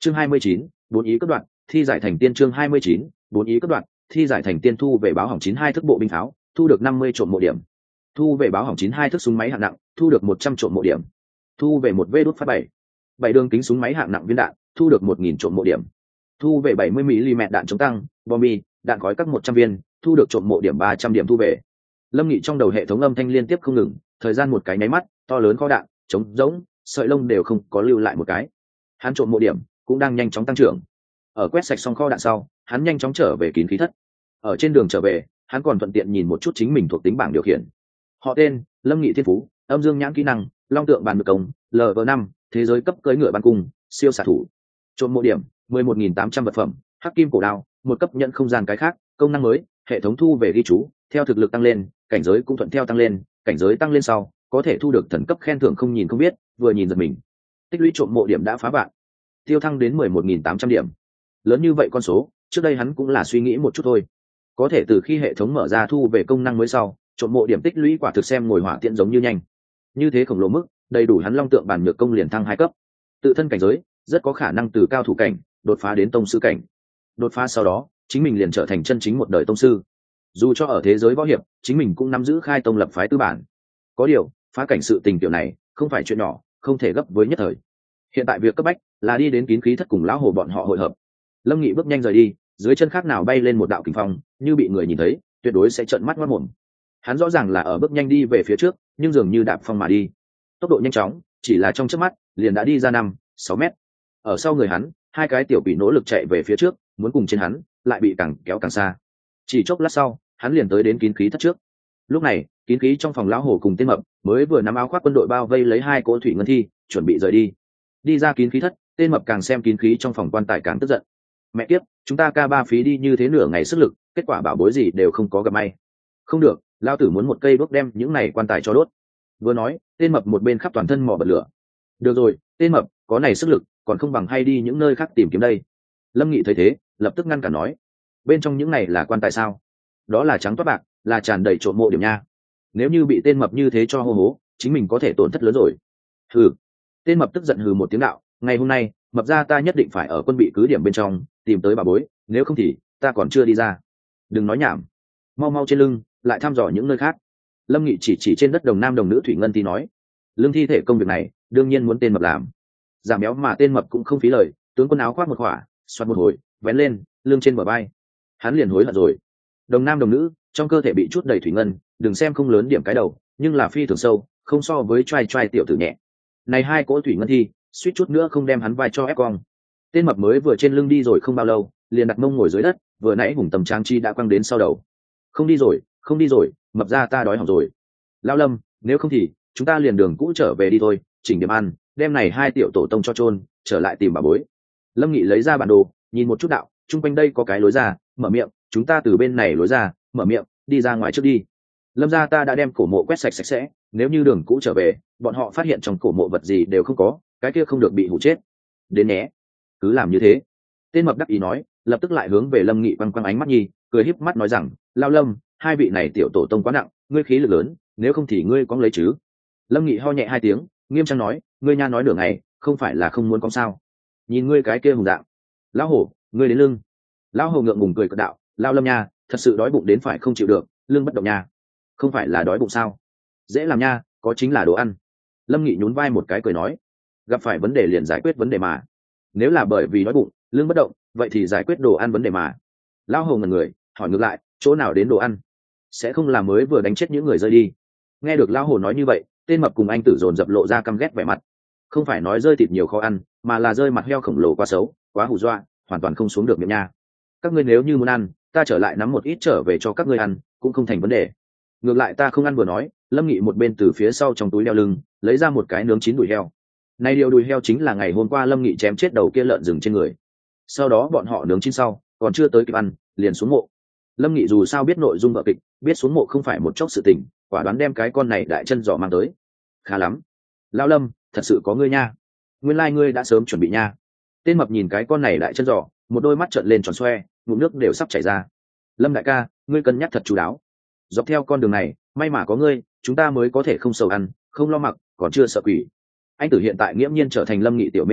chương 29, bốn ý cấp đoạn thi giải thành tiên. chương 29, bốn ý cấp đoạn thi giải thành tiên. Thu về báo hỏng 92 thức bộ binh pháo, thu được 50 trộm mộ điểm. Thu về báo hỏng 92 thức súng máy hạng nặng, thu được 100 trộm mộ điểm. Thu về một vê đốt phát 7 đường kính súng máy hạng nặng viên đạn, thu được 1000 trộm mộ điểm. Thu về 70 mm đạn chống tăng, bom bi, đạn gói các 100 viên, thu được trộm mộ điểm 300 điểm. Thu về. Lâm Nghị trong đầu hệ thống âm thanh liên tiếp không ngừng, thời gian một cái nháy mắt, to lớn kho đạn, trống rỗng, sợi lông đều không có lưu lại một cái. Hắn trộm mộ điểm cũng đang nhanh chóng tăng trưởng. Ở quét sạch xong kho đạn sau, hắn nhanh chóng trở về kín khí thất. Ở trên đường trở về, hắn còn thuận tiện nhìn một chút chính mình thuộc tính bảng điều khiển. Họ tên: Lâm Nghị thiên phú, âm dương nhãn kỹ năng, long tượng bàn ngược công, Lv5, thế giới cấp cưỡi ngựa ban cung, siêu xạ thủ. Trộm mộ điểm 11.800 vật phẩm, hắc kim cổ đao, một cấp nhận không gian cái khác, công năng mới, hệ thống thu về ghi chú, theo thực lực tăng lên, cảnh giới cũng thuận theo tăng lên, cảnh giới tăng lên sau, có thể thu được thần cấp khen thưởng không nhìn không biết, vừa nhìn giật mình. Tích lũy trộm mộ điểm đã phá vạn, tiêu thăng đến 11.800 điểm. Lớn như vậy con số, trước đây hắn cũng là suy nghĩ một chút thôi. Có thể từ khi hệ thống mở ra thu về công năng mới sau, trộm mộ điểm tích lũy quả thực xem ngồi hỏa tiễn giống như nhanh. Như thế khổng lồ mức, đầy đủ hắn long tượng bản nhược công liền thăng 2 cấp. Tự thân cảnh giới rất có khả năng từ cao thủ cảnh đột phá đến tông sư cảnh. Đột phá sau đó, chính mình liền trở thành chân chính một đời tông sư. Dù cho ở thế giới võ hiệp, chính mình cũng nắm giữ khai tông lập phái tư bản. Có điều, phá cảnh sự tình tiểu này không phải chuyện nhỏ, không thể gấp với nhất thời. Hiện tại việc cấp bách là đi đến kín khí thất cùng lão hồ bọn họ hội hợp. Lâm Nghị bước nhanh rời đi, dưới chân khác nào bay lên một đạo kình phong, như bị người nhìn thấy, tuyệt đối sẽ trợn mắt ngoác mồm. Hắn rõ ràng là ở bước nhanh đi về phía trước, nhưng dường như đạp phong mà đi. Tốc độ nhanh chóng, chỉ là trong chớp mắt, liền đã đi ra 5-6 mét. Ở sau người hắn, hai cái tiểu quỷ nỗ lực chạy về phía trước, muốn cùng trên hắn, lại bị càng kéo càng xa. Chỉ chốc lát sau, hắn liền tới đến kín khí thất trước. Lúc này, kín khí trong phòng lão hồ cùng tên mập mới vừa nắm áo khoác quân đội bao vây lấy hai cỗ thủy ngân thi, chuẩn bị rời đi. Đi ra kín khí thất, tên mập càng xem kín khí trong phòng quan tài càng tức giận. Mẹ kiếp, chúng ta ca ba phí đi như thế nửa ngày sức lực, kết quả bảo bối gì đều không có gặp may. Không được, lao tử muốn một cây đuốc đem những này quan tài cho đốt. Vừa nói, tên mập một bên khắp toàn thân mò bật lửa. Được rồi, tên mập, có này sức lực, còn không bằng hay đi những nơi khác tìm kiếm đây. Lâm Nghị thấy thế, lập tức ngăn cản nói: bên trong những này là quan tài sao? Đó là trắng toát bạc, là tràn đầy trộm mộ điểm nha. Nếu như bị tên mập như thế cho hô hố, chính mình có thể tổn thất lớn rồi. Hừ. Tên mập tức giận hừ một tiếng đạo: ngày hôm nay, mập ra ta nhất định phải ở quân bị cứ điểm bên trong tìm tới bà bối, nếu không thì ta còn chưa đi ra. Đừng nói nhảm, mau mau trên lưng, lại thăm dò những nơi khác. Lâm Nghị chỉ trên đất đồng nam đồng nữ thủy ngân thi nói: lương thi thể công việc này đương nhiên muốn tên mập làm. Giảm béo mà tên mập cũng không phí lời, tướng quân áo khoác một khỏa, xoát một hồi, vén lên lưng trên bờ vai. Hắn liền hối hận rồi. Đồng nam đồng nữ trong cơ thể bị chút đầy thủy ngân, đừng xem không lớn điểm cái đầu, nhưng là phi thường sâu, không so với trai trai tiểu tử nhẹ. Này hai cỗ thủy ngân thi suýt chút nữa không đem hắn vai cho ép cong. Tên mập mới vừa trên lưng đi rồi không bao lâu, liền đặt mông ngồi dưới đất, vừa nãy hùng tầm trang chi đã quăng đến sau đầu. Không đi rồi, không đi rồi, mập ra ta đói hỏng rồi. Lão Lâm, nếu không thì chúng ta liền đường cũ trở về đi thôi, chỉnh điểm ăn, đem này hai tiểu tổ tông cho chôn, trở lại tìm bà bối. Lâm Nghị lấy ra bản đồ, nhìn một chút đạo, chung quanh đây có cái lối ra, mở miệng, chúng ta từ bên này lối ra, mở miệng, đi ra ngoài trước đi. Lâm gia ta đã đem cổ mộ quét sạch sạch sẽ, nếu như đường cũ trở về, bọn họ phát hiện trong cổ mộ vật gì đều không có, cái kia không được bị hủ chết. Đến nhé, cứ làm như thế. Tên mập đắc ý nói, lập tức lại hướng về Lâm Nghị quăng quăng ánh mắt nhi, cười híp mắt nói rằng: Lao Lâm, hai vị này tiểu tổ tông quá nặng, ngươi khí lực lớn, nếu không thì ngươi cóng lấy chứ. Lâm Nghị ho nhẹ hai tiếng, nghiêm trang nói: ngươi nha nói nửa ngày, không phải là không muốn cóng sao? Nhìn ngươi cái kia hùng dạng. Lão hổ, ngươi đến lưng. Lão hổ ngượng ngùng cười cợt đạo: Lao Lâm nha, thật sự đói bụng đến phải không chịu được, lưng bất động nha. Không phải là đói bụng sao? Dễ làm nha, có chính là đồ ăn. Lâm Nghị nhún vai một cái cười nói: gặp phải vấn đề liền giải quyết vấn đề mà. Nếu là bởi vì đói bụng, lưng bất động, vậy thì giải quyết đồ ăn vấn đề mà. Lão hổ ngẩn người, hỏi ngược lại: chỗ nào đến đồ ăn? Sẽ không là mới vừa đánh chết những người rơi đi? Nghe được lão hổ nói như vậy, tên mập cùng anh tử dồn dập lộ ra căm ghét vẻ mặt. Không phải nói rơi thịt nhiều khó ăn, mà là rơi mặt heo khổng lồ quá xấu, quá hù dọa, hoàn toàn không xuống được miệng nha. Các ngươi nếu như muốn ăn, ta trở lại nắm một ít trở về cho các ngươi ăn, cũng không thành vấn đề. Ngược lại ta không ăn vừa nói, Lâm Nghị một bên từ phía sau trong túi đeo lưng lấy ra một cái nướng chín đùi heo. Này điều đùi heo chính là ngày hôm qua Lâm Nghị chém chết đầu kia lợn rừng trên người. Sau đó bọn họ nướng chín sau, còn chưa tới kịp ăn, liền xuống mộ. Lâm Nghị dù sao biết nội dung vở kịch, biết xuống mộ không phải một chốc sự tình, quả đoán đem cái con này đại chân giỏ mang tới. Khá lắm, Lão Lâm, thật sự có ngươi nha. Nguyên lai ngươi đã sớm chuẩn bị nha. Tên mập nhìn cái con này đại chân giỏ, một đôi mắt trợn lên tròn xoe, ngụm nước đều sắp chảy ra. Lâm đại ca, ngươi cân nhắc thật chú đáo. Dọc theo con đường này, may mà có ngươi, chúng ta mới có thể không sầu ăn, không lo mặc, còn chưa sợ quỷ. Anh tử hiện tại nghiễm nhiên trở thành Lâm Nghị tiểu mê muội,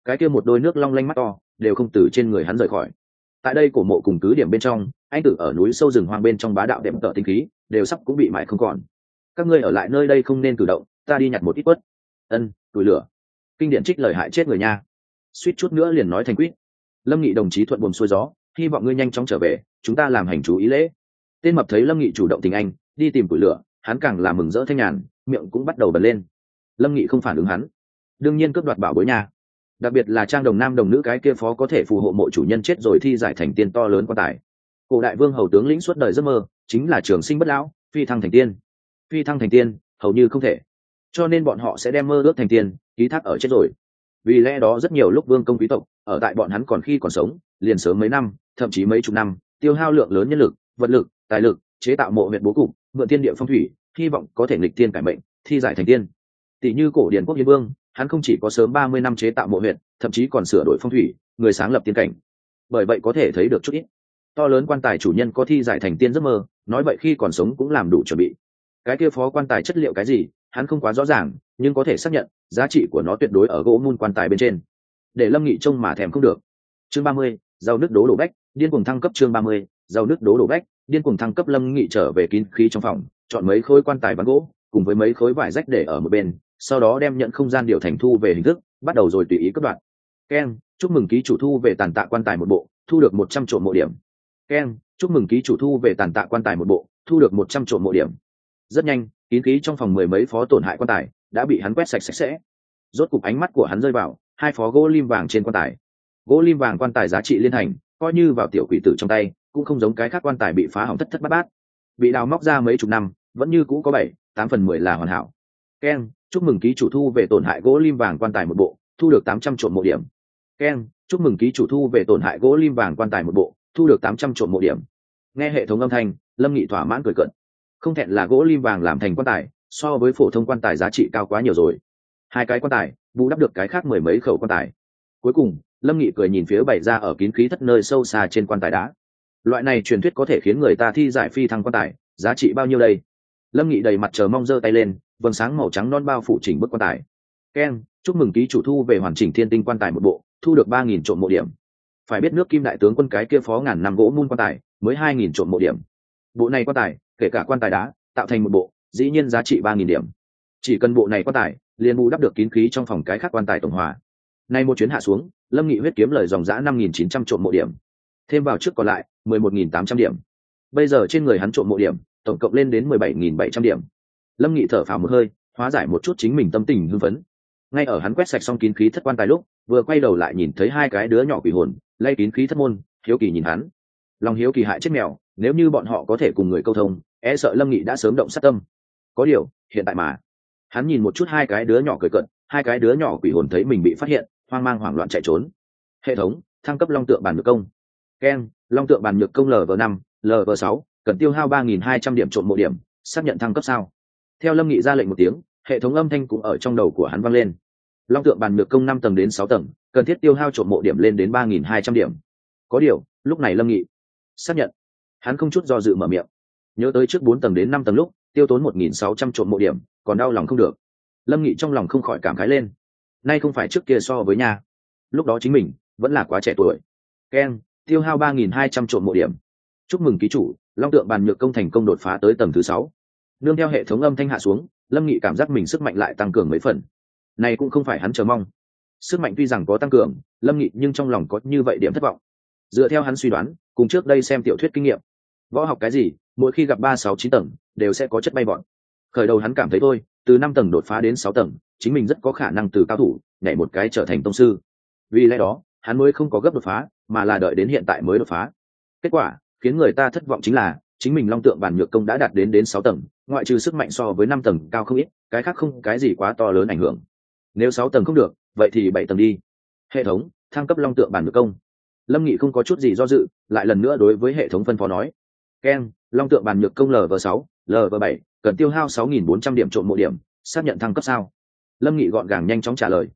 cái kia một đôi nước long lanh mắt to đều không từ trên người hắn rời khỏi. Tại đây cổ mộ cùng cứ điểm bên trong, anh tử ở núi sâu rừng hoang bên trong bá đạo đệm tợ tinh khí đều sắp cũng bị mãi không còn. Các ngươi ở lại nơi đây không nên cử động, ta đi nhặt một ít quất. Tuổi lửa kinh điển trích lời hại chết người nha, suýt chút nữa liền nói thành quýt. Lâm Nghị đồng chí thuận buồm xuôi gió, hy vọng ngươi nhanh chóng trở về, chúng ta làm hành chú ý lễ. Tên mập thấy Lâm Nghị chủ động tình anh đi tìm củi lửa, hắn càng là mừng rỡ thanh nhàn, miệng cũng bắt đầu bật lên. Lâm Nghị không phản ứng hắn, đương nhiên cướp đoạt bảo bối nha, đặc biệt là trang đồng nam đồng nữ cái kia phó có thể phù hộ mộ chủ nhân chết rồi thi giải thành tiên to lớn quan tài. Cổ đại vương hầu tướng lĩnh suốt đời giấc mơ chính là trường sinh bất lão, phi thăng thành tiên. Phi thăng thành tiên hầu như không thể, cho nên bọn họ sẽ đem mơ ước thành tiên ký thác ở chết rồi. Vì lẽ đó rất nhiều lúc vương công quý tộc ở tại bọn hắn còn khi còn sống liền sớm mấy năm, thậm chí mấy chục năm, tiêu hao lượng lớn nhân lực, vật lực, tài lực chế tạo mộ huyệt bố cục, mượn thiên địa phong thủy, hy vọng có thể nghịch tiên cải mệnh, thi giải thành tiên. Tỷ như cổ điển quốc hiến vương, hắn không chỉ có sớm 30 năm chế tạo mộ huyệt, thậm chí còn sửa đổi phong thủy, người sáng lập tiên cảnh. Bởi vậy có thể thấy được chút ít to lớn quan tài chủ nhân có thi giải thành tiên giấc mơ, nói vậy khi còn sống cũng làm đủ chuẩn bị. Cái kia phó quan tài chất liệu cái gì hắn không quá rõ ràng, nhưng có thể xác nhận giá trị của nó tuyệt đối ở gỗ mun quan tài bên trên, để Lâm Nghị trông mà thèm không được. Chương 30, giàu nước đố đổ bách, điên cuồng thăng cấp. Chương 30, giàu nước đố đổ bách, điên cuồng thăng cấp. Lâm Nghị trở về kín khí trong phòng, chọn mấy khối quan tài ván gỗ cùng với mấy khối vải rách để ở một bên, sau đó đem nhận không gian điều thành thu về hình thức, bắt đầu rồi tùy ý cất đoạn. Keng, chúc mừng ký chủ thu về tàn tạ quan tài một bộ, thu được 100 trộm mộ điểm. Keng, chúc mừng ký chủ thu về tàn tạ quan tài một bộ, thu được 100 trộm mộ điểm. Rất nhanh, kín khí trong phòng mười mấy phó tổn hại quan tài đã bị hắn quét sạch sạch sẽ. Rốt cục ánh mắt của hắn rơi vào hai phó gỗ lim vàng trên quan tài. Gỗ lim vàng quan tài giá trị liên hành, coi như vào tiểu quỷ tử trong tay cũng không giống cái khác quan tài bị phá hỏng thất thất bát bát, bị đào móc ra mấy chục năm vẫn như cũ có 7-8/10 là hoàn hảo. Keng, chúc mừng ký chủ thu về tổn hại gỗ lim vàng quan tài một bộ, thu được 800 trộm mộ điểm. Keng, chúc mừng ký chủ thu về tổn hại gỗ lim vàng quan tài một bộ, thu được 800 trộm mộ điểm. Nghe hệ thống âm thanh, Lâm Nghị thỏa mãn cười cợt. Không thẹn là gỗ lim vàng làm thành quan tài, so với phổ thông quan tài giá trị cao quá nhiều rồi. Hai cái quan tài bù đắp được cái khác mười mấy khẩu quan tài. Cuối cùng Lâm Nghị cười nhìn phía bày ra ở kín khí thất nơi sâu xa trên quan tài đá. Loại này truyền thuyết có thể khiến người ta thi giải phi thăng quan tài, giá trị bao nhiêu đây? Lâm Nghị đầy mặt chờ mong giơ tay lên, vầng sáng màu trắng non bao phủ chỉnh bức quan tài. Keng, chúc mừng ký chủ thu về hoàn chỉnh thiên tinh quan tài một bộ, thu được 3000 trộm mộ điểm. Phải biết nước Kim đại tướng quân cái kia phó ngàn năm gỗ mun quan tài mới 2000 trộm mộ điểm. Bộ này quan tài, kể cả quan tài đá, tạo thành một bộ, dĩ nhiên giá trị 3000 điểm. Chỉ cần bộ này quan tài, liền bù đắp được kín khí trong phòng cái khác quan tài tổng hòa. Nay một chuyến hạ xuống, Lâm Nghị huyết kiếm lời dòng dã 5900 trộm mộ điểm. Thêm vào trước còn lại 11800 điểm. Bây giờ trên người hắn trộm mộ điểm, tổng cộng lên đến 17700 điểm. Lâm Nghị thở phào một hơi, hóa giải một chút chính mình tâm tình hưng phấn. Ngay ở hắn quét sạch xong kín khí thất quan tài lúc, vừa quay đầu lại nhìn thấy hai cái đứa nhỏ quỷ hồn lay kín khí thất môn, hiếu kỳ nhìn hắn. Lòng hiếu kỳ hại chết mèo, nếu như bọn họ có thể cùng người câu thông, e sợ Lâm Nghị đã sớm động sát tâm. Có điều hiện tại mà, hắn nhìn một chút hai cái đứa nhỏ cười cợt, hai cái đứa nhỏ quỷ hồn thấy mình bị phát hiện, hoang mang hoảng loạn chạy trốn. Hệ thống thăng cấp long tượng bàn nhược công. Keng, long tượng bàn nhược công lv5, lv6, cần tiêu hao 3200 điểm trộm mộ điểm, xác nhận thăng cấp sao? Theo Lâm Nghị ra lệnh một tiếng, hệ thống âm thanh cũng ở trong đầu của hắn vang lên. Long tượng bàn nhược công 5 tầng đến 6 tầng, cần thiết tiêu hao trộm mộ điểm lên đến 3200 điểm. Có điều lúc này Lâm Nghị xác nhận, hắn không chút do dự mở miệng. Nhớ tới trước 4 tầng đến 5 tầng lúc tiêu tốn 1600 trộm mộ điểm, còn đau lòng không được. Lâm Nghị trong lòng không khỏi cảm khái lên. Nay không phải trước kia so với nhà, lúc đó chính mình vẫn là quá trẻ tuổi. Keng, tiêu hao 3200 trộm mộ điểm. Chúc mừng ký chủ, long tượng bàn nhược công thành công đột phá tới tầng thứ 6. Nương theo hệ thống âm thanh hạ xuống, Lâm Nghị cảm giác mình sức mạnh lại tăng cường mấy phần. Này cũng không phải hắn chờ mong. Sức mạnh tuy rằng có tăng cường, Lâm Nghị nhưng trong lòng có như vậy điểm thất vọng. Dựa theo hắn suy đoán, cùng trước đây xem tiểu thuyết kinh nghiệm, võ học cái gì mỗi khi gặp 3, 6, 9 tầng đều sẽ có chất bay bọn. Khởi đầu hắn cảm thấy thôi, từ 5 tầng đột phá đến 6 tầng, chính mình rất có khả năng từ cao thủ nhảy một cái trở thành tông sư. Vì lẽ đó hắn mới không có gấp đột phá, mà là đợi đến hiện tại mới đột phá. Kết quả khiến người ta thất vọng chính là chính mình long tượng bàn nhược công đã đạt đến 6 tầng, ngoại trừ sức mạnh so với 5 tầng cao không ít, cái khác không cái gì quá to lớn ảnh hưởng. Nếu 6 tầng không được, vậy thì 7 tầng đi. Hệ thống thăng cấp long tượng bàn nhược công. Lâm Nghị không có chút gì do dự, lại lần nữa đối với hệ thống phân phó nói. Keng, long tượng bàn nhược công lv6, lv7, cần tiêu hao 6400 điểm trộm mộ điểm, xác nhận thăng cấp sao? Lâm Nghị gọn gàng nhanh chóng trả lời.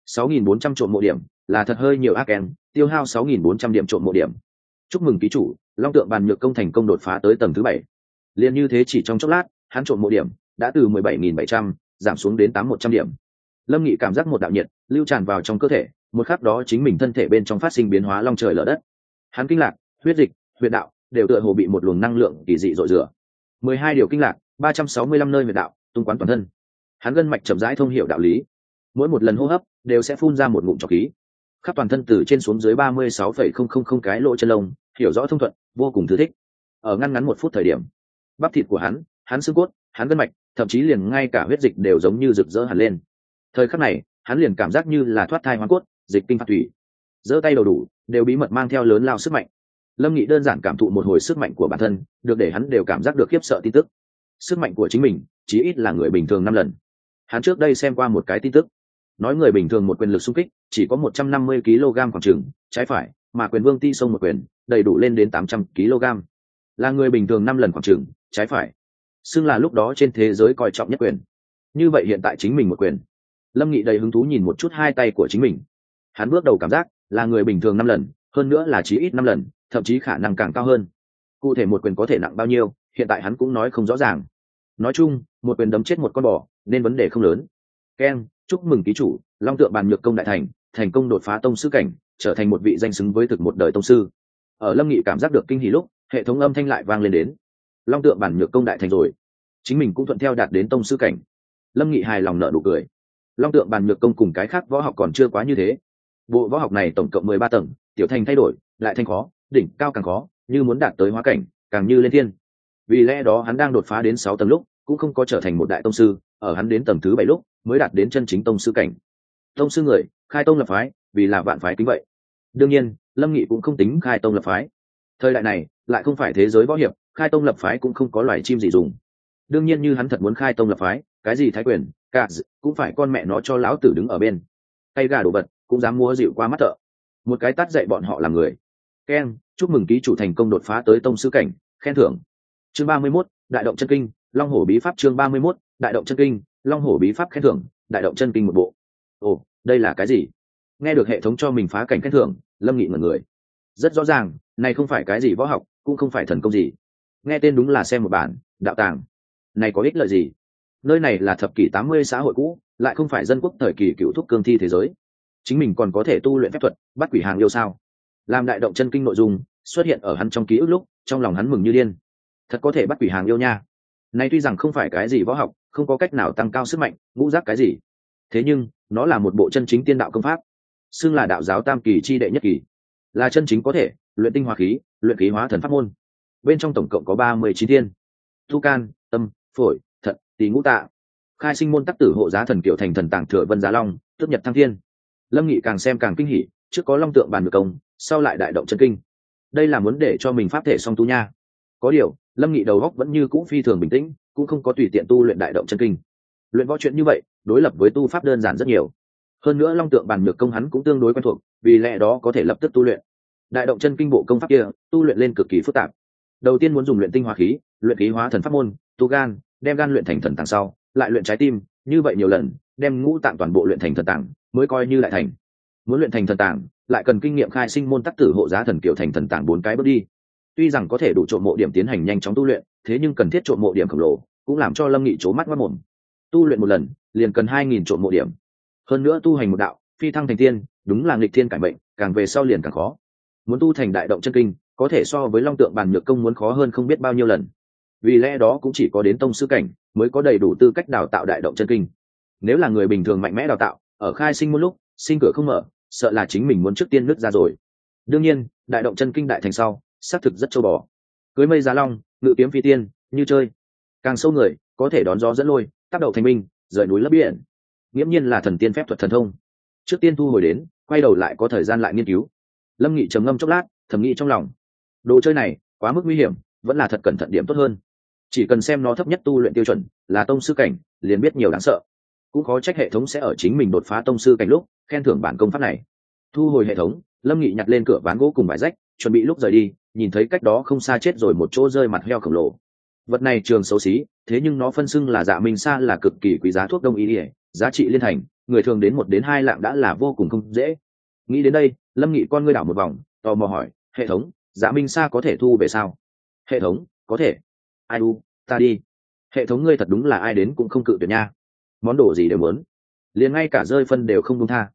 6400 trộm mộ điểm là thật hơi nhiều ác keng, tiêu hao 6400 điểm trộm mộ điểm. Chúc mừng ký chủ, long tượng bàn nhược công thành công đột phá tới tầng thứ 7. Liên như thế chỉ trong chốc lát, hắn trộm mộ điểm đã từ 17700 giảm xuống đến 8100 điểm. Lâm Nghị cảm giác một đạo nhiệt lưu tràn vào trong cơ thể, một khắc đó chính mình thân thể bên trong phát sinh biến hóa long trời lở đất. Hắn kinh lạc, huyết dịch, huyệt đạo đều tựa hồ bị một luồng năng lượng kỳ dị dội rửa. 12 điều kinh lạc, 365 nơi huyệt đạo tung quán toàn thân. Hắn gân mạch chậm rãi thông hiểu đạo lý, mỗi một lần hô hấp đều sẽ phun ra một ngụm trọc khí, khắp toàn thân từ trên xuống dưới 36,000 cái lỗ chân lông hiểu rõ thông thuận, vô cùng thư thích. Ở ngăn ngắn 1 phút thời điểm, bắp thịt của hắn xương cốt, hắn gân mạch, thậm chí liền ngay cả huyết dịch đều giống như rực rỡ hẳn lên. Thời khắc này, hắn liền cảm giác như là thoát thai hóa cốt, dịch kinh phạt thủy, giơ tay đầu đủ đều bí mật mang theo lớn lao sức mạnh. Lâm Nghị đơn giản cảm thụ một hồi sức mạnh của bản thân, được để hắn đều cảm giác được khiếp sợ tin tức. Sức mạnh của chính mình, chí ít là người bình thường 5 lần. Hắn trước đây xem qua một cái tin tức, nói người bình thường một quyền lực xung kích chỉ có 150 kg khoảng chừng, trái phải, mà quyền vương ti sông một quyền, đầy đủ lên đến 800 kg. Là người bình thường 5 lần khoảng chừng, trái phải. Xưng là lúc đó trên thế giới coi trọng nhất quyền. Như vậy hiện tại chính mình một quyền. Lâm Nghị đầy hứng thú nhìn một chút hai tay của chính mình. Hắn bước đầu cảm giác là người bình thường 5 lần, hơn nữa là chí ít 5 lần, thậm chí khả năng càng cao hơn. Cụ thể một quyền có thể nặng bao nhiêu, hiện tại hắn cũng nói không rõ ràng. Nói chung, một quyền đấm chết một con bò, nên vấn đề không lớn. Ken, chúc mừng ký chủ, Long Tượng Bàn Nhược Công đại thành công đột phá tông sư cảnh, trở thành một vị danh xứng với thực một đời tông sư. Ở Lâm Nghị cảm giác được kinh hỉ lúc, hệ thống âm thanh lại vang lên đến. Long Tượng Bàn Nhược Công đại thành rồi, chính mình cũng thuận theo đạt đến tông sư cảnh. Lâm Nghị hài lòng nở nụ cười. Long Tượng Bàn Nhược Công cùng cái khác võ học còn chưa quá như thế. Bộ võ học này tổng cộng 13 tầng, tiểu thành thay đổi, lại thành khó, đỉnh cao càng khó, như muốn đạt tới hóa cảnh, càng như lên thiên. Vì lẽ đó hắn đang đột phá đến 6 tầng lúc, cũng không có trở thành một đại tông sư, ở hắn đến tầng thứ 7 lúc, mới đạt đến chân chính tông sư cảnh. Tông sư người, khai tông lập phái, vì là vạn phái kính vậy. Đương nhiên, Lâm Nghị cũng không tính khai tông lập phái. Thời đại này, lại không phải thế giới võ hiệp, khai tông lập phái cũng không có loài chim gì dùng. Đương nhiên như hắn thật muốn khai tông lập phái, cái gì thái quyền, cả cũng phải con mẹ nó cho lão tử đứng ở bên. Tay gà đồ vật, cũng dám mua dịu qua mắt thợ. Một cái tát dạy bọn họ làm người. Ken, chúc mừng ký chủ thành công đột phá tới tông sư cảnh, khen thưởng. Chương 31, Đại động chân kinh, Long hổ bí pháp. Chương 31, Đại động chân kinh, Long hổ bí pháp. Khen thưởng, Đại động chân kinh một bộ. Ồ, đây là cái gì? Nghe được hệ thống cho mình phá cảnh khen thưởng, Lâm Nghị ngẩn người. Rất rõ ràng, này không phải cái gì võ học, cũng không phải thần công gì. Nghe tên đúng là xem một bản đạo tàng. Này có ích lợi gì? Nơi này là thập kỷ 80 xã hội cũ, lại không phải dân quốc thời kỳ cựu thúc cương thi thế giới. Chính mình còn có thể tu luyện phép thuật, bắt quỷ hàng yêu sao? Làm đại động chân kinh nội dung xuất hiện ở hắn trong ký ức lúc, trong lòng hắn mừng như điên. Thật có thể bắt quỷ hàng yêu nha. Này tuy rằng không phải cái gì võ học, không có cách nào tăng cao sức mạnh, ngũ giác cái gì. Thế nhưng, nó là một bộ chân chính tiên đạo công pháp, xưng là đạo giáo tam kỳ chi đệ nhất kỳ, là chân chính có thể luyện tinh hóa khí, luyện khí hóa thần pháp môn. Bên trong tổng cộng có 39 thiên: thu can, tâm, phổi, thận, tỳ ngũ tạ. Khai sinh môn tắc tử hộ giá thần kiểu thành thần tàng thừa vân giá long, tước nhật thăng thiên. Lâm Nghị càng xem càng kinh hỉ, trước có Long Tượng Bàn Nhược Công, sau lại đại động chân kinh. Đây là muốn để cho mình pháp thể song tu nha. Có điều, Lâm Nghị đầu óc vẫn như cũ phi thường bình tĩnh, cũng không có tùy tiện tu luyện đại động chân kinh. Luyện võ chuyện như vậy, đối lập với tu pháp đơn giản rất nhiều. Hơn nữa Long Tượng Bàn Nhược Công hắn cũng tương đối quen thuộc, vì lẽ đó có thể lập tức tu luyện. Đại động chân kinh bộ công pháp kia, tu luyện lên cực kỳ phức tạp. Đầu tiên muốn dùng luyện tinh hóa khí, luyện khí hóa thần pháp môn, tu gan, đem gan luyện thành thần tàng sau, lại luyện trái tim, như vậy nhiều lần, đem ngũ tạng toàn bộ luyện thành thần tàng, mới coi như lại thành. Muốn luyện thành thần tàng, lại cần kinh nghiệm khai sinh môn tắc tử hộ giá thần kiểu thành thần tàng 4 cái bước đi. Tuy rằng có thể đủ trộm mộ điểm tiến hành nhanh chóng tu luyện, thế nhưng cần thiết trộm mộ điểm khổng lồ, cũng làm cho Lâm Nghị trố mắt ngoác mồm. Tu luyện một lần, liền cần 2000 trộm mộ điểm. Hơn nữa tu hành một đạo, phi thăng thành tiên, đúng là nghịch thiên cải mệnh, càng về sau liền càng khó. Muốn tu thành đại động chân kinh, có thể so với Long Tượng Bàn Nhược Công muốn khó hơn không biết bao nhiêu lần. Vì lẽ đó cũng chỉ có đến tông sư cảnh mới có đầy đủ tư cách đào tạo đại động chân kinh. Nếu là người bình thường mạnh mẽ đào tạo, ở khai sinh một lúc, sinh cửa không mở, sợ là chính mình muốn trước tiên nứt ra rồi. Đương nhiên, đại động chân kinh đại thành sau, xác thực rất châu bò. Cưới mây giá long, ngự kiếm phi tiên, như chơi. Càng sâu người, có thể đón gió dẫn lôi, tác đầu thành binh, rời núi lấp biển. Nghiễm nhiên là thần tiên phép thuật thần thông. Trước tiên thu hồi đến, quay đầu lại có thời gian lại nghiên cứu. Lâm Nghị trầm ngâm chốc lát, thầm nghĩ trong lòng, đồ chơi này quá mức nguy hiểm, vẫn là thật cẩn thận điểm tốt hơn. Chỉ cần xem nó thấp nhất tu luyện tiêu chuẩn là tông sư cảnh, liền biết nhiều đáng sợ. Cũng khó trách hệ thống sẽ ở chính mình đột phá tông sư cảnh lúc khen thưởng bản công pháp này. Thu hồi hệ thống, Lâm Nghị nhặt lên cửa ván gỗ cùng vải rách, chuẩn bị lúc rời đi, nhìn thấy cách đó không xa chết rồi một chỗ rơi mặt heo khổng lồ. Vật này trường xấu xí, thế nhưng nó phân xưng là Dạ Minh Sa, là cực kỳ quý giá thuốc đông y, giá trị liên thành, người thường đến 1 đến 2 lạng đã là vô cùng không dễ. Nghĩ đến đây, Lâm Nghị con ngươi đảo một vòng, tò mò hỏi, hệ thống, Dạ Minh Sa có thể thu về sao? Hệ thống, có thể. Ai u, ta đi. Hệ thống ngươi thật đúng là ai đến cũng không cự tuyệt nha. Món đồ gì đều muốn, liền ngay cả rơi phân đều không buông tha.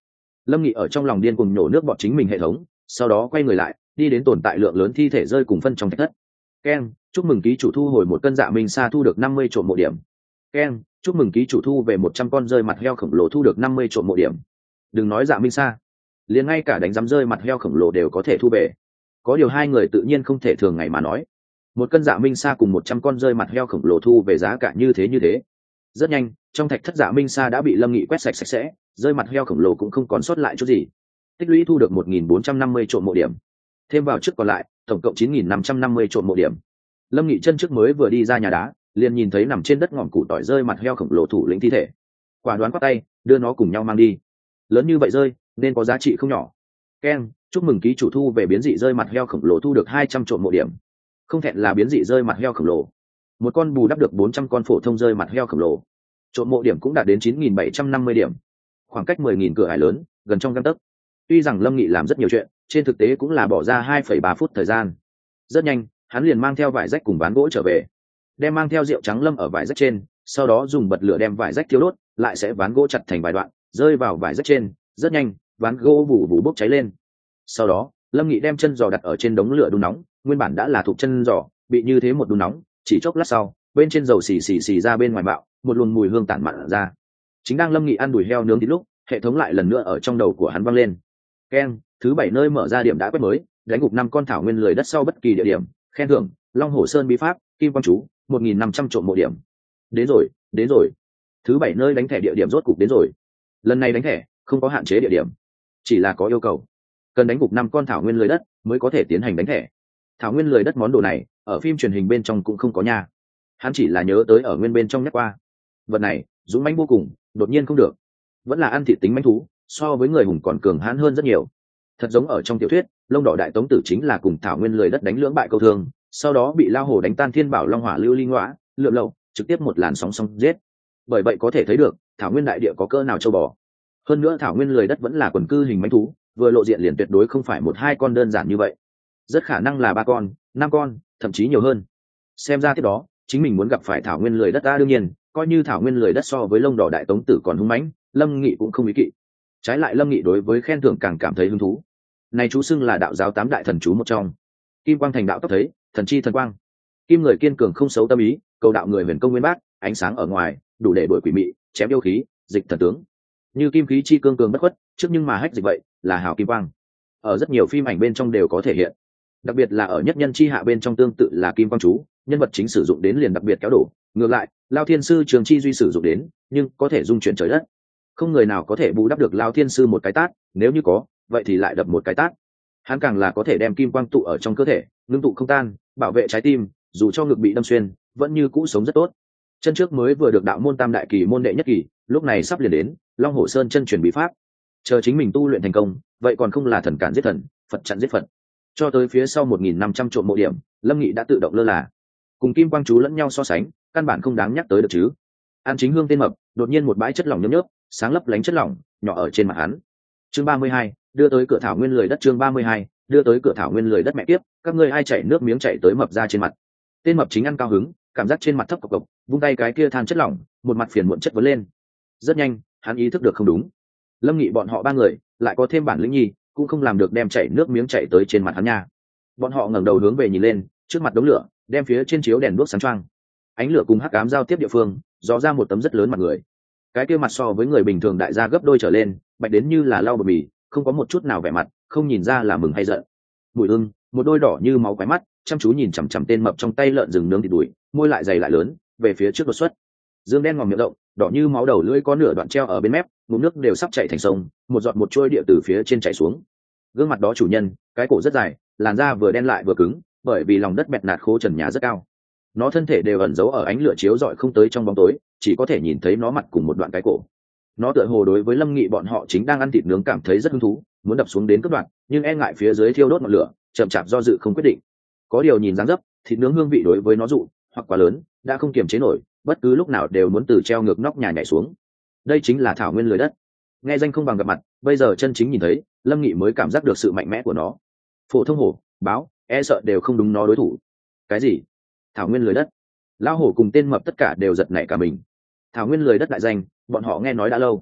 Lâm Nghị ở trong lòng điên cuồng nhổ nước bọt chính mình hệ thống, sau đó quay người lại đi đến tồn tại lượng lớn thi thể rơi cùng phân trong thạch thất. Keng, chúc mừng ký chủ thu hồi một cân dạ minh sa thu được 50 trộm mộ điểm. Keng, chúc mừng ký chủ thu về 100 con rơi mặt heo khổng lồ thu được 50 trộm mộ điểm. Đừng nói dạ minh sa, liền ngay cả đánh giám rơi mặt heo khổng lồ đều có thể thu về. Có điều hai người tự nhiên không thể thường ngày mà nói. Một cân dạ minh sa cùng 100 con rơi mặt heo khổng lồ thu về giá cả như thế. Rất nhanh, trong thạch thất dạ minh sa đã bị Lâm Nghị quét sạch sạch sẽ, rơi mặt heo khổng lồ cũng không còn sót lại chút gì. Tích lũy thu được 1.450 trộm mộ điểm. Thêm vào trước còn lại, tổng cộng 9.550 trộm mộ điểm. Lâm Nghị chân trước mới vừa đi ra nhà đá, liền nhìn thấy nằm trên đất ngọn củ tỏi rơi mặt heo khổng lồ thủ lĩnh thi thể. Quả đoán quát tay, đưa nó cùng nhau mang đi. Lớn như vậy rơi, nên có giá trị không nhỏ. Keng, chúc mừng ký chủ thu về biến dị rơi mặt heo khổng lồ thu được 200 trộm mộ điểm. Không thẹn là biến dị rơi mặt heo khổng lồ. Một con bù đắp được 400 con phổ thông rơi mặt heo khổng lồ. Trộm mộ điểm cũng đạt đến 9.750 điểm. Khoảng cách 10.000 cửa ải lớn, gần trong gang tấc. Tuy rằng Lâm Nghị làm rất nhiều chuyện, trên thực tế cũng là bỏ ra 2,3 phút thời gian. Rất nhanh, hắn liền mang theo vải rách cùng ván gỗ trở về, đem mang theo rượu trắng lâm ở vải rách trên, sau đó dùng bật lửa đem vải rách thiêu đốt, lại sẽ ván gỗ chặt thành vài đoạn, rơi vào vải rách trên. Rất nhanh, ván gỗ vù vù bốc cháy lên. Sau đó, Lâm Nghị đem chân giò đặt ở trên đống lửa đun nóng, nguyên bản đã là thuộc chân giò, bị như thế một đun nóng, chỉ chốc lát sau, bên trên dầu xì ra bên ngoài bạo, một luồng mùi hương tản mạn ra. Chính đang Lâm Nghị ăn đùi heo nướng thịt lúc, hệ thống lại lần nữa ở trong đầu của hắn vang lên. Keng, thứ 7 nơi mở ra điểm đã quét mới, đánh gục 5 con thảo nguyên lười đất sau bất kỳ địa điểm, khen thưởng, Long Hổ Sơn bí pháp, kim quang chú, 1.500 trộm mộ điểm. Đến rồi. Thứ 7 nơi đánh thẻ địa điểm rốt cục đến rồi. Lần này đánh thẻ, không có hạn chế địa điểm, chỉ là có yêu cầu. Cần đánh gục 5 con thảo nguyên lười đất mới có thể tiến hành đánh thẻ. Thảo nguyên lười đất món đồ này, ở phim truyền hình bên trong cũng không có nha. Hắn chỉ là nhớ tới ở nguyên bên trong nhắc qua. Vật này, dũng mãnh vô cùng, đột nhiên không được. Vẫn là ăn thịt tính mãnh thú, so với người hùng còn cường hãn hơn rất nhiều. Thật giống ở trong tiểu thuyết, lông đỏ đại tống tử chính là cùng thảo nguyên lười đất đánh lưỡng bại câu thương, sau đó bị lao hổ đánh tan thiên bảo long hỏa lưu ly ngõa lượm lậu, trực tiếp một làn sóng song giết. Bởi vậy có thể thấy được, thảo nguyên đại địa có cỡ nào châu bò. Hơn nữa thảo nguyên lười đất vẫn là quần cư hình mãnh thú, vừa lộ diện liền tuyệt đối không phải 1-2 con đơn giản như vậy, rất khả năng là 3 con, 5 con, thậm chí nhiều hơn. Xem ra tiếp đó, chính mình muốn gặp phải thảo nguyên lười đất ta đương nhiên, coi như thảo nguyên lười đất so với lông đỏ đại tống tử còn hung mãnh, Lâm Nghị cũng không ý kỵ. Trái lại Lâm Nghị đối với khen thưởng càng cảm thấy hứng thú. Này chú xưng là đạo giáo 8 đại thần chú một trong. Kim quang thành đạo tóc thấy, thần chi thần quang. Kim người kiên cường không xấu tâm ý, cầu đạo người huyền công nguyên bác, ánh sáng ở ngoài, đủ để đuổi quỷ mị, chém yêu khí, dịch thần tướng. Như kim khí chi cương cường bất khuất, trước nhưng mà hách dịch vậy, là hào kim quang. Ở rất nhiều phim ảnh bên trong đều có thể hiện. Đặc biệt là ở nhất nhân chi hạ bên trong tương tự là kim quang chú, nhân vật chính sử dụng đến liền đặc biệt kéo đổ. Ngược lại, Lao Thiên sư Trường Chi Duy sử dụng đến, nhưng có thể dung chuyển trời đất. Không người nào có thể bù đắp được Lao Thiên sư một cái tát, nếu như có, vậy thì lại đập một cái tát. Hắn càng là có thể đem kim quang tụ ở trong cơ thể, ngưng tụ không tan, bảo vệ trái tim, dù cho ngực bị đâm xuyên, vẫn như cũ sống rất tốt. Chân trước mới vừa được đạo môn tam đại kỳ môn đệ nhất kỳ, lúc này sắp liền đến Long Hổ Sơn chân truyền bí pháp. Chờ chính mình tu luyện thành công, vậy còn không là thần cản giết thần, Phật chặn giết Phật. Cho tới phía sau 1.500 trộm mộ điểm, Lâm Nghị đã tự động lơ là. Cùng kim quang chú lẫn nhau so sánh, căn bản không đáng nhắc tới được chứ. An Chính Hương tên mập, đột nhiên một bãi chất lỏng nhớp nhớp, sáng lấp lánh chất lỏng nhỏ ở trên mặt hắn. Chương 32, đưa tới cửa thảo nguyên lười đất. Chương 32, đưa tới cửa thảo nguyên lười đất. Mẹ kiếp, các ngươi ai chảy nước miếng chảy tới mập ra trên mặt. Tên mập chính ăn cao hứng, cảm giác trên mặt thấp cộc cộc, vung tay cái kia than chất lỏng, một mặt phiền muộn chất vấn lên. Rất nhanh, hắn ý thức được không đúng. Lâm Nghị bọn họ 3 người, lại có thêm bản lĩnh nhi, cũng không làm được đem chảy nước miếng chảy tới trên mặt hắn nha. Bọn họ ngẩng đầu hướng về nhìn lên, trước mặt đống lửa, đem phía trên chiếu đèn đuốc sáng choang. Ánh lửa cùng hắc ám giao tiếp địa phương, dò ra một tấm rất lớn mặt người. Cái kia mặt so với người bình thường đại gia gấp đôi trở lên, bạch đến như là lau bờ mì, không có một chút nào vẻ mặt, không nhìn ra là mừng hay giận. Bùi Ưng, một đôi đỏ như máu quái mắt, chăm chú nhìn chằm chằm tên mập trong tay lợn rừng nướng thịt đùi, môi lại dày lại lớn, về phía trước đột xuất. Dương đen ngòm miệng động, đỏ như máu đầu lưỡi có nửa đoạn treo ở bên mép, ngụm nước đều sắp chảy thành sông, một giọt một trôi địa từ phía trên chảy xuống. Gương mặt đó chủ nhân, cái cổ rất dài, làn da vừa đen lại vừa cứng, bởi vì lòng đất bẹt nạt khô trần nhà rất cao. Nó thân thể đều ẩn giấu ở ánh lửa chiếu rọi không tới trong bóng tối, chỉ có thể nhìn thấy nó mặt cùng một đoạn cái cổ. Nó tựa hồ đối với Lâm Nghị bọn họ chính đang ăn thịt nướng cảm thấy rất hứng thú, muốn đập xuống đến cướp đoạn, nhưng e ngại phía dưới thiêu đốt ngọn lửa, chậm chạp do dự không quyết định. Có điều nhìn dáng dấp, thịt nướng hương vị đối với nó dụ hoặc quá lớn, đã không kiềm chế nổi, bất cứ lúc nào đều muốn từ treo ngược nóc nhà nhảy xuống. Đây chính là thảo nguyên lười đất. Nghe danh không bằng gặp mặt, bây giờ chân chính nhìn thấy, Lâm Nghị mới cảm giác được sự mạnh mẽ của nó. Phổ thông hổ, báo, e sợ đều không đúng nó đối thủ. Cái gì? Thảo nguyên lười đất? Lão hổ cùng tên mập tất cả đều giật nảy cả mình. Thảo nguyên lười đất đại danh, bọn họ nghe nói đã lâu.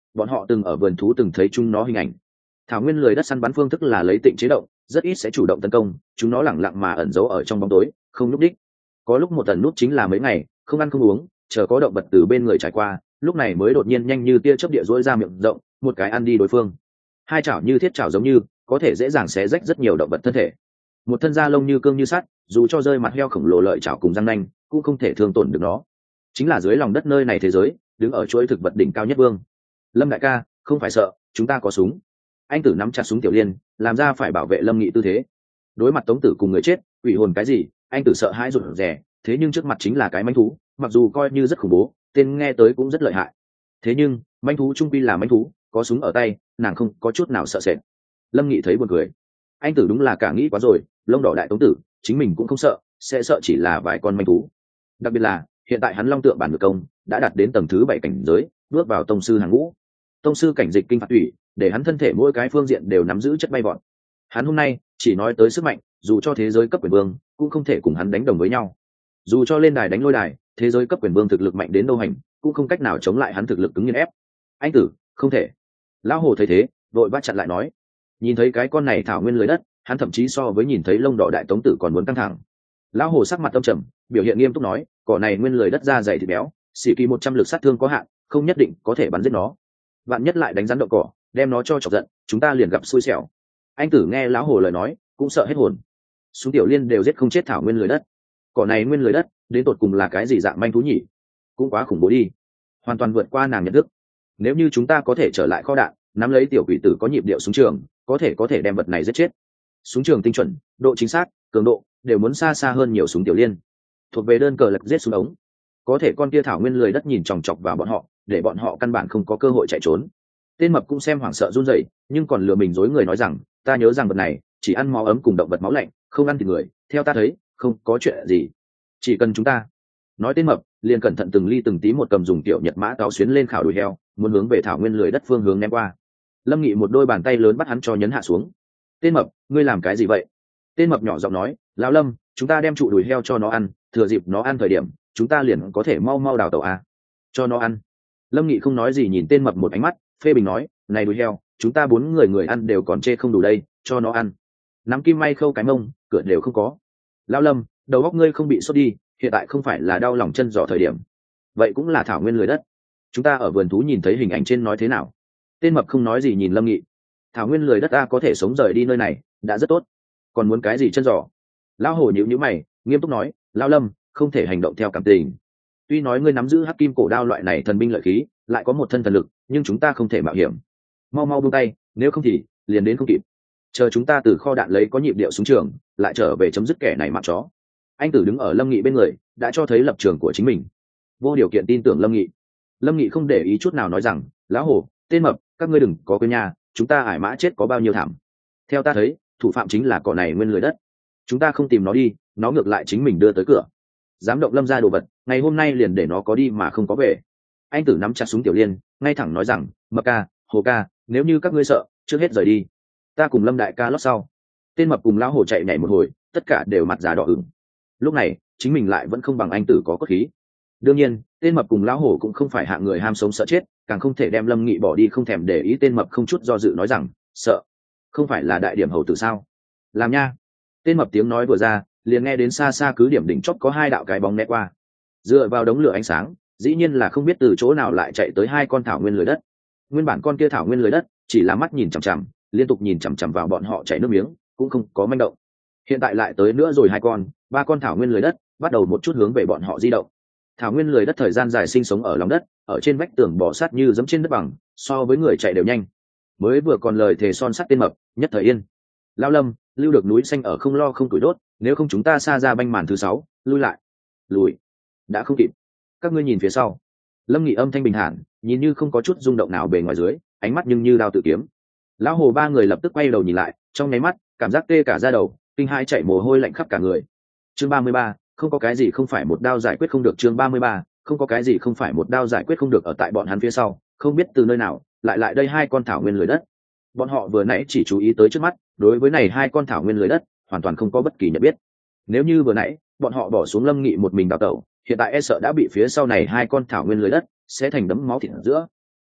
bọn họ từng ở vườn thú từng thấy chúng nó hình ảnh. Thảo nguyên lười đất săn bắn phương thức là lấy tịnh chế động, rất ít sẽ chủ động tấn công, chúng nó lẳng lặng mà ẩn giấu ở trong bóng tối, không núp đích. Có lúc một tần nút chính là mấy ngày, không ăn không uống, chờ có động vật từ bên người trải qua, lúc này mới đột nhiên nhanh như tia chớp địa rỗi ra miệng rộng, một cái ăn đi đối phương. Hai chảo như thiết chảo giống như, có thể dễ dàng xé rách rất nhiều động vật thân thể. Một thân da lông như cương như sắt, dù cho rơi mặt heo khổng lồ lợi chảo cùng răng nanh, cũng không thể thương tổn được nó. Chính là dưới lòng đất nơi này thế giới, đứng ở chuỗi thực vật đỉnh cao nhất vương. Lâm đại ca, không phải sợ, chúng ta có súng. Anh Tử nắm chặt súng Tiểu Liên, làm ra phải bảo vệ Lâm Nghị tư thế. Đối mặt Tống Tử cùng người chết, quỷ hồn cái gì, anh Tử sợ hãi rụt rè, thế nhưng trước mặt chính là cái manh thú, mặc dù coi như rất khủng bố, tên nghe tới cũng rất lợi hại. Thế nhưng, manh thú trung quy là manh thú, có súng ở tay, nàng không có chút nào sợ sệt. Lâm Nghị thấy buồn cười. Anh Tử đúng là cả nghĩ quá rồi, lông đỏ đại Tống Tử, chính mình cũng không sợ, sẽ sợ chỉ là vài con manh thú. Đặc biệt là, hiện tại hắn Long Tượng bản ngược công đã đạt đến tầng thứ 7 cảnh giới, bước vào tông sư hàng ngũ. Tông sư cảnh dịch kinh phạt thủy, để hắn thân thể mỗi cái phương diện đều nắm giữ chất bay vọt. Hắn hôm nay chỉ nói tới sức mạnh, dù cho thế giới cấp quyền vương cũng không thể cùng hắn đánh đồng với nhau. Dù cho lên đài đánh lôi đài, thế giới cấp quyền vương thực lực mạnh đến đâu hành, cũng không cách nào chống lại hắn thực lực cứng như ép. Anh Tử, không thể. Lão Hồ thấy thế, vội bắt chặn lại nói. Nhìn thấy cái con này thảo nguyên lưới đất, hắn thậm chí so với nhìn thấy lông đỏ đại Tống Tử còn muốn căng thẳng. Lão Hồ sắc mặt âm trầm, biểu hiện nghiêm túc nói, cỏ này nguyên lưới đất da dày thịt béo, xỉ kỳ 100 lực sát thương có hạn, không nhất định có thể bắn giết nó. Vạn nhất lại đánh rắn đậu cỏ, đem nó cho chọc giận, chúng ta liền gặp xui xẻo. Anh Tử nghe lão Hồ lời nói, cũng sợ hết hồn. Súng Tiểu Liên đều giết không chết thảo nguyên lưới đất, cỏ này nguyên lưới đất đến tột cùng là cái gì dạng manh thú nhỉ? Cũng quá khủng bố đi, hoàn toàn vượt qua nàng nhận thức. Nếu như chúng ta có thể trở lại kho đạn, nắm lấy tiểu quỷ tử có nhịp điệu súng trường, có thể đem vật này giết chết. Súng trường tinh chuẩn, độ chính xác, cường độ đều muốn xa xa hơn nhiều súng Tiểu Liên. Thuộc về đơn cờ lật giết xuống ống. Có thể con kia thảo nguyên lười đất nhìn chòng chọc vào bọn họ, để bọn họ căn bản không có cơ hội chạy trốn. Tên mập cũng xem hoảng sợ run rẩy, nhưng còn lừa mình dối người nói rằng, ta nhớ rằng vật này chỉ ăn máu ấm cùng động vật máu lạnh, không ăn thịt người, theo ta thấy không có chuyện gì, chỉ cần chúng ta. Nói tên mập liền cẩn thận từng ly từng tí một cầm dùng tiểu nhật mã cáo xuyến lên khảo đùi heo, muốn hướng về thảo nguyên lười đất phương hướng ném qua. Lâm Nghị một đôi bàn tay lớn bắt hắn cho nhấn hạ xuống. Tên mập, ngươi làm cái gì vậy? Tên mập nhỏ giọng nói, lão Lâm, chúng ta đem trụ đùi heo cho nó ăn, thừa dịp nó ăn thời điểm chúng ta liền có thể mau mau đào tẩu à. Cho nó ăn. Lâm Nghị không nói gì nhìn tên mập một ánh mắt, phê bình nói, này đùi heo chúng ta 4 người ăn đều còn chê không đủ đây, cho nó ăn. Nắm kim may khâu cái mông, cửa đều không có. Lão Lâm, đầu óc ngươi không bị sốt đi, hiện tại không phải là đau lòng chân giỏ thời điểm. Vậy cũng là thảo nguyên lười đất, chúng ta ở vườn thú nhìn thấy hình ảnh trên nói thế nào? Tên mập không nói gì nhìn Lâm Nghị. Thảo nguyên lười đất ta có thể sống rời đi nơi này đã rất tốt, còn muốn cái gì chân giỏ? Lão Hồ nhíu nhíu mày, nghiêm túc nói, lão Lâm, không thể hành động theo cảm tình. Tuy nói ngươi nắm giữ hắc kim cổ đao loại này thần binh lợi khí, lại có một thân thần lực, nhưng chúng ta không thể mạo hiểm. Mau mau buông tay, nếu không thì liền đến không kịp. Chờ chúng ta từ kho đạn lấy có nhịp điệu súng trường, lại trở về chấm dứt kẻ này mạng chó. Anh Tử đứng ở Lâm Nghị bên người, đã cho thấy lập trường của chính mình, vô điều kiện tin tưởng Lâm Nghị. Lâm Nghị không để ý chút nào nói rằng, lão Hồ, tên mập, các ngươi đừng có quên nhà, chúng ta ải mã chết có bao nhiêu thảm. Theo ta thấy, thủ phạm chính là cỏ này nguyên lưới đất. Chúng ta không tìm nó đi, nó ngược lại chính mình đưa tới cửa. Dám động Lâm ra đồ vật, ngày hôm nay liền để nó có đi mà không có về. Anh Tử nắm chặt súng Tiểu Liên, ngay thẳng nói rằng, mập ca, Hồ ca, nếu như các ngươi sợ, trước hết rời đi, ta cùng Lâm đại ca lót sau. Tên mập cùng lão Hồ chạy nhảy một hồi, tất cả đều mặt già đỏ ửng. Lúc này chính mình lại vẫn không bằng anh Tử có cốt khí. Đương nhiên tên mập cùng lão Hồ cũng không phải hạng người ham sống sợ chết, càng không thể đem Lâm Nghị bỏ đi không thèm để ý. Tên mập không chút do dự nói rằng, sợ không phải là đại điểm hầu tử sao? Làm nha. Tên mập tiếng nói vừa ra, liền nghe đến xa xa cứ điểm đỉnh chót có 2 đạo cái bóng né qua. Dựa vào đống lửa ánh sáng, dĩ nhiên là không biết từ chỗ nào lại chạy tới 2 con thảo nguyên lưới đất. Nguyên bản con kia thảo nguyên lưới đất chỉ là mắt nhìn chằm chằm, liên tục nhìn chằm chằm vào bọn họ chảy nước miếng, cũng không có manh động. Hiện tại lại tới nữa rồi 2 con, 3 con thảo nguyên lưới đất bắt đầu một chút hướng về bọn họ di động. Thảo nguyên lười đất thời gian dài sinh sống ở lòng đất, ở trên vách tường bò sát như giẫm trên đất bằng, so với người chạy đều nhanh. Mới vừa còn lời thề son sắt tên mập, nhất thời yên. Lão Lâm, lưu được núi xanh ở không lo không tuổi đốt, nếu không chúng ta xa ra banh màn thứ 6, lui lại. Lùi. Đã không kịp. Các ngươi nhìn phía sau. Lâm Nghị âm thanh bình thản, nhìn như không có chút rung động nào bề ngoài dưới, ánh mắt nhưng như đao tự kiếm. Lão Hồ 3 người lập tức quay đầu nhìn lại, trong nháy mắt, cảm giác tê cả da đầu, kinh hãi chảy mồ hôi lạnh khắp cả người. Chương 33, không có cái gì không phải một đao giải quyết không được. Chương 33, không có cái gì không phải một đao giải quyết không được. Ở tại bọn hắn phía sau, không biết từ nơi nào lại đây 2 con thảo nguyên lưới đất. Bọn họ vừa nãy chỉ chú ý tới trước mắt, đối với này 2 con thảo nguyên lưới đất hoàn toàn không có bất kỳ nhận biết. Nếu như vừa nãy bọn họ bỏ xuống Lâm Nghị một mình đào tẩu, hiện tại e sợ đã bị phía sau này 2 con thảo nguyên lưới đất sẽ thành đấm máu thịt ở giữa.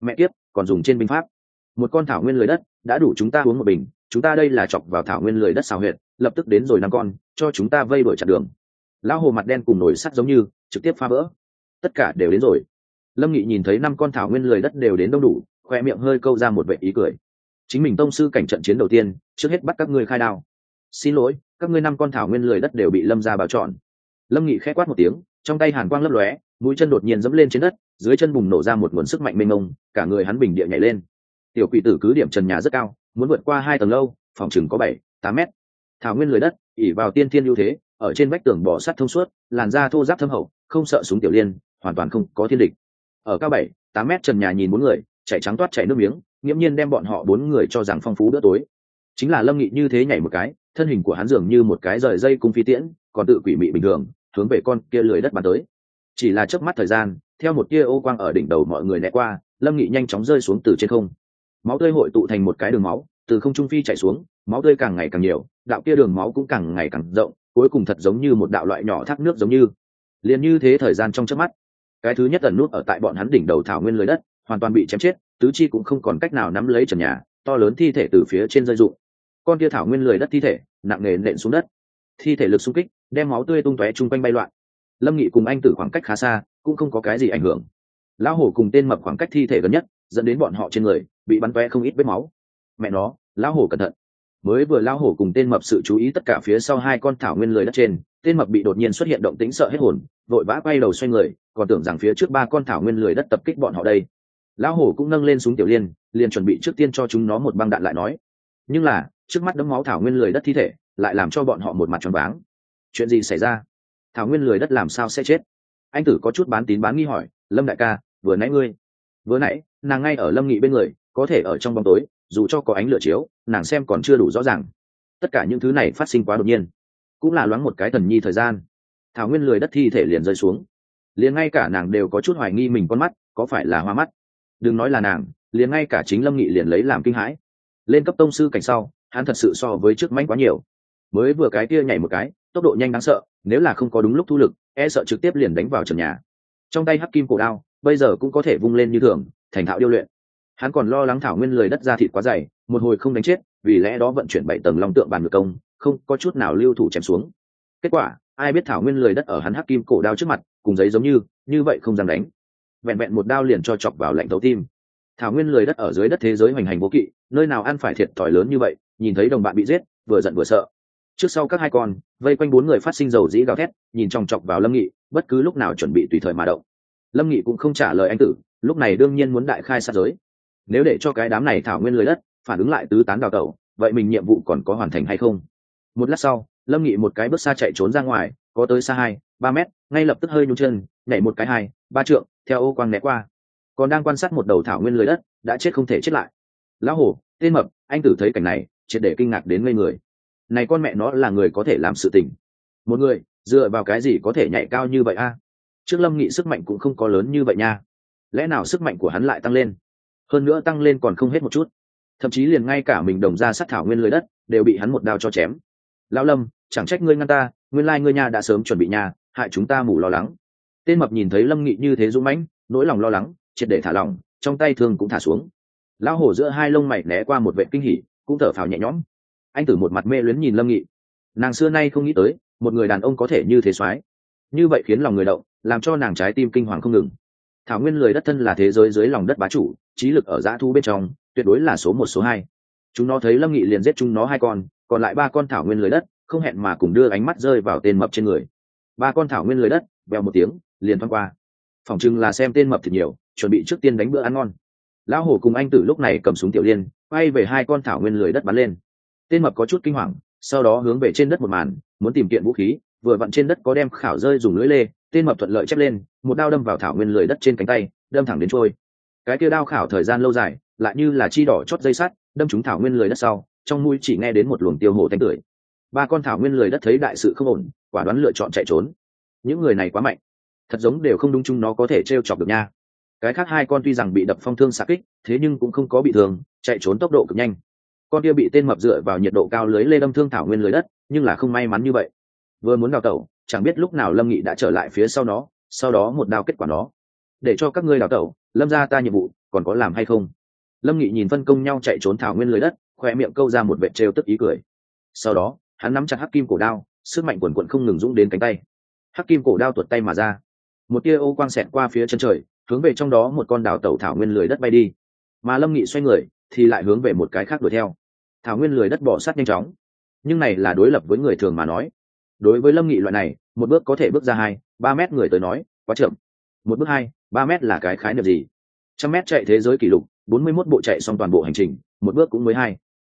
mẹ kiếp còn dùng trên binh pháp. Một con thảo nguyên lười đất đã đủ chúng ta uống một bình, chúng ta đây là chọc vào thảo nguyên lười đất xào huyệt, lập tức đến rồi 5 con cho chúng ta vây đuổi chặn đường. Lão hồ mặt đen cùng nổi sắt giống như trực tiếp phá vỡ. Tất cả đều đến rồi. Lâm Nghị nhìn thấy 5 con thảo nguyên lười đất đều đến đông đủ, khoe miệng hơi câu ra một vẻ ý cười. Chính mình tông sư cảnh trận chiến đầu tiên, trước hết bắt các ngươi khai đao. Xin lỗi, các ngươi 5 con thảo nguyên lười đất đều bị Lâm gia bao trọn. Lâm Nghị khẽ quát một tiếng, trong tay hàn quang lấp lóe, mũi chân đột nhiên giẫm lên trên đất, dưới chân bùng nổ ra một nguồn sức mạnh mênh mông, cả người hắn bình địa nhảy lên. Tiểu quỷ tử cứ điểm trần nhà rất cao, muốn vượt qua 2 tầng lâu, phòng chừng có 7-8 mét. Thảo nguyên lười đất, ỷ vào tiên thiên ưu thế, ở trên vách tường bò sắt thông suốt, làn da thô ráp thâm hậu, không sợ súng tiểu liên, hoàn toàn không có thiên địch. Ở cao 7-8 mét trần nhà nhìn 4 người, chảy trắng toát chảy nước miếng, nghiễm nhiên đem bọn họ 4 người cho rằng phong phú bữa tối. Chính là Lâm Nghị như thế nhảy một cái, thân hình của hắn dường như một cái rời dây cung phi tiễn, còn tự quỷ mị bình thường, hướng về con kia lười đất bắn tới. Chỉ là chớp mắt thời gian, theo một tia ô quang ở đỉnh đầu mọi người né qua, Lâm Nghị nhanh chóng rơi xuống từ trên không. Máu tươi hội tụ thành một cái đường máu, từ không trung phi chảy xuống, máu tươi càng ngày càng nhiều, đạo kia đường máu cũng càng ngày càng rộng, cuối cùng thật giống như một đạo loại nhỏ thác nước giống như. Liền như thế thời gian trong chớp mắt, cái thứ nhất ẩn nút ở tại bọn hắn đỉnh đầu thảo nguyên lười đất, hoàn toàn bị chém chết, tứ chi cũng không còn cách nào nắm lấy trần nhà, to lớn thi thể từ phía trên rơi rụng. Con kia thảo nguyên lười đất thi thể nặng nề nện xuống đất, thi thể lực xung kích đem máu tươi tung tóe chung quanh bay loạn. Lâm Nghị cùng anh Tử khoảng cách khá xa, cũng không có cái gì ảnh hưởng. Lão hổ cùng tên mập khoảng cách thi thể gần nhất, dẫn đến bọn họ trên người bị bắn tóe không ít vết máu. Mẹ nó, lão hổ cẩn thận. Mới vừa lão hổ cùng tên mập sự chú ý tất cả phía sau 2 con thảo nguyên lười đất trên, tên mập bị đột nhiên xuất hiện động tĩnh sợ hết hồn, vội vã quay đầu xoay người, còn tưởng rằng phía trước 3 con thảo nguyên lười đất tập kích bọn họ đây. Lão hổ cũng nâng lên súng tiểu liên, liền chuẩn bị trước tiên cho chúng nó một băng đạn lại nói. Nhưng là, trước mắt đấm máu thảo nguyên lười đất thi thể, lại làm cho bọn họ một mặt tròn váng. Chuyện gì xảy ra? Thảo nguyên lười đất làm sao sẽ chết? Anh Tử có chút bán tín bán nghi hỏi, Lâm đại ca, vừa nãy nàng ngay ở Lâm Nghị bên người, có thể ở trong bóng tối, dù cho có ánh lửa chiếu, nàng xem còn chưa đủ rõ ràng. Tất cả những thứ này phát sinh quá đột nhiên, cũng là loáng một cái thần nhi thời gian. Thảo nguyên lười đất thi thể liền rơi xuống, liền ngay cả nàng đều có chút hoài nghi mình con mắt có phải là hoa mắt. Đừng nói là nàng, liền ngay cả chính Lâm Nghị liền lấy làm kinh hãi. Lên cấp tông sư cảnh sau, hắn thật sự so với trước mãnh quá nhiều. Mới vừa cái kia nhảy một cái, tốc độ nhanh đáng sợ, nếu là không có đúng lúc thu lực, e sợ trực tiếp liền đánh vào trần nhà. Trong tay hắc kim cổ đao, bây giờ cũng có thể vung lên như thường, thành thạo điêu luyện. Hắn còn lo lắng thảo nguyên lười đất ra thịt quá dày, một hồi không đánh chết, vì lẽ đó vận chuyển 7 tầng long tượng bàn ngược công, không có chút nào lưu thủ chém xuống. Kết quả, ai biết thảo nguyên lười đất ở hắn hắc kim cổ đao trước mặt, cùng giấy giống như vậy không dám đánh. Vẹn vẹn một đao liền cho chọc vào lạnh thấu tim. Thảo nguyên lười đất ở dưới đất thế giới hoành hành vô kỵ, nơi nào ăn phải thiệt thòi lớn như vậy, nhìn thấy đồng bạn bị giết, vừa giận vừa sợ. Trước sau các 2 con vây quanh 4 người phát sinh dầu dĩ gào thét, nhìn chòng chọc vào Lâm Nghị, bất cứ lúc nào chuẩn bị tùy thời mà động. Lâm Nghị cũng không trả lời anh Tử, lúc này đương nhiên muốn đại khai sát giới. Nếu để cho cái đám này thảo nguyên lười đất phản ứng lại tứ tán đào tẩu, vậy mình nhiệm vụ còn có hoàn thành hay không? Một lát sau, Lâm Nghị một cái bước xa chạy trốn ra ngoài, có tới xa 2-3 mét, ngay lập tức hơi nhún chân, nhảy một cái 2-3 trượng, theo ô quang né qua. Còn đang quan sát một đầu thảo nguyên lười đất, đã chết không thể chết lại. Lão hổ, tên mập, anh Tử thấy cảnh này, triệt để kinh ngạc đến ngây người. Này con mẹ nó là người có thể làm sự tình. Một người dựa vào cái gì có thể nhảy cao như vậy a? Trước Lâm Nghị sức mạnh cũng không có lớn như vậy nha. Lẽ nào sức mạnh của hắn lại tăng lên? Hơn nữa tăng lên còn không hết một chút, thậm chí liền ngay cả mình đồng ra sát thảo nguyên lưới đất đều bị hắn một đao cho chém. Lão Lâm, chẳng trách ngươi ngăn ta, nguyên lai ngươi nhà đã sớm chuẩn bị nhà, hại chúng ta mù lo lắng. Tên mập nhìn thấy Lâm Nghị như thế dũng mãnh, nỗi lòng lo lắng triệt để thả lỏng, trong tay thương cũng thả xuống. Lão hổ giữa 2 lông mày né qua một vệt kinh hỉ, cũng thở phào nhẹ nhõm. Anh Tử một mặt mê luyến nhìn Lâm Nghị, nàng xưa nay không nghĩ tới một người đàn ông có thể như thế soái, như vậy khiến lòng người động, làm cho nàng trái tim kinh hoàng không ngừng. Thảo nguyên lười đất thân là thế giới dưới lòng đất bá chủ, trí lực ở dã thu bên trong tuyệt đối là số 1 số 2. Chúng nó thấy Lâm Nghị liền giết chúng nó 2 con, còn lại 3 con thảo nguyên lười đất không hẹn mà cùng đưa ánh mắt rơi vào tên mập trên người. 3 con thảo nguyên lười đất vèo một tiếng liền thoáng qua, phỏng chừng là xem tên mập thịt nhiều, chuẩn bị trước tiên đánh bữa ăn ngon. Lão hổ cùng anh Tử lúc này cầm súng tiểu liên, quay về 2 con thảo nguyên lười đất bắn lên. Tên mập có chút kinh hoàng, sau đó hướng về trên đất một màn, muốn tìm kiện vũ khí, vừa vặn trên đất có đem khảo rơi dùng lưỡi lê, tên mập thuận lợi chép lên, một đao đâm vào thảo nguyên lười đất trên cánh tay, đâm thẳng đến trôi. Cái kia đao khảo thời gian lâu dài, lại như là chi đỏ chót dây sắt, đâm trúng thảo nguyên lười đất sau, trong mũi chỉ nghe đến một luồng tiêu hổ tanh tưởi. 3 con thảo nguyên lười đất thấy đại sự không ổn, quả đoán lựa chọn chạy trốn. Những người này quá mạnh, thật giống đều không đúng chúng nó có thể trêu chọc được nha. Cái khác 2 con tuy rằng bị đập phong thương xạ kích, thế nhưng cũng không có bị thương, chạy trốn tốc độ cực nhanh. Con kia bị tên mập dựa vào nhiệt độ cao lưới lê đâm thương thảo nguyên lười đất, nhưng là không may mắn như vậy. Vừa muốn đào tẩu, chẳng biết lúc nào Lâm Nghị đã trở lại phía sau nó, sau đó một đao kết quả nó. để cho các ngươi đào tẩu, lâm ra ta nhiệm vụ còn có làm hay không? Lâm Nghị nhìn phân công nhau chạy trốn thảo nguyên lưới đất, khoe miệng câu ra một vệt trêu tức ý cười. Sau đó hắn nắm chặt hắc kim cổ đao, sức mạnh quần quận không ngừng dũng đến cánh tay. Hắc kim cổ đao tuột tay mà ra, một tia ô quang xẹt qua phía chân trời, hướng về trong đó một con đào tẩu thảo nguyên lưới đất bay đi. Mà Lâm Nghị xoay người thì lại hướng về một cái khác đuổi theo. Thảo nguyên lưới đất bỏ sát nhanh chóng, nhưng này là đối lập với người thường mà nói. Đối với Lâm Nghị loại này một bước có thể bước ra 2-3 mét người tới nói quá chậm. Một bước 2-3 mét là cái khái niệm gì? 100 mét chạy thế giới kỷ lục, 41 bộ chạy xong toàn bộ hành trình, một bước cũng mới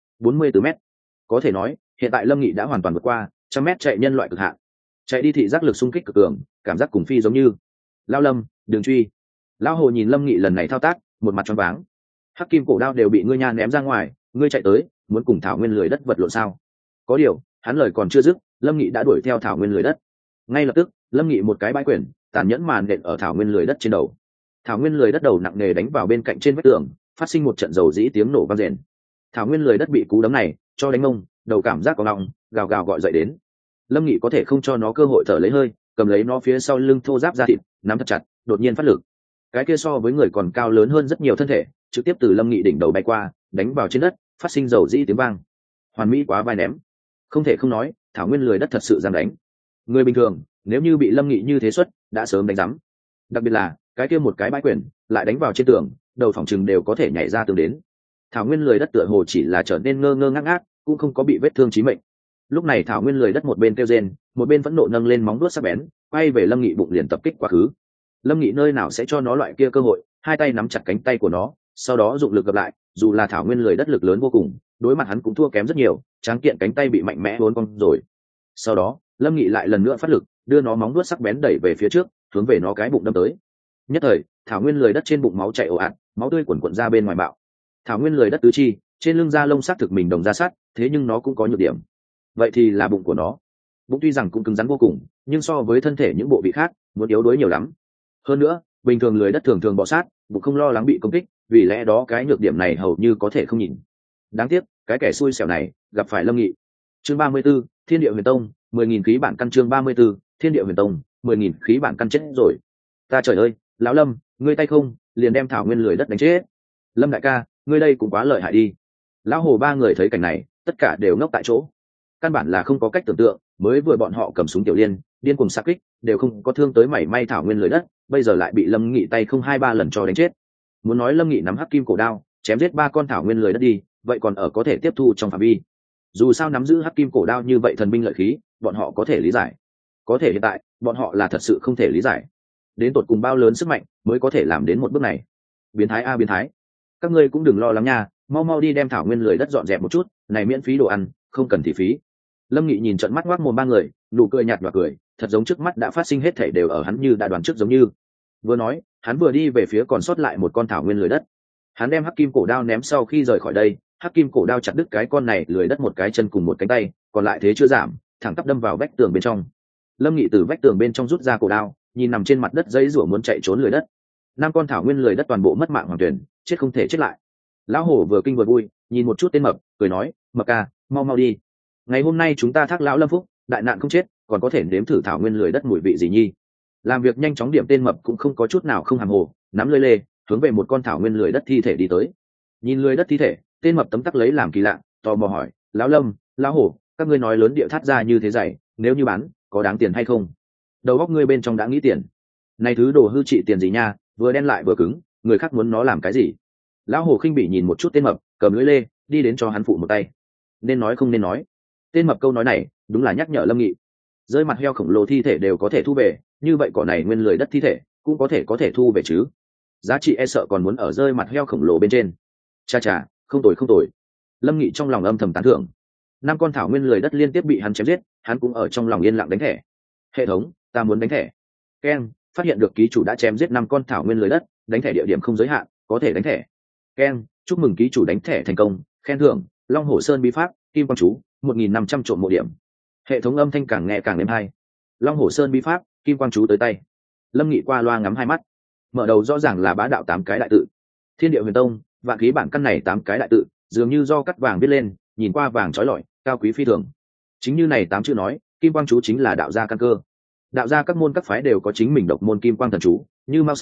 44 mét. Có thể nói hiện tại Lâm Nghị đã hoàn toàn vượt qua 100 mét chạy nhân loại cực hạn. Chạy đi thị giác lực xung kích cực cường, cảm giác cùng phi giống như. Lao Lâm, đường truy. Lão Hồ nhìn Lâm Nghị lần này thao tác, một mặt choáng váng. Hắc kim cổ đao đều bị ngươi nha ném ra ngoài, ngươi chạy tới muốn cùng thảo nguyên lưới đất vật lộn sao? Có điều hắn lời còn chưa dứt, Lâm Nghị đã đuổi theo thảo nguyên lưới đất. Ngay lập tức Lâm Nghị một cái bãi quyền tàn nhẫn màn nện ở thảo nguyên lưới đất trên đầu. Thảo nguyên lưới đất đầu nặng nề đánh vào bên cạnh trên vách tường, phát sinh một trận dầu dĩ tiếng nổ vang rền. Thảo nguyên lưới đất bị cú đấm này cho đánh ông, đầu cảm giác có lòng gào gào gọi dậy đến. Lâm Nghị có thể không cho nó cơ hội thở lấy hơi, cầm lấy nó phía sau lưng thô ráp ra thịt, nắm thật chặt, đột nhiên phát lực. Cái kia so với người còn cao lớn hơn rất nhiều thân thể, trực tiếp từ Lâm Nghị đỉnh đầu bay qua, đánh vào trên đất, phát sinh dầu dĩ tiếng vang. Hoàn mỹ quá vai ném. Không thể không nói, thảo nguyên lười đất thật sự dám đánh. Người bình thường nếu như bị Lâm Nghị như thế xuất, đã sớm đánh rắm. Đặc biệt là cái kia một cái bãi quyền lại đánh vào trên tường, đầu phòng trừng đều có thể nhảy ra tường đến. Thảo nguyên lười đất tựa hồ chỉ là trở nên ngơ ngơ ngác ngác, cũng không có bị vết thương chí mệnh. Lúc này thảo nguyên lười đất một bên kêu rên, một bên phẫn nộ nâng lên móng vuốt sắc bén, quay về Lâm Nghị bụng liền tập kích quá khứ. Lâm Nghị nơi nào sẽ cho nó loại kia cơ hội, hai tay nắm chặt cánh tay của nó, sau đó dụng lực gặp lại. Dù là thảo nguyên lười đất lực lớn vô cùng, đối mặt hắn cũng thua kém rất nhiều, tráng kiện cánh tay bị mạnh mẽ uốn cong rồi. Sau đó Lâm Nghị lại lần nữa phát lực, đưa nó móng vuốt sắc bén đẩy về phía trước, hướng về nó cái bụng đâm tới. Nhất thời thảo nguyên lười đất trên bụng máu chảy ồ ạt, máu tươi cuồn cuộn ra bên ngoài bạo. Thảo nguyên lười đất tứ chi trên lưng da lông sắc thực mình đồng da sắt, thế nhưng nó cũng có nhược điểm. Vậy thì là bụng của nó. Bụng tuy rằng cũng cứng rắn vô cùng, nhưng so với thân thể những bộ vị khác muốn yếu đuối nhiều lắm. Hơn nữa bình thường lười đất thường thường bò sát, bụng không lo lắng bị công kích, vì lẽ đó cái nhược điểm này hầu như có thể không nhìn. Đáng tiếc cái kẻ xui xẻo này gặp phải Lâm Nghị. Chương 34, Thiên Địa Huyền Tông, 10.000 khí bản căn. Chương 34, Thiên Địa Huyền Tông, 10.000 khí bản căn. Chết rồi. Ta trời ơi, lão Lâm, ngươi tay không liền đem thảo nguyên lười đất đánh chết. Lâm đại ca, ngươi đây cũng quá lợi hại đi. Lão Hồ ba người thấy cảnh này tất cả đều ngốc tại chỗ. Căn bản là không có cách tưởng tượng, mới vừa bọn họ cầm súng tiểu liên điên cuồng xạ kích, đều không có thương tới mảy may thảo nguyên lưới đất, bây giờ lại bị Lâm Nghị tay không 2-3 lần cho đánh chết. Muốn nói Lâm Nghị nắm hắc kim cổ đao chém giết 3 con thảo nguyên lưới đất đi, vậy còn ở có thể tiếp thu trong phạm vi. Dù sao nắm giữ hắc kim cổ đao như vậy thần binh lợi khí, bọn họ có thể lý giải. Có thể hiện tại bọn họ là thật sự không thể lý giải, đến tột cùng bao lớn sức mạnh mới có thể làm đến một bước này. Biến thái a biến thái. Các ngươi cũng đừng lo lắng nha, mau mau đi đem thảo nguyên lưới đất dọn dẹp một chút, này miễn phí đồ ăn, không cần thị phí. Lâm Nghị nhìn trận mắt ngoác mồm ba người, nụ cười nhạt nhòa cười, thật giống trước mắt đã phát sinh hết thảy đều ở hắn như đã đoán trước giống như. Vừa nói hắn vừa đi về phía còn sót lại một con thảo nguyên lưới đất. Hắn đem hắc kim cổ đao ném sau khi rời khỏi đây, hắc kim cổ đao chặt đứt cái con này lưới đất một cái chân cùng một cánh tay, còn lại thế chưa giảm, thẳng tắp đâm vào vách tường bên trong. Lâm Nghị từ vách tường bên trong rút ra cổ đao, nhìn nằm trên mặt đất giấy rủa muốn chạy trốn lưới đất. 5 con thảo nguyên lưới đất toàn bộ mất mạng hoàn toàn, chết không thể chết lại. Lão Hổ vừa kinh vừa vui, nhìn một chút tên mập, cười nói, mập ca, mau mau đi. Ngày hôm nay chúng ta thác lão Lâm phúc, đại nạn không chết, còn có thể nếm thử thảo nguyên lưới đất mùi vị gì nhi. Làm việc nhanh chóng điểm tên mập cũng không có chút nào không hàm hồ, nắm lưỡi lê hướng về một con thảo nguyên lưới đất thi thể đi tới. Nhìn lưới đất thi thể, tên mập tấm tắc lấy làm kỳ lạ, tò mò hỏi, lão Lâm, lão Hổ, các ngươi nói lớn địa thắt ra như thế dày, nếu như bán có đáng tiền hay không? Đầu óc ngươi bên trong đã nghĩ tiền. Này thứ đồ hư trị tiền gì nha, vừa đen lại vừa cứng, người khác muốn nó làm cái gì? Lão Hổ khinh bỉ nhìn một chút tên mập, cầm lưỡi lê đi đến cho hắn phụ một tay. Nên nói không nên nói. Tên mập câu nói này đúng là nhắc nhở Lâm Nghị. Rơi mặt heo khổng lồ thi thể đều có thể thu về, như vậy cỏ này nguyên lười đất thi thể cũng có thể thu về chứ. Giá trị e sợ còn muốn ở rơi mặt heo khổng lồ bên trên. Cha cha, không tồi không tồi. Lâm Nghị trong lòng âm thầm tán thưởng. 5 con thảo nguyên lười đất liên tiếp bị hắn chém giết, hắn cũng ở trong lòng yên lặng đánh thẻ. Hệ thống, ta muốn đánh thẻ. Ken, phát hiện được ký chủ đã chém giết 5 con thảo nguyên lười đất, đánh thẻ địa điểm không giới hạn, có thể đánh thẻ. Ken, chúc mừng ký chủ đánh thẻ thành công, khen thưởng Long Hổ Sơn bí pháp kim quang chú 1.500 trộm mộ điểm. Hệ thống âm thanh càng nghe càng êm hay. Long Hổ Sơn bí pháp kim quang chú tới tay. Lâm Nghị qua loa ngắm hai mắt, mở đầu rõ ràng là bá đạo 8 cái đại tự. Thiên Địa Huyền Tông, vạn khí bản căn này 8 cái đại tự dường như do cắt vàng viết lên, nhìn qua vàng trói lọi, cao quý phi thường. Chính như này 8 chữ nói, kim quang chú chính là đạo gia căn cơ. Đạo gia các môn các phái đều có chính mình độc môn kim quang thần chú, như Mao Sơn,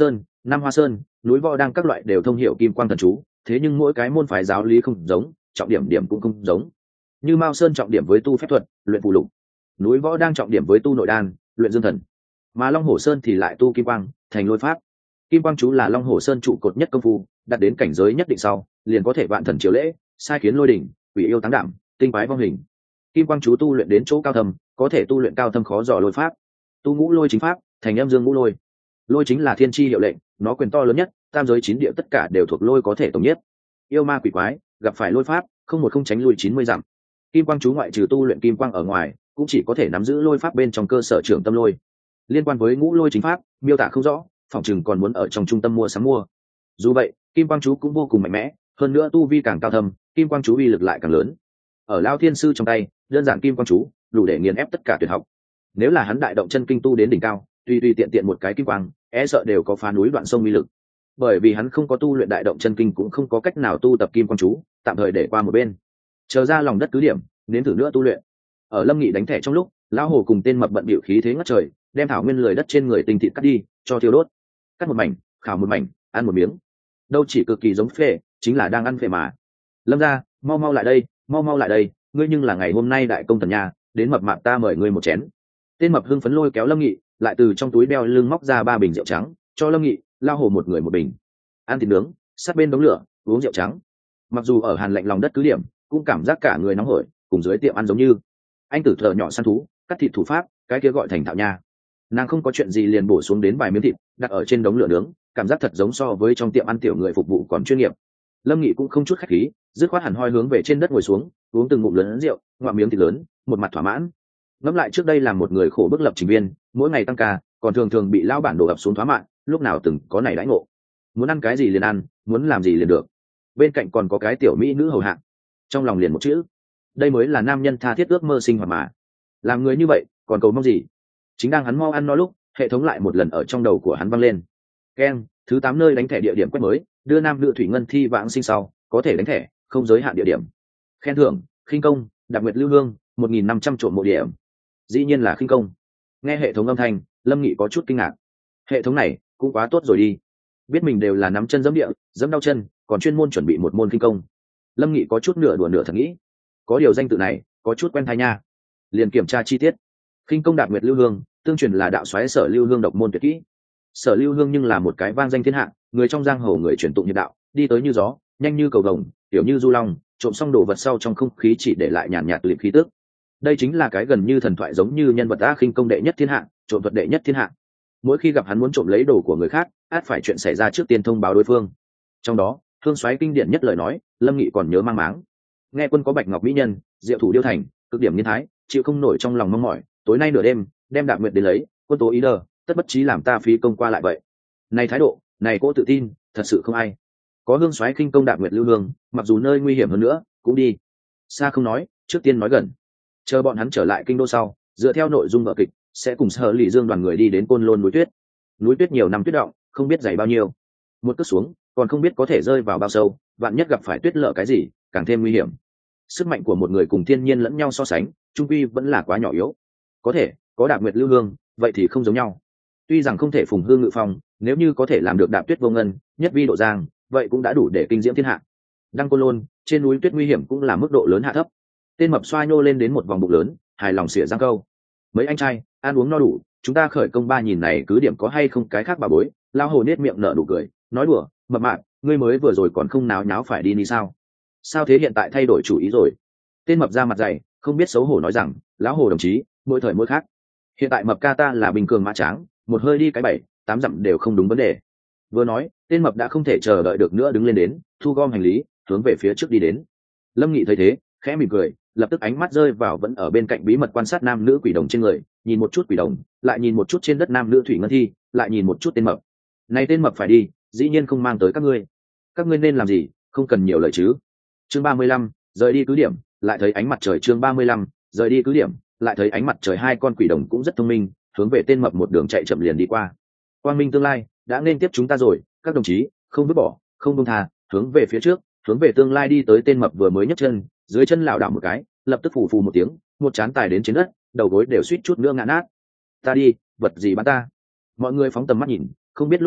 Nam Hoa Sơn, núi Võ đang các loại đều thông hiểu kim quang thần chú, thế nhưng mỗi cái môn phái giáo lý không giống, trọng điểm điểm cũng không giống. Như Mao Sơn trọng điểm với tu phép thuật, luyện phù lục; núi Võ đang trọng điểm với tu nội đan, luyện dương thần; mà Long Hổ Sơn thì lại tu kim quang, thành lôi pháp. Kim quang chú là Long Hổ Sơn trụ cột nhất công phu, đạt đến cảnh giới nhất định sau, liền có thể vạn thần chiếu lễ, sai khiến lôi đỉnh, quỷ yêu táng đảm, tinh quái vong hình. Kim quang chú tu luyện đến chỗ cao thâm, có thể tu luyện cao thâm khó dò lôi pháp. Tu ngũ lôi chính pháp, thành âm dương ngũ lôi. Lôi chính là thiên chi hiệu lệnh, nó quyền to lớn nhất, tam giới chín địa tất cả đều thuộc lôi có thể tổng nhất. Yêu ma quỷ quái gặp phải lôi pháp, không một không tránh lui 90 dặm. Kim quang chú ngoại trừ tu luyện kim quang ở ngoài, cũng chỉ có thể nắm giữ lôi pháp bên trong cơ sở trưởng tâm lôi. Liên quan với ngũ lôi chính pháp, miêu tả không rõ, phòng chừng còn muốn ở trong trung tâm mua sắm mua. Dù vậy, kim quang chú cũng vô cùng mạnh mẽ, hơn nữa tu vi càng cao thâm, kim quang chú uy lực lại càng lớn. Ở Lão Thiên sư trong tay, đơn giản kim quang chú đủ để nghiền ép tất cả tuyệt học. Nếu là hắn đại động chân kinh tu đến đỉnh cao, tùy tùy tiện tiện một cái kim quang, e sợ đều có phá núi đoạn sông uy lực. Bởi vì hắn không có tu luyện đại động chân kinh, cũng không có cách nào tu tập kim quang chú, tạm thời để qua một bên, chờ ra lòng đất cứ điểm, đến thử nữa tu luyện. Ở Lâm Nghị đánh thẻ trong lúc, lão hồ cùng tên mập bận bịu khí thế ngất trời, đem thảo nguyên lười đất trên người tinh thịt cắt đi, cho thiêu đốt. Cắt một mảnh, khảo một mảnh, ăn một miếng. Đâu chỉ cực kỳ giống phệ, chính là đang ăn phệ mà. Lâm gia, mau mau lại đây, mau mau lại đây, ngươi nhưng là ngày hôm nay đại công thần nhà, đến mập mạp ta mời ngươi một chén. Tên mập hưng phấn lôi kéo Lâm Nghị, lại từ trong túi đeo lưng móc ra 3 bình rượu trắng, cho Lâm Nghị, lao hồ một người một bình. Ăn thịt nướng, sát bên đống lửa, uống rượu trắng. Mặc dù ở hàn lạnh lòng đất cứ điểm, cũng cảm giác cả người nóng hổi, cùng dưới tiệm ăn giống như. Anh tử thợ nhỏ săn thú, cắt thịt thủ pháp, cái kia gọi thành thạo nha. Nàng không có chuyện gì liền bổ xuống đến vài miếng thịt, đặt ở trên đống lửa nướng, cảm giác thật giống so với trong tiệm ăn tiểu người phục vụ còn chuyên nghiệp. Lâm Nghị cũng không chút khách khí, dứt khoát hẳn hoi hướng về trên đất ngồi xuống, uống từng ngụm lớn rượu, ngoạm miếng thịt lớn, một mặt thỏa mãn. Ngẫm lại trước đây là một người khổ bức lập trình viên, mỗi ngày tăng ca, còn thường thường bị lão bản đổ ập xuống thỏa mãn, lúc nào từng có này đãi ngộ. Muốn ăn cái gì liền ăn, muốn làm gì liền được. Bên cạnh còn có cái tiểu mỹ nữ hầu hạ. Trong lòng liền một chữ, đây mới là nam nhân tha thiết ước mơ sinh hoạt mà. Làm người như vậy, còn cầu mong gì? Chính đang hắn mau ăn no lúc, hệ thống lại một lần ở trong đầu của hắn vang lên. Keng, thứ 8 nơi đánh thẻ địa điểm quét mới, đưa nam nữ thủy ngân thi vãng sinh sau, có thể đánh thẻ, không giới hạn địa điểm. Khen thưởng, khinh công, đặc nguyệt lưu hương, 1500 trộm mộ điểm. Dĩ nhiên là khinh công. Nghe hệ thống âm thanh, Lâm Nghị có chút kinh ngạc. Hệ thống này cũng quá tốt rồi đi. Biết mình đều là nắm chân giẫm địa, giẫm đau chân, còn chuyên môn chuẩn bị một môn khinh công. Lâm Nghị có chút nửa đùa nửa thật nghĩ, có điều danh tự này có chút quen tai nha. Liền kiểm tra chi tiết. Khinh công Đạp Nguyệt Lưu Hương, tương truyền là đạo soái Sở Lưu Hương độc môn tuyệt kỹ. Sở Lưu Hương nhưng là một cái vang danh thiên hạ, người trong giang hồ người truyền tụng hiệp đạo, đi tới như gió, nhanh như cầu vồng, tiểu như du long, trộm xong đồ vật sau trong không khí chỉ để lại nhàn nhạt liệt khí tức. Đây chính là cái gần như thần thoại giống như nhân vật A khinh công đệ nhất thiên hạ, trộm thuật đệ nhất thiên hạ. Mỗi khi gặp hắn muốn trộm lấy đồ của người khác, át phải chuyện xảy ra trước tiên thông báo đối phương. Trong đó, Hương Soái kinh điển nhất lời nói, Lâm Nghị còn nhớ mang máng. Nghe quân có bạch ngọc mỹ nhân, diệu thủ điêu thành, cực điểm nghiên thái, chịu không nổi trong lòng mong mỏi, tối nay nửa đêm, đem Đạp Nguyệt đến lấy, quân tố ý đờ, tất bất trí làm ta phí công qua lại vậy. Này thái độ, này cỗ tự tin, thật sự không ai. Có Hương Soái khinh công Đạp Nguyệt lưu hương, mặc dù nơi nguy hiểm hơn nữa, cũng đi. Xa không nói, trước tiên nói gần. Chờ bọn hắn trở lại kinh đô sau, dựa theo nội dung vở kịch, sẽ cùng Sở Lỷ Dương đoàn người đi đến Côn Lôn núi tuyết. Núi tuyết nhiều năm tuyết động, không biết dày bao nhiêu. Một cước xuống, còn không biết có thể rơi vào bao sâu, vạn nhất gặp phải tuyết lở cái gì, càng thêm nguy hiểm. Sức mạnh của một người cùng thiên nhiên lẫn nhau so sánh, trung quy vẫn là quá nhỏ yếu. Có thể có Đạp Nguyệt lưu hương, vậy thì không giống nhau. Tuy rằng không thể phùng hương ngự phong, nếu như có thể làm được đạp tuyết vô ngân, nhất vi độ giang, vậy cũng đã đủ để kinh diễm thiên hạ. Đăng Côn Lôn, trên núi tuyết nguy hiểm cũng là mức độ lớn hạ thấp. Tên mập xoa nhô lên đến một vòng bụng lớn, hài lòng xỉa răng câu. Mấy anh trai, ăn uống no đủ, chúng ta khởi công ba nhìn này cứ điểm có hay không cái khác bà bối. Lao hồ nết miệng nở nụ cười, nói đùa, mập mạp, ngươi mới vừa rồi còn không náo nháo phải đi ni sao? Sao thế hiện tại thay đổi chủ ý rồi? Tên mập ra mặt dày, không biết xấu hổ nói rằng, lão hồ đồng chí, mỗi thời mỗi khác. Hiện tại mập ca ta là bình cường mã tráng, một hơi đi cái 7-8 dặm đều không đúng vấn đề. Vừa nói, tên mập đã không thể chờ đợi được nữa đứng lên đến, thu gom hành lý, hướng về phía trước đi đến. Lâm Nghị thấy thế, khẽ mỉm cười, lập tức ánh mắt rơi vào vẫn ở bên cạnh bí mật quan sát nam nữ quỷ đồng trên người, nhìn một chút quỷ đồng, lại nhìn một chút trên đất nam nữ thủy ngân thi, lại nhìn một chút tên mập. Này tên mập phải đi, dĩ nhiên không mang tới các ngươi. Các ngươi nên làm gì, không cần nhiều lời chứ. Chương 35, rời đi cứ điểm, lại thấy ánh mặt trời. Chương 35, rời đi cứ điểm, lại thấy ánh mặt trời. Hai con quỷ đồng cũng rất thông minh, hướng về tên mập một đường chạy chậm liền đi qua. Quang minh tương lai đã nên tiếp chúng ta rồi, các đồng chí, không vứt bỏ, không buông tha, hướng về phía trước, hướng về tương lai đi tới. Tên mập vừa mới nhấc chân, dưới chân lảo đảo một cái, lập tức phù phù một tiếng, một trán tài đến trên đất, đầu gối đều suýt chút nữa ngã nát. Ta đi, vật gì bắn ta? Mọi người phóng tầm mắt nhìn, không biết lúc nào,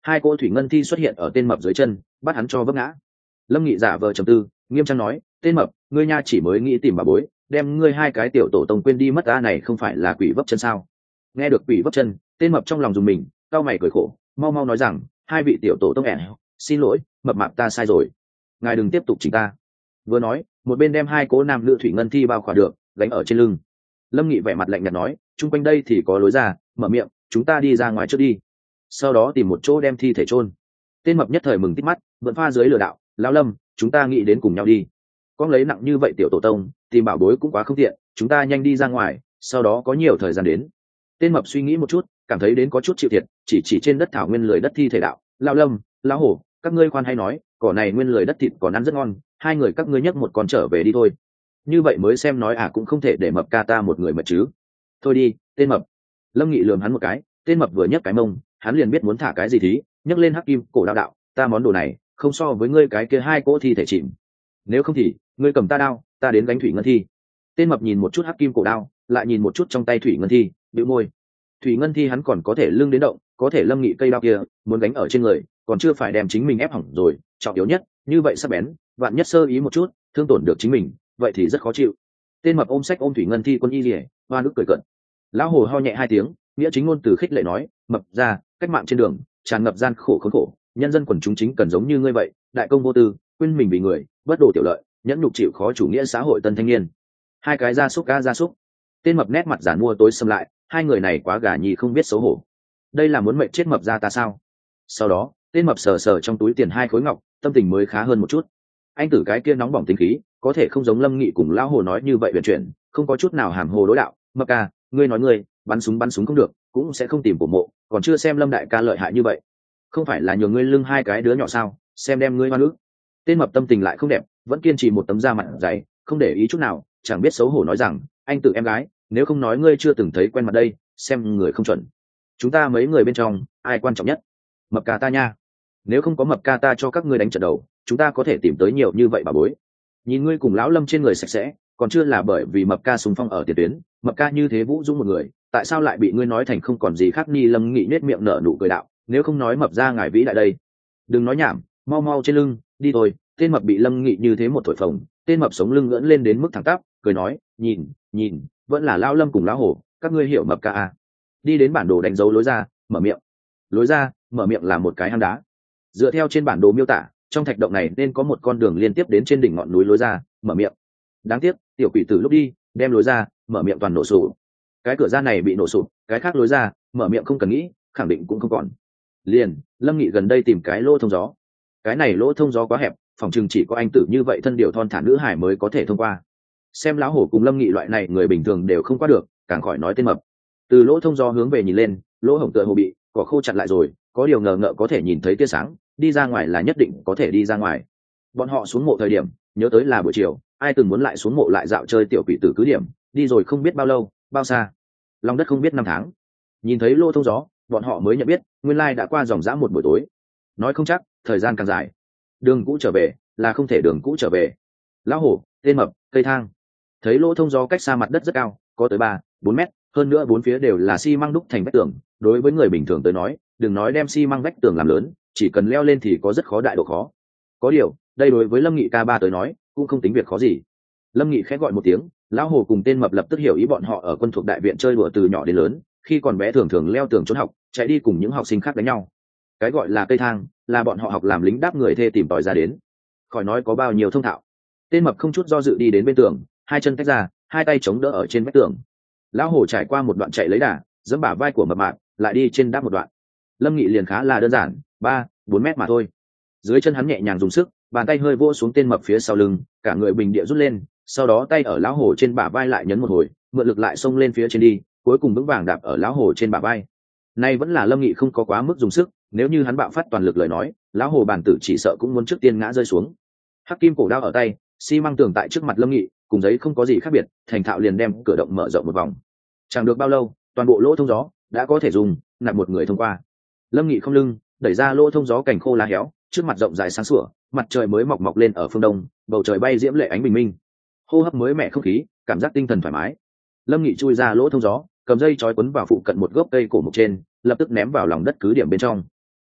hai cỗ thủy ngân thi xuất hiện ở tên mập dưới chân, bắt hắn cho vấp ngã. Lâm Nghị giả vờ trầm tư, nghiêm trang nói, tên mập, ngươi nha chỉ mới nghĩ tìm bà bối, đem ngươi hai cái tiểu tổ tông quên đi mất, ta này không phải là quỷ vấp chân sao? Nghe được quỷ vấp chân, tên mập trong lòng dùng mình, cau mày cười khổ, mau mau nói rằng, hai vị tiểu tổ tông ẻn, xin lỗi, mập mạp ta sai rồi, ngài đừng tiếp tục chỉnh ta. Vừa nói, một bên đem hai cố nam nữ thủy ngân thi bao khỏa được, gánh ở trên lưng. Lâm Nghị vẻ mặt lạnh nhạt nói, chung quanh đây thì có lối ra, mở miệng, chúng ta đi ra ngoài trước đi, sau đó tìm một chỗ đem thi thể chôn. Tên mập nhất thời mừng tít mắt, vẫn pha dưới lừa đạo, lão Lâm, chúng ta nghĩ đến cùng nhau đi. Con lấy nặng như vậy tiểu tổ tông, tìm bảo bối cũng quá không tiện, chúng ta nhanh đi ra ngoài, sau đó có nhiều thời gian đến. Tên mập suy nghĩ một chút, cảm thấy đến có chút chịu thiệt, chỉ trên đất thảo nguyên lười đất thi thể đạo, lão Lâm, lão Hổ, các ngươi khoan hay nói, cỏ này nguyên lười đất thịt còn ăn rất ngon, hai người các ngươi nhấc một con trở về đi thôi. Như vậy mới xem nói cũng không thể để mập ca ta một người mà chứ. Thôi đi, tên mập. Lâm Nghị lườm hắn một cái, tên mập vừa nhấc cái mông, hắn liền biết muốn thả cái gì thí, nhấc lên hắc kim cổ đạo, ta món đồ này không so với ngươi cái kia hai cỗ thi thể chìm, nếu không thì ngươi cầm ta đao, ta đến gánh thủy ngân thi. Tên mập nhìn một chút hắc kim cổ đao, lại nhìn một chút trong tay thủy ngân thi, bĩu môi. Thủy ngân thi hắn còn có thể lưng đến động, có thể Lâm Nghị cây đao kia muốn gánh ở trên người, còn chưa phải đem chính mình ép hỏng rồi, trọng yếu nhất, như vậy sắc bén, vạn nhất sơ ý một chút, thương tổn được chính mình, vậy thì rất khó chịu. Tên mập ôm sách ôm thủy ngân thi quân y liễu, hoa nước cười cợt. Lão Hồ ho nhẹ hai tiếng, nghĩa chính ngôn từ khích lệ nói, mập ra, cách mạng trên đường tràn ngập gian khổ khốn khổ, nhân dân quần chúng chính cần giống như ngươi vậy, đại công vô tư, quên mình vì người, bất đồ tiểu lợi, nhẫn nhục chịu khó chủ nghĩa xã hội tân thanh niên. Hai cái gia súc ca gia súc. Tên mập nét mặt giản mua tối xâm lại, hai người này quá gà nhì không biết xấu hổ, đây là muốn mệnh chết mập ra ta sao? Sau đó tên mập sờ sờ trong túi tiền hai khối ngọc, tâm tình mới khá hơn một chút. Anh tử cái kia nóng bỏng tính khí, có thể không giống Lâm Nghị cùng lão Hồ nói như vậy huyền chuyển, không có chút nào hàm hồ đối đạo. Mập ca, ngươi nói ngươi bắn súng không được, cũng sẽ không tìm bổ mộ, còn chưa xem Lâm đại ca lợi hại như vậy, không phải là nhường ngươi lưng hai cái đứa nhỏ sao? Xem đem ngươi hoa nữ. Tên mập tâm tình lại không đẹp, vẫn kiên trì một tấm da mặt dày, không để ý chút nào, chẳng biết xấu hổ nói rằng, anh tự em gái, nếu không nói ngươi chưa từng thấy quen mặt đây, xem người không chuẩn. Chúng ta mấy người bên trong, ai quan trọng nhất? Mập ca ta nha. Nếu không có mập ca ta cho các ngươi đánh trận đầu, chúng ta có thể tìm tới nhiều như vậy bà bối. Nhìn ngươi cùng lão Lâm trên người sạch sẽ, còn chưa là bởi vì mập ca xung phong ở tiền tuyến, mập ca như thế vũ dũng một người, tại sao lại bị ngươi nói thành không còn gì khác? Ni Lâm Nghị nết miệng nở nụ cười đạo, nếu không nói mập ra ngài vĩ đại đây. Đừng nói nhảm, mau mau trên lưng đi thôi. Tên mập bị Lâm Nghị như thế một thổi phồng, tên mập sống lưng ngẩng lên đến mức thẳng tắp, cười nói, nhìn, vẫn là lão Lâm cùng lão Hổ, các ngươi hiểu mập ca à? Đi đến bản đồ đánh dấu lối ra, mở miệng. Lối ra, mở miệng là một cái hang đá. Dựa theo trên bản đồ miêu tả, trong thạch động này nên có một con đường liên tiếp đến trên đỉnh ngọn núi lối ra, mở miệng. Đáng tiếc, tiểu quỷ tử lúc đi, đem lối ra, mở miệng toàn nổ sụp. Cái cửa ra này bị nổ sụp, cái khác lối ra, mở miệng không cần nghĩ, khẳng định cũng không còn. Liền, Lâm Nghị gần đây tìm cái lỗ thông gió. Cái này lỗ thông gió quá hẹp, phòng chừng chỉ có anh tử như vậy thân điều thon thả nữ hải mới có thể thông qua. Xem lão Hổ cùng Lâm Nghị loại này người bình thường đều không qua được, càng khỏi nói tên mập. Từ lỗ thông gió hướng về nhìn lên, lỗ hổng tựa hồ bị cỏ khô chặn lại rồi, có điều ngờ ngợ có thể nhìn thấy tia sáng, đi ra ngoài là nhất định có thể đi ra ngoài. Bọn họ xuống mộ thời điểm, nhớ tới là buổi chiều, ai từng muốn lại xuống mộ lại dạo chơi tiểu quỷ tử cứ điểm, đi rồi không biết bao lâu, bao xa, lòng đất không biết năm tháng. Nhìn thấy lỗ thông gió, bọn họ mới nhận biết, nguyên lai đã qua dòng dã một buổi tối. Nói không chắc, thời gian càng dài, đường cũ trở về, là không thể đường cũ trở về. Lão Hổ, tên mập, cây thang. Thấy lỗ thông gió cách xa mặt đất rất cao, có tới 3-4 mét, hơn nữa bốn phía đều là xi măng đúc thành vách tường. Đối với người bình thường tới nói, đừng nói đem xi măng vách tường làm lớn, chỉ cần leo lên thì có rất khó đại độ khó. Có điều, đây đối với Lâm Nghị ca ba tới nói, cũng không tính việc khó gì. Lâm Nghị khẽ gọi một tiếng, lão Hồ cùng tên mập lập tức hiểu ý, bọn họ ở quân thuộc đại viện chơi đùa từ nhỏ đến lớn, khi còn bé thường thường leo tường trốn học, chạy đi cùng những học sinh khác đánh nhau. Cái gọi là cây thang, là bọn họ học làm lính đáp người thê tìm tòi ra đến. Khỏi nói có bao nhiêu thông thạo. Tên mập không chút do dự đi đến bên tường, hai chân tách ra, hai tay chống đỡ ở trên vách tường. Lão Hổ trải qua một đoạn chạy lấy đà, giẫm bả vai của mập mạp, lại đi trên đáp một đoạn. Lâm Nghị liền khá là đơn giản, 3-4 mét mà thôi. Dưới chân hắn nhẹ nhàng dùng sức, bàn tay hơi vỗ xuống tên mập phía sau lưng, cả người bình địa rút lên, sau đó tay ở lão Hổ trên bả vai lại nhấn một hồi, mượn lực lại xông lên phía trên đi, cuối cùng vững vàng đạp ở lão Hổ trên bả vai. Nay vẫn là Lâm Nghị không có quá mức dùng sức, nếu như hắn bạo phát toàn lực lời nói, lão Hổ bản tử chỉ sợ cũng muốn trước tiên ngã rơi xuống. Hắc kim cổ đao ở tay, xi măng tường tại trước mặt Lâm Nghị, cùng giấy không có gì khác biệt, thành thạo liền đem cửa động mở rộng một vòng. Chẳng được bao lâu, toàn bộ lỗ thông gió đã có thể dùng nạp một người thông qua. Lâm Nghị không lưng đẩy ra lỗ thông gió, cảnh khô lá héo, trước mặt rộng dài sáng sủa, mặt trời mới mọc lên ở phương đông, bầu trời bay diễm lệ ánh bình minh, hô hấp mới mẻ không khí, cảm giác tinh thần thoải mái. Lâm Nghị chui ra lỗ thông gió, cầm dây trói quấn vào phụ cận một gốc cây cổ mục trên, lập tức ném vào lòng đất cứ điểm bên trong.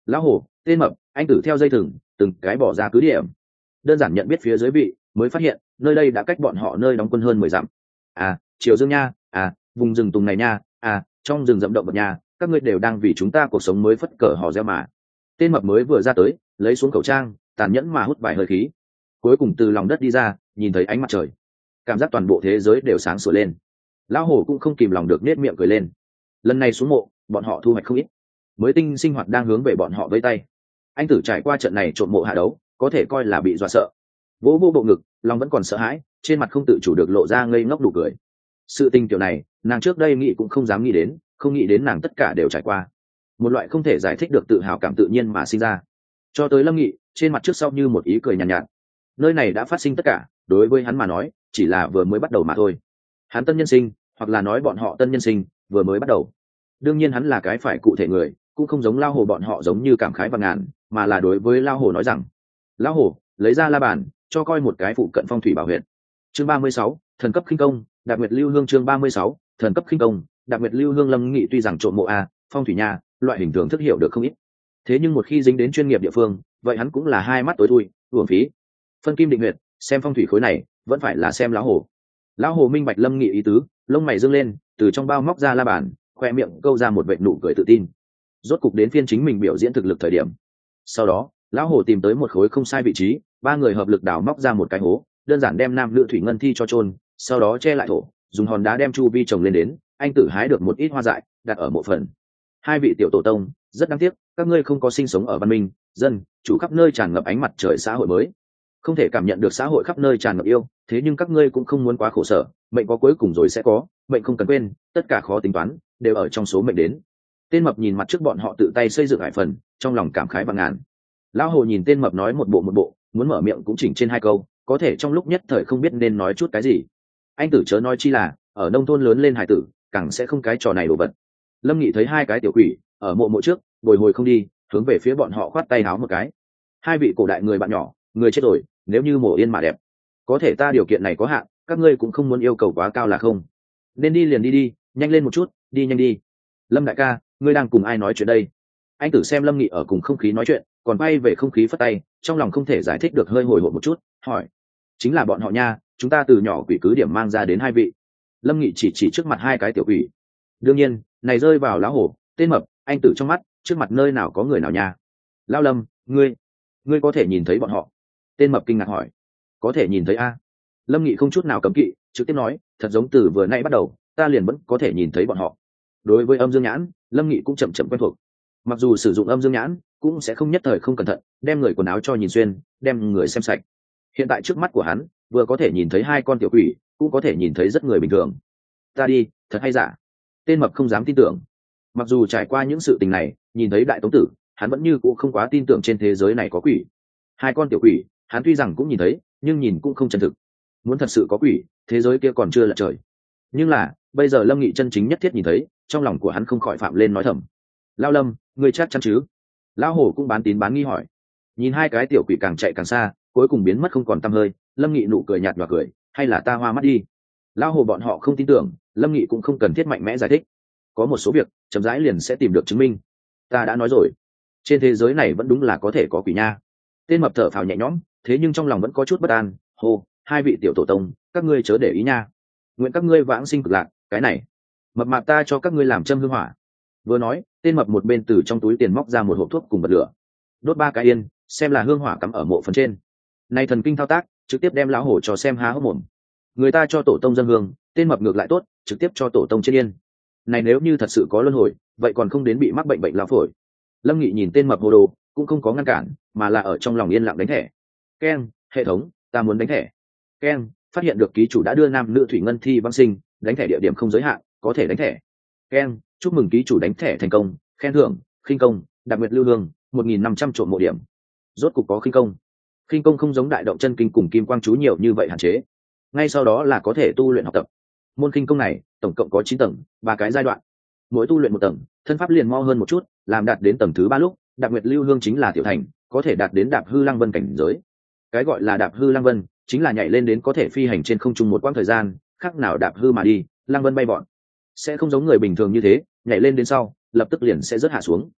Lão hổ, tên mập, anh tử theo dây thừng từng cái bỏ ra cứ điểm. Đơn giản nhận biết phía dưới vị, mới phát hiện nơi đây đã cách bọn họ nơi đóng quân hơn 10 dặm. À, Triều Dương nha, à, vùng rừng tùng này nha, à, trong rừng rậm động vật nha, các ngươi đều đang vì chúng ta cuộc sống mới phất cờ hò reo mà. Tên mập mới vừa ra tới, lấy xuống khẩu trang, tàn nhẫn mà hút vài hơi khí, cuối cùng từ lòng đất đi ra, nhìn thấy ánh mặt trời, cảm giác toàn bộ thế giới đều sáng sủa lên. Lão hổ cũng không kìm lòng được nết miệng cười lên. Lần này xuống mộ, bọn họ thu hoạch không ít, mới tinh sinh hoạt đang hướng về bọn họ vây tay. Anh tử trải qua trận này trộm mộ hạ đấu, có thể coi là bị dọa sợ, vỗ vô bộ ngực, lòng vẫn còn sợ hãi, trên mặt không tự chủ được lộ ra ngây ngốc đủ cười. Sự tình kiểu này, nàng trước đây nghĩ cũng không dám nghĩ đến, không nghĩ đến nàng tất cả đều trải qua. Một loại không thể giải thích được tự hào cảm tự nhiên mà sinh ra. Cho tới Lâm Nghị, trên mặt trước sau như một ý cười nhàn nhạt. Nơi này đã phát sinh tất cả, đối với hắn mà nói, chỉ là vừa mới bắt đầu mà thôi. Hắn tân nhân sinh, hoặc là nói bọn họ tân nhân sinh, vừa mới bắt đầu. Đương nhiên hắn là cái phải cụ thể người, cũng không giống Lao Hồ bọn họ giống như cảm khái và ngàn, mà là đối với Lao Hồ nói rằng: Lao Hồ, lấy ra la bàn, cho coi một cái phụ cận phong thủy bảo huyện. Chương 36, thần cấp khinh công, Đạp Nguyệt Lưu Hương. Chương 36, thần cấp khinh công, Đạp Nguyệt Lưu Hương. Lâm Nghị tuy rằng trộm mộ a, phong thủy nhà, loại hình thường thức hiểu được không ít, thế nhưng một khi dính đến chuyên nghiệp địa phương, vậy hắn cũng là hai mắt tối thui, uổng phí. Phân kim định huyệt, xem phong thủy khối này, vẫn phải là xem Lão Hồ. Lão Hồ minh bạch Lâm Nghị ý tứ, lông mày dương lên, từ trong bao móc ra la bàn, khoe miệng câu ra một vệt nụ cười tự tin. Rốt cục đến phiên chính mình biểu diễn thực lực thời điểm. Sau đó, Lão Hồ tìm tới một khối không sai vị trí, ba người hợp lực đào móc ra một cái hố, đơn giản đem nam nữ thủy ngân thi cho chôn, sau đó che lại thổ, dùng hòn đá đem chu vi trồng lên đến. Anh tử hái được một ít hoa dại, đặt ở mộ phần. Hai vị tiểu tổ tông, rất đáng tiếc, các ngươi không có sinh sống ở văn minh dân chủ khắp nơi tràn ngập ánh mặt trời xã hội mới, không thể cảm nhận được xã hội khắp nơi tràn ngập yêu. Thế nhưng các ngươi cũng không muốn quá khổ sở, mệnh có cuối cùng rồi sẽ có, mệnh không cần quên, tất cả khó tính toán đều ở trong số mệnh đến. Tên mập nhìn mặt trước bọn họ tự tay xây dựng hải phần, trong lòng cảm khái và ngàn. Lão Hồ nhìn tên mập nói một bộ, muốn mở miệng cũng chỉnh trên hai câu, có thể trong lúc nhất thời không biết nên nói chút cái gì. Anh tử chớ nói chi là ở nông thôn lớn lên hải tử, càng sẽ không cái trò này đồ vật. Lâm Nghị thấy hai cái tiểu quỷ ở mộ trước bồi hồi không đi, hướng về phía bọn họ khoát tay háo một cái. Hai vị cổ đại người bạn nhỏ, người chết rồi, nếu như mộ yên mà đẹp, có thể ta điều kiện này có hạn, các ngươi cũng không muốn yêu cầu quá cao là không? Nên đi liền đi, nhanh lên một chút, đi nhanh đi. Lâm đại ca, ngươi đang cùng ai nói chuyện đây? Anh tử xem Lâm Nghị ở cùng không khí nói chuyện, còn bay về không khí phất tay, trong lòng không thể giải thích được hơi hồi hộp một chút, hỏi: chính là bọn họ nha, chúng ta từ nhỏ quỷ cứ điểm mang ra đến hai vị. Lâm Nghị chỉ trước mặt hai cái tiểu quỷ. Đương nhiên, này rơi vào Lão Hổ, tên mập, anh tử trong mắt, trước mặt nơi nào có người nào nha. Lão Lâm, ngươi có thể nhìn thấy bọn họ? Tên mập kinh ngạc hỏi. Có thể nhìn thấy a. Lâm Nghị không chút nào cấm kỵ, trực tiếp nói, thật giống từ vừa nãy bắt đầu, ta liền vẫn có thể nhìn thấy bọn họ. Đối với âm dương nhãn, Lâm Nghị cũng chậm quen thuộc. Mặc dù sử dụng âm dương nhãn, cũng sẽ không nhất thời không cẩn thận, đem người quần áo cho nhìn xuyên, đem người xem sạch. Hiện tại trước mắt của hắn, vừa có thể nhìn thấy hai con tiểu quỷ, cũng có thể nhìn thấy rất người bình thường. Ta đi, thật hay giả? Tên mập không dám tin tưởng. Mặc dù trải qua những sự tình này, nhìn thấy đại tống tử, hắn vẫn như cũng không quá tin tưởng trên thế giới này có quỷ. Hai con tiểu quỷ, hắn tuy rằng cũng nhìn thấy, nhưng nhìn cũng không chân thực. Muốn thật sự có quỷ, thế giới kia còn chưa lật trời. Nhưng là bây giờ Lâm Nghị chân chính nhất thiết nhìn thấy, trong lòng của hắn không khỏi phạm lên nói thầm. Lao Lâm, ngươi chắc chắn chứ? Lão Hổ cũng bán tín bán nghi hỏi. Nhìn hai cái tiểu quỷ càng chạy càng xa, cuối cùng biến mất không còn tăm hơi, Lâm Nghị nụ cười nhạt nhòa cười, hay là ta hoa mắt đi? Lão Hổ bọn họ không tin tưởng, Lâm Nghị cũng không cần thiết mạnh mẽ giải thích. Có một số việc chậm rãi liền sẽ tìm được chứng minh. Ta đã nói rồi, trên thế giới này vẫn đúng là có thể có quỷ nha. Tên mập thở phào nhẹ nhõm, thế nhưng trong lòng vẫn có chút bất an. Hô, hai vị tiểu tổ tông, các ngươi chớ để ý nha, nguyện các ngươi vãng sinh cực lạc. Cái này mập mạp ta cho các ngươi làm châm hương hỏa. Vừa nói, tên mập một bên từ trong túi tiền móc ra một hộp thuốc cùng bật lửa, đốt 3 cái yên, xem là hương hỏa cắm ở mộ phần trên. Này thần kinh thao tác, trực tiếp đem Lão Hổ cho xem há hốc mồm. Người ta cho tổ tông dân hương, tên mập ngược lại tốt, trực tiếp cho tổ tông trên yên. Này nếu như thật sự có luân hồi, vậy còn không đến bị mắc bệnh lao phổi. Lâm Nghị nhìn tên mập hồ đồ, cũng không có ngăn cản, mà là ở trong lòng yên lặng đánh thẻ. Keng, hệ thống, ta muốn đánh thẻ. Keng, phát hiện được ký chủ đã đưa nam nữ thủy ngân thi vãng sinh, đánh thẻ địa điểm không giới hạn, có thể đánh thẻ. Keng, chúc mừng ký chủ đánh thẻ thành công, khen thưởng, khinh công, Đạp Nguyệt Lưu Hương, 1.500 trộm mộ điểm. Rốt cục có khinh công. Khinh công không giống đại động chân kinh cùng kim quang chú nhiều như vậy hạn chế. Ngay sau đó là có thể tu luyện học tập. Môn khinh công này tổng cộng có 9 tầng, 3 cái giai đoạn. Mỗi tu luyện một tầng, thân pháp liền mo hơn một chút, làm đạt đến tầng thứ 3 lúc, Đạp Nguyệt Lưu Hương chính là tiểu thành, có thể đạt đến Đạp Hư Lăng Vân cảnh giới. Cái gọi là Đạp Hư Lăng Vân, chính là nhảy lên đến có thể phi hành trên không trung một quãng thời gian, khác nào đạp hư mà đi, Lăng Vân bay bọn. Sẽ không giống người bình thường như thế, nhảy lên đến sau, lập tức liền sẽ rớt hạ xuống.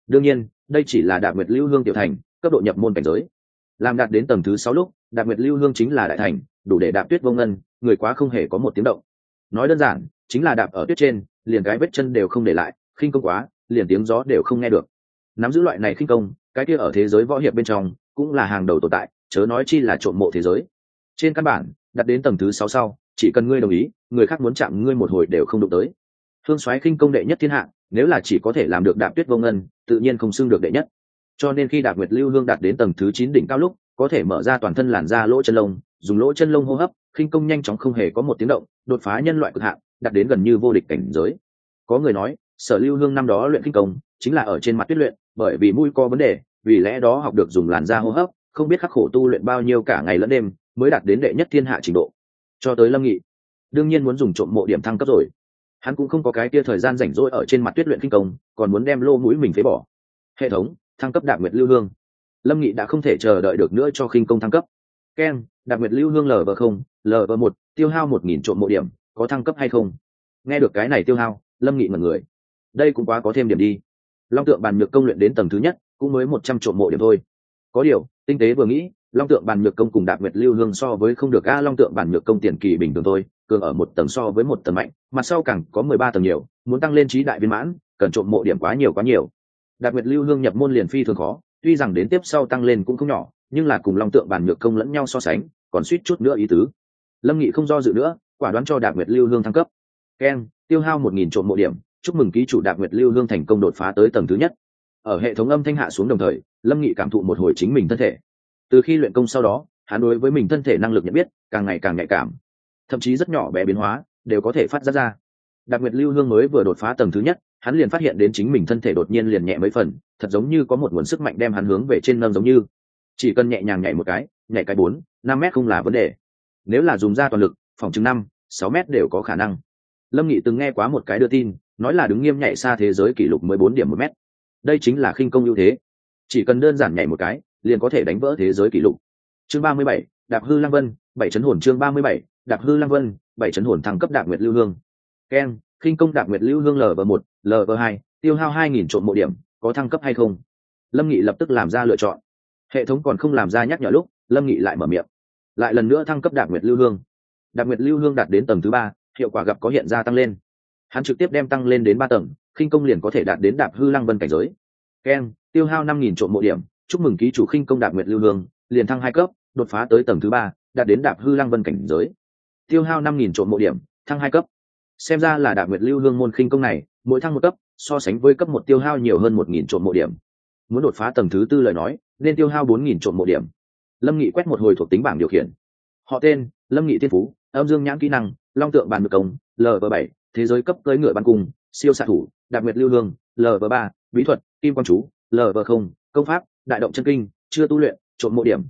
đương nhiên đây chỉ là Đạp Nguyệt Lưu Hương tiểu thành cấp độ nhập môn cảnh giới. Làm đạt đến tầng thứ 6 lúc, Đạp Nguyệt Lưu Hương chính là đại thành, đủ để đạp tuyết vô ngân, người quá không hề có một tiếng động. Nói đơn giản chính là đạp ở tuyết trên, liền cái vết chân đều không để lại, khinh công quá liền tiếng gió đều không nghe được. Nắm giữ loại này khinh công, cái kia ở thế giới võ hiệp bên trong cũng là hàng đầu tồn tại, chớ nói chi là trộm mộ thế giới. Trên căn bản đặt đến tầng thứ 6 sau, chỉ cần ngươi đồng ý, người khác muốn chạm ngươi một hồi đều không đụng tới. Hương Soái khinh công đệ nhất thiên hạ, nếu là chỉ có thể làm được đạp tuyết vô ngân, tự nhiên không xưng được đệ nhất. Cho nên khi Đạp Nguyệt Lưu Hương đạt đến tầng thứ 9 đỉnh cao lúc, có thể mở ra toàn thân làn da lỗ chân lông, dùng lỗ chân lông hô hấp, khinh công nhanh chóng không hề có một tiếng động, đột phá nhân loại cực hạn, đạt đến gần như vô địch cảnh giới. Có người nói, Sở Lưu Hương năm đó luyện khinh công, chính là ở trên mặt tuyết luyện, bởi vì mũi có vấn đề, vì lẽ đó học được dùng làn da hô hấp, không biết khắc khổ tu luyện bao nhiêu cả ngày lẫn đêm, mới đạt đến đệ nhất thiên hạ trình độ. Cho tới Lâm Nghị, đương nhiên muốn dùng trộm mộ điểm thăng cấp rồi. Hắn cũng không có cái kia thời gian rảnh rỗi ở trên mặt tuyết luyện khinh công, còn muốn đem lô mũi mình phế bỏ. Hệ thống thăng cấp Đạp Nguyệt Lưu Hương. Lâm Nghị đã không thể chờ đợi được nữa cho khinh công thăng cấp. Ken, Đạp Nguyệt Lưu Hương LV0, LV1, tiêu hao 1000 trộm mộ điểm, có thăng cấp hay không? Nghe được cái này tiêu hao, Lâm Nghị ngẩn người. Đây cũng quá có thêm điểm đi. Long tượng bàn nhược công luyện đến tầng thứ nhất, cũng mới 100 trộm mộ điểm thôi. Có điều, tinh tế vừa nghĩ, Long tượng bàn nhược công cùng Đạp Nguyệt Lưu Hương so với không được a, Long tượng bàn nhược công tiền kỳ bình thường thôi, cường ở một tầng so với một tầng mạnh, mặt sau càng có 13 tầng nhiều, muốn tăng lên chí đại viên mãn, cần trộm mộ điểm quá nhiều. Đạp Nguyệt Lưu Hương nhập môn liền phi thường khó, tuy rằng đến tiếp sau tăng lên cũng không nhỏ, nhưng là cùng Long tượng bàn nhược công lẫn nhau so sánh, còn suýt chút nữa ý tứ. Lâm Nghị không do dự nữa, quả đoán cho Đạp Nguyệt Lưu Hương thăng cấp. Ken, tiêu hao 1000 trộm mộ điểm, chúc mừng ký chủ Đạp Nguyệt Lưu Hương thành công đột phá tới tầng thứ nhất. Ở hệ thống âm thanh hạ xuống đồng thời, Lâm Nghị cảm thụ một hồi chính mình thân thể. Từ khi luyện công sau đó, hắn đối với mình thân thể năng lực nhận biết càng ngày càng nhạy cảm, thậm chí rất nhỏ bé biến hóa đều có thể phát ra. Đạp Nguyệt Lưu Hương mới vừa đột phá tầng thứ nhất, hắn liền phát hiện đến chính mình thân thể đột nhiên liền nhẹ mấy phần, thật giống như có một nguồn sức mạnh đem hắn hướng về trên nâng, giống như chỉ cần nhẹ nhàng nhảy một cái, nhảy cái 4-5 mét không là vấn đề. Nếu là dùng ra toàn lực, phòng chừng 5-6 mét đều có khả năng. Lâm Nghị từng nghe quá một cái đưa tin, nói là đứng nghiêm nhảy xa thế giới kỷ lục 14 điểm một mét. Đây chính là khinh công ưu thế, chỉ cần đơn giản nhảy một cái, liền có thể đánh vỡ thế giới kỷ lục. Chương 37, Đạp hư Lăng Vân, 7 chấn hồn. Chương 37, Đạp hư Lăng Vân, 7 chấn hồn thăng cấp Đạp Nguyệt Lưu Hương. Ken, khinh công Đạp Nguyệt Lưu Hương LV1, LV2, tiêu hao 2000 trộm mộ điểm, có thăng cấp hay không? Lâm Nghị lập tức làm ra lựa chọn. Hệ thống còn không làm ra nhắc nhở lúc, Lâm Nghị lại mở miệng, lại lần nữa thăng cấp Đạp Nguyệt Lưu Hương. Đạp Nguyệt Lưu Hương đạt đến tầng thứ 3, hiệu quả gặp có hiện ra tăng lên. Hắn trực tiếp đem tăng lên đến 3 tầng, khinh công liền có thể đạt đến Đạp hư Lăng Vân cảnh giới. Ken, tiêu hao 5000 trộm mộ điểm, chúc mừng ký chủ khinh công Đạp Nguyệt Lưu Hương, liền thăng 2 cấp, đột phá tới tầng thứ 3, đạt đến Đạp hư Lăng Vân cảnh giới. Tiêu hao 5000 trộm mộ điểm, thăng 2 cấp. Xem ra là Đạp Nguyệt Lưu Hương môn khinh công này, mỗi thăng một cấp, so sánh với cấp 1 tiêu hao nhiều hơn 1000 trộm mộ điểm. Muốn đột phá tầng thứ 4 lời nói, nên tiêu hao 4000 trộm mộ điểm. Lâm Nghị quét một hồi thuộc tính bảng điều khiển. Họ tên: Lâm Nghị, thiên phú, âm dương nhãn kỹ năng, Long tượng bàn nhược công, LV7, thế giới cấp cưỡi ngựa bắn cung, siêu xạ thủ, Đạp Nguyệt Lưu Hương, LV3, bí thuật, kim quang chú, LV0, công pháp, đại động chân kinh, chưa tu luyện, trộm mộ điểm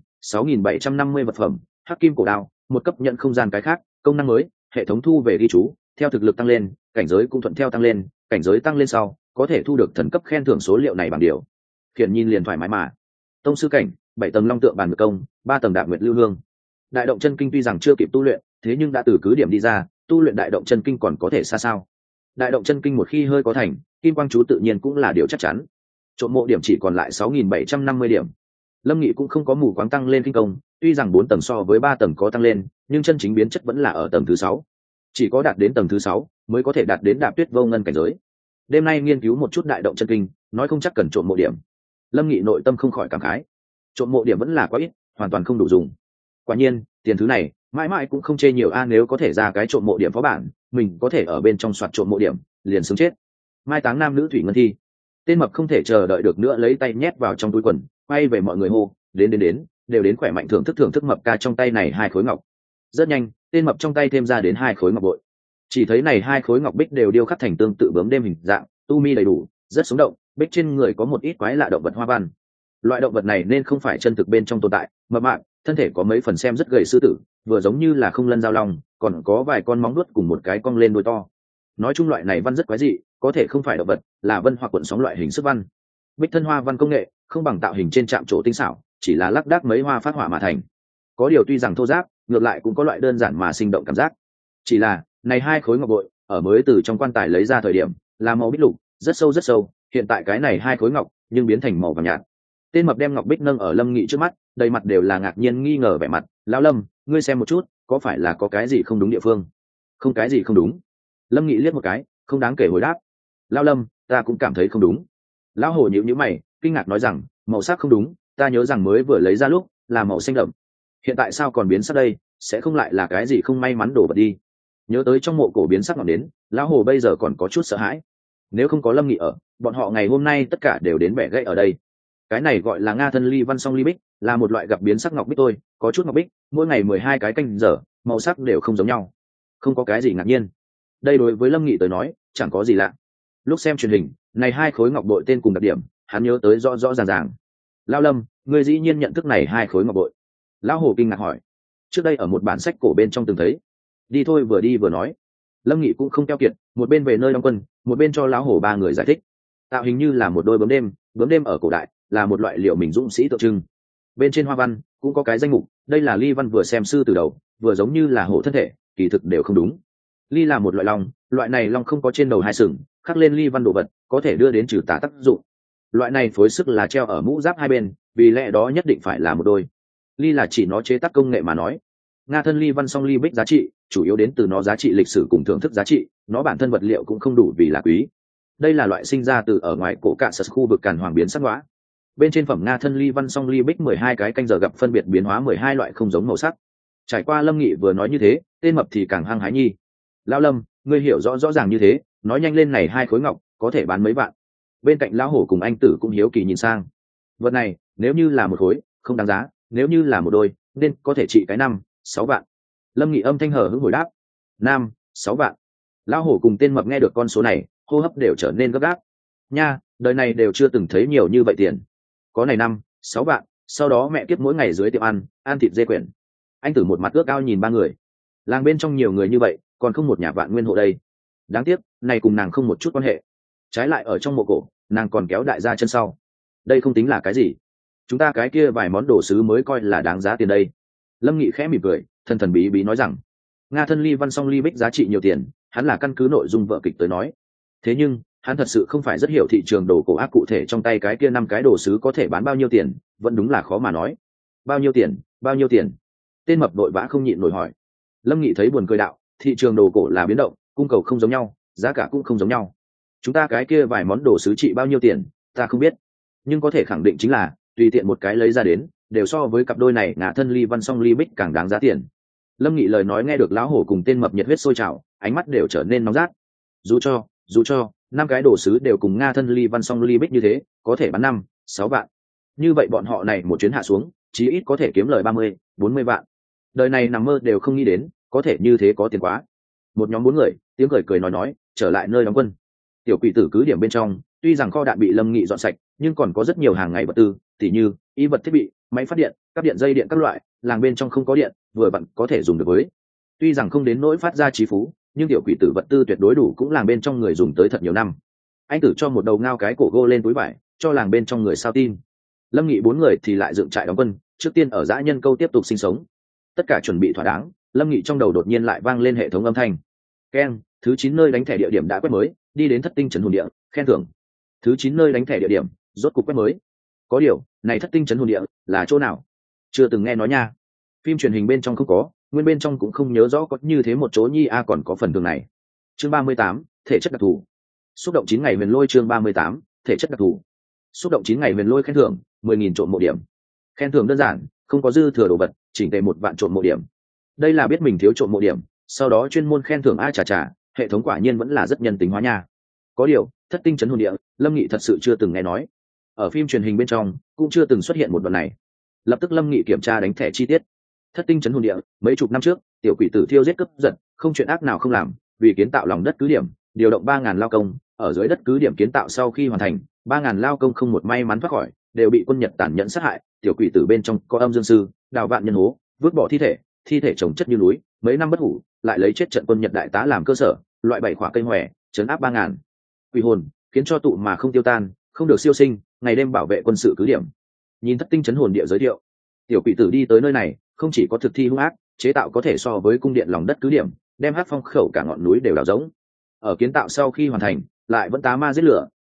6750 vật phẩm, hắc kim cổ đao, một cấp nhận không gian cái khác, công năng mới, hệ thống thu về ghi chú, theo thực lực tăng lên, cảnh giới cũng thuận theo tăng lên, cảnh giới tăng lên sau, có thể thu được thần cấp khen thưởng số liệu này bằng điều. Khiển nhìn liền thoải mái mà. Tông sư cảnh, 7 tầng Long tượng bàn nhược công, 3 tầng Đạp Nguyệt Lưu Hương. Đại động chân kinh tuy rằng chưa kịp tu luyện, thế nhưng đã từ cứ điểm đi ra, tu luyện đại động chân kinh còn có thể xa sao. Đại động chân kinh một khi hơi có thành, kim quang chú tự nhiên cũng là điều chắc chắn. Trộm mộ điểm chỉ còn lại 6750 điểm. Lâm Nghị cũng không có mù quáng tăng lên kinh công, tuy rằng 4 tầng so với 3 tầng có tăng lên, nhưng chân chính biến chất vẫn là ở tầng thứ 6. Chỉ có đạt đến tầng thứ 6 mới có thể đạt đến Đạp tuyết vô ngân cảnh giới. Đêm nay nghiên cứu một chút đại động chân kinh, nói không chắc cần trộm mộ điểm. Lâm Nghị nội tâm không khỏi cảm khái. Trộm mộ điểm vẫn là quá ít, hoàn toàn không đủ dùng. Quả nhiên, tiền thứ này mãi mãi cũng không chê nhiều a, nếu có thể ra cái trộm mộ điểm phó bản, mình có thể ở bên trong soạt trộm mộ điểm, liền sướng chết. Mai táng nam nữ thủy ngân thi. Tên mập không thể chờ đợi được nữa, lấy tay nhét vào trong túi quần, quay về mọi người hô, đến, đều đến khỏe mạnh thưởng thức mập ca trong tay này 2 khối ngọc. Rất nhanh, tên mập trong tay thêm ra đến 2 khối ngọc bội. Chỉ thấy này 2 khối ngọc bích đều điêu khắc thành tương tự bướm đêm hình dạng, tu mi đầy đủ, rất sống động, bích trên người có một ít quái lạ động vật hoa văn. Loại động vật này nên không phải chân thực bên trong tồn tại, mập mạp, thân thể có mấy phần xem rất gầy sư tử, vừa giống như là không lân giao long, còn có vài con móng vuốt cùng một cái cong lên đuôi to. Nói chung loại này văn rất quái dị, có thể không phải động vật, là vân hoặc cuộn sóng loại hình sức văn. Bích thân hoa văn công nghệ không bằng tạo hình trên trạm trổ tinh xảo, chỉ là lác đác mấy hoa phát họa mà thành. Có điều tuy rằng thô ráp, ngược lại cũng có loại đơn giản mà sinh động cảm giác. Chỉ là này 2 khối ngọc bội ở mới từ trong quan tài lấy ra thời điểm là màu bích lục, rất sâu, hiện tại cái này hai khối ngọc nhưng biến thành màu vàng nhạt. Tên mập đem ngọc bích nâng ở Lâm Nghị trước mắt, đầy mặt đều là ngạc nhiên nghi ngờ vẻ mặt. Lão Lâm, ngươi xem một chút, có phải là có cái gì không đúng địa phương? Không, cái gì không đúng? Lâm Nghị liếc một cái, không đáng kể hồi đáp. Lão Lâm, ta cũng cảm thấy không đúng. Lão Hồ nhíu nhíu mày, kinh ngạc nói rằng, màu sắc không đúng, ta nhớ rằng mới vừa lấy ra lúc là màu xanh đậm, hiện tại sao còn biến sắc đây? Sẽ không lại là cái gì không may mắn đổ vật đi? Nhớ tới trong mộ cổ biến sắc ngọn đến, Lão Hồ bây giờ còn có chút sợ hãi. Nếu không có Lâm Nghị ở, bọn họ ngày hôm nay tất cả đều đến bẻ gãy ở đây. Cái này gọi là Nga thân ly văn song ly bích, là một loại gặp biến sắc ngọc bích tôi, có chút ngọc bích, mỗi ngày 12 cái canh giờ, màu sắc đều không giống nhau. Không có cái gì ngạc nhiên. Đây đối với Lâm Nghị tới nói, chẳng có gì lạ. Lúc xem truyền hình, này hai khối ngọc bội tên cùng đặc điểm, hắn nhớ tới rõ rõ ràng ràng. Lão Lâm, ngươi dĩ nhiên nhận thức này hai khối ngọc bội? Lão Hồ kinh ngạc hỏi. Trước đây ở một bản sách cổ bên trong từng thấy. Đi thôi, vừa đi vừa nói. Lâm Nghị cũng không keo kiệt, một bên về nơi đóng quân, một bên cho Lão Hồ ba người giải thích. Tạo hình như là một đôi bướm đêm ở cổ đại là một loại liệu mình dũng sĩ tượng trưng. Bên trên hoa văn cũng có cái danh mục, đây là ly văn, vừa xem sư từ đầu, vừa giống như là hổ thân thể, kỳ thực đều không đúng. Ly là một loại long, loại này long không có trên đầu hai sừng, khắc lên ly văn đồ vật có thể đưa đến trừ tà tác dụng. Loại này phối sức là treo ở mũ giáp hai bên, vì lẽ đó nhất định phải là một đôi. Ly là chỉ nó chế tác công nghệ mà nói. Nga thân ly văn song ly bích giá trị chủ yếu đến từ nó giá trị lịch sử cùng thưởng thức giá trị, nó bản thân vật liệu cũng không đủ vì là quý. Đây là loại sinh ra từ ở ngoài cổ cạn sật khu vực càn hoàng biến sắc hóa. Bên trên phẩm Nga thân ly văn song ly bích 12 cái canh giờ gặp phân biệt biến hóa 12 loại không giống màu sắc. Trải qua Lâm Nghị vừa nói như thế, tên mập thì càng hăng hái nhi. Lão Lâm, ngươi hiểu rõ rõ ràng như thế, nói nhanh lên, này hai khối ngọc có thể bán mấy vạn? Bên cạnh Lão Hổ cùng anh Tử cũng hiếu kỳ nhìn sang. Vật này nếu như là một khối không đáng giá, nếu như là một đôi nên có thể trị cái 5-6 vạn. Lâm Nghị âm thanh hờ hững hồi đáp. 5-6 vạn. Lão Hổ cùng tên mập nghe được con số này, hô hấp đều trở nên gấp gáp. Nha, đời này đều chưa từng thấy nhiều như vậy tiền. Có này 5-6 vạn, sau đó mẹ kiếp mỗi ngày dưới tiệm ăn thịt dê quyển. Anh Tử một mặt ước ao nhìn ba người. Làng bên trong nhiều người như vậy, còn không một nhà vạn nguyên hộ đây. Đáng tiếc, này cùng nàng không một chút quan hệ. Trái lại ở trong mộ cổ, nàng còn kéo đại gia chân sau. Đây không tính là cái gì. Chúng ta cái kia vài món đồ sứ mới coi là đáng giá tiền đây. Lâm Nghị khẽ mỉm cười, thần thần bí bí nói rằng, Nga thân ly văn song ly bích giá trị nhiều tiền, hắn là căn cứ nội dung vở kịch tới nói. Thế nhưng, hắn thật sự không phải rất hiểu thị trường đồ cổ ác cụ thể trong tay cái kia 5 cái đồ sứ có thể bán bao nhiêu tiền, vẫn đúng là khó mà nói. Bao nhiêu tiền, bao nhiêu tiền? Tên mập vội vã không nhịn nổi hỏi. Lâm Nghị thấy buồn cười đạo, thị trường đồ cổ là biến động, cung cầu không giống nhau, giá cả cũng không giống nhau. Chúng ta cái kia vài món đồ sứ trị bao nhiêu tiền, ta không biết. Nhưng có thể khẳng định chính là, tùy tiện một cái lấy ra đến, đều so với cặp đôi này Ngã thân ly văn song ly bích càng đáng giá tiền. Lâm Nghị lời nói nghe được Lão Hổ cùng tên mập nhiệt huyết sôi trào, ánh mắt đều trở nên nóng rát. Dù cho 5 cái đồ sứ đều cùng Nga thân ly văn song ly bích như thế, có thể bán 5-6 vạn. Như vậy bọn họ này một chuyến hạ xuống, chí ít có thể kiếm lời 30-40 vạn. Đời này nằm mơ đều không nghĩ đến, có thể như thế, có tiền quá. Một nhóm 4 người, tiếng cười nói, trở lại nơi đóng quân. Tiểu Quỷ Tử cứ điểm bên trong, tuy rằng kho đạn bị Lâm Nghị dọn sạch, nhưng còn có rất nhiều hàng ngày vật tư, tỉ như y vật thiết bị, máy phát điện, các điện dây điện các loại, làng bên trong không có điện, vừa vặn có thể dùng được với. Tuy rằng không đến nỗi phát ra chí phú, nhưng Tiểu Quỷ Tử vật tư tuyệt đối đủ cũng làng bên trong người dùng tới thật nhiều năm. Anh Tử cho một đầu ngao cái cổ gô lên túi vải, cho làng bên trong người sao tin. Lâm Nghị 4 người thì lại dựng trại đóng quân, trước tiên ở dã nhân câu tiếp tục sinh sống. Tất cả chuẩn bị thỏa đáng, Lâm Nghị trong đầu đột nhiên lại vang lên hệ thống âm thanh. Keng, thứ 9 nơi đánh thẻ địa điểm đã quét mới, đi đến Thất Tinh Trấn Hồn Địa, khen thưởng. Thứ 9 nơi đánh thẻ địa điểm, rốt cục quét mới. Có điều, này Thất Tinh Trấn Hồn Địa là chỗ nào? Chưa từng nghe nói nha. Phim truyền hình bên trong không có, nguyên bên trong cũng không nhớ rõ có như thế một chỗ nhi còn có phần thường này. Chương 38, thể chất đặc thù. Xúc động 9 ngày huyền lôi. Chương 38, thể chất đặc thù. Xúc động 9 ngày huyền lôi khen thưởng 10.000 trộm mộ điểm. Khen thưởng đơn giản, không có dư thừa đồ vật, chỉnh tề 1 vạn trộm mộ điểm. Đây là biết mình thiếu trộm mộ điểm, sau đó chuyên môn khen thưởng chà, hệ thống quả nhiên vẫn là rất nhân tính hóa nha. Có điều, Thất Tinh Trấn Hồn Địa, Lâm Nghị thật sự chưa từng nghe nói. Ở phim truyền hình bên trong cũng chưa từng xuất hiện một đoạn này. Lập tức Lâm Nghị kiểm tra đánh thẻ chi tiết. Thất Tinh Trấn Hồn Địa, mấy chục năm trước, Tiểu Quỷ Tử thiêu giết cướp giật, không chuyện ác nào không làm, vì kiến tạo lòng đất cứ điểm, điều động 3.000 lao công, ở dưới đất cứ điểm kiến tạo sau khi hoàn thành, 3.000 lao công không một may mắn thoát khỏi, đều bị quân Nhật tàn nhẫn sát hại. Tiểu Quỷ Tử bên trong có âm dương sư, đào vạn nhân hố, vứt bỏ thi thể chồng chất như núi, mấy năm bất hủ, lại lấy chết trận quân Nhật đại tá làm cơ sở, loại 7 khỏa cây hòe, trấn áp 3.000 quỷ hồn, khiến cho tụ mà không tiêu tan, không được siêu sinh, ngày đêm bảo vệ quân sự cứ điểm. Nhìn Thất Tinh Trấn Hồn Địa giới thiệu, Tiểu Quỷ Tử đi tới nơi này, không chỉ có thực thi hung ác, chế tạo có thể so với cung điện lòng đất cứ điểm, đem Hát Phong khẩu cả ngọn núi đều đào rỗng. Ở kiến tạo sau khi hoàn thành, lại vẫn tá ma giết lửa,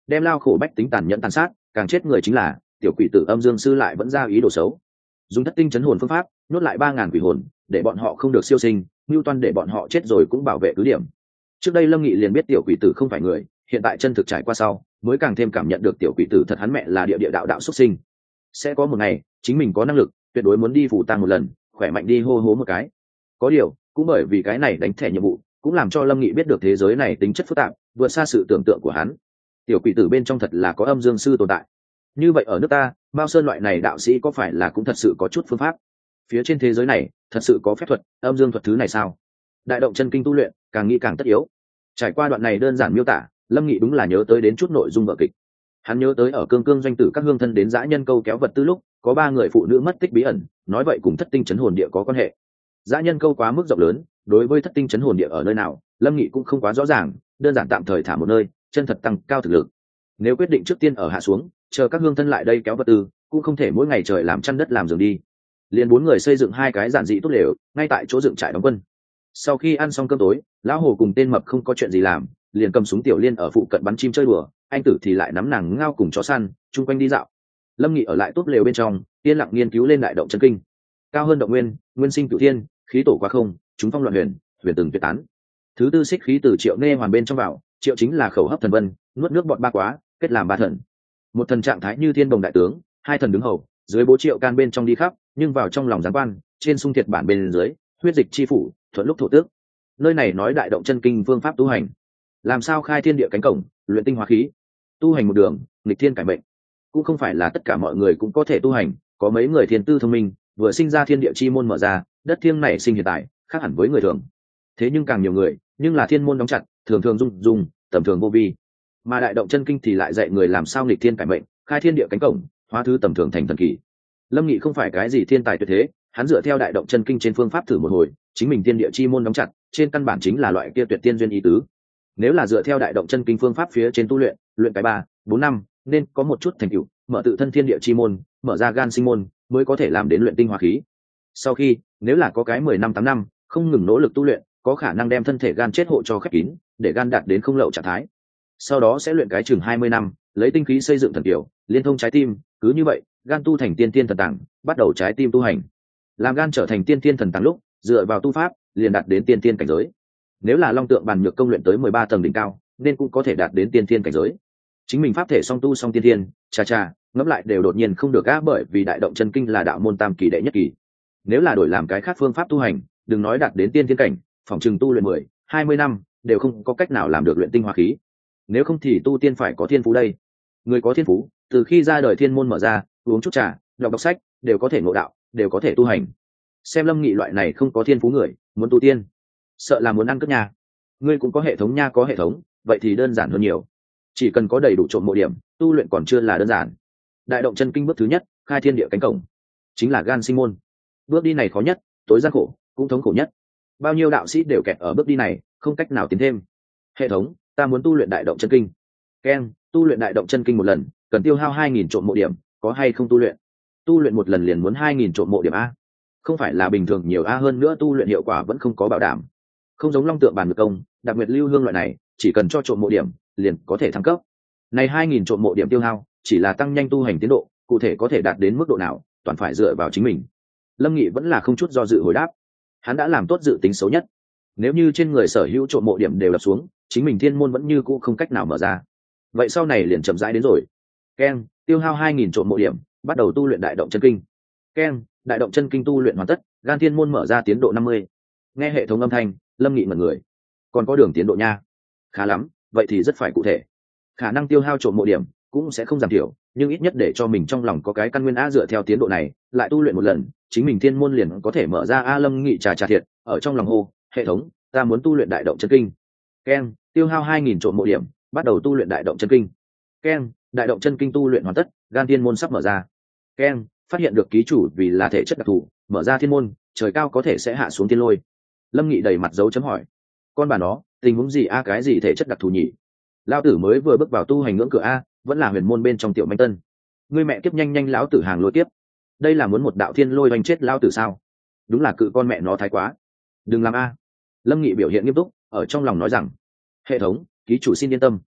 đem lao khổ bách tính tàn nhẫn tàn sát, càng chết người chính là tiểu quỷ tử âm dương sư lại vẫn ra ý đồ xấu, dùng thất tinh chấn hồn phương pháp nhốt lại 3.000 quỷ hồn để bọn họ không được siêu sinh, mưu toan để bọn họ chết rồi cũng bảo vệ cứ điểm. Trước đây Lâm Nghị liền biết tiểu quỷ tử không phải người, hiện tại chân thực trải qua sau mới càng thêm cảm nhận được tiểu quỷ tử thật hắn mẹ là địa địa đạo đạo xuất sinh. Sẽ có một ngày chính mình có năng lực tuyệt đối muốn đi phủ tang một lần, khỏe mạnh đi hô hố một cái. Có điều cũng bởi vì cái này đánh thẻ nhiệm vụ cũng làm cho Lâm Nghị biết được thế giới này tính chất phức tạp vượt xa sự tưởng tượng của hắn. Tiểu quỷ tử bên trong thật là có âm dương sư tồn tại. Như vậy ở nước ta, Mao Sơn loại này đạo sĩ có phải là cũng thật sự có chút phương pháp? Phía trên thế giới này thật sự có phép thuật âm dương thuật thứ này sao? Đại động chân kinh tu luyện càng nghĩ càng tất yếu. Trải qua đoạn này đơn giản miêu tả, Lâm Nghị đúng là nhớ tới đến chút nội dung vở kịch. Hắn nhớ tới ở cương cương doanh tử các hương thân đến dã nhân câu kéo vật tư lúc có 3 người phụ nữ mất tích bí ẩn, nói vậy cùng thất tinh chấn hồn địa có quan hệ. Dã nhân câu quá mức rộng lớn, đối với thất tinh chấn hồn địa ở nơi nào Lâm Nghị cũng không quá rõ ràng, đơn giản tạm thời thả một nơi chân thật tăng cao thực lực. Nếu quyết định trước tiên ở hạ xuống chờ các hương thân lại đây kéo vật tư, cũng không thể mỗi ngày trời làm chăn đất làm giường đi. Liền 4 người xây dựng 2 cái giản dị tốt lều ngay tại chỗ dựng trại đóng quân. Sau khi ăn xong cơm tối, lão hồ cùng tên mập không có chuyện gì làm, liền cầm súng tiểu liên ở phụ cận bắn chim chơi đùa, anh tử thì lại nắm nàng ngao cùng chó săn chung quanh đi dạo. Lâm Nghị ở lại tốt lều bên trong yên lặng nghiên cứu lên đại động chân kinh. Cao hơn động nguyên, nguyên sinh cửu thiên, khí tổ qua không, chúng phong loạn huyền, huyền từng tuyệt tán. Thứ tư xích khí từ triệu nê hoàn bên trong vào, triệu chính là khẩu hấp thần vân, nuốt nước bọt 3 quá, kết làm 3 thần. Một thần trạng thái như thiên đồng đại tướng, 2 thần đứng hầu, dưới bố triệu can bên trong đi khắp, nhưng vào trong lòng giáng quan, trên sung thiệt bản bên dưới, huyết dịch chi phủ, thuận lúc thổ tước. Nơi này nói đại động chân kinh phương pháp tu hành, làm sao khai thiên địa cánh cổng, luyện tinh hóa khí, tu hành một đường nghịch thiên cải mệnh. Cũng không phải là tất cả mọi người cũng có thể tu hành, có mấy người thiên tư thông minh, vừa sinh ra thiên địa chi môn mở ra, đất thiêng này sinh hiện tại khác hẳn với người thường. Thế nhưng càng nhiều người nhưng là thiên môn đóng chặt, thường thường dung tầm thường vô vi, mà đại động chân kinh thì lại dạy người làm sao nghịch thiên cải mệnh, khai thiên địa cánh cổng, hóa thứ tầm thường thành thần kỳ. Lâm Nghị không phải cái gì thiên tài tuyệt thế, hắn dựa theo đại động chân kinh trên phương pháp thử một hồi, chính mình thiên địa chi môn đóng chặt, trên căn bản chính là loại kia tuyệt tiên duyên ý tứ. Nếu là dựa theo đại động chân kinh phương pháp phía trên tu luyện, luyện cái 3, 4 năm nên có một chút thành tựu, mở tự thân thiên địa chi môn, mở ra gan sinh môn, mới có thể làm đến luyện tinh hóa khí. Sau khi, nếu là có cái 10 năm 8 năm, không ngừng nỗ lực tu luyện, có khả năng đem thân thể gan chết hộ cho khép kín, để gan đạt đến không lậu trạng thái. Sau đó sẽ luyện cái chừng 20 năm, lấy tinh khí xây dựng thần tiểu, liên thông trái tim, cứ như vậy, gan tu thành tiên tiên thần tàng, bắt đầu trái tim tu hành. Làm gan trở thành tiên tiên thần tàng lúc, dựa vào tu pháp, liền đạt đến tiên tiên cảnh giới. Nếu là long tượng bàn nhược công luyện tới 13 tầng đỉnh cao, nên cũng có thể đạt đến tiên tiên cảnh giới. Chính mình pháp thể song tu song tiên tiên, ngẫm lại đều đột nhiên không được á, bởi vì đại động chân kinh là đạo môn tam kỳ đệ nhất kỳ. Nếu là đổi làm cái khác phương pháp tu hành, đừng nói đạt đến tiên tiên cảnh, phòng trừng tu luyện 10, 20 năm đều không có cách nào làm được luyện tinh hóa khí. Nếu không thì tu tiên phải có thiên phú đây. Người có thiên phú, từ khi ra đời thiên môn mở ra, uống chút trà, đọc sách, đều có thể ngộ đạo, đều có thể tu hành. Xem Lâm Nghị loại này không có thiên phú người, muốn tu tiên, sợ là muốn ăn cướp nhà. Ngươi cũng có hệ thống nha, có hệ thống, vậy thì đơn giản hơn nhiều. Chỉ cần có đầy đủ trộm mộ điểm, tu luyện còn chưa là đơn giản. Đại động chân kinh bước thứ nhất, khai thiên địa cánh cổng, chính là gan sinh môn. Bước đi này khó nhất, tối gian khổ, cũng thống khổ nhất. Bao nhiêu đạo sĩ đều kẹt ở bước đi này, không cách nào tiến thêm. Hệ thống, ta muốn tu luyện đại động chân kinh. Ken, tu luyện đại động chân kinh một lần, cần tiêu hao 2.000 trộm mộ điểm, có hay không tu luyện? Tu luyện một lần liền muốn 2.000 trộm mộ điểm a? Không phải là bình thường nhiều a, hơn nữa tu luyện hiệu quả vẫn không có bảo đảm. Không giống long tượng bàn ngược công, đặc biệt lưu hương loại này, chỉ cần cho trộm mộ điểm, liền có thể thăng cấp. Này 2.000 trộm mộ điểm tiêu hao, chỉ là tăng nhanh tu hành tiến độ, cụ thể có thể đạt đến mức độ nào, toàn phải dựa vào chính mình. Lâm Nghị vẫn là không chút do dự hồi đáp. Hắn đã làm tốt dự tính xấu nhất. Nếu như trên người sở hữu trộm mộ điểm đều đập xuống, chính mình thiên môn vẫn như cũ không cách nào mở ra. Vậy sau này liền chậm rãi đến rồi. Ken, tiêu hao 2.000 trộm mộ điểm, bắt đầu tu luyện đại động chân kinh. Ken, đại động chân kinh tu luyện hoàn tất, gan thiên môn mở ra tiến độ 50. Nghe hệ thống âm thanh, Lâm Nghị mật người. Còn có đường tiến độ nha. Khá lắm, vậy thì rất phải cụ thể. Khả năng tiêu hao trộm mộ điểm cũng sẽ không giảm thiểu, nhưng ít nhất để cho mình trong lòng có cái căn nguyên a, dựa theo tiến độ này, lại tu luyện một lần, chính mình thiên môn liền có thể mở ra a. Lâm Nghị trà thiệt, ở trong lòng hô, hệ thống, ta muốn tu luyện đại động chân kinh. Ken, tiêu hao 2.000 trộm mộ điểm, bắt đầu tu luyện đại động chân kinh. Ken, đại động chân kinh tu luyện hoàn tất, gan thiên môn sắp mở ra. Ken, phát hiện được ký chủ vì là thể chất đặc thù, mở ra thiên môn, trời cao có thể sẽ hạ xuống thiên lôi. Lâm Nghị đầy mặt dấu chấm hỏi. Con bà nó, tình huống gì a, cái gì thể chất đặc thù nhỉ? Lão tử mới vừa bước vào tu hành ngưỡng cửa a, vẫn là huyền môn bên trong tiểu manh tân. Ngươi mẹ kiếp, nhanh lão tử hàng lôi tiếp. Đây là muốn một đạo thiên lôi đánh chết lão tử sao? Đúng là cự con mẹ nó thái quá. Đừng làm a. Lâm Nghị biểu hiện nghiêm túc, ở trong lòng nói rằng, hệ thống, ký chủ xin yên tâm.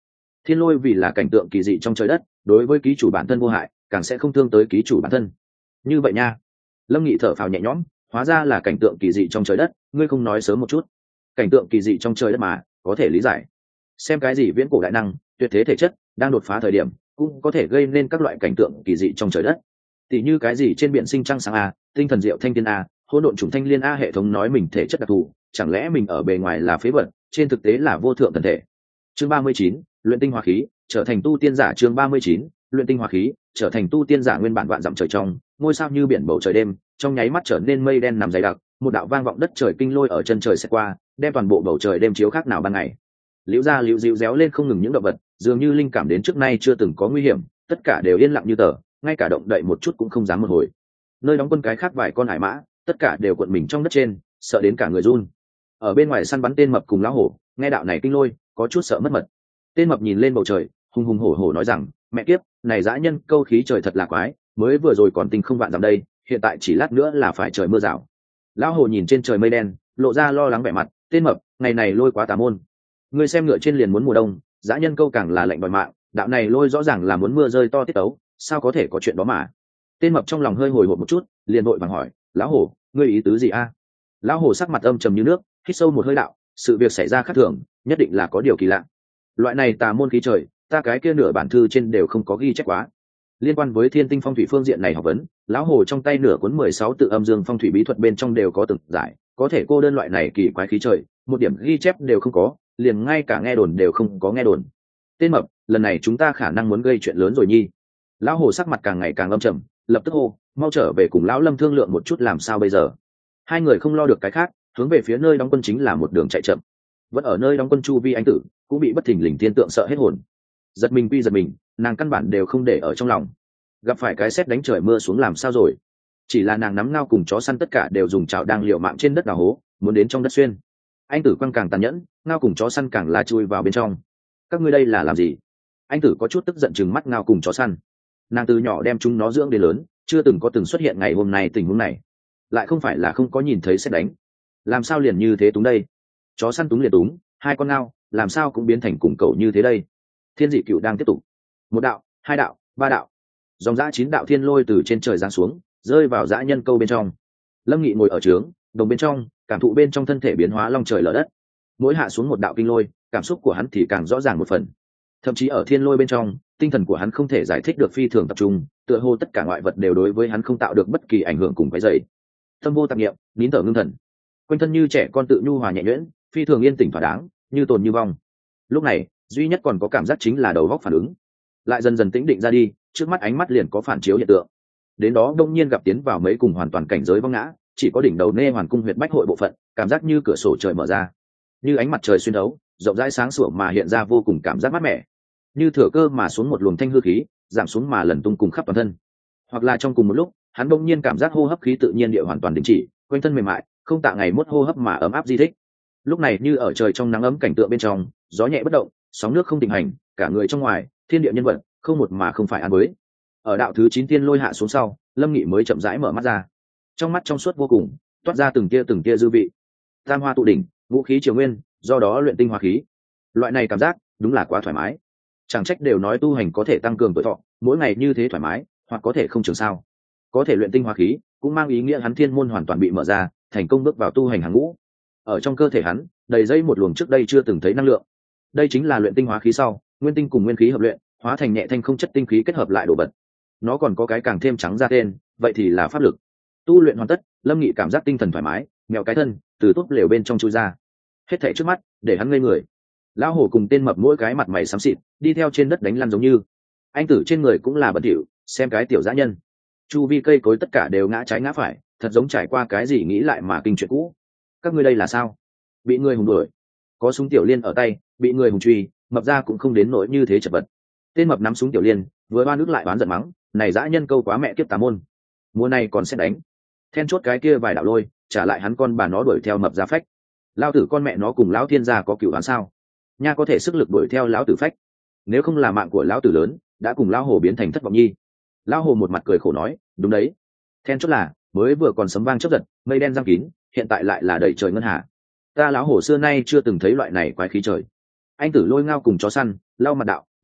Thiên lôi vì là cảnh tượng kỳ dị trong trời đất, đối với ký chủ bản thân vô hại, càng sẽ không thương tới ký chủ bản thân. Như vậy nha. Lâm Nghị thở phào nhẹ nhõm, hóa ra là cảnh tượng kỳ dị trong trời đất, ngươi không nói sớm một chút. Cảnh tượng kỳ dị trong trời đất mà, có thể lý giải. Xem cái gì viễn cổ đại năng, tuyệt thế thể chất, đang đột phá thời điểm, cũng có thể gây nên các loại cảnh tượng kỳ dị trong trời đất. Tỷ như cái gì trên biển sinh trăng sáng a, tinh thần diệu thanh thiên a, hỗn độn trùng thanh liên a, hệ thống nói mình thể chất đặc thù, chẳng lẽ mình ở bề ngoài là phế vật, trên thực tế là vô thượng thần thể. Chương 39, luyện tinh hóa khí, trở thành tu tiên giả. Chương 39, luyện tinh hóa khí, trở thành tu tiên giả. Nguyên bản vạn dặm trời trong, ngôi sao như biển bầu trời đêm, trong nháy mắt trở nên mây đen nằm dày đặc, một đạo vang vọng đất trời kinh lôi ở chân trời sẽ qua, đem toàn bộ bầu trời đêm chiếu khác nào ban ngày. Liễu ra liễu dịu réo lên không ngừng những động vật, dường như linh cảm đến trước nay chưa từng có nguy hiểm, tất cả đều yên lặng như tờ, ngay cả động đậy một chút cũng không dám một hồi. Nơi đóng quân cái khác vài con hải mã, tất cả đều cuộn mình trong đất trên, sợ đến cả người run. Ở bên ngoài săn bắn tên mập cùng lão hổ, nghe đạo này kinh lôi, có chút sợ mất mật. Tên mập nhìn lên bầu trời, hùng hùng hổ hổ nói rằng, mẹ kiếp, này dã nhân câu khí trời thật là quái, mới vừa rồi còn tinh không vạn dặm đây, hiện tại chỉ lát nữa là phải trời mưa rào. Lão hổ nhìn trên trời mây đen, lộ ra lo lắng vẻ mặt. Tên mập, ngày này lôi quá tà môn. Ngươi xem ngựa trên liền muốn mùa đông, dã nhân câu càng là lệnh đòi mạng, đạo này lôi rõ ràng là muốn mưa rơi to tiết tấu, sao có thể có chuyện đó mà. Tên mập trong lòng hơi hồi hộp một chút, liền vội vàng hỏi, lão hổ, ngươi ý tứ gì a? Lão hổ sắc mặt âm trầm như nước, hít sâu một hơi đạo, sự việc xảy ra khác thường, nhất định là có điều kỳ lạ. Loại này tà môn khí trời, ta cái kia nửa bản thư trên đều không có ghi chép quá. Liên quan với thiên tinh phong thủy phương diện này học vấn, lão hồ trong tay nửa cuốn 16 tự âm dương phong thủy bí thuật bên trong đều có từng giải, có thể cô đơn loại này kỳ quái khí trời, một điểm ghi chép đều không có, liền ngay cả nghe đồn đều không có nghe đồn. Tên mập, lần này chúng ta khả năng muốn gây chuyện lớn rồi nhi. Lão hồ sắc mặt càng ngày càng âm trầm, lập tức hô, mau trở về cùng lão Lâm thương lượng một chút làm sao bây giờ. Hai người không lo được cái khác, hướng về phía nơi đóng quân chính là một đường chạy chậm. Vẫn ở nơi đóng quân chu vi anh tử cũng bị bất thình lình thiên tượng sợ hết hồn. Giật mình quy giật mình, nàng căn bản đều không để ở trong lòng. Gặp phải cái sét đánh trời mưa xuống làm sao rồi? Chỉ là nàng nắm ngao cùng chó săn tất cả đều dùng chảo đang liều mạng trên đất đào hố, muốn đến trong đất xuyên. Anh tử quăng càng tàn nhẫn, ngao cùng chó săn càng la chui vào bên trong. Các ngươi đây là làm gì? Anh tử có chút tức giận chừng mắt ngao cùng chó săn. Nàng từ nhỏ đem chúng nó dưỡng đến lớn, chưa từng có từng xuất hiện ngày hôm nay tình huống này. Lại không phải là không có nhìn thấy sét đánh, làm sao liền như thế túng đây? Chó săn túng liền túng, hai con ngao làm sao cũng biến thành cùng cậu như thế đây. Thiên dị cựu đang tiếp tục, một đạo, hai đạo, ba đạo, dòng dã 9 đạo thiên lôi từ trên trời giáng xuống, rơi vào dã nhân câu bên trong. Lâm Nghị ngồi ở trướng đồng bên trong, cảm thụ bên trong thân thể biến hóa long trời lở đất. Mỗi hạ xuống một đạo kinh lôi, cảm xúc của hắn thì càng rõ ràng một phần. Thậm chí ở thiên lôi bên trong, tinh thần của hắn không thể giải thích được phi thường tập trung, tựa hồ tất cả ngoại vật đều đối với hắn không tạo được bất kỳ ảnh hưởng cùng cái dậy. Tâm vô tạp niệm, nín thở ngưng thần, quanh thân như trẻ con tự nhu hòa nhẹ nhuyễn, phi thường yên tĩnh thỏa đáng, như tồn như vong. Lúc này duy nhất còn có cảm giác chính là đầu óc phản ứng, lại dần dần tĩnh định ra đi, trước mắt ánh mắt liền có phản chiếu hiện tượng. Đến đó đông nhiên gặp tiến vào mấy cùng hoàn toàn cảnh giới vong ngã, chỉ có đỉnh đầu nê hoàn cung huyệt bách hội bộ phận, cảm giác như cửa sổ trời mở ra, như ánh mặt trời xuyên thấu, rộng rãi sáng sủa mà hiện ra vô cùng cảm giác mát mẻ, như thừa cơ mà xuống một luồng thanh hư khí, giảm xuống mà lần tung cùng khắp toàn thân. Hoặc là trong cùng một lúc, hắn đông nhiên cảm giác hô hấp khí tự nhiên địa hoàn toàn đình chỉ, quanh thân mềm mại, không tạ ngày mốt hô hấp mà ấm áp di thích. Lúc này như ở trời trong nắng ấm cảnh tượng bên trong, gió nhẹ bất động, sóng nước không định hành, cả người trong ngoài, thiên địa nhân vật, không một mà không phải an với. Ở đạo thứ 9 tiên lôi hạ xuống sau, Lâm Nghị mới chậm rãi mở mắt ra. Trong mắt trong suốt vô cùng, toát ra từng tia dư vị. Tam hoa tụ đỉnh, vũ khí triều nguyên, do đó luyện tinh hóa khí. Loại này cảm giác, đúng là quá thoải mái. Chẳng trách đều nói tu hành có thể tăng cường tuổi thọ, mỗi ngày như thế thoải mái, hoặc có thể không trường sao. Có thể luyện tinh hóa khí, cũng mang ý nghĩa hắn thiên môn hoàn toàn bị mở ra, thành công bước vào tu hành hàng ngũ. Ở trong cơ thể hắn, đầy dây một luồng trước đây chưa từng thấy năng lượng. Đây chính là luyện tinh hóa khí sau, nguyên tinh cùng nguyên khí hợp luyện, hóa thành nhẹ thanh không chất tinh khí kết hợp lại đồ vật. Nó còn có cái càng thêm trắng ra tên, vậy thì là pháp lực. Tu luyện hoàn tất, Lâm Nghị cảm giác tinh thần thoải mái, mèo cái thân từ tốt lều bên trong chui ra. Hết thảy trước mắt, để hắn ngây người. Lão hổ cùng tên mập mỗi cái mặt mày xám xịt, đi theo trên đất đánh lăn giống như. Anh tử trên người cũng là bẩn thỉu, xem cái tiểu dã nhân. Chu vi cây cối tất cả đều ngã trái ngã phải, thật giống trải qua cái gì nghĩ lại mà kinh chuyện cũ. Các ngươi đây là sao? Bị người hùng đuổi, có súng tiểu liên ở tay, bị người hùng truy, mập ra cũng không đến nỗi như thế chật vật. Tên mập nắm súng tiểu liên, vừa oan nước lại oán giận mắng, này dã nhân câu quá mẹ kiếp tà môn, mùa này còn sẽ đánh. Then chốt cái kia vài đạo lôi, trả lại hắn con bà nó đuổi theo mập ra phách. Lão tử con mẹ nó cùng lão thiên gia có cửu oán sao? Nha có thể sức lực đuổi theo lão tử phách. Nếu không là mạng của lão tử lớn, đã cùng lão hồ biến thành thất vọng nhi. Lão hồ một mặt cười khổ nói, đúng đấy. Then chốt là, mới vừa còn sấm vang chớp giật, mây đen giăng kín, hiện tại lại là đầy trời ngân hà. Ta lão hồ xưa nay chưa từng thấy loại này quái khí trời. Anh tử lôi ngao cùng chó săn, lau mặt đạo,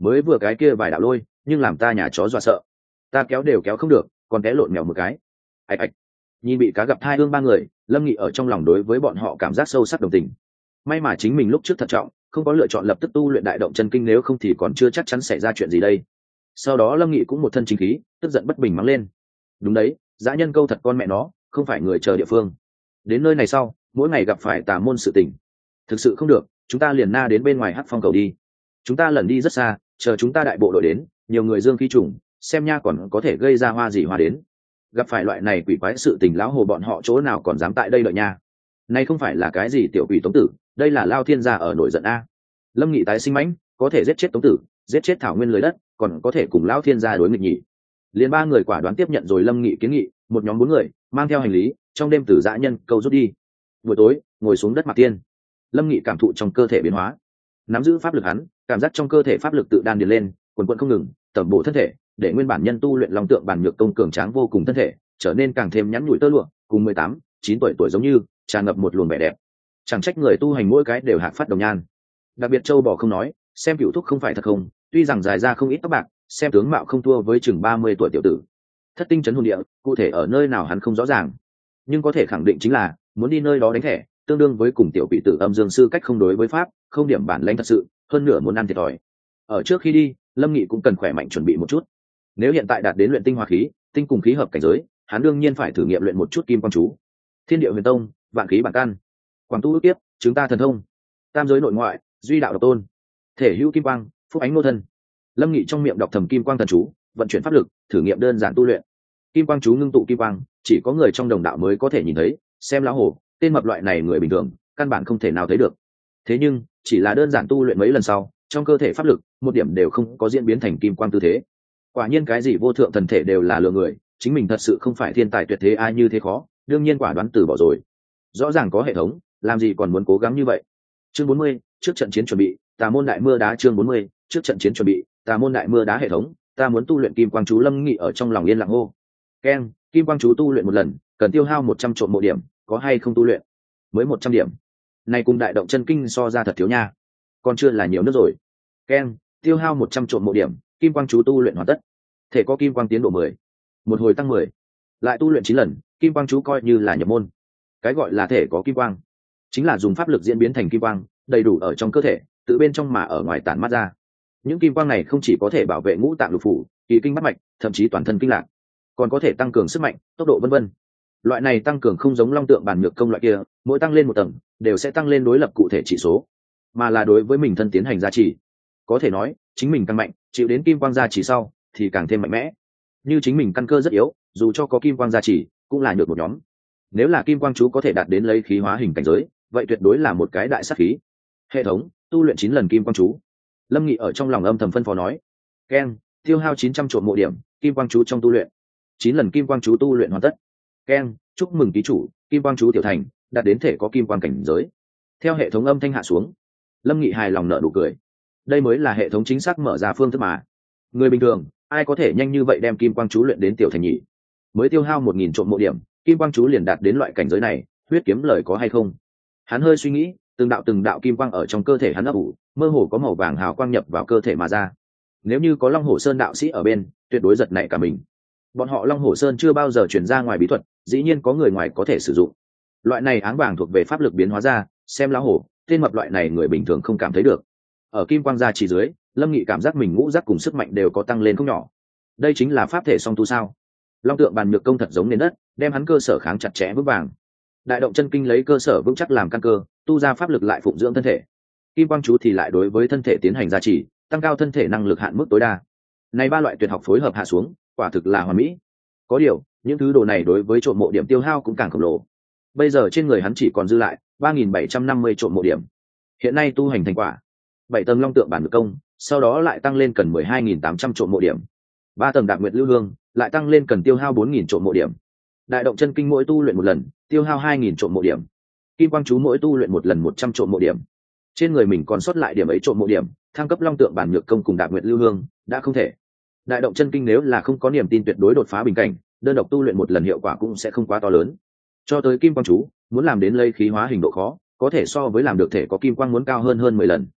mới vừa cái kia vài đạo lôi nhưng làm ta nhà chó dọa sợ, ta kéo đều kéo không được, còn té lộn mèo một cái. Ạch ạch. Nhìn bị cá gặp thai hương ba người, Lâm Nghị ở trong lòng đối với bọn họ cảm giác sâu sắc đồng tình. May mà chính mình lúc trước thận trọng, không có lựa chọn lập tức tu luyện đại động chân kinh, nếu không thì còn chưa chắc chắn xảy ra chuyện gì đây. Sau đó Lâm Nghị cũng một thân chính khí, tức giận bất bình mắng lên. Đúng đấy, dã nhân câu thật con mẹ nó, không phải người chờ địa phương. Đến nơi này sau, mỗi ngày gặp phải tà môn sự tình, thực sự không được, chúng ta liền na đến bên ngoài Hắc Phong cầu đi. Chúng ta lần đi rất xa, chờ chúng ta đại bộ đội đến, nhiều người dương khí trùng, xem nha còn có thể gây ra hoa gì hoa đến. Gặp phải loại này quỷ quái sự tình, lão hồ bọn họ chỗ nào còn dám tại đây đợi nha. Này không phải là cái gì tiểu quỷ Tống Tử, đây là Lao Thiên gia ở nổi giận a. Lâm Nghị tái sinh mãnh, có thể giết chết Tống Tử, giết chết Thảo Nguyên lưới đất, còn có thể cùng Lao Thiên gia đối nghịch nhỉ. Liên ba người quả đoán tiếp nhận rồi Lâm Nghị kiến nghị, một nhóm 4 người mang theo hành lý, trong đêm từ dã nhân câu rút đi. Buổi tối, ngồi xuống đất Mạc Tiên. Lâm Nghị cảm thụ trong cơ thể biến hóa, nắm giữ pháp lực hắn, cảm giác trong cơ thể pháp lực tự đan điền lên, quần quần không ngừng, tẩm bổ thân thể, để nguyên bản nhân tu luyện long tượng bản nhược công cường tráng vô cùng thân thể, trở nên càng thêm nhắn nhủi tơ lụa, cùng 18, 9 tuổi giống như, tràn ngập một luồng vẻ đẹp. Chẳng trách người tu hành mỗi cái đều hạc phát đồng nhan. Đặc biệt châu bò không nói, xem Cửu Thúc không phải thật không, tuy rằng dài ra không ít tóc bạc, xem tướng mạo không thua với chừng 30 tuổi tiểu tử. Thất tinh trấn hồn địa, cụ thể ở nơi nào hắn không rõ ràng, nhưng có thể khẳng định chính là muốn đi nơi đó đánh thẻ, tương đương với cùng tiểu quỷ tử âm dương sư cách không đối với pháp, không điểm bản lãnh thật sự, hơn nửa muốn ăn thiệt thòi. Ở trước khi đi, Lâm Nghị cũng cần khỏe mạnh chuẩn bị một chút. Nếu hiện tại đạt đến luyện tinh hoa khí, tinh cùng khí hợp cảnh giới, hắn đương nhiên phải thử nghiệm luyện một chút kim quang chú. Thiên địa huyền tông, vạn khí bản căn, quảng tu ước tiếp, chúng ta thần thông, tam giới nội ngoại, duy đạo độc tôn, thể hữu kim quang, phúc ánh nô thân. Lâm Nghị trong miệng đọc thầm kim quang thần chú, vận chuyển pháp lực, thử nghiệm đơn giản tu luyện. Kim quang chú ngưng tụ kim quang, chỉ có người trong đồng đạo mới có thể nhìn thấy, xem lão hổ, tên mập loại này người bình thường căn bản không thể nào thấy được. Thế nhưng chỉ là đơn giản tu luyện mấy lần sau, trong cơ thể pháp lực một điểm đều không có diễn biến thành kim quang tư thế. Quả nhiên cái gì vô thượng thần thể đều là lừa người, chính mình thật sự không phải thiên tài tuyệt thế ai như thế khó, đương nhiên quả đoán từ bỏ rồi. Rõ ràng có hệ thống, làm gì còn muốn cố gắng như vậy. Chương 40, trước trận chiến chuẩn bị, Tà môn đại mưa đá. Chương 40, trước trận chiến chuẩn bị, Tà môn đại mưa đá. Hệ thống, ta muốn tu luyện kim quang chú. Lâm Nghị ở trong lòng yên lặng hô. Keng, kim quang chú tu luyện một lần cần tiêu hao 100 trộm mộ điểm, có hay không tu luyện? Mới 100 điểm. Này cùng đại động chân kinh so ra thật thiếu nha, còn chưa là nhiều nước rồi. Keng, tiêu hao 100 trộm mộ điểm, kim quang chú tu luyện hoàn tất, thể có kim quang tiến độ 10, một hồi tăng 10, lại tu luyện 9 lần, kim quang chú coi như là nhập môn. Cái gọi là thể có kim quang, chính là dùng pháp lực diễn biến thành kim quang, đầy đủ ở trong cơ thể, tự bên trong mà ở ngoài tản mát ra. Những kim quang này không chỉ có thể bảo vệ ngũ tạng lục phủ, kỳ kinh bát mạch, thậm chí toàn thân kinh lạc, còn có thể tăng cường sức mạnh, tốc độ vân vân. Loại này tăng cường không giống long tượng bản nhược công loại kia, mỗi tăng lên một tầng đều sẽ tăng lên đối lập cụ thể chỉ số, mà là đối với mình thân tiến hành gia trì. Có thể nói chính mình càng mạnh, chịu đến kim quang gia trì sau thì càng thêm mạnh mẽ. Như chính mình căn cơ rất yếu, dù cho có kim quang gia trì cũng là nhược một nhóm. Nếu là kim quang chú có thể đạt đến lấy khí hóa hình cảnh giới, vậy tuyệt đối là một cái đại sát khí. Hệ thống, tu luyện 9 lần kim quang chú. Lâm Nghị ở trong lòng âm thầm phân phó nói. Keng, tiêu hao 900 trộm mộ điểm, kim quang chú trong tu luyện. 9 lần kim quang chú tu luyện hoàn tất. Keng, chúc mừng ký chủ, kim quang chú tiểu thành, đạt đến thể có kim quang cảnh giới. Theo hệ thống âm thanh hạ xuống, Lâm Nghị hài lòng nở nụ cười. Đây mới là hệ thống chính xác mở ra phương thức mà. Người bình thường ai có thể nhanh như vậy đem kim quang chú luyện đến tiểu thành nhỉ? Mới tiêu hao 1000 trộm mộ điểm, kim quang chú liền đạt đến loại cảnh giới này, huyết kiếm lời có hay không? Hắn hơi suy nghĩ, từng đạo kim quang ở trong cơ thể hắn ấp ủ, mơ hồ có màu vàng hào quang nhập vào cơ thể mà ra. Nếu như có Long Hổ Sơn đạo sĩ ở bên, tuyệt đối giật nảy cả mình. Bọn họ Long Hổ Sơn chưa bao giờ truyền ra ngoài bí thuật, dĩ nhiên có người ngoài có thể sử dụng. Loại này áng vàng thuộc về pháp lực biến hóa ra, xem lão hổ, tên mập loại này người bình thường không cảm thấy được. Ở kim quang gia chỉ dưới, Lâm Nghị cảm giác mình ngũ giác cùng sức mạnh đều có tăng lên không nhỏ. Đây chính là pháp thể song tu sao? Long tượng bàn nhược công thật giống nền đất, đem hắn cơ sở kháng chặt chẽ vững vàng. Đại động chân kinh lấy cơ sở vững chắc làm căn cơ, tu ra pháp lực lại phụng dưỡng thân thể. Kim quang chú thì lại đối với thân thể tiến hành gia trì, tăng cao thân thể năng lực hạn mức tối đa. Này ba loại tuyệt học phối hợp hạ xuống, quả thực là hoàn mỹ. Có điều, những thứ đồ này đối với trộm mộ điểm tiêu hao cũng càng khổng lồ. Bây giờ trên người hắn chỉ còn dư lại 3750 trộm mộ điểm. Hiện nay tu hành thành quả 7 tầng long tượng bản nhược công, sau đó lại tăng lên cần 12800 trộm mộ điểm. 3 tầng Đạp Nguyệt Lưu Hương, lại tăng lên cần tiêu hao 4000 trộm mộ điểm. Đại động chân kinh mỗi tu luyện một lần, tiêu hao 2000 trộm mộ điểm. Kim quang chú mỗi tu luyện một lần 100 trộm mộ điểm. Trên người mình còn sót lại điểm ấy trộm mộ điểm, thăng cấp long tượng bản nhược công cùng Đạp Nguyệt Lưu Hương đã không thể. Đại động chân kinh nếu là không có niềm tin tuyệt đối đột phá bình cảnh, đơn độc tu luyện một lần hiệu quả cũng sẽ không quá to lớn. Cho tới kim quang chú, muốn làm đến lây khí hóa hình độ khó, có thể so với làm được thể có kim quang muốn cao hơn 10 lần.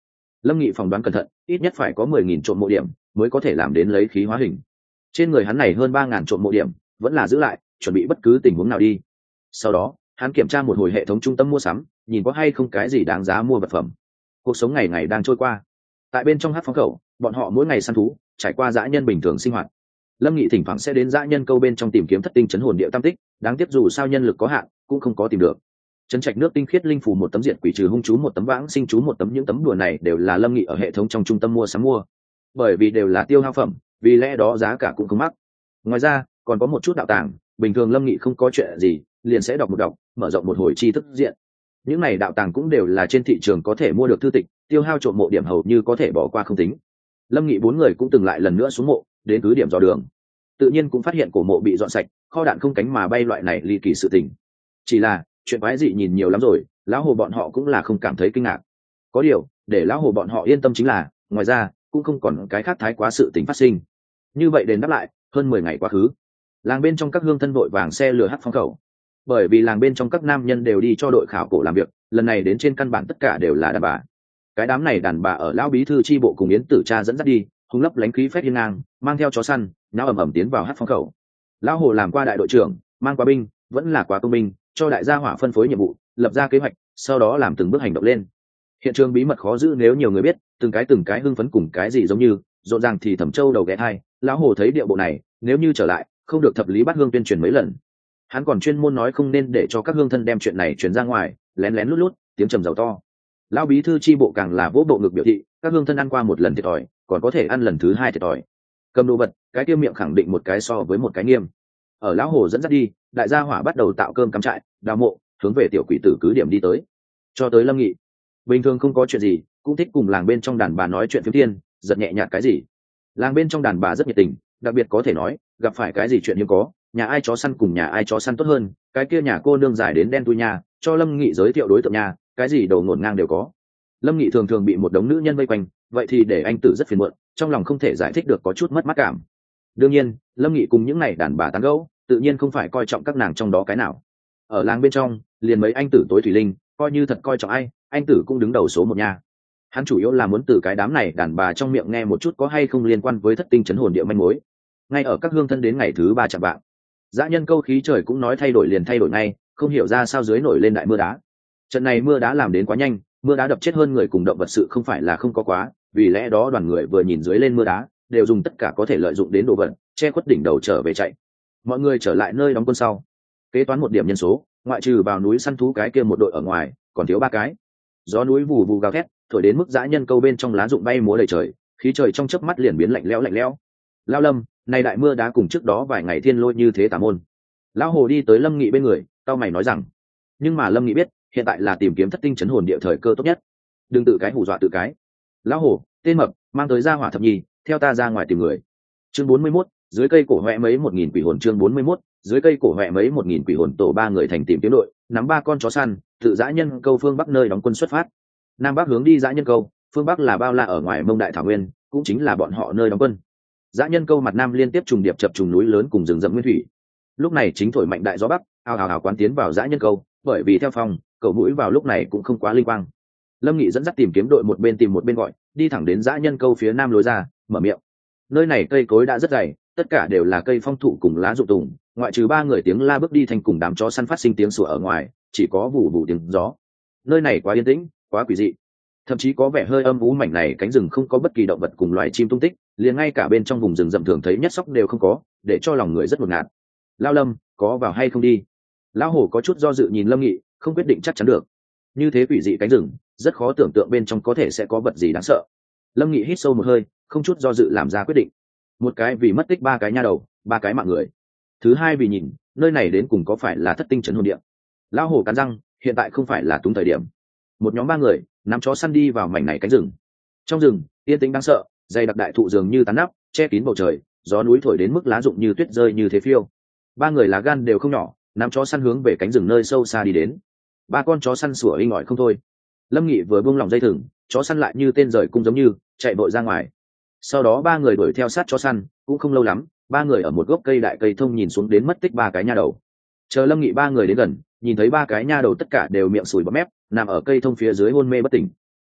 Lâm Nghị phỏng đoán cẩn thận, ít nhất phải có 10.000 trộm mộ điểm mới có thể làm đến lấy khí hóa hình. Trên người hắn này hơn 3.000 trộm mộ điểm vẫn là giữ lại, chuẩn bị bất cứ tình huống nào đi. Sau đó hắn kiểm tra một hồi hệ thống trung tâm mua sắm, nhìn có hay không cái gì đáng giá mua vật phẩm. Cuộc sống ngày ngày đang trôi qua tại bên trong Hắc Phong khẩu, bọn họ mỗi ngày săn thú, trải qua dã nhân bình thường sinh hoạt. Lâm Nghị thỉnh thoảng sẽ đến dã nhân câu bên trong tìm kiếm thất tinh chấn hồn địa tam tích, đáng tiếc dù sao nhân lực có hạn, cũng không có tìm được. Trấn trạch nước tinh khiết linh phù một tấm, diệt quỷ trừ hung chú một tấm, vãng sinh chú một tấm, những tấm đùa này đều là Lâm Nghị ở hệ thống trong trung tâm mua sắm mua. Bởi vì đều là tiêu hao phẩm, vì lẽ đó giá cả cũng không mắc. Ngoài ra, còn có một chút đạo tàng, bình thường Lâm Nghị không có chuyện gì, liền sẽ đọc một đọc, mở rộng một hồi tri thức diện. Những này đạo tàng cũng đều là trên thị trường có thể mua được thư tịch, tiêu hao trộm mộ điểm hầu như có thể bỏ qua không tính. Lâm Nghị 4 người cũng từng lại lần nữa xuống mộ, đến cứ điểm dò đường, tự nhiên cũng phát hiện cổ mộ bị dọn sạch, kho đạn không cánh mà bay, loại này ly kỳ sự tình. Chỉ là chuyện quái dị nhìn nhiều lắm rồi, lão hồ bọn họ cũng là không cảm thấy kinh ngạc. Có điều để lão hồ bọn họ yên tâm chính là, ngoài ra cũng không còn cái khác thái quá sự tình phát sinh. Như vậy đền đáp lại, hơn 10 ngày quá khứ, làng bên trong các hương thân vội vàng xe lửa Hắc Phong khẩu, bởi vì làng bên trong các nam nhân đều đi cho đội khảo cổ làm việc, lần này đến trên căn bản tất cả đều là đàn bà. Cái đám này đàn bà ở lão bí thư chi bộ cùng Yến Tử Cha dẫn dắt đi, hung lấp lánh khí phép hiên ngang, mang theo chó săn, náo ầm ầm tiến vào Hắc Phong khẩu. Lão hồ làm qua đại đội trưởng, mang qua binh, vẫn là quá công binh, cho đại gia hỏa phân phối nhiệm vụ, lập ra kế hoạch, sau đó làm từng bước hành động lên. Hiện trường bí mật khó giữ, nếu nhiều người biết, từng cái hưng phấn cùng cái gì giống như rộn ràng thì Thẩm Châu đầu ghé hai. Lão hồ thấy địa bộ này, nếu như trở lại, không được thập lý bát hương tuyên truyền mấy lần. Hắn còn chuyên môn nói không nên để cho các hương thân đem chuyện này truyền ra ngoài, lén lén lút lút, tiếng trầm giàu to. Lão bí thư chi bộ càng là vỗ bộ ngực biểu thị, các hương thân ăn qua một lần thiệt thòi, còn có thể ăn lần thứ 2 thiệt thòi. Cầm đồ vật, cái kia miệng khẳng định một cái so với một cái nghiêm. Ở lão hồ dẫn dắt đi, đại gia hỏa bắt đầu tạo cơm cắm trại, đào mộ, hướng về tiểu quỷ tử cứ điểm đi tới. Cho tới Lâm Nghị, bình thường không có chuyện gì, cũng thích cùng làng bên trong đàn bà nói chuyện phiếm thiên, giật nhẹ nhạt cái gì. Làng bên trong đàn bà rất nhiệt tình, đặc biệt có thể nói, gặp phải cái gì chuyện hiếm có, nhà ai chó săn cùng nhà ai chó săn tốt hơn, cái kia nhà cô nương dài đến đen tui nhà, cho Lâm Nghị giới thiệu đối tượng nhà, cái gì đầu ngổn ngang đều có. Lâm Nghị thường thường bị một đống nữ nhân vây quanh, vậy thì để anh tử rất phiền muộn, trong lòng không thể giải thích được, có chút mất mát cảm. Đương nhiên, Lâm Nghị cùng những này đàn bà tán gẫu, tự nhiên không phải coi trọng các nàng trong đó cái nào. Ở làng bên trong, liền mấy anh tử tối thủy linh, coi như thật coi trọng ai, anh tử cũng đứng đầu số 1 nha. Hắn chủ yếu là muốn từ cái đám này đàn bà trong miệng nghe một chút có hay không liên quan với thất tinh chấn hồn địa manh mối. Ngay ở các hương thân đến ngày thứ 3 chạng vạng, dã nhân câu khí trời cũng nói thay đổi liền thay đổi ngay, không hiểu ra sao dưới nổi lên đại mưa đá. Trận này mưa đá làm đến quá nhanh, mưa đá đập chết hơn người cùng động vật sự không phải là không có quá, vì lẽ đó đoàn người vừa nhìn dưới lên mưa đá, đều dùng tất cả có thể lợi dụng đến đồ vật, che khuất đỉnh đầu trở về chạy. Mọi người trở lại nơi đóng quân sau, kế toán một điểm nhân số, ngoại trừ vào núi săn thú cái kia một đội ở ngoài, còn thiếu 3 cái. Gió núi vù vù gào thét, thổi đến mức dã nhân câu bên trong lá rụng bay múa đầy trời, khí trời trong chớp mắt liền biến lạnh lẽo. Lao Lâm, này đại mưa đá cùng trước đó vài ngày thiên lôi như thế tà môn. Lão hồ đi tới Lâm Nghị bên người, tao mày nói rằng, nhưng mà Lâm Nghị biết, hiện tại là tìm kiếm thất tinh chấn hồn địa thời cơ tốt nhất, đừng tự cái hù dọa tự cái. Lão hồ, tên mập, mang tới ra hỏa thập nhi, theo ta ra ngoài tìm người. Chương 41, dưới cây cổ hoẹ mấy 1000 quỷ hồn. Chương 41, dưới cây cổ hoẹ mấy 1000 quỷ hồn. Tổ 3 người thành tìm kiếm đội, nắm 3 con chó săn, tự dã nhân câu phương bắc nơi đóng quân xuất phát. Nam bắc hướng đi dã nhân câu, phương bắc là bao la ở ngoài Mông Đại Thảo Nguyên, cũng chính là bọn họ nơi đóng quân. Dã nhân câu mặt nam liên tiếp trùng điệp chập trùng núi lớn cùng rừng rậm nguyên thủy. Lúc này chính thổi mạnh đại gió bắc, ào ào ào quán tiến vào dã nhân câu, bởi vì theo phòng, cầu mũi vào lúc này cũng không quá linh quang. Lâm Nghị dẫn dắt tìm kiếm đội một bên tìm một bên gọi, đi thẳng đến dã nhân câu phía nam lối ra, mở miệng. Nơi này cây cối đã rất dày, tất cả đều là cây phong thụ cùng lá rụng tùng, ngoại trừ 3 người tiếng la bước đi thành cùng đám chó săn phát sinh tiếng sủa ở ngoài, chỉ có vù vù tiếng gió. Nơi này quá yên tĩnh, quá quỷ dị, thậm chí có vẻ hơi âm u, mảnh này cánh rừng không có bất kỳ động vật cùng loài chim tung tích, liền ngay cả bên trong vùng rừng rậm thường thấy nhất sóc đều không có, để cho lòng người rất ngột ngạt. Lao Lâm, có vào hay không đi? Lão hổ có chút do dự nhìn Lâm Nghị, không quyết định chắc chắn được. Như thế quỷ dị cánh rừng, rất khó tưởng tượng bên trong có thể sẽ có vật gì đáng sợ. Lâm Nghị hít sâu một hơi, không chút do dự làm ra quyết định. Một cái vì mất tích 3 cái nha đầu, 3 cái mạng người. Thứ hai vì nhìn, nơi này đến cùng có phải là thất tinh trấn hồn địa. Lão hổ cắn răng, hiện tại không phải là túng thời điểm. Một nhóm 3 người nắm chó săn đi vào mảnh này cánh rừng. Trong rừng yên tĩnh đáng sợ, dày đặc đại thụ dường như tán nắp, che kín bầu trời, gió núi thổi đến mức lá rụng như tuyết rơi như thế phiêu. 3 người lá gan đều không nhỏ, nắm chó săn hướng về cánh rừng nơi sâu xa đi đến. 3 con chó săn sủa inh ỏi không thôi. Lâm Nghị vừa buông lỏng dây thừng, chó săn lại như tên rời cung giống như chạy vội ra ngoài. Sau đó 3 người đuổi theo sát chó săn, cũng không lâu lắm, 3 người ở một gốc cây đại cây thông nhìn xuống đến mất tích 3 cái nha đầu. Chờ Lâm Nghị 3 người đến gần, nhìn thấy 3 cái nha đầu tất cả đều miệng sùi bọt mép, nằm ở cây thông phía dưới hôn mê bất tỉnh.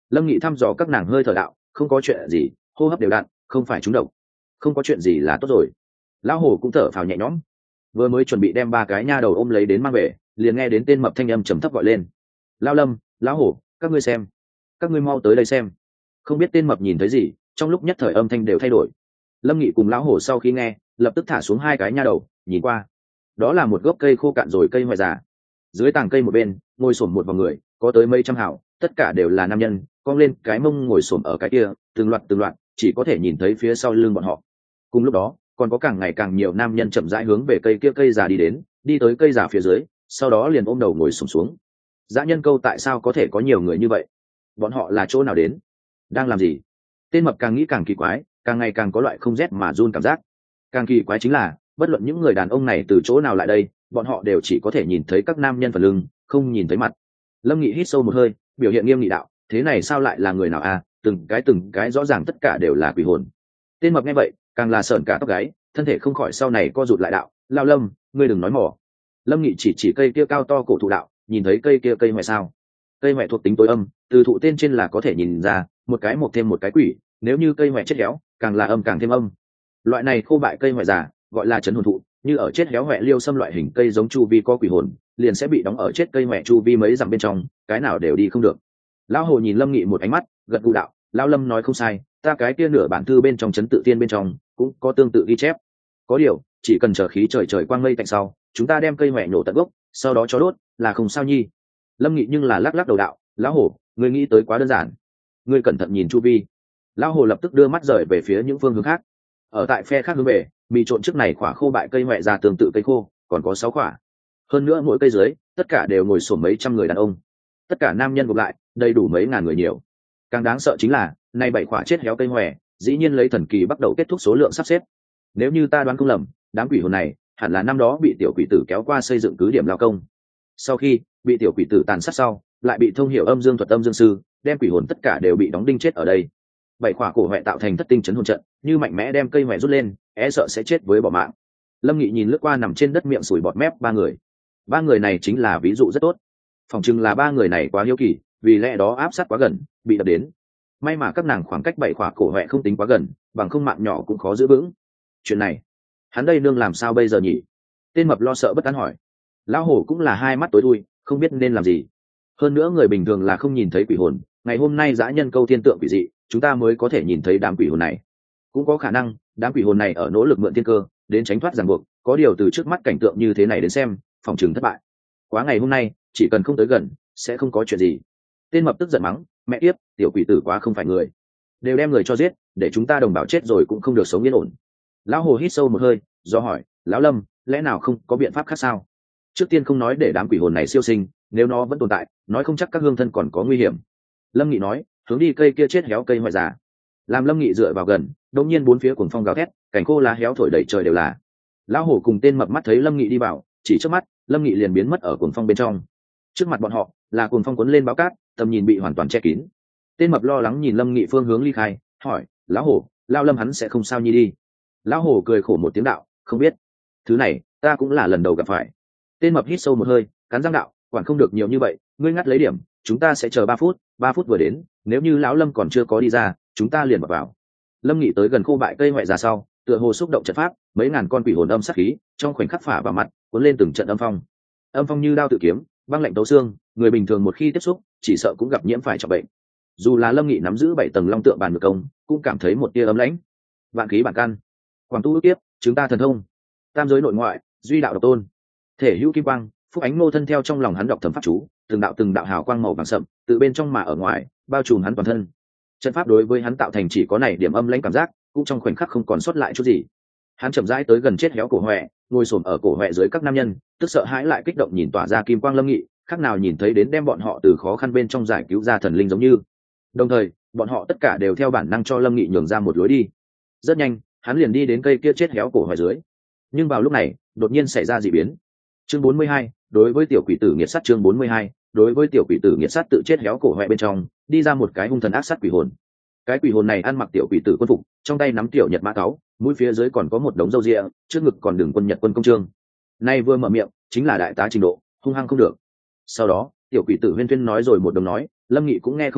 Lâm Nghị thăm dò các nàng hơi thở đạo, không có chuyện gì, hô hấp đều đặn, không phải trúng độc, không có chuyện gì là tốt rồi. Lão hổ cũng thở phào nhẹ nhõm, vừa mới chuẩn bị đem ba cái nha đầu ôm lấy đến mang về, liền nghe đến tên mập thanh âm trầm thấp gọi lên: Lão Lâm, lão hổ, các ngươi xem, các ngươi mau tới đây xem. Không biết tên mập nhìn thấy gì, trong lúc nhất thời âm thanh đều thay đổi. Lâm Nghị cùng lão hổ sau khi nghe, lập tức thả xuống hai cái nha đầu, nhìn qua. Đó là một gốc cây khô cạn rồi cây hoại già. Dưới tàng cây một bên, ngồi xổm một vòng người, có tới mấy trăm hảo, tất cả đều là nam nhân, cong lên cái mông ngồi xổm ở cái kia, từng loạt, chỉ có thể nhìn thấy phía sau lưng bọn họ. Cùng lúc đó, còn có càng ngày càng nhiều nam nhân chậm rãi hướng về cây kia cây già đi đến, đi tới cây già phía dưới, sau đó liền ôm đầu ngồi xổm xuống. Dã nhân câu tại sao có thể có nhiều người như vậy? Bọn họ là chỗ nào đến? Đang làm gì? Tên mập càng nghĩ càng kỳ quái, càng ngày càng có loại không rét mà run cảm giác. Càng kỳ quái chính là, bất luận những người đàn ông này từ chỗ nào lại đây, bọn họ đều chỉ có thể nhìn thấy các nam nhân phần lưng, không nhìn thấy mặt. Lâm Nghị hít sâu một hơi, biểu hiện nghiêm nghị đạo: thế này sao lại là người nào à? Từng cái rõ ràng tất cả đều là quỷ hồn. Tên mập nghe vậy, càng là sởn cả tóc gáy, thân thể không khỏi sau này co rụt lại đạo: Lao Lâm, ngươi đừng nói mỏ. Lâm Nghị chỉ cây kia cao to cổ thụ đạo, nhìn thấy cây kia cây mẹ sao? Cây mẹ thuộc tính tối âm, từ thụ tên trên là có thể nhìn ra, một cái một thêm một cái quỷ, nếu như cây mẹ chết héo, càng là âm càng thêm âm. Loại này khô bại cây mẹ già, gọi là trấn hồn thụ, như ở chết héo hoẹ liêu xâm loại hình cây giống chu vi có quỷ hồn, liền sẽ bị đóng ở chết cây mẹ chu vi mấy dặm bên trong, cái nào đều đi không được. Lão hồ nhìn Lâm Nghị một ánh mắt, gật gù đạo: Lão Lâm nói không sai, ta cái kia nửa bản thư bên trong trấn tự tiên bên trong cũng có tương tự ghi chép. Có điều, chỉ cần chờ khí trời quang mây tạnh sau, chúng ta đem cây mẹ nổ tận gốc, sau đó cho đốt, là không sao nhi. Lâm Nghị nhưng là lắc đầu đạo: Lão hồ, ngươi nghĩ tới quá đơn giản, ngươi cẩn thận nhìn chu vi. Lão hồ lập tức đưa mắt rời về phía những phương hướng khác. Ở tại phe khác hướng về, mì trộn trước này khỏa khô bại cây mẹ già tương tự cây khô, còn có 6 khỏa. Hơn nữa mỗi cây dưới, tất cả đều ngồi xổm mấy trăm người đàn ông. Tất cả nam nhân gộp lại, đầy đủ mấy ngàn người nhiều. Càng đáng sợ chính là, nay 7 khỏa chết héo cây hoè, dĩ nhiên lấy thần kỳ bắt đầu kết thúc số lượng sắp xếp. Nếu như ta đoán không lầm, đám quỷ hồn này hẳn là năm đó bị tiểu quỷ tử kéo qua xây dựng cứ điểm lao công. Sau khi bị tiểu quỷ tử tàn sát sau, lại bị thông hiểu âm dương thuật âm dương sư, đem quỷ hồn tất cả đều bị đóng đinh chết ở đây. 7 khỏa cổ hoè tạo thành thất tinh chấn hồn trận, như mạnh mẽ đem cây hoè rút lên, sợ sẽ chết với bỏ mạng. Lâm Nghị nhìn lướt qua nằm trên đất miệng sùi bọt mép ba người này chính là ví dụ rất tốt. Phòng chừng là ba người này quá hiếu kỳ, vì lẽ đó áp sát quá gần, bị đập đến. May mà các nàng khoảng cách 7 khỏa cổ hoè không tính quá gần, bằng không mạng nhỏ cũng khó giữ vững. Chuyện này, hắn đây nương làm sao bây giờ nhỉ? Tên mập lo sợ bất an hỏi. Lão hổ cũng là hai mắt tối thui, không biết nên làm gì. Hơn nữa người bình thường là không nhìn thấy quỷ hồn, ngày hôm nay dã nhân câu thiên tượng quỷ dị, chúng ta mới có thể nhìn thấy đám quỷ hồn này. Cũng có khả năng đám quỷ hồn này ở nỗ lực mượn thiên cơ đến tránh thoát ràng buộc, có điều từ trước mắt cảnh tượng như thế này đến xem, phòng trường thất bại. Quá ngày hôm nay, chỉ cần không tới gần, sẽ không có chuyện gì. Tên mập tức giận mắng: mẹ tiếp, tiểu quỷ tử quá không phải người, đều đem người cho giết, để chúng ta đồng bào chết rồi cũng không được sống yên ổn. Lão hồ hít sâu một hơi, do hỏi: Lão Lâm, lẽ nào không có biện pháp khác sao? Trước tiên không nói để đám quỷ hồn này siêu sinh, nếu nó vẫn tồn tại, nói không chắc các hương thân còn có nguy hiểm. Lâm Nghị nói, hướng đi cây kia chết héo cây hoại già. Làm Lâm Nghị dựa vào gần, đột nhiên bốn phía cuồng phong gào thét, cảnh khô lá héo thổi đầy trời đều là. Lão hổ cùng tên mập mắt thấy Lâm Nghị đi vào, chỉ trước mắt, Lâm Nghị liền biến mất ở cuồng phong bên trong. Trước mặt bọn họ là cuồng phong cuốn lên báo cát, tầm nhìn bị hoàn toàn che kín. Tên mập lo lắng nhìn Lâm Nghị phương hướng ly khai, hỏi: Lão hổ, Lão Lâm hắn sẽ không sao nhi đi? Lão hổ cười khổ một tiếng đạo: không biết, thứ này ta cũng là lần đầu gặp phải. Tên mập hít sâu một hơi, cắn răng đạo: quản không được nhiều như vậy, ngươi ngắt lấy điểm, chúng ta sẽ chờ 3 phút vừa đến, nếu như Lão Lâm còn chưa có đi ra, chúng ta liền vào. Lâm Nghị tới gần khô bại cây hoại già sau, tựa hồ xúc động trận pháp, mấy ngàn con quỷ hồn âm sát khí trong khoảnh khắc phả vào mặt, cuốn lên từng trận âm phong như đao tự kiếm, băng lạnh tấu xương, người bình thường một khi tiếp xúc chỉ sợ cũng gặp nhiễm phải trọng bệnh. Dù là Lâm Nghị nắm giữ 7 tầng long tượng bàn ngược công, cũng cảm thấy một tia ấm lãnh. Vạn khí bản căn, quảng tu ước tiếp, chúng ta thần thông, tam giới nội ngoại, duy đạo độc tôn, thể hữu kim quang, phúc ánh nô thân theo trong lòng hắn đọc thầm pháp chú, từng đạo hào quang màu vàng sậm từ bên trong mà ở ngoài bao trùm hắn toàn thân. Trận pháp đối với hắn tạo thành chỉ có này điểm âm lãnh cảm giác, cũng trong khoảnh khắc không còn sót lại chút gì. Hắn chậm rãi tới gần chết héo cổ hoẹ, ngồi xổm ở cổ hoẹ dưới các nam nhân, tức sợ hãi lại kích động nhìn tỏa ra kim quang Lâm Nghị, khác nào nhìn thấy đến đem bọn họ từ khó khăn bên trong giải cứu ra thần linh giống như. Đồng thời, bọn họ tất cả đều theo bản năng cho Lâm Nghị nhường ra một lối đi. Rất nhanh, hắn liền đi đến cây kia chết héo cổ hoẹ dưới. Nhưng vào lúc này, đột nhiên xảy ra dị biến. Chương 42, đối với tiểu quỷ tử nghiệt sát. Chương 42, đối với tiểu quỷ tử nghiệt sát. Tự chết héo cổ hoẹ bên trong đi ra một cái hung thần ác sát quỷ hồn. Cái quỷ hồn này ăn mặc tiểu quỷ tử quân phục, trong tay nắm tiểu nhật mã cáu, mũi phía dưới còn có một đống râu ria, trước ngực còn đường quân nhật quân công chương. Nay vừa mở miệng chính là đại tá trình độ, hung hăng không được. Sau đó tiểu quỷ tử huyên thuyên nói rồi một đồng nói, Lâm Nghị cũng nghe không hiểu,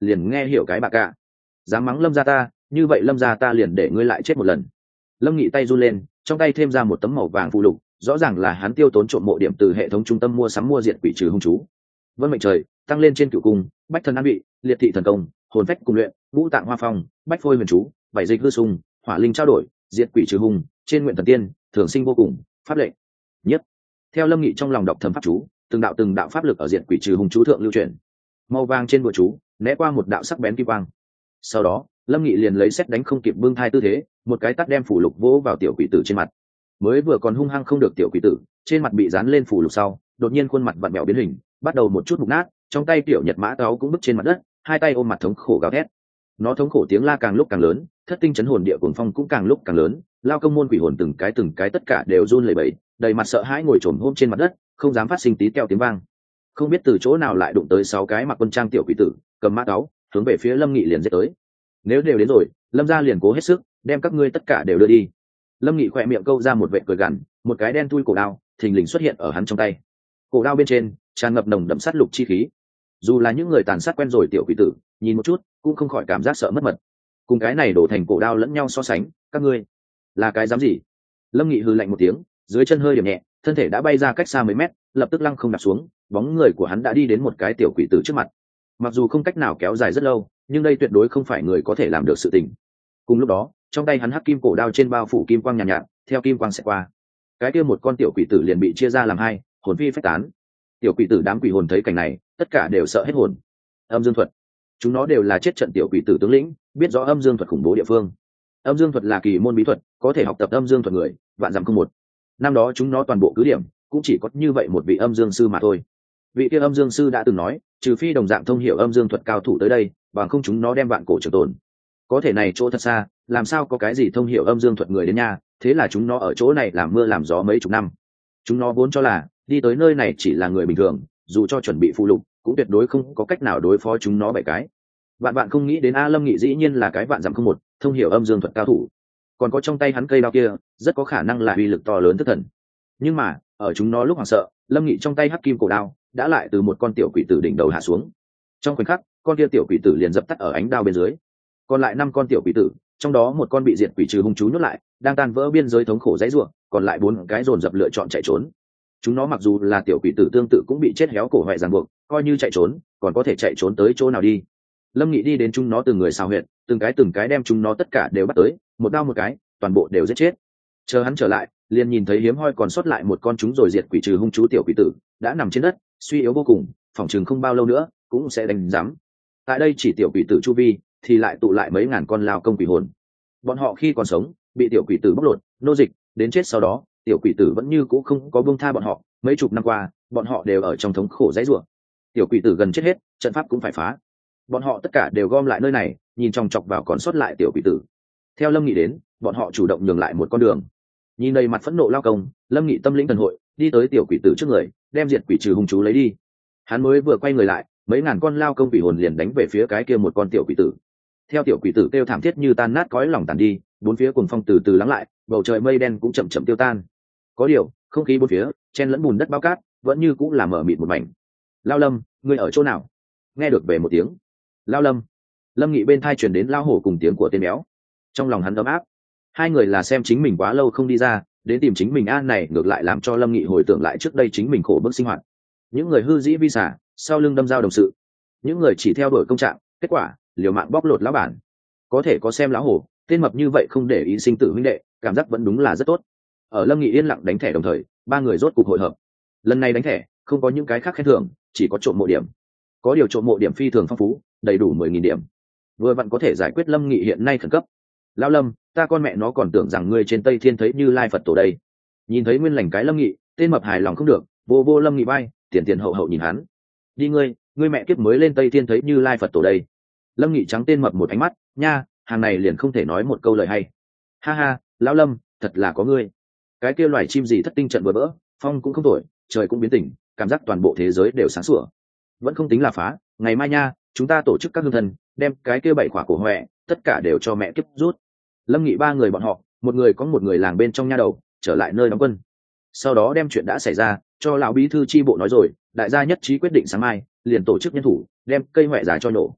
liền nghe hiểu cái bạc cả. Dám mắng Lâm gia ta, như vậy Lâm gia ta liền để ngươi lại chết một lần. Lâm Nghị tay run lên, trong tay thêm ra một tấm màu vàng phù lục, rõ ràng là hắn tiêu tốn trộm mộ điểm từ hệ thống trung tâm mua sắm mua diện quỷ trừ hung chú. Vân mệnh trời, tăng lên trên cửu cung, bách thần an bị, liệt thị thần công, hồn phách cùng luyện, ngũ tạng hoa phong, bách phôi huyền chú, bảy dịch hư sung, hỏa linh trao đổi, diệt quỷ trừ hung, trên nguyện thần tiên, thường sinh vô cùng, pháp lệnh. Nhất. Theo Lâm Nghị trong lòng đọc thầm pháp chú, từng đạo pháp lực ở diệt quỷ trừ hung chú thượng lưu truyền. Màu vàng trên bùa chú, né qua một đạo sắc bén kim quang. Sau đó, Lâm Nghị liền lấy xét đánh không kịp bưng thai tư thế, một cái tát đem phủ lục vỗ vào tiểu quỷ tử trên mặt. Mới vừa còn hung hăng không được tiểu quỷ tử, trên mặt bị dán lên phủ lục sau, đột nhiên khuôn mặt vặn vẹo biến hình, bắt đầu một chút mục nát, trong tay tiểu Nhật Mã Táo cũng bứt trên mặt đất, hai tay ôm mặt thống khổ gào thét. Nó thống khổ tiếng la càng lúc càng lớn, thất tinh chấn hồn địa cuồng phong cũng càng lúc càng lớn, lao công môn quỷ hồn từng cái tất cả đều run lẩy bẩy, đầy mặt sợ hãi ngồi trồm hôm trên mặt đất, không dám phát sinh tí teo tiếng vang. Không biết từ chỗ nào lại đụng tới 6 cái mặc quân trang tiểu quỷ tử, cầm mã táo, hướng về phía Lâm Nghị liền giết tới. Nếu đều đến rồi, Lâm gia liền cố hết sức, đem các ngươi tất cả đều đưa đi. Lâm Nghị khỏe miệng câu ra một vệt cười gằn, một cái đen thui cổ đao thình lình xuất hiện ở hắn trong tay. Cổ đao bên trên tràn ngập nồng đậm sát lục chi khí. Dù là những người tàn sát quen rồi tiểu quỷ tử, nhìn một chút cũng không khỏi cảm giác sợ mất mật. Cùng cái này đổ thành cổ đao lẫn nhau so sánh, các ngươi là cái dám gì? Lâm Nghị hừ lạnh một tiếng, dưới chân hơi điểm nhẹ, thân thể đã bay ra cách xa mấy mét, lập tức lăng không đạp xuống, bóng người của hắn đã đi đến một cái tiểu quỷ tử trước mặt. Mặc dù không cách nào kéo dài rất lâu, nhưng đây tuyệt đối không phải người có thể làm được sự tình. Cùng lúc đó, trong tay hắn hắc kim cổ đao trên bao phủ kim quang nhàn nhạt, theo kim quang sẽ qua, cái kia một con tiểu quỷ tử liền bị chia ra làm hai, hồn phi phách tán. Tiểu quỷ tử đám quỷ hồn thấy cảnh này, tất cả đều sợ hết hồn. Âm dương thuật, chúng nó đều là chết trận tiểu quỷ tử tướng lĩnh, biết rõ âm dương thuật khủng bố địa phương. Âm dương thuật là kỳ môn bí thuật, có thể học tập âm dương thuật người vạn dặm không một. Năm đó chúng nó toàn bộ cứ điểm cũng chỉ có như vậy một vị âm dương sư mà thôi. Vị kia âm dương sư đã từng nói, trừ phi đồng dạng thông hiểu âm dương thuật cao thủ tới đây, bằng không chúng nó đem vạn cổ trường tồn. Có thể này chỗ thật xa, làm sao có cái gì thông hiểu âm dương thuật người đến nha, thế là chúng nó ở chỗ này làm mưa làm gió mấy chục năm. Chúng nó vốn cho là đi tới nơi này chỉ là người bình thường, dù cho chuẩn bị phụ lục cũng tuyệt đối không có cách nào đối phó chúng nó bảy cái. Bạn không nghĩ đến A Lâm Nghị dĩ nhiên là cái vạn dặm không một thông hiểu âm dương thuật cao thủ, còn có trong tay hắn cây đao kia rất có khả năng là uy lực to lớn thất thần. Nhưng mà ở chúng nó lúc hoảng sợ, Lâm Nghị trong tay hắc kim cổ đao đã lại từ một con tiểu quỷ tử đỉnh đầu hạ xuống. Trong khoảnh khắc, con kia tiểu quỷ tử liền dập tắt ở ánh đao bên dưới. Còn lại 5 con tiểu quỷ tử, trong đó một con bị diệt quỷ trừ hung chú nhốt lại, đang tan vỡ biên giới thống khổ dãy rủa, còn lại 4 cái dồn dập lựa chọn chạy trốn. Chúng nó mặc dù là tiểu quỷ tử tương tự cũng bị chết héo cổ hoại ràng buộc, coi như chạy trốn, còn có thể chạy trốn tới chỗ nào đi. Lâm Nghị đi đến chúng nó từng người xào huyệt, từng cái đem chúng nó tất cả đều bắt tới, một đao một cái, toàn bộ đều giết chết. Chờ hắn trở lại, liền nhìn thấy hiếm hoi còn sót lại một con chúng rồi diệt quỷ trừ hung chú tiểu quỷ tử, đã nằm trên đất, suy yếu vô cùng, phỏng chừng không bao lâu nữa cũng sẽ đánh giám. Tại đây chỉ tiểu quỷ tử chu vi, thì lại tụ lại mấy ngàn con lao công quỷ hồn. Bọn họ khi còn sống, bị tiểu quỷ tử bóc lột, nô dịch, đến chết sau đó, tiểu quỷ tử vẫn như cũ không có buông tha bọn họ, mấy chục năm qua, bọn họ đều ở trong thống khổ dãy rủa. Tiểu quỷ tử gần chết hết, trận pháp cũng phải phá. Bọn họ tất cả đều gom lại nơi này, nhìn chòng chọc vào còn sót lại tiểu quỷ tử. Theo Lâm Nghị đến, bọn họ chủ động nhường lại một con đường. Nhìn đầy mặt phẫn nộ lao công, Lâm Nghị tâm lĩnh thần hội, đi tới tiểu quỷ tử trước người, đem diệt quỷ trừ hung chú lấy đi. Hắn mới vừa quay người lại, mấy ngàn con lao công quỷ hồn liền đánh về phía cái kia một con tiểu quỷ tử. Theo tiểu quỷ tử kêu thảm thiết như tan nát cõi lòng tàn đi, bốn phía cuồng phong từ từ lắng lại, bầu trời mây đen cũng chậm chậm tiêu tan. Có điều, không khí bốn phía chen lẫn bùn đất bao cát, vẫn như cũng là mở mịt một mảnh. Lao Lâm, ngươi ở chỗ nào? Nghe được về một tiếng. Lao Lâm. Lâm Nghị bên thai truyền đến lao hổ cùng tiếng của tên béo. Trong lòng hắn ấm áp. Hai người là xem chính mình quá lâu không đi ra, đến tìm chính mình an này ngược lại làm cho Lâm Nghị hồi tưởng lại trước đây chính mình khổ bức sinh hoạt. Những người hư dĩ vi xả, sau lưng đâm dao đồng sự. Những người chỉ theo đuổi công trạng, kết quả liều mạng bóc lột lão bản. Có thể có xem lão hổ, tên mập như vậy không để ý sinh tử huynh đệ, cảm giác vẫn đúng là rất tốt. Ở Lâm Nghị yên lặng đánh thẻ đồng thời, ba người rốt cục hội hợp. Lần này đánh thẻ không có những cái khác khen thưởng, chỉ có trộm mộ điểm. Có điều trộm mộ điểm phi thường phong phú, đầy đủ 10.000 điểm, vừa vặn có thể giải quyết Lâm Nghị hiện nay khẩn cấp. Lão Lâm, ta con mẹ nó còn tưởng rằng ngươi trên Tây Thiên thấy Như Lai Phật tổ đây. Nhìn thấy nguyên lành cái Lâm Nghị, tên mập hài lòng không được, vô Lâm Nghị bay, tiền hậu hậu nhìn hắn. Đi ngươi mẹ kiếp mới lên Tây Thiên thấy Như Lai Phật tổ đây. Lâm Nghị trắng tên mập một ánh mắt, nha, hàng này liền không thể nói một câu lời hay. Ha ha, lão Lâm, thật là có ngươi. Cái kia loài chim gì thất tinh trận vừa vỡ, phong cũng không thổi, trời cũng biến tỉnh, cảm giác toàn bộ thế giới đều sáng sủa. Vẫn không tính là phá, ngày mai nha, chúng ta tổ chức các hương thần, đem cái kia 7 quả cổ hoẹ, tất cả đều cho mẹ kiếp rút. Lâm Nghị ba người bọn họ, một người có một người làng bên trong nha đầu, trở lại nơi đóng quân. Sau đó đem chuyện đã xảy ra cho lão bí thư chi bộ nói rồi, đại gia nhất trí quyết định sáng mai liền tổ chức nhân thủ, đem cây hoẹ giá cho nổ.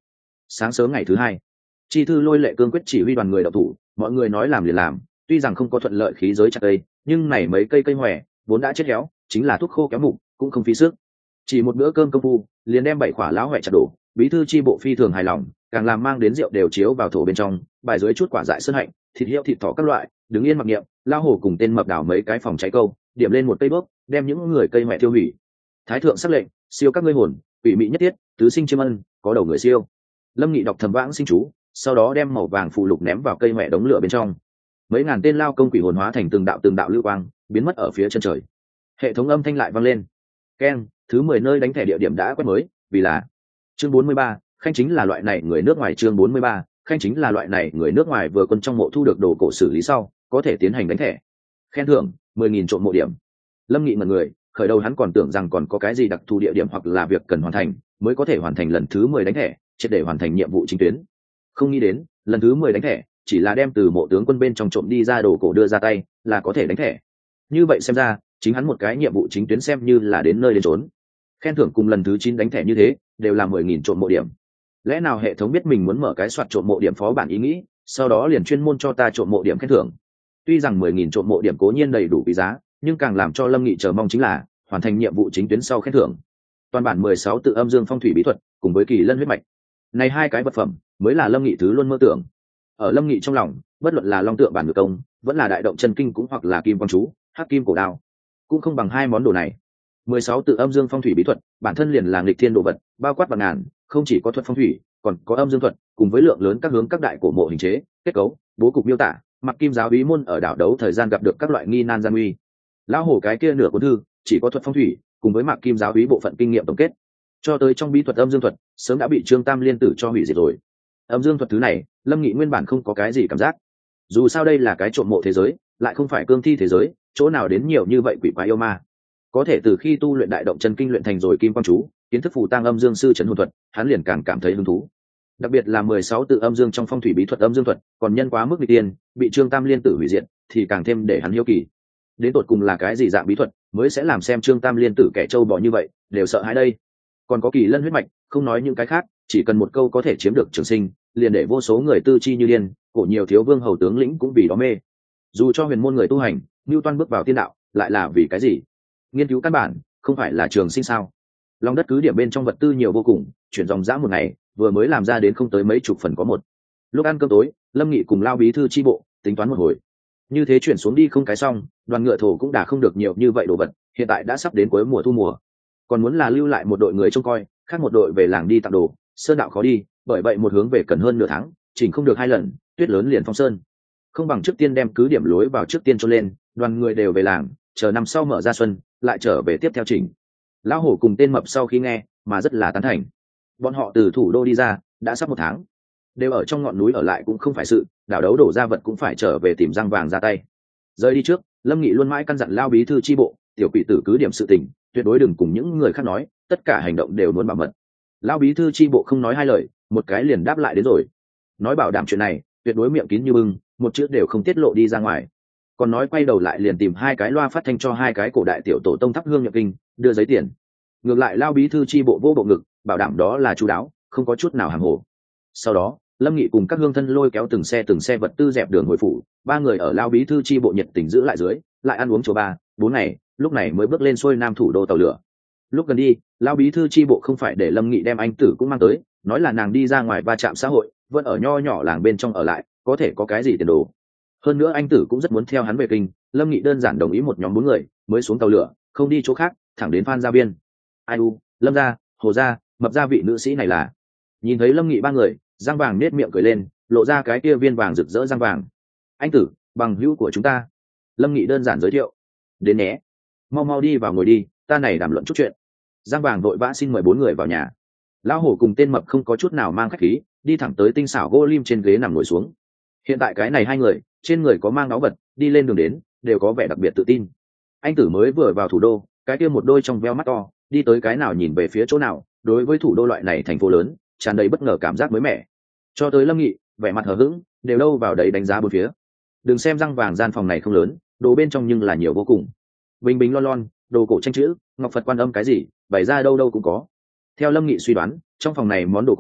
sáng sớm ngày thứ hai, chi thư lôi lệ cương quyết chỉ huy đoàn người đậu thủ, mọi người nói làm liền làm. Tuy rằng không có thuận lợi khí giới chặt cây, nhưng này mấy cây cây hoè vốn đã chết héo, chính là thuốc khô kéo mục, cũng không phí sức. Chỉ một bữa cơm công phu liền đem 7 quả lão hoè chặt đổ. Bí thư chi bộ phi thường hài lòng, càng làm mang đến rượu đều chiếu vào thổ bên trong, bài dưới chút quả dại sơn hạnh, thịt hiệu thịt thỏ các loại, đứng yên mặc niệm. Lao hổ cùng tên mập đảo mấy cái phòng cháy câu, điểm lên một cây bốc, đem những người cây hoè tiêu hủy. Thái thượng sắc lệnh, siêu các ngươi hồn, ủy mỹ nhất thiết, tứ sinh chiêm ân, có đầu người siêu. Lâm Nghị đọc thầm vãng sinh chú, sau đó đem màu vàng phù lục ném vào cây hoè đống lửa bên trong. Mấy ngàn tên lao công quỷ hồn hóa thành từng đạo lưu quang, biến mất ở phía chân trời. Hệ thống âm thanh lại vang lên. Keng, thứ 10 nơi đánh thẻ địa điểm đã quét mới, vì là chương 43, khanh chính là loại này người nước ngoài. Chương 43, khanh chính là loại này người nước ngoài vừa quân trong mộ thu được đồ cổ xử lý sau, có thể tiến hành đánh thẻ. Khen thưởng 10.000 trộm mộ điểm. Lâm Nghị ngẩn người, khởi đầu hắn còn tưởng rằng còn có cái gì đặc thù địa điểm hoặc là việc cần hoàn thành mới có thể hoàn thành lần thứ 10 đánh thẻ, triệt để hoàn thành nhiệm vụ chính tuyến. Không nghĩ đến, lần thứ 10 đánh thẻ, chỉ là đem từ mộ tướng quân bên trong trộm đi ra đồ cổ đưa ra tay, là có thể đánh thẻ. Như vậy xem ra, chính hắn một cái nhiệm vụ chính tuyến xem như là đến nơi đến chốn. Khen thưởng cùng lần thứ 9 đánh thẻ như thế, đều là 10.000 trộm mộ điểm. Lẽ nào hệ thống biết mình muốn mở cái soạt trộm mộ điểm phó bản ý nghĩ, sau đó liền chuyên môn cho ta trộm mộ điểm khen thưởng. Tuy rằng 10.000 trộm mộ điểm cố nhiên đầy đủ quý giá, nhưng càng làm cho Lâm Nghị chờ mong chính là hoàn thành nhiệm vụ chính tuyến sau khen thưởng. Toàn bản 16 tự âm dương phong thủy bí thuật cùng với kỳ lân huyết mạch. Này hai cái vật phẩm mới là Lâm Nghị thứ luôn mơ tưởng. Ở Lâm Nghị trong lòng, bất luận là long tượng bản ngược công, vẫn là đại động chân kinh cũng hoặc là kim quang chú, hắc kim cổ đao, cũng không bằng hai món đồ này. 16 tự âm dương phong thủy bí thuật, bản thân liền là nghịch thiên đồ vật, bao quát vạn ngàn, không chỉ có thuật phong thủy, còn có âm dương thuật, cùng với lượng lớn các hướng các đại cổ mộ hình chế, kết cấu, bố cục miêu tả, mặc kim giáo bí môn ở đảo đấu thời gian gặp được các loại nghi nan gian nguy. Lão hổ cái kia nửa cuốn thư, chỉ có thuật phong thủy, cùng với mặc kim giáo bí bộ phận kinh nghiệm tổng kết. Cho tới trong bí thuật âm dương thuật, sớm đã bị Trương Tam liên tử cho hủy diệt rồi. Âm dương thuật thứ này, Lâm Nghị nguyên bản không có cái gì cảm giác. Dù sao đây là cái trộm mộ thế giới, lại không phải cương thi thế giới, chỗ nào đến nhiều như vậy quỷ quái yêu ma. Có thể từ khi tu luyện đại động chân kinh luyện thành rồi kim quang chú, kiến thức phù tang âm dương sư trấn hồn thuật, hắn liền càng cảm thấy hứng thú. Đặc biệt là 16 tự âm dương trong phong thủy bí thuật âm dương thuật, còn nhân quá mức nghịch tiên, bị Trương Tam liên tử hủy diệt, thì càng thêm để hắn hiếu kỳ. Đến tột cùng là cái gì dạng bí thuật, mới sẽ làm xem Trương Tam liên tử kẻ trâu bò như vậy, đều sợ hãi đây. Còn có kỳ lân huyết mạch, không nói những cái khác, chỉ cần một câu có thể chiếm được trường sinh, liền để vô số người tư chi như điên, cổ nhiều thiếu vương hầu tướng lĩnh cũng vì đó mê. Dù cho huyền môn người tu hành, Newton bước vào tiên đạo, lại là vì cái gì? Nghiên cứu căn bản, không phải là trường sinh sao? Lòng đất cứ điểm bên trong vật tư nhiều vô cùng, chuyển dòng dã một ngày, vừa mới làm ra đến không tới mấy chục phần có một. Lúc ăn cơm tối, Lâm Nghị cùng Lao bí thư chi bộ tính toán một hồi. Như thế chuyển xuống đi không cái xong, đoàn ngựa thổ cũng đã không được nhiều như vậy đồ vật, hiện tại đã sắp đến cuối mùa thu mùa. Còn muốn là lưu lại một đội người trông coi, khác một đội về làng đi tặng đồ, sơn đạo khó đi, bởi vậy một hướng về cần hơn nửa tháng, chỉnh không được 2 lần, tuyết lớn liền phong sơn. Không bằng trước tiên đem cứ điểm lối vào trước tiên cho lên, đoàn người đều về làng, chờ năm sau mở ra xuân, lại trở về tiếp theo chỉnh. Lão hổ cùng tên mập sau khi nghe, mà rất là tán thành. Bọn họ từ thủ đô đi ra, đã sắp 1 tháng, đều ở trong ngọn núi ở lại cũng không phải sự, đảo đấu đổ ra vật cũng phải trở về tìm răng vàng ra tay. Rời đi trước, Lâm Nghị luôn mãi căn dặn Lao bí thư chi bộ, tiểu quỷ tử cứ điểm sự tình, tuyệt đối đừng cùng những người khác nói, tất cả hành động đều muốn bảo mật. Lao bí thư chi bộ không nói hai lời, một cái liền đáp lại đến rồi. Nói bảo đảm chuyện này, tuyệt đối miệng kín như bưng, một chữ đều không tiết lộ đi ra ngoài. Còn nói quay đầu lại liền tìm 2 cái loa phát thanh cho 2 cái cổ đại tiểu tổ tông thắp hương nhập kinh, đưa giấy tiền. Ngược lại Lao bí thư chi bộ vô bộ ngực, bảo đảm đó là chu đáo, không có chút nào hàm hồ. Sau đó, Lâm Nghị cùng các hương thân lôi kéo từng xe vật tư dẹp đường hồi phủ, 3 người ở Lao bí thư chi bộ nhiệt tình giữ lại dưới, lại ăn uống chỗ 3-4 ngày, lúc này mới bước lên xuôi nam thủ đô tàu lửa. Lúc gần đi, Lao bí thư chi bộ không phải để Lâm Nghị đem anh tử cũng mang tới, nói là nàng đi ra ngoài va chạm xã hội, vẫn ở nho nhỏ làng bên trong ở lại, có thể có cái gì tiền đồ. Hơn nữa anh tử cũng rất muốn theo hắn về kinh, Lâm Nghị đơn giản đồng ý một nhóm 4 người mới xuống tàu lửa, không đi chỗ khác, thẳng đến Phan Gia Biên. Ai u, Lâm gia, Hồ gia, Mập gia vị nữ sĩ này là. Nhìn thấy Lâm Nghị 3 người, răng vàng nết miệng cười lên, lộ ra cái kia viên vàng rực rỡ răng vàng. Anh tử, bằng hữu của chúng ta. Lâm Nghị đơn giản giới thiệu. Đến nhé, mau mau đi vào ngồi đi, ta này đàm luận chút chuyện. Giang vàng vội vã xin mời 4 người vào nhà. Lão hổ cùng tên mập không có chút nào mang khách khí, đi thẳng tới tinh xảo gỗ lim trên ghế nằm ngồi xuống. Hiện tại cái này 2 người, trên người có mang áo vật, đi lên đường đến, đều có vẻ đặc biệt tự tin. Anh tử mới vừa vào thủ đô, cái kia một đôi trong veo mắt to, đi tới cái nào nhìn về phía chỗ nào, đối với thủ đô loại này thành phố lớn, tràn đầy bất ngờ cảm giác mới mẻ. Cho tới Lâm Nghị, vẻ mặt hờ hững, đều đâu vào đấy đánh giá bốn phía. Đừng xem răng vàng gian phòng này không lớn, đồ bên trong nhưng là nhiều vô cùng. Bình bình lon lon, đồ cổ tranh chữ, ngọc Phật quan âm cái gì, bày ra đâu đâu cũng có. Theo Lâm Nghị suy đoán, trong phòng này món đồ cũ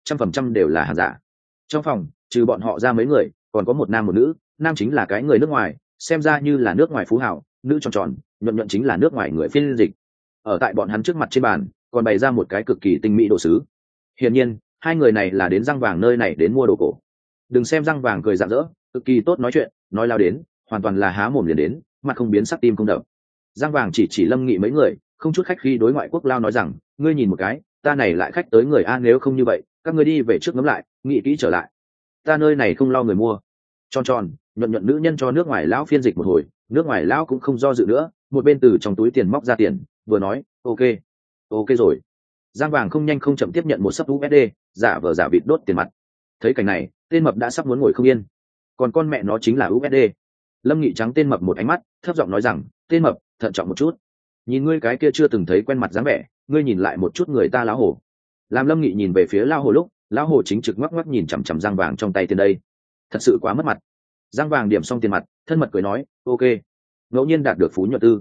100% đều là hàng giả. Trong phòng trừ bọn họ ra mấy người, còn có một nam một nữ. Nam chính là cái người nước ngoài, xem ra như là nước ngoài phú hào, nữ tròn tròn nhuận nhuận chính là nước ngoài người phiên dịch. Ở tại bọn hắn trước mặt trên bàn còn bày ra một cái cực kỳ tinh mỹ đồ sứ. Hiển nhiên hai người này là đến răng vàng nơi này đến mua đồ cổ. Đừng xem răng vàng cười rạng rỡ, cực kỳ tốt nói chuyện, nói lao đến hoàn toàn là há mồm liền đến, mặt không biến sắc tim không đập. Răng vàng chỉ Lâm Nghị mấy người, không chút khách khí đối ngoại quốc lao nói rằng, ngươi nhìn một cái, ta này lại khách tới người a, nếu không như vậy các ngươi đi về trước ngắm lại, nghĩ kỹ trở lại, ta nơi này không lo người mua. Tròn tròn nhuận nhuận nữ nhân cho nước ngoài lão phiên dịch một hồi, nước ngoài lão cũng không do dự nữa, một bên từ trong túi tiền móc ra tiền, vừa nói ok rồi. Giang vàng không nhanh không chậm tiếp nhận một sấp USD, giả vờ giả vịt đốt tiền mặt. Thấy cảnh này, tên mập đã sắp muốn ngồi không yên. Còn con mẹ nó chính là USD. Lâm Nghị trắng tên mập một ánh mắt, thấp giọng nói rằng, tên mập thận trọng một chút, nhìn ngươi cái kia chưa từng thấy quen mặt dáng vẻ, ngươi nhìn lại một chút người ta lão hổ. Làm Lâm Nghị nhìn về phía lão hổ lúc, lão hổ chính trực ngoắc ngoắc nhìn chằm chằm Giang vàng trong tay tiền đây, thật sự quá mất mặt. Giang vàng điểm xong tiền mặt, thân mật cười nói ok, ngẫu nhiên đạt được phú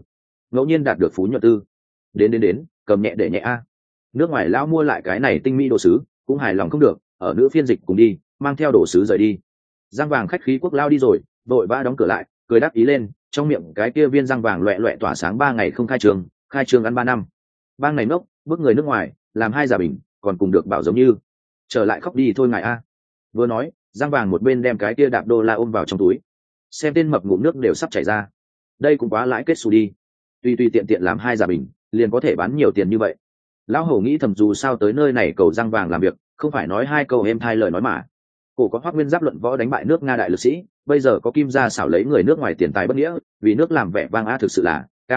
nhuận tư, đến cầm nhẹ để nhẹ a. Nước ngoài lão mua lại cái này tinh mỹ đồ sứ cũng hài lòng không được, ở nữ phiên dịch cùng đi, mang theo đồ sứ rời đi. Giang vàng khách khí quốc lao đi rồi, vội vã đóng cửa lại, cười đáp ý lên, trong miệng cái kia viên răng vàng loẹ loẹ tỏa sáng 3 ngày không khai trường ăn 3 năm. Bang này ngốc, bước người nước ngoài làm 2 giả bình, còn cùng được bảo giống như trở lại khóc đi thôi ngài a. Vừa nói, Giang vàng một bên đem cái kia đạp đô la ôm vào trong túi, xem tên mập ngụm nước đều sắp chảy ra. Đây cũng quá lãi kết xù đi, tùy tiện làm 2 giả bình liền có thể bán nhiều tiền như vậy. Lão hổ nghĩ thầm dù sao tới nơi này cầu Giang vàng làm việc, không phải nói 2 câu êm thai lời nói mà. Cổ có Hoắc Nguyên Giáp luận võ đánh bại nước Nga đại lực sĩ, bây giờ có Kim gia xảo lấy người nước ngoài tiền tài bất nghĩa, vì nước làm vẻ vang a, thực sự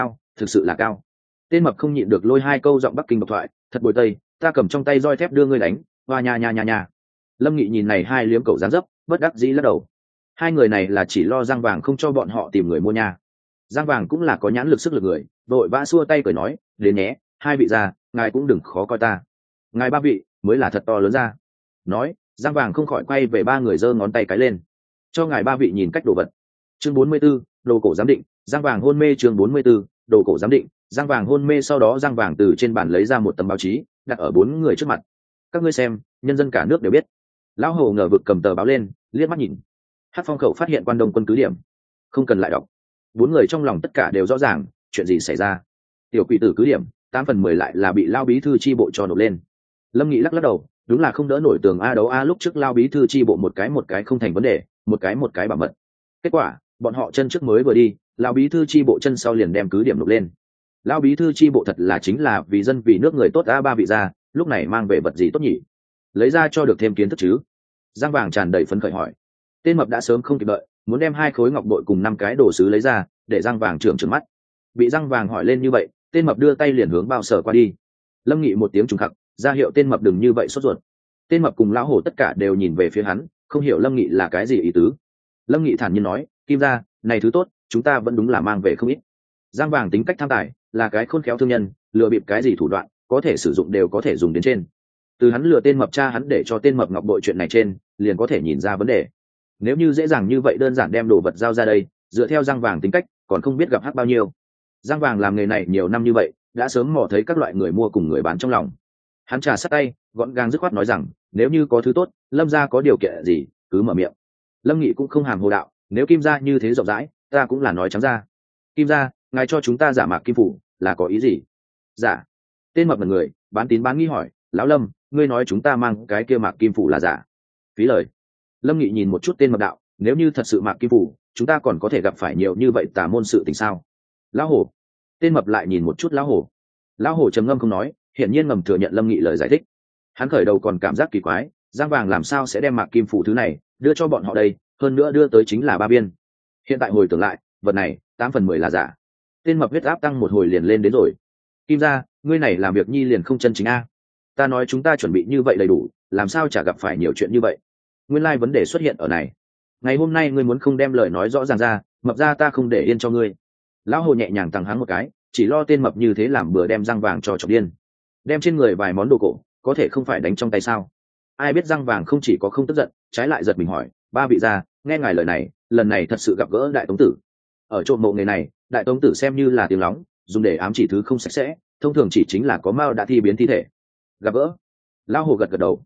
là cao. Tên mập không nhịn được lôi 2 câu giọng Bắc Kinh độc thoại, thật bồi tây, ta cầm trong tay roi thép đưa ngươi đánh, hoa nhà. Lâm Nghị nhìn này 2 liếm cẩu dáng dấp, bất đắc dĩ lắc đầu. 2 người này là chỉ lo Giang vàng không cho bọn họ tìm người mua nhà. Giang vàng cũng là có nhãn lực sức lực người, vội vã xua tay cười nói, đến nhé, 2 vị gia, ngài cũng đừng khó coi ta, ngài 3 vị mới là thật to lớn ra. Nói, Giang vàng không khỏi quay về 3 người giơ ngón tay cái lên, cho ngài 3 vị nhìn cách đồ vật. Chương 44, đồ cổ giám định. Giang vàng hôn mê. Chương 44, đồ cổ giám định. Giang vàng hôn mê. Sau đó Giang vàng từ trên bàn lấy ra một tấm báo chí, đặt ở 4 người trước mặt. Các ngươi xem, nhân dân cả nước đều biết. Lão hổ ngờ vực cầm tờ báo lên, liếc mắt nhìn. Hắc Phong khẩu phát hiện quan đông quân cứ điểm. Không cần lại đọc. 4 người trong lòng tất cả đều rõ ràng, chuyện gì xảy ra. Tiểu quỷ tử cứ điểm, 8 phần 10 lại là bị Lao bí thư chi bộ cho nộp lên. Lâm Nghị lắc đầu, đúng là không đỡ nổi tường a đấu a, lúc trước Lao bí thư chi bộ một cái không thành vấn đề, một cái bảo mật. Kết quả bọn họ chân trước mới vừa đi, Lao bí thư chi bộ chân sau liền đem cứ điểm nộp lên. Lao bí thư chi bộ thật là chính là vì dân vì nước người tốt a. 3 vị gia, lúc này mang về vật gì tốt nhỉ, lấy ra cho được thêm kiến thức chứ. Giang vàng tràn đầy phấn khởi hỏi. Tên mập đã sớm không kịp đợi, muốn đem 2 khối ngọc bội cùng 5 cái đồ sứ lấy ra để Giang vàng trợn mắt. Bị Giang vàng hỏi lên như vậy, tên mập đưa tay liền hướng bao sở qua đi. Lâm Nghị một tiếng trùng khặc, ra hiệu tên mập đừng như vậy sốt ruột. Tên mập cùng lão hổ tất cả đều nhìn về phía hắn, không hiểu Lâm Nghị là cái gì ý tứ. Lâm Nghị thản nhiên nói, Kim gia, này thứ tốt chúng ta vẫn đúng là mang về không ít. Giang vàng tính cách tham tài, là cái khôn khéo thương nhân, lừa bịp cái gì thủ đoạn có thể sử dụng đều có thể dùng đến trên. Từ hắn lừa tên mập cha hắn để cho tên mập ngọc bội chuyện này trên, liền có thể nhìn ra vấn đề. Nếu như dễ dàng như vậy đơn giản đem đồ vật giao ra đây, dựa theo Giang vàng tính cách còn không biết gặp hắc bao nhiêu. Giang vàng làm nghề này nhiều năm như vậy, đã sớm mò thấy các loại người mua cùng người bán trong lòng. Hắn trà sát tay, gọn gàng dứt khoát nói rằng, nếu như có thứ tốt, Lâm gia có điều kiện gì cứ mở miệng. Lâm Nghị cũng không hàm hồ đạo, nếu Kim gia như thế rộng rãi, ta cũng là nói trắng ra. Kim gia, ngài cho chúng ta giả mạc kim phủ là có ý gì? Giả? Tên mập là người bán tín bán nghi hỏi, lão Lâm, ngươi nói chúng ta mang cái kia mạc kim phủ là giả? Phí lời. Lâm Nghị nhìn một chút tên mập đạo, nếu như thật sự mạc kim phủ, chúng ta còn có thể gặp phải nhiều như vậy tà môn sự tình sao? Lão hổ. Tên mập lại nhìn một chút lão hổ. Lão hổ trầm ngâm không nói, hiển nhiên ngầm thừa nhận Lâm Nghị lời giải thích. Hắn khởi đầu còn cảm giác kỳ quái, Giang vàng làm sao sẽ đem mạc kim phủ thứ này đưa cho bọn họ đây, hơn nữa đưa tới chính là Ba Biên. Hiện tại hồi tưởng lại, vật này 8 phần 10 là giả. Tên mập huyết áp tăng một hồi liền lên đến rồi. Kim gia, ngươi này làm việc nhi liền không chân chính a. Ta nói chúng ta chuẩn bị như vậy đầy đủ, làm sao chả gặp phải nhiều chuyện như vậy. Nguyên lai vấn đề xuất hiện ở này. Ngày hôm nay ngươi muốn không đem lời nói rõ ràng ra, mập ra ta không để yên cho ngươi. Lão hồ nhẹ nhàng tăng hắng một cái, chỉ lo tên mập như thế làm bừa đem răng vàng cho chọc điên. Đem trên người vài món đồ cổ, có thể không phải đánh trong tay sao? Ai biết răng vàng không chỉ có không tức giận, trái lại giật mình hỏi, 3 vị gia, nghe ngài lời này, lần này thật sự gặp gỡ đại tống tử. Ở trộm mộ nghề này, đại tống tử xem như là tiếng lóng, dùng để ám chỉ thứ không sạch sẽ, thông thường chỉ chính là có mao đã thi biến thi thể. Gặp gỡ? Lão hồ gật gật đầu.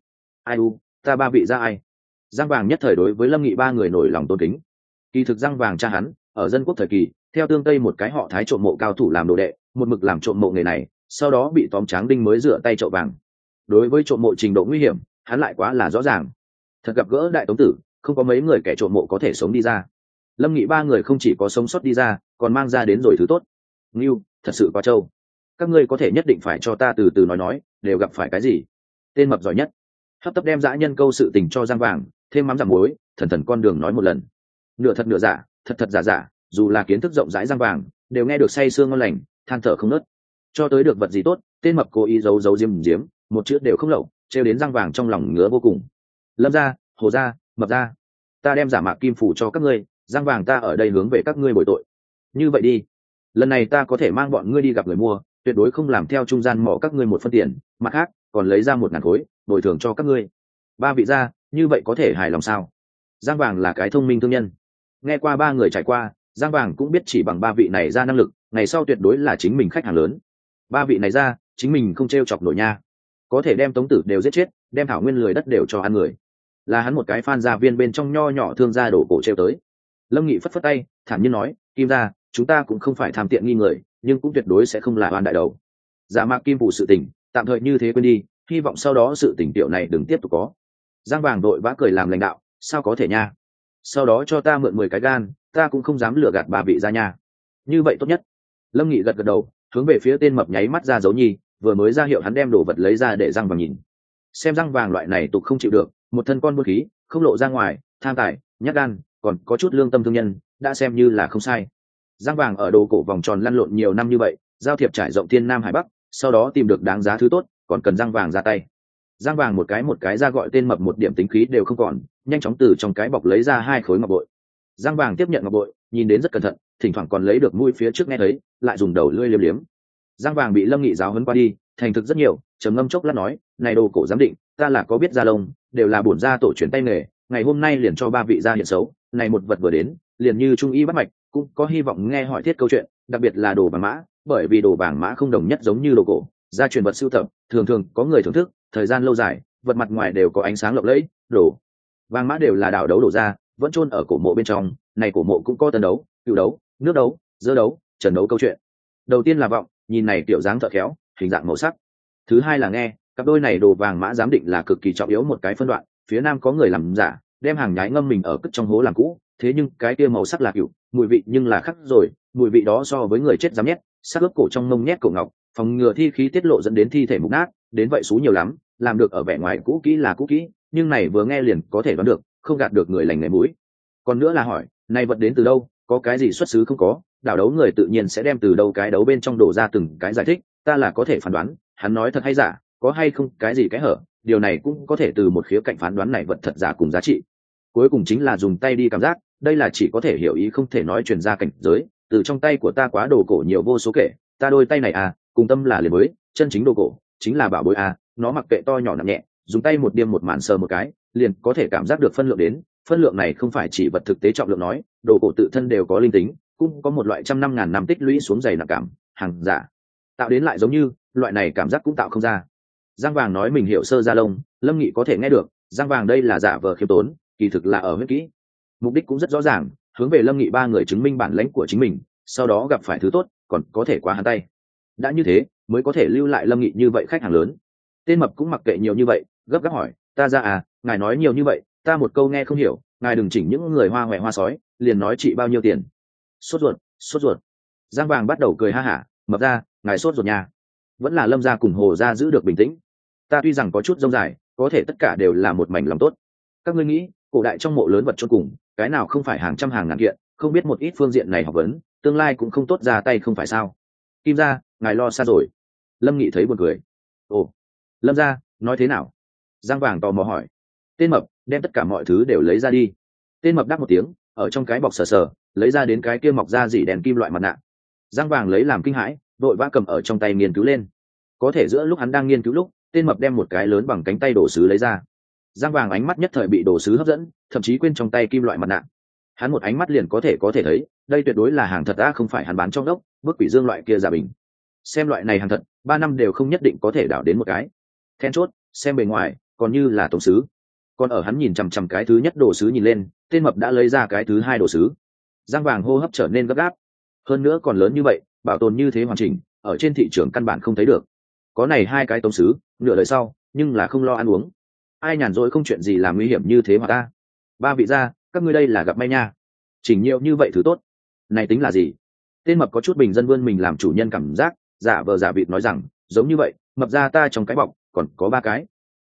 ai u, ta ba vị ra ai? Giang Vàng nhất thời đối với Lâm Nghị ba người nổi lòng tôn kính. Kỳ thực Giang Vàng cha hắn ở dân quốc thời kỳ theo tương tây một cái họ Thái trộm mộ cao thủ làm đồ đệ, một mực làm trộm mộ nghề này, sau đó bị tóm tráng đinh mới rửa tay trộm vàng. Đối với trộm mộ trình độ nguy hiểm, hắn lại quá là rõ ràng. Thật gặp gỡ đại tống tử, không có mấy người kẻ trộm mộ có thể sống đi ra. Lâm Nghị ba người không chỉ có sống sót đi ra, còn mang ra đến rồi thứ tốt. Ngưu, thật sự quá trâu. Các ngươi có thể nhất định phải cho ta từ từ nói, đều gặp phải cái gì? Tên mập giỏi nhất hấp tấp đem dã nhân câu sự tình cho Giang Vàng, thêm mắm giảm muối, thần thần con đường nói một lần. Nửa thật nửa giả, thật thật giả giả, dù là kiến thức rộng rãi Giang Vàng đều nghe được say sương ngon lành, than thở không nớt. Cho tới được vật gì tốt, tên mập cố ý giấu giấu diếm, một chữ đều không lậu, trêu đến Giang Vàng trong lòng ngứa vô cùng. Lâm gia, Hồ gia, Mập gia, ta đem giả mạc kim phủ cho các ngươi, Giang Vàng ta ở đây hướng về các ngươi bồi tội. Như vậy đi, lần này ta có thể mang bọn ngươi đi gặp người mua, tuyệt đối không làm theo trung gian mỏ các ngươi một phân tiền, mặt khác còn lấy ra 1.000 khối bồi thường cho các ngươi. Ba vị gia, như vậy có thể hài lòng sao? Giang Vàng là cái thông minh thương nhân, nghe qua ba người trải qua, Giang Vàng cũng biết chỉ bằng ba vị này ra năng lực, ngày sau tuyệt đối là chính mình khách hàng lớn. Ba vị này ra, chính mình không trêu chọc nổi nha. Có thể đem Tống Tử đều giết chết, đem thảo nguyên lười đất đều cho ăn người. Là hắn một cái phan gia viên bên trong nho nhỏ thương gia đổ cổ trêu tới. Lâm Nghị phất phất tay, thản nhiên nói, Kim gia, chúng ta cũng không phải tham tiện nghi người, nhưng cũng tuyệt đối sẽ không là oan đại đầu. Giả mạc kim phủ sự tình, tạm thời như thế quên đi, hy vọng sau đó sự tình tiểu này đừng tiếp tục có. Giang Vàng đội vã cười làm lãnh đạo, sao có thể nha? Sau đó cho ta mượn 10 cái gan, ta cũng không dám lừa gạt bà vị ra nha. Như vậy tốt nhất. Lâm Nghị gật gật đầu, hướng về phía tên mập nháy mắt ra dấu nhi, vừa mới ra hiệu hắn đem đồ vật lấy ra để Giang Vàng nhìn. Xem Giang Vàng loại này tục không chịu được, một thân con buôn khí, không lộ ra ngoài, tham tài, nhát gan, còn có chút lương tâm thương nhân, đã xem như là không sai. Giang Vàng ở đồ cổ vòng tròn lăn lộn nhiều năm như vậy, giao thiệp trải rộng thiên nam hải bắc, sau đó tìm được đáng giá thứ tốt, còn cần Giang Vàng ra tay. Giang Vàng một cái ra gọi tên mập một điểm tính khí đều không còn, nhanh chóng từ trong cái bọc lấy ra 2 khối ngọc bội. Giang Vàng tiếp nhận ngọc bội, nhìn đến rất cẩn thận, thỉnh thoảng còn lấy được mũi phía trước nghe thấy, lại dùng đầu lưỡi liếm liếm. Giang Vàng bị Lâm Nghị giáo huấn qua đi, thành thực rất nhiều, trầm ngâm chốc lát nói, này đồ cổ giám định, ta là có biết gia lông, đều là bổn gia tổ truyền tay nghề, ngày hôm nay liền cho ba vị gia hiện xấu, này một vật vừa đến, liền như trung y bắt mạch, cũng có hy vọng nghe hỏi thiết câu chuyện, đặc biệt là đồ vàng mã, bởi vì đồ vàng mã không đồng nhất giống như đồ cổ, gia truyền vật sưu tập, thường thường có người thưởng thức, thời gian lâu dài, vật mặt ngoài đều có ánh sáng lộng lẫy, đồ vàng mã đều là đào đấu đổ ra, vẫn chôn ở cổ mộ bên trong, này cổ mộ cũng có tân đấu, cựu đấu, nước đấu, dơ đấu, trần đấu câu chuyện. Đầu tiên là vọng, nhìn này tiểu dáng thợ khéo, hình dạng màu sắc. Thứ hai là nghe, cặp đôi này đồ vàng mã giám định là cực kỳ trọng yếu một cái phân đoạn, phía nam có người làm giả, đem hàng nhái ngâm mình ở cất trong hố làm cũ, thế nhưng cái kia màu sắc là cựu, mùi vị nhưng là khác rồi, mùi vị đó so với người chết dám nhét, sắc ướp cổ trong mông nhét cổ ngọc, phòng ngừa thi khí tiết lộ dẫn đến thi thể mục nát, đến vậy số nhiều lắm, làm được ở vẻ ngoài cũ kỹ là cũ kỹ, nhưng này vừa nghe liền có thể đoán được, không gạt được người lành nghề mũi. Còn nữa là hỏi, này vật đến từ đâu, có cái gì xuất xứ không có, đảo đấu người tự nhiên sẽ đem từ đâu cái đấu bên trong đổ ra từng cái giải thích, ta là có thể phán đoán, hắn nói thật hay giả, có hay không cái gì cái hở, điều này cũng có thể từ một khía cạnh phán đoán này vật thật giả cùng giá trị. Cuối cùng chính là dùng tay đi cảm giác, đây là chỉ có thể hiểu ý không thể nói truyền ra cảnh giới, từ trong tay của ta quá đồ cổ nhiều vô số kể, ta đôi tay này à, cùng tâm là liền mới, chân chính đồ cổ, chính là bảo bối à, nó mặc kệ to nhỏ nặng nhẹ, dùng tay một điêm một màn sờ một cái, liền có thể cảm giác được phân lượng đến, phân lượng này không phải chỉ vật thực tế trọng lượng nói, đồ cổ tự thân đều có linh tính, cũng có một loại trăm năm ngàn năm tích lũy xuống dày nặng cảm, hàng giả tạo đến lại giống như, loại này cảm giác cũng tạo không ra. Giang Vàng nói mình hiểu sơ gia lông, Lâm Nghị có thể nghe được, Giang Vàng đây là giả vờ khiêm tốn, kỳ thực là ở huyết kỹ. Mục đích cũng rất rõ ràng, hướng về Lâm Nghị ba người chứng minh bản lãnh của chính mình, sau đó gặp phải thứ tốt, còn có thể quá hắn tay. Đã như thế, mới có thể lưu lại Lâm Nghị như vậy khách hàng lớn. Tên mập cũng mặc kệ nhiều như vậy, gấp gáp hỏi, ta ra à, ngài nói nhiều như vậy, ta một câu nghe không hiểu, ngài đừng chỉnh những người hoa hoẹ hoa sói, liền nói chị bao nhiêu tiền. Sốt ruột, sốt ruột. Giang Vàng bắt đầu cười ha hả, mập ra, ngài sốt ruột nhà. Vẫn là Lâm gia cùng Hồ gia giữ được bình tĩnh. Ta tuy rằng có chút rông dài, có thể tất cả đều là một mảnh lòng tốt. Các ngươi nghĩ, cổ đại trong mộ lớn vật chôn cùng, cái nào không phải hàng trăm hàng ngàn kiện, không biết một ít phương diện này học vấn, tương lai cũng không tốt ra tay không phải sao? Kim gia, ngài lo xa rồi. Lâm Nghị thấy buồn cười. Ồ, Lâm gia, nói thế nào? Giang Vàng tò mò hỏi. Tên mập đem tất cả mọi thứ đều lấy ra đi. Tên mập đáp một tiếng, ở trong cái bọc sờ sờ, lấy ra đến cái kia mọc ra dỉ đèn kim loại mặt nạ. Giang Vàng lấy làm kinh hãi, vội vã cầm ở trong tay nghiên cứu lên. Có thể giữa lúc hắn đang nghiên cứu lúc, tên mập đem một cái lớn bằng cánh tay đồ sứ lấy ra. Giang Vàng ánh mắt nhất thời bị đồ sứ hấp dẫn, thậm chí quên trong tay kim loại mặt nạ. Hắn một ánh mắt liền có thể thấy, đây tuyệt đối là hàng thật đã không phải hắn bán trong đốc, bức quỷ dương loại kia giả bình. Xem loại này hàng thật, 3 năm đều không nhất định có thể đảo đến một cái. Then chốt, xem bề ngoài, còn như là tổng sứ. Còn ở hắn nhìn chằm chằm cái thứ nhất đồ sứ nhìn lên, tên mập đã lấy ra cái thứ hai đồ sứ. Giang Vàng hô hấp trở nên gấp gáp. Hơn nữa còn lớn như vậy, bảo tồn như thế hoàn chỉnh, ở trên thị trường căn bản không thấy được. Có này hai cái tống sứ, nửa đời sau, nhưng là không lo ăn uống. Ai nhàn rỗi không chuyện gì làm nguy hiểm như thế mà ta. Ba vị gia, các ngươi đây là gặp may nha. Chỉnh nhiều như vậy thứ tốt. Này tính là gì? Tên mập có chút bình dân vươn mình làm chủ nhân cảm giác, giả vờ giả vịt nói rằng, giống như vậy, mập ra ta trong cái bọc, còn có ba cái.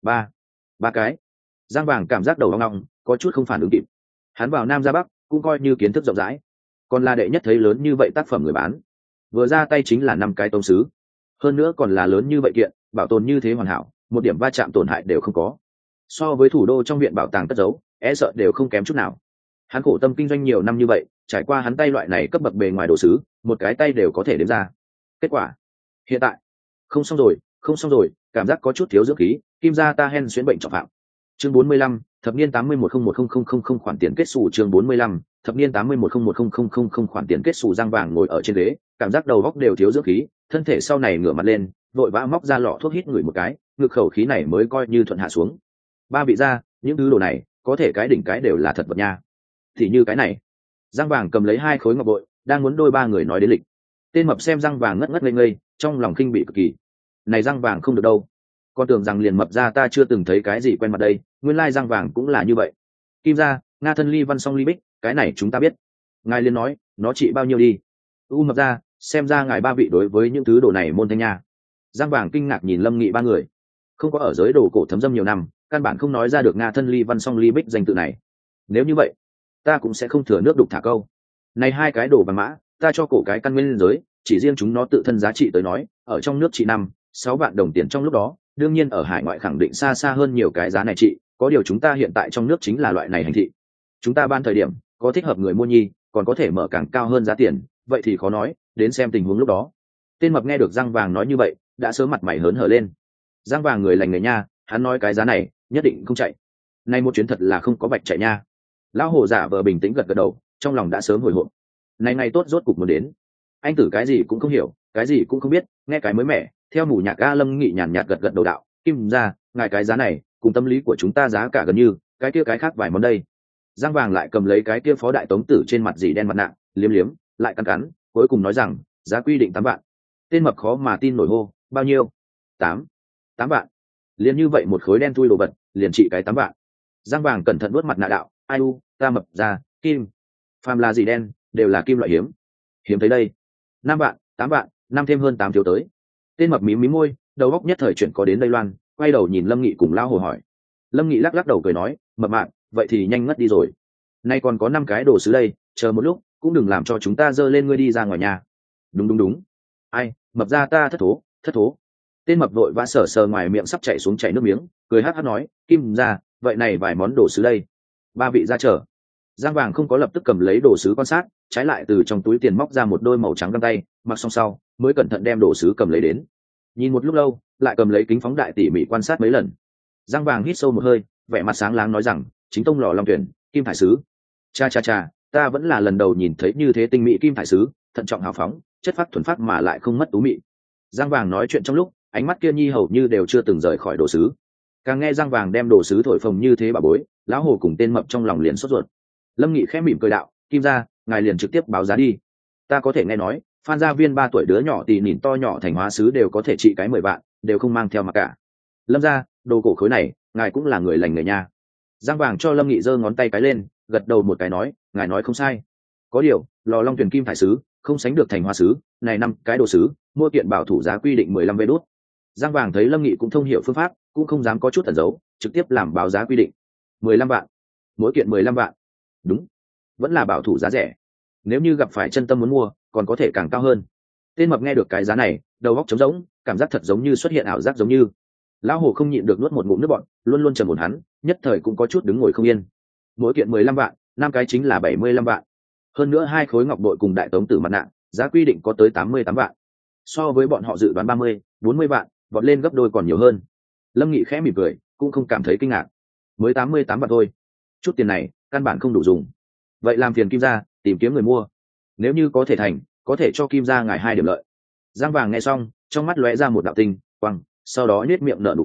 Ba cái. Giang Vàng cảm giác đầu ong ong, có chút không phản ứng kịp. Hắn vào Nam ra Bắc, cũng coi như kiến thức rộng rãi. Còn là đệ nhất thấy lớn như vậy tác phẩm người bán. Vừa ra tay chính là 5 cái tông sứ. Hơn nữa còn là lớn như vậy kiện, bảo tồn như thế hoàn hảo, một điểm va chạm tổn hại đều không có. So với thủ đô trong viện bảo tàng cất giấu, e sợ đều không kém chút nào. Hắn khổ tâm kinh doanh nhiều năm như vậy, trải qua hắn tay loại này cấp bậc bề ngoài đồ sứ, một cái tay đều có thể đếm ra. Kết quả hiện tại không xong rồi, cảm giác có chút thiếu dưỡng khí, kim gia ta hen xuyến bệnh trọng phạm. Chương 45, thập niên 81010000 khoản tiền kết sủ. Chương 45, thập niên 81010000 khoản tiền kết sủ. Giang Vàng ngồi ở trên ghế, cảm giác đầu óc đều thiếu dưỡng khí, thân thể sau này ngửa mặt lên, vội vã móc ra lọ thuốc hít ngửi một cái, ngực khẩu khí này mới coi như thuận hạ xuống. Ba vị gia, những thứ đồ này, có thể cái đỉnh cái đều là thật vật nha. Thì như cái này. Giang Vàng cầm lấy 2 khối ngọc bội, đang muốn đôi 3 người nói đến lịch. Tên mập xem Giang Vàng ngất ngất ngây ngây, trong lòng khinh bị cực kỳ. Này Giang Vàng không được đâu, con tưởng rằng liền mập ra ta chưa từng thấy cái gì quen mặt đây, nguyên lai Giang Vàng cũng là như vậy. Kim gia, Nga thân ly văn song ly bích, cái này chúng ta biết. Ngài liền nói, nó trị bao nhiêu đi? Mập ra, xem ra ngài ba vị đối với những thứ đồ này môn thanh nha. Giang Vàng kinh ngạc nhìn Lâm Nghị ba người, không có ở giới đồ cổ thấm dâm nhiều năm, căn bản không nói ra được Nga thân ly văn song ly bích danh tự này. Nếu như vậy, ta cũng sẽ không thừa nước đục thả câu. Này 2 cái đồ vàng mã, ta cho cổ cái căn nguyên giới, chỉ riêng chúng nó tự thân giá trị tới nói, ở trong nước trị 5-6 vạn đồng tiền trong lúc đó, đương nhiên ở hải ngoại khẳng định xa xa hơn nhiều cái giá này trị, có điều chúng ta hiện tại trong nước chính là loại này hành thị. Chúng ta ban thời điểm, có thích hợp người mua nhi, còn có thể mở càng cao hơn giá tiền, vậy thì khó nói, đến xem tình huống lúc đó. Tên mập nghe được Giang Vàng nói như vậy, đã sớm mặt mày hớn hở lên. Giang Vàng người lành người nha, hắn nói cái giá này, nhất định không chạy. Nay một chuyến thật là không có bạch chạy nha. Lão hồ giả vờ bình tĩnh gật gật đầu, trong lòng đã sớm hồi hộp. Này ngày tốt rốt cục muốn đến. Anh tử cái gì cũng không hiểu, cái gì cũng không biết, nghe cái mới mẻ, theo mù nhạc ga Lâm Nghị nhàn nhạt gật gật đầu đạo, Kim gia, ngài cái giá này, cùng tâm lý của chúng ta giá cả gần như, cái kia cái khác vài món đây. Giang Vàng lại cầm lấy cái kia phó đại tống tử trên mặt dì đen mặt nạ, liếm liếm, lại cắn cắn, cuối cùng nói rằng, giá quy định 8 vạn. Tên mập khó mà tin nổi hô, bao nhiêu? 8 vạn. Liền như vậy một khối đen thui đồ vật, liền trị cái 8 vạn. Giang Vàng cẩn thận vuốt mặt nạ đạo, ai u, ta mập ra, kim. Phàm là gì đen, đều là kim loại hiếm. Hiếm thấy đây. 5 vạn, 8 vạn, năm thêm hơn 8 thiếu tới. Tên mập mím mím môi, đầu óc nhất thời chuyện có đến đây loan, quay đầu nhìn Lâm Nghị cùng Lao Hồ hỏi. Lâm Nghị lắc lắc đầu cười nói, mập mạp, vậy thì nhanh ngất đi rồi. Nay còn có 5 cái đồ sứ đây, chờ một lúc, cũng đừng làm cho chúng ta dơ lên ngươi đi ra ngoài nhà. Đúng. Ai, mập ra ta thất thố. Tên mập vội vã sờ ngoài miệng sắp chảy xuống chảy nước miếng, cười hắc hắc nói, Kim ra, vậy này vài món đồ sứ đây. Ba vị ra chờ. Giang Vàng không có lập tức cầm lấy đồ sứ quan sát, trái lại từ trong túi tiền móc ra một đôi màu trắng găng tay, mặc xong sau, mới cẩn thận đem đồ sứ cầm lấy đến. Nhìn một lúc lâu, lại cầm lấy kính phóng đại tỉ mỉ quan sát mấy lần. Giang Vàng hít sâu một hơi, vẻ mặt sáng láng nói rằng, chính tông lò long tuyển, kim thải sứ. Cha, ta vẫn là lần đầu nhìn thấy như thế tinh mỹ kim thải sứ, thận trọng hào phóng, chất phác thuần phác mà lại không mất tú mị. Giang Vàng nói chuyện trong lúc, ánh mắt kia nhi hầu như đều chưa từng rời khỏi đồ sứ. Càng nghe Giang Vàng đem đồ sứ thổi phồng như thế bà bối, lão hồ cùng tên mập trong lòng liền sốt ruột. Lâm Nghị khẽ mỉm cười đạo, Kim gia, ngài liền trực tiếp báo giá đi. Ta có thể nghe nói, Phan gia viên 3 tuổi đứa nhỏ tì nỉn to nhỏ thành hóa sứ đều có thể trị cái 10 vạn, đều không mang theo mà cả. Lâm gia, đồ cổ khối này, ngài cũng là người lành người nha. Giang Vàng cho Lâm Nghị giơ ngón tay cái lên, gật đầu một cái nói, ngài nói không sai. Có điều, lò long tuyển kim thải sứ, không sánh được thành hóa sứ, này 5 cái đồ sứ, mua kiện bảo thủ giá quy định 15 vé đốt. Giang Vàng thấy Lâm Nghị cũng thông hiểu phương pháp, cũng không dám có chút ẩn giấu, trực tiếp làm báo giá quy định. 15 vạn. Mỗi kiện 15 vạn. Đúng, vẫn là bảo thủ giá rẻ. Nếu như gặp phải chân tâm muốn mua, còn có thể càng cao hơn. Tên mập nghe được cái giá này, đầu óc trống rỗng, cảm giác thật giống như xuất hiện ảo giác giống như. Lão hồ không nhịn được nuốt một ngụm nước bọt, luôn luôn trầm ổn hắn, nhất thời cũng có chút đứng ngồi không yên. Mỗi kiện 15 vạn, 5 cái chính là 75 vạn. Hơn nữa 2 khối ngọc bội cùng đại tống tử mặt nạ, giá quy định có tới 88 vạn. So với bọn họ dự đoán 30-40 vạn, vọt lên gấp đôi còn nhiều hơn. Lâm Nghị khẽ mỉm cười, cũng không cảm thấy kinh ngạc. Mới 88 vạn thôi, chút tiền này căn bản không đủ dùng. Vậy làm phiền Kim gia tìm kiếm người mua, nếu như có thể thành, có thể cho Kim gia ngài 2 điểm lợi. Giang Vàng nghe xong, trong mắt lóe ra một đạo tinh quang, sau đó nhếch miệng nở nụ cười,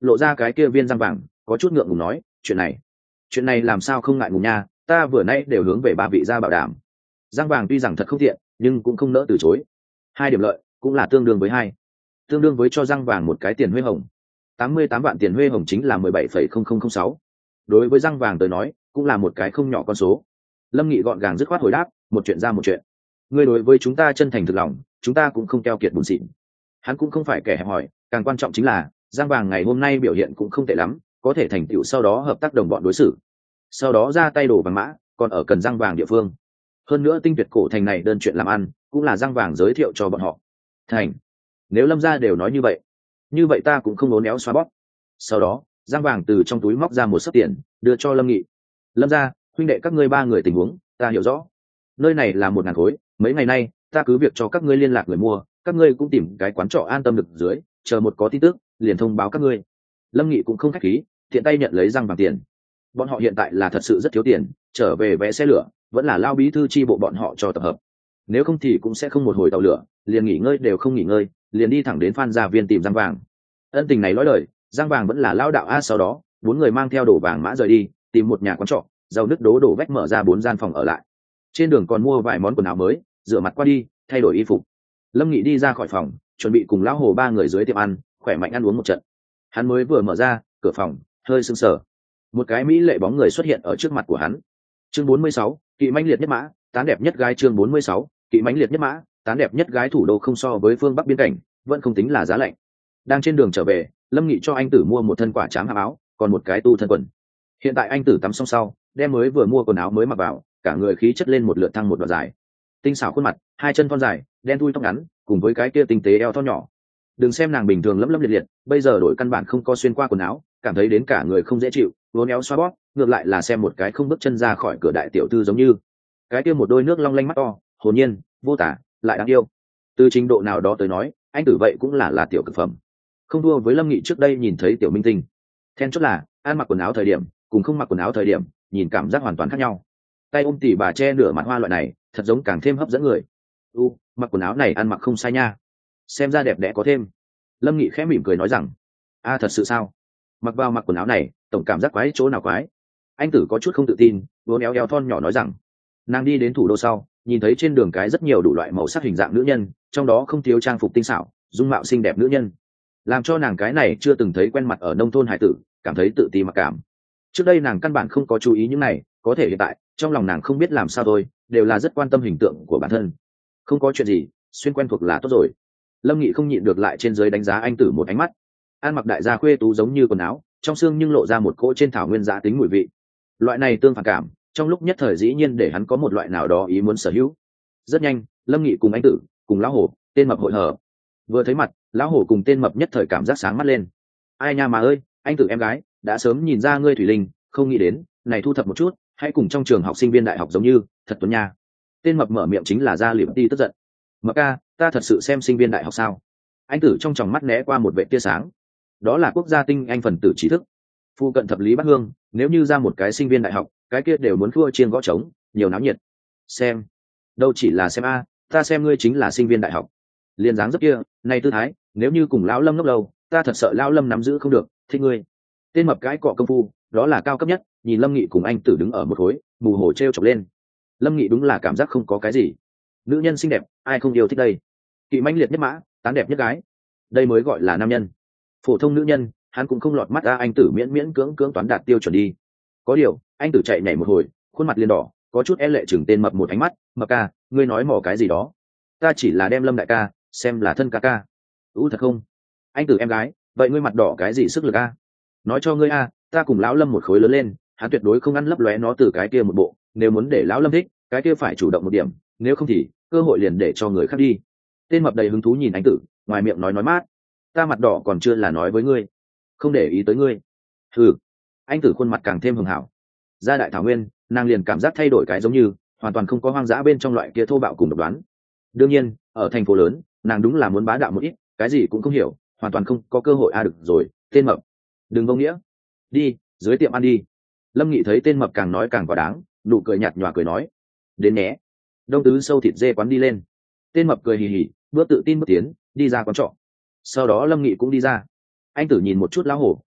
lộ ra cái kia viên răng vàng, có chút ngượng ngùng nói, chuyện này làm sao không ngại ngùng nha, ta vừa nãy đều hướng về ba vị gia bảo đảm. Răng vàng tuy rằng thật không tiện, nhưng cũng không nỡ từ chối. 2 điểm lợi cũng là tương đương với cho răng vàng một cái tiền huê hồng. 88 vạn tiền huê hồng chính là 17,0006. Đối với răng vàng tới nói cũng là một cái không nhỏ con số. Lâm Nghị gọn gàng dứt khoát hồi đáp, một chuyện ra một chuyện. Ngươi đối với chúng ta chân thành thực lòng, chúng ta cũng không keo kiệt bùn xịn. Hắn cũng không phải kẻ hẹp hòi, càng quan trọng chính là răng vàng ngày hôm nay biểu hiện cũng không tệ lắm, có thể thành tựu sau đó hợp tác đồng bọn đối xử, sau đó ra tay đổ vàng mã, còn ở cần răng vàng địa phương. Hơn nữa tinh tuyệt cổ thành này đơn chuyện làm ăn cũng là răng vàng giới thiệu cho bọn họ. Thành, nếu Lâm gia đều nói như vậy ta cũng không ốn éo xóa bóp. Sau đó răng vàng từ trong túi móc ra một sấp tiền đưa cho Lâm Nghị. Lâm gia, huynh đệ các ngươi 3 người tình huống ta hiểu rõ, nơi này là 1.000 khối, mấy ngày nay ta cứ việc cho các ngươi liên lạc người mua, các ngươi cũng tìm cái quán trọ an tâm được dưới, chờ một có tin tức liền thông báo các ngươi. Lâm Nghị cũng không khách khí, tiện tay nhận lấy răng vàng tiền. Bọn họ hiện tại là thật sự rất thiếu tiền, trở về vé xe lửa vẫn là lao bí thư chi bộ bọn họ cho tập hợp, nếu không thì cũng sẽ không một hồi tàu lửa liền nghỉ ngơi đều không nghỉ ngơi, liền đi thẳng đến Phan Gia Viên tìm răng vàng. Ân tình này nói lời, răng vàng vẫn là lao đạo a. Sau đó 4 người mang theo đồ vàng mã rời đi, tìm một nhà quán trọ giàu nứt đổ vách mở ra 4 gian phòng ở lại. Trên đường còn mua vài món quần áo mới, rửa mặt qua đi thay đổi y phục. Lâm Nghị đi ra khỏi phòng, chuẩn bị cùng lão hồ 3 người dưới tiệm ăn khỏe mạnh ăn uống một trận. Hắn mới vừa mở ra cửa phòng, hơi sưng sờ, một cái mỹ lệ bóng người xuất hiện ở trước mặt của hắn. Chương 46, kỵ mãnh liệt nhất mã, tán đẹp nhất gái. Chương 46, kỵ mãnh liệt nhất mã, tán đẹp nhất gái. Thủ đô không so với phương Bắc biên cảnh, vẫn không tính là giá lạnh. Đang trên đường trở về, Lâm Nghị cho anh tử mua một thân quả trám hàm áo, còn một cái tu thân quần. Hiện tại anh tử tắm xong sau, đem mới vừa mua quần áo mới mặc vào, cả người khí chất lên một lượt thăng một đoạn dài. Tinh xảo khuôn mặt, 2 chân thon dài, đen thui tóc ngắn, cùng với cái kia tinh tế eo thon nhỏ. Đừng xem nàng bình thường lấm lấm liệt liệt, bây giờ đổi căn bản không có xuyên qua quần áo, cảm thấy đến cả người không dễ chịu, uốn éo xoa bóp, ngược lại là xem một cái không bước chân ra khỏi cửa đại tiểu thư giống như. Cái kia một đôi nước long lanh mắt to, hồn nhiên, vô tả, lại đáng yêu. Từ trình độ nào đó tới nói, anh tử vậy cũng là tiểu cực phẩm. Không đua với Lâm Nghị trước đây nhìn thấy tiểu minh tinh. Then chốt là, ăn mặc quần áo thời điểm, cùng không mặc quần áo thời điểm, nhìn cảm giác hoàn toàn khác nhau. Tay ôm tỉ bà che nửa mặt hoa loại này, thật giống càng thêm hấp dẫn người. Mặc quần áo này ăn mặc không sai nha, xem ra đẹp đẽ có thêm. Lâm Nghị khẽ mỉm cười nói rằng, thật sự sao? Mặc vào mặc quần áo này, tổng cảm giác quái chỗ nào quái. Anh tử có chút không tự tin, vốn éo thon nhỏ nói rằng. Nàng đi đến thủ đô sau, nhìn thấy trên đường cái rất nhiều đủ loại màu sắc hình dạng nữ nhân, trong đó không thiếu trang phục tinh xảo, dung mạo xinh đẹp nữ nhân, làm cho nàng cái này chưa từng thấy quen mặt ở nông thôn hải tử cảm thấy tự ti mặc cảm. Trước đây nàng căn bản không có chú ý những này, có thể hiện tại trong lòng nàng không biết làm sao thôi, đều là rất quan tâm hình tượng của bản thân. Không có chuyện gì, xuyên quen thuộc là tốt rồi. Lâm Nghị không nhịn được lại trên dưới đánh giá anh tử một ánh mắt. Ăn mặc đại gia khuê tú giống như quần áo, trong xương nhưng lộ ra một cỗ trên thảo nguyên giá tính mùi vị. Loại này tương phản cảm, trong lúc nhất thời dĩ nhiên để hắn có một loại nào đó ý muốn sở hữu. Rất nhanh, Lâm Nghị cùng anh tử, cùng lão hổ, tên mập hội hợp. Vừa thấy mặt, lão hổ cùng tên mập nhất thời cảm giác sáng mắt lên. Ai nha mà ơi, anh tử em gái, đã sớm nhìn ra ngươi thủy linh, không nghĩ đến, này thu thập một chút, hãy cùng trong trường học sinh viên đại học giống như, thật tuấn nha. Tên mập mở miệng chính là ra liệm ti tức giận. Mập ca, ta thật sự xem sinh viên đại học sao? Anh tử trong tròng mắt né qua một vệ tia sáng. Đó là quốc gia tinh anh phần tử trí thức. Phu cận thập lý bát hương, nếu như ra một cái sinh viên đại học, cái kia đều muốn thua chiên gõ trống, nhiều náo nhiệt. Xem, đâu chỉ là xem ta xem ngươi chính là sinh viên đại học. Liên dáng dấp kia, này tư thái, nếu như cùng lão Lâm ngốc lâu, ta thật sợ lão Lâm nắm giữ không được, thích ngươi. Tên mập cái cọ công phu, đó là cao cấp nhất. Nhìn Lâm Nghị cùng anh tử đứng ở một khối, mù hồ treo chọc lên. Lâm Nghị đúng là cảm giác không có cái gì. Nữ nhân xinh đẹp, ai không yêu thích đây? Kỵ mãnh liệt nhất mã, tán đẹp nhất gái, đây mới gọi là nam nhân. Phổ thông nữ nhân, hắn cũng không lọt mắt anh tử miễn cưỡng toán đạt tiêu chuẩn đi. Có điều, anh tử chạy nhảy một hồi, khuôn mặt liền đỏ, có chút e lệ chừng tên mập một ánh mắt. Mập ca, ngươi nói mỏ cái gì đó? Ta chỉ là đem Lâm đại ca xem là thân ca ca. Thật không? Anh tử em gái, vậy ngươi mặt đỏ cái gì sức lực nói cho ngươi ta cùng lão Lâm một khối lớn lên, hắn tuyệt đối không ăn lấp lóe nó từ cái kia một bộ. Nếu muốn để lão Lâm thích, cái kia phải chủ động một điểm, nếu không thì cơ hội liền để cho người khác đi. Tên mập đầy hứng thú nhìn anh tử, ngoài miệng nói mát. Ta mặt đỏ còn chưa là nói với ngươi, không để ý tới ngươi. Anh tử khuôn mặt càng thêm hường hảo. Ra đại thảo nguyên, nàng liền cảm giác thay đổi cái giống như hoàn toàn không có hoang dã bên trong loại kia thô bạo cùng độc đoán. Đương nhiên, ở thành phố lớn, nàng đúng là muốn bá đạo một ít, cái gì cũng không hiểu, hoàn toàn không có cơ hội. Được rồi, tên mập, đừng vô nghĩa, đi dưới tiệm ăn đi. Lâm Nghị thấy tên mập càng nói càng quá đáng, nụ cười nhạt nhòa cười nói, đến nhé. Đông tứ sâu thịt dê quán đi lên. Tên mập cười hì hì, bước tự tin bước tiến đi ra quán trọ. Sau đó Lâm Nghị cũng đi ra. Anh tử nhìn một chút lão hổ,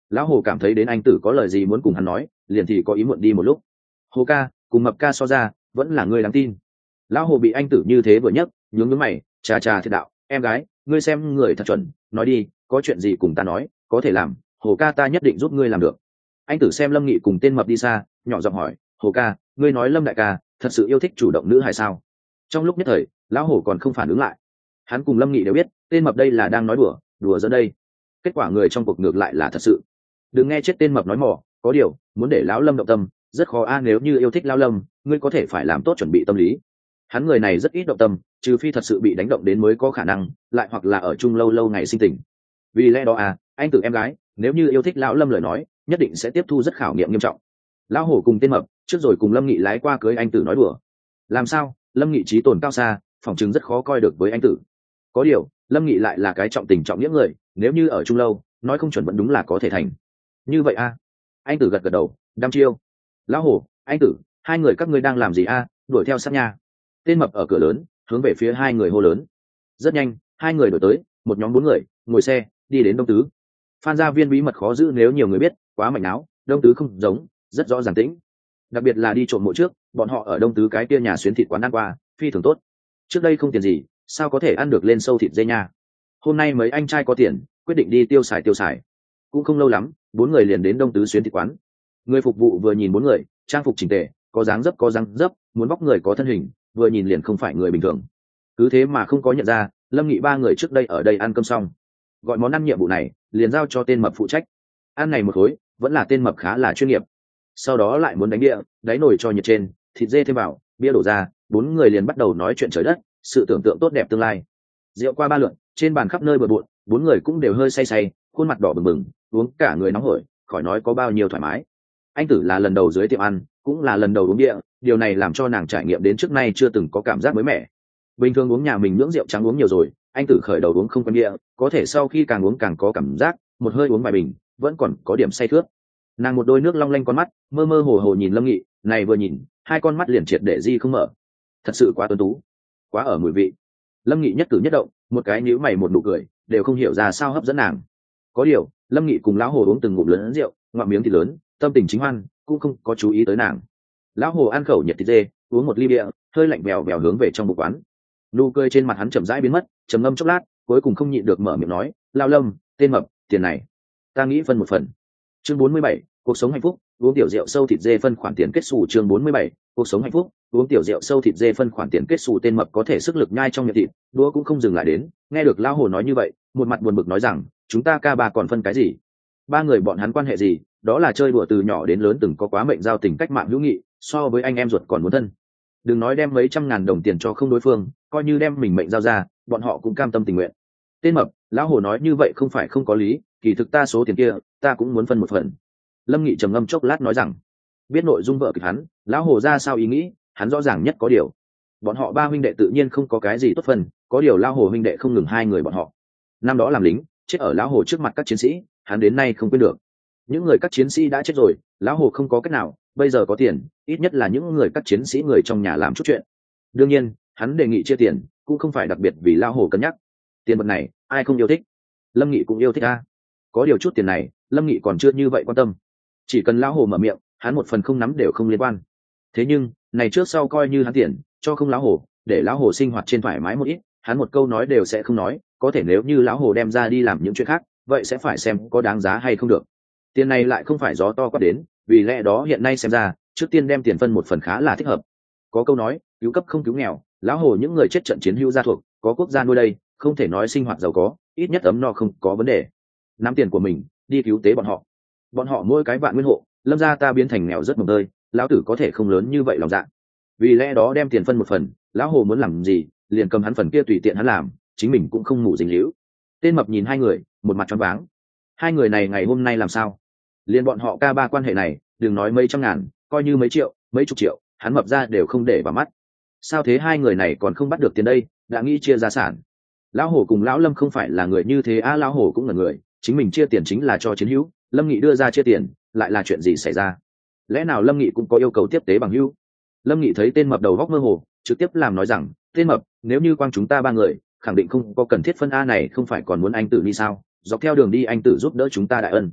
Lão hồ cảm thấy đến anh tử có lời gì muốn cùng hắn nói, liền thì có ý muộn đi một lúc. Hồ ca cùng mập ca so ra vẫn là người đáng tin. Lão hồ bị anh tử như thế vừa nhấc, nhướng nhướng mày, chà chà thiệt đạo, em gái ngươi xem người thật chuẩn, nói đi, có chuyện gì cùng ta nói, có thể làm, hồ ca ta nhất định giúp ngươi làm được. Anh tử xem Lâm Nghị cùng tên mập đi xa, nhỏ giọng hỏi, hồ ca ngươi nói Lâm đại ca thật sự yêu thích chủ động nữ hay sao? Trong lúc nhất thời lão hổ còn không phản ứng lại. Hắn cùng Lâm Nghị đều biết tên mập đây là đang nói đùa, đùa giỡn đây. Kết quả người trong cuộc ngược lại là thật sự. Đừng nghe chết tên mập nói mỏ, có điều muốn để lão Lâm động tâm rất khó a, nếu như yêu thích lão Lâm ngươi có thể phải làm tốt chuẩn bị tâm lý. Hắn người này rất ít động tâm, trừ phi thật sự bị đánh động đến mới có khả năng, lại hoặc là ở chung lâu lâu ngày sinh tình. Vì lẽ đó anh tử em gái nếu như yêu thích lão Lâm lời nói nhất định sẽ tiếp thu rất khảo nghiệm nghiêm trọng. Lão hổ cùng tên mập trước rồi cùng Lâm Nghị lái qua cưới anh tử nói đùa. Làm sao Lâm Nghị trí tồn cao xa, phỏng chừng rất khó coi được với anh tử. Có điều Lâm Nghị lại là cái trọng tình trọng nghĩa người, nếu như ở chung lâu nói không chuẩn vẫn đúng là có thể thành. Như vậy anh tử gật gật đầu, đăm chiêu. Lão hổ, anh tử, hai người các ngươi đang làm gì đuổi theo sát nha. Tên mập ở cửa lớn hướng về phía hai người hô lớn. Rất nhanh hai người đuổi tới, một nhóm 4 người ngồi xe đi đến Đông Tứ. Phan gia viên bí mật khó giữ, nếu nhiều người biết quá mạnh náo. Đông Tứ không giống, rất rõ ràng tĩnh. Đặc biệt là đi trộm mộ trước, bọn họ ở Đông Tứ cái kia nhà xuyến thịt quán ăn qua, phi thường tốt. Trước đây không tiền gì, sao có thể ăn được lên sâu thịt dê nha. Hôm nay mấy anh trai có tiền, quyết định đi tiêu xài. Cũng không lâu lắm 4 người liền đến Đông Tứ xuyến thịt quán. Người phục vụ vừa nhìn 4 người trang phục chỉnh tề, có dáng dấp, muốn bóc người có thân hình, vừa nhìn liền không phải người bình thường. Cứ thế mà không có nhận ra Lâm Nghị 3 người trước đây ở đây ăn cơm xong, gọi món ăn nhiệm vụ này liền giao cho tên mập phụ trách. Ăn này một khối vẫn là tên mập khá là chuyên nghiệp. Sau đó lại muốn đánh địa, đáy nồi cho nhiệt trên, thịt dê thêm vào, bia đổ ra, 4 người liền bắt đầu nói chuyện trời đất, sự tưởng tượng tốt đẹp tương lai. Rượu qua 3 lượt, trên bàn khắp nơi bừa bộn, 4 người cũng đều hơi say, khuôn mặt đỏ bừng bừng, uống cả người nóng hổi, khỏi nói có bao nhiêu thoải mái. Anh tử là lần đầu dưới tiệm ăn, cũng là lần đầu uống bia, điều này làm cho nàng trải nghiệm đến trước nay chưa từng có cảm giác mới mẻ. Bình thường uống nhà mình nhưỡng rượu trắng uống nhiều rồi, anh tử khởi đầu uống không quen bia, có thể sau khi càng uống càng có cảm giác, một hơi uống vài bình, vẫn còn có điểm say khướt. Nàng một đôi nước long lanh con mắt mơ mơ hồ hồ nhìn Lâm Nghị, này vừa nhìn hai con mắt liền triệt để di không mở. Thật sự quá tuấn tú, quá ở mùi vị. Lâm Nghị nhất cử nhất động, một cái nhíu mày một nụ cười, đều không hiểu ra sao hấp dẫn nàng. Có điều Lâm Nghị cùng lão hồ uống từng ngụm lớn rượu, ngoạm miếng thịt lớn, tâm tình chính hoan, cũng không có chú ý tới nàng. Lão hồ ăn khẩu nhiệt thịt dê, uống một ly bia, hơi lạnh bèo bèo hướng về trong bụng quán. Nụ cười trên mặt hắn chậm rãi biến mất, trầm ngâm chốc lát, cuối cùng không nhịn được mở miệng nói, Lão Lâm, tên mập, tiền này ta nghĩ phân một phần. Chương 47, cuộc sống hạnh phúc, uống tiểu rượu sâu thịt dê phân khoản tiền kết xù. Chương 47, cuộc sống hạnh phúc, uống tiểu rượu sâu thịt dê phân khoản tiền kết xù. Tên mập có thể sức lực nhai trong miệng thịt, đũa cũng không dừng lại đến, nghe được lão hồ nói như vậy, một mặt buồn bực nói rằng, chúng ta ca bà còn phân cái gì? 3 người bọn hắn quan hệ gì, đó là chơi đùa từ nhỏ đến lớn, từng có quá mệnh giao tình cách mạng hữu nghị, so với anh em ruột còn muốn thân. Đừng nói đem mấy trăm ngàn đồng tiền cho không đối phương, coi như đem mình mệnh giao ra, bọn họ cũng cam tâm tình nguyện. Tên mập, lão hồ nói như vậy không phải không có lý, kỳ thực ta số tiền kia ta cũng muốn phân một phần. Lâm Nghị trầm ngâm chốc lát nói rằng, biết nội dung vợ kịch hắn, lão hồ ra sao ý nghĩ, hắn rõ ràng nhất có điều. Bọn họ 3 huynh đệ tự nhiên không có cái gì tốt phần, có điều lão hồ huynh đệ không ngừng 2 người bọn họ. Năm đó làm lính, chết ở lão hồ trước mặt các chiến sĩ, hắn đến nay không quên được. Những người các chiến sĩ đã chết rồi, lão hồ không có cách nào, bây giờ có tiền, ít nhất là những người các chiến sĩ người trong nhà làm chút chuyện. Đương nhiên, hắn đề nghị chia tiền, cũng không phải đặc biệt vì lão hồ cân nhắc. Tiền bạc này, ai không yêu thích? Lâm Nghị cũng yêu thích có điều chút tiền này, Lâm Nghị còn chưa như vậy quan tâm. Chỉ cần lão hồ mở miệng, hắn một phần không nắm đều không liên quan. Thế nhưng này trước sau coi như hắn tiền cho không lão hồ, để lão hồ sinh hoạt trên thoải mái một ít, hắn một câu nói đều sẽ không nói. Có thể nếu như lão hồ đem ra đi làm những chuyện khác, vậy sẽ phải xem có đáng giá hay không được. Tiền này lại không phải gió to quát đến, vì lẽ đó hiện nay xem ra trước tiên đem tiền phân một phần khá là thích hợp. Có câu nói, cứu cấp không cứu nghèo, lão hồ những người chết trận chiến hữu gia thuộc, có quốc gia nuôi đây, không thể nói sinh hoạt giàu có, ít nhất ấm no không có vấn đề. Nắm tiền của mình đi cứu tế bọn họ mỗi cái vạn nguyên hộ, Lâm gia ta biến thành nghèo rất mồng tơi, lão tử có thể không lớn như vậy lòng dạ. Vì lẽ đó đem tiền phân một phần, lão hồ muốn làm gì liền cầm hắn phần kia tùy tiện hắn làm, chính mình cũng không ngủ dính líu. Tên mập nhìn 2 người, một mặt choáng váng. 2 người này ngày hôm nay làm sao? Liên bọn họ ca ba quan hệ này, đừng nói mấy trăm ngàn, coi như mấy triệu, mấy chục triệu, hắn mập ra đều không để vào mắt. Sao thế 2 người này còn không bắt được tiền đây, đã nghĩ chia gia sản. Lão hổ cùng lão Lâm không phải là người như thế lão hổ cũng là người, chính mình chia tiền chính là cho chiến hữu, Lâm Nghị đưa ra chia tiền, lại là chuyện gì xảy ra? Lẽ nào Lâm Nghị cũng có yêu cầu tiếp tế bằng hữu? Lâm Nghị thấy tên mập đầu góc mơ hồ, trực tiếp làm nói rằng, tên mập, nếu như quang chúng ta 3 người, khẳng định không có cần thiết phân a này, không phải còn muốn anh tử đi sao? Dọc theo đường đi anh tử giúp đỡ chúng ta đại ân.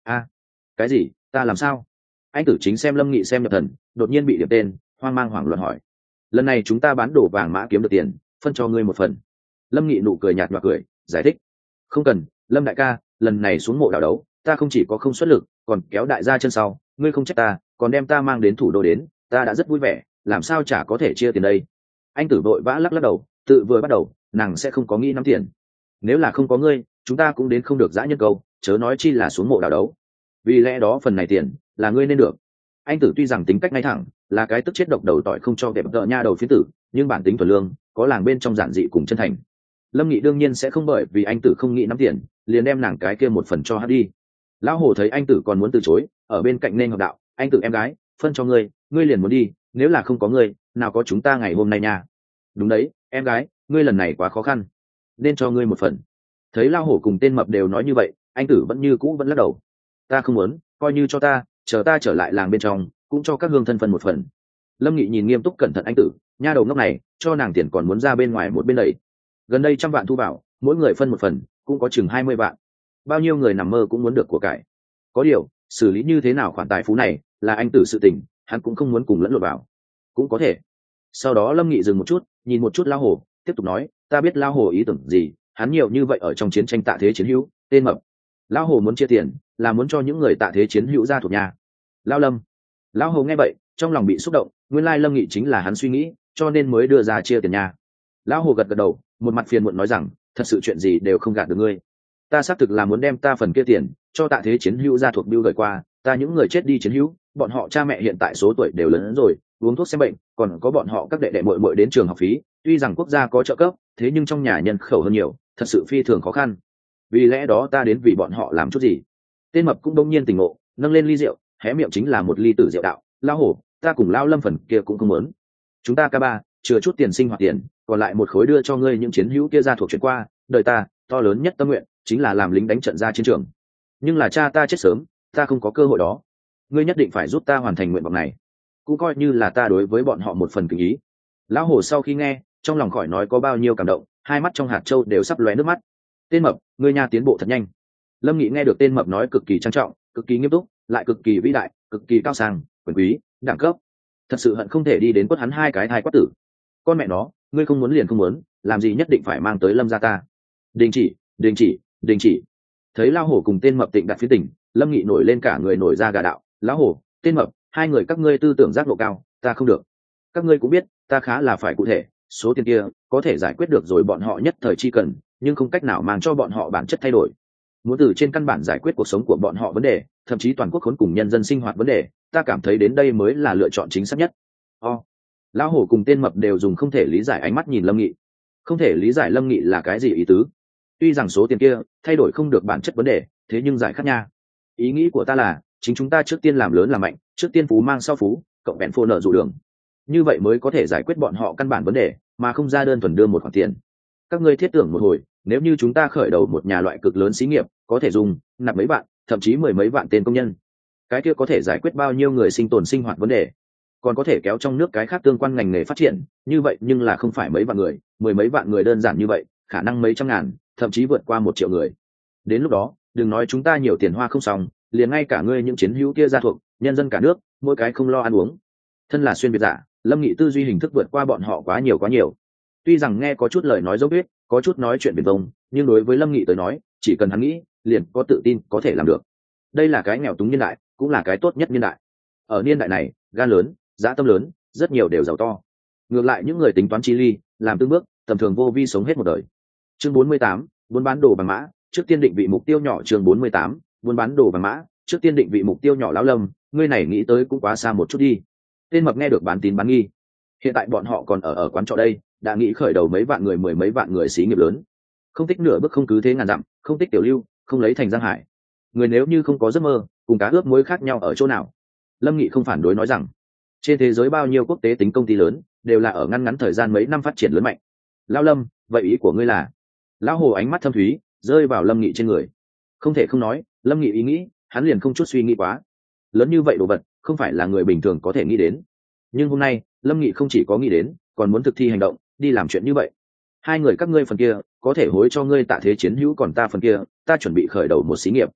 a cái gì? Ta làm sao? Anh Tử chính xem Lâm Nghị xem nhập thần, đột nhiên bị điểm tên, hoang mang hoảng loạn hỏi. Lần này chúng ta bán đồ vàng mã kiếm được tiền, phân cho ngươi một phần. Lâm Nghị nụ cười nhạt nhòa cười, giải thích. Không cần, Lâm đại ca, lần này xuống mộ đảo đấu, ta không chỉ có không xuất lực, còn kéo đại gia chân sau, ngươi không trách ta, còn đem ta mang đến thủ đô đến, ta đã rất vui vẻ, làm sao chả có thể chia tiền đây. Anh Tử vội vã lắc lắc đầu, tự vừa bắt đầu, nàng sẽ không có nghĩ nắm tiền. Nếu là không có ngươi, chúng ta cũng đến không được dã nhân câu, chớ nói chi là xuống mộ đảo đấu. Vì lẽ đó phần này tiền là ngươi nên được. Anh Tử tuy rằng tính cách ngay thẳng, là cái tức chết độc đầu tỏi không cho kẹp tợ nha đầu phiến tử, nhưng bản tính thuần lương, có làng bên trong giản dị cùng chân thành. Lâm Nghị đương nhiên sẽ không bởi vì anh Tử không nghĩ nắm tiền, liền đem nàng cái kia một phần cho hắn đi. Lão Hồ thấy anh Tử còn muốn từ chối, ở bên cạnh nên hợp đạo, anh Tử em gái, phân cho ngươi, ngươi liền muốn đi, nếu là không có ngươi, nào có chúng ta ngày hôm nay nha. Đúng đấy, em gái, ngươi lần này quá khó khăn, nên cho ngươi một phần. Thấy Lão Hổ cùng tên mập đều nói như vậy, anh Tử vẫn như cũ vẫn lắc đầu. Ta không muốn, coi như cho ta, chờ ta trở lại làng bên trong, cũng cho các hương thân phân một phần. Lâm Nghị nhìn nghiêm túc cẩn thận anh Tử, nha đầu ngốc này, cho nàng tiền còn muốn ra bên ngoài một bên đẩy. Gần đây 100 vạn thu vào, mỗi người phân một phần, cũng có chừng 20 vạn. Bao nhiêu người nằm mơ cũng muốn được của cải. Có điều, xử lý như thế nào khoản tài phú này, là anh Tử sự tình, hắn cũng không muốn cùng lẫn lộn vào. Cũng có thể. Sau đó Lâm Nghị dừng một chút, nhìn một chút Lão Hổ, tiếp tục nói, ta biết Lão Hổ ý tưởng gì, hắn nhiều như vậy ở trong chiến tranh tạ thế chiến hữu, tên mập. Lão Hổ muốn chia tiền, là muốn cho những người tạ thế chiến hữu ra thuộc nhà. Lão Lâm. Lão Hổ nghe vậy, trong lòng bị xúc động, nguyên lai Lâm Nghị chính là hắn suy nghĩ, cho nên mới đưa ra chia tiền nhà. Lão Hổ gật gật đầu, một mặt phiền muộn nói rằng, thật sự chuyện gì đều không gạt được ngươi. Ta xác thực là muốn đem ta phần kia tiền cho tạ thế chiến hữu gia thuộc bưu gửi qua, ta những người chết đi chiến hữu, bọn họ cha mẹ hiện tại số tuổi đều lớn rồi, uống thuốc xem bệnh, còn có bọn họ các đệ đệ muội muội đến trường học phí, tuy rằng quốc gia có trợ cấp, thế nhưng trong nhà nhân khẩu hơn nhiều, thật sự phi thường khó khăn. Vì lẽ đó ta đến vì bọn họ làm chút gì. Tên mập cũng đông nhiên tỉnh ngộ, nâng lên ly rượu, hé miệng chính là một ly tử rượu đạo. Lão Hổ, ta cùng Lão Lâm phần kia cũng không muốn. Chúng ta ca ba chừa chút tiền sinh hoạt tiền, còn lại một khối đưa cho ngươi những chiến hữu kia ra thuộc chuyển qua. Đời ta to lớn nhất tâm nguyện chính là làm lính đánh trận ra chiến trường, nhưng là cha ta chết sớm, ta không có cơ hội đó. Ngươi nhất định phải giúp ta hoàn thành nguyện vọng này, cũng coi như là ta đối với bọn họ một phần kính ý. Lão Hổ sau khi nghe, trong lòng khỏi nói có bao nhiêu cảm động, hai mắt trong hạt châu đều sắp lóe nước mắt. Tên mập, ngươi nha tiến bộ thật nhanh. Lâm Nghị nghe được tên mập nói cực kỳ trang trọng, cực kỳ nghiêm túc, lại cực kỳ vĩ đại, cực kỳ cao sang, quyền quý, đẳng cấp. Thật sự hận không thể đi đến quất hắn hai cái thai quát tử. Con mẹ nó, ngươi không muốn liền không muốn, làm gì nhất định phải mang tới Lâm gia ta. Đình chỉ, đình chỉ, đình chỉ. Thấy Lão Hổ cùng tên mập tịnh đặt phía tỉnh, Lâm Nghị nổi lên cả người nổi ra gà đạo. Lão Hổ, tên mập, hai người các ngươi tư tưởng giác ngộ cao, ta không được. Các ngươi cũng biết, ta khá là phải cụ thể, số tiền kia có thể giải quyết được rồi bọn họ nhất thời chi cần, nhưng không cách nào mang cho bọn họ bản chất thay đổi. Muốn từ trên căn bản giải quyết cuộc sống của bọn họ vấn đề, thậm chí toàn quốc khốn cùng nhân dân sinh hoạt vấn đề, ta cảm thấy đến đây mới là lựa chọn chính xác nhất. Lão Hổ cùng tên mập đều dùng không thể lý giải ánh mắt nhìn Lâm Nghị. Không thể lý giải Lâm Nghị là cái gì ý tứ. Tuy rằng số tiền kia thay đổi không được bản chất vấn đề, thế nhưng giải khác nha. Ý nghĩ của ta là, chính chúng ta trước tiên làm lớn làm mạnh, trước tiên phú mang sau phú, cộng vẹn phô nợ dụ đường. Như vậy mới có thể giải quyết bọn họ căn bản vấn đề, mà không ra đơn thuần đưa một khoản tiền. Các ngươi thiết tưởng một hồi, nếu như chúng ta khởi đầu một nhà loại cực lớn xí nghiệp, có thể dùng nạp mấy vạn, thậm chí 10 mấy vạn tên công nhân, cái kia có thể giải quyết bao nhiêu người sinh tồn sinh hoạt vấn đề, còn có thể kéo trong nước cái khác tương quan ngành nghề phát triển. Như vậy nhưng là không phải mấy vạn người, 10 mấy vạn người đơn giản như vậy, khả năng mấy trăm ngàn, thậm chí vượt qua 1 triệu người. Đến lúc đó, đừng nói chúng ta nhiều tiền hoa không xong, liền ngay cả ngươi những chiến hữu kia gia thuộc nhân dân cả nước, mỗi cái không lo ăn uống. Thân là xuyên việt giả, Lâm Nghị tư duy hình thức vượt qua bọn họ quá nhiều. Tuy rằng nghe có chút lời nói dốc biết, có chút nói chuyện viển vông, nhưng đối với Lâm Nghị tới nói, chỉ cần hắn nghĩ, liền có tự tin có thể làm được. Đây là cái nghèo túng niên đại, cũng là cái tốt nhất niên đại. Ở niên đại này, gan lớn, dã tâm lớn, rất nhiều đều giàu to. Ngược lại những người tính toán chi ly, làm từng bước, tầm thường vô vi sống hết một đời. Chương 48, buôn bán đồ bằng mã, trước tiên định vị mục tiêu nhỏ. Chương 48, buôn bán đồ bằng mã, trước tiên định vị mục tiêu nhỏ. Lão Lâm, ngươi này nghĩ tới cũng quá xa một chút đi. Tên mập nghe được bán tín bán nghi. Hiện tại bọn họ còn ở quán trọ đây, đã nghĩ khởi đầu mấy vạn người, 10 mấy vạn người xí nghiệp lớn. Không tích nửa bước không cứ thế ngàn dặm, không tích tiểu lưu, không lấy thành giang hải. Người nếu như không có giấc mơ, cùng cá ướp muối khác nhau ở chỗ nào? Lâm Nghị không phản đối nói rằng, trên thế giới bao nhiêu quốc tế tính công ty lớn, đều là ở ngăn ngắn thời gian mấy năm phát triển lớn mạnh. Lão Lâm, vậy ý của ngươi là? Lão Hồ ánh mắt thâm thúy rơi vào Lâm Nghị trên người. Không thể không nói, Lâm Nghị ý nghĩ, hắn liền không chút suy nghĩ quá. Lớn như vậy đồ vật, không phải là người bình thường có thể nghĩ đến. Nhưng hôm nay, Lâm Nghị không chỉ có nghĩ đến, còn muốn thực thi hành động, đi làm chuyện như vậy. Hai người các ngươi phần kia, có thể hối cho ngươi tạ thế chiến hữu, còn ta phần kia, ta chuẩn bị khởi đầu một xí nghiệp.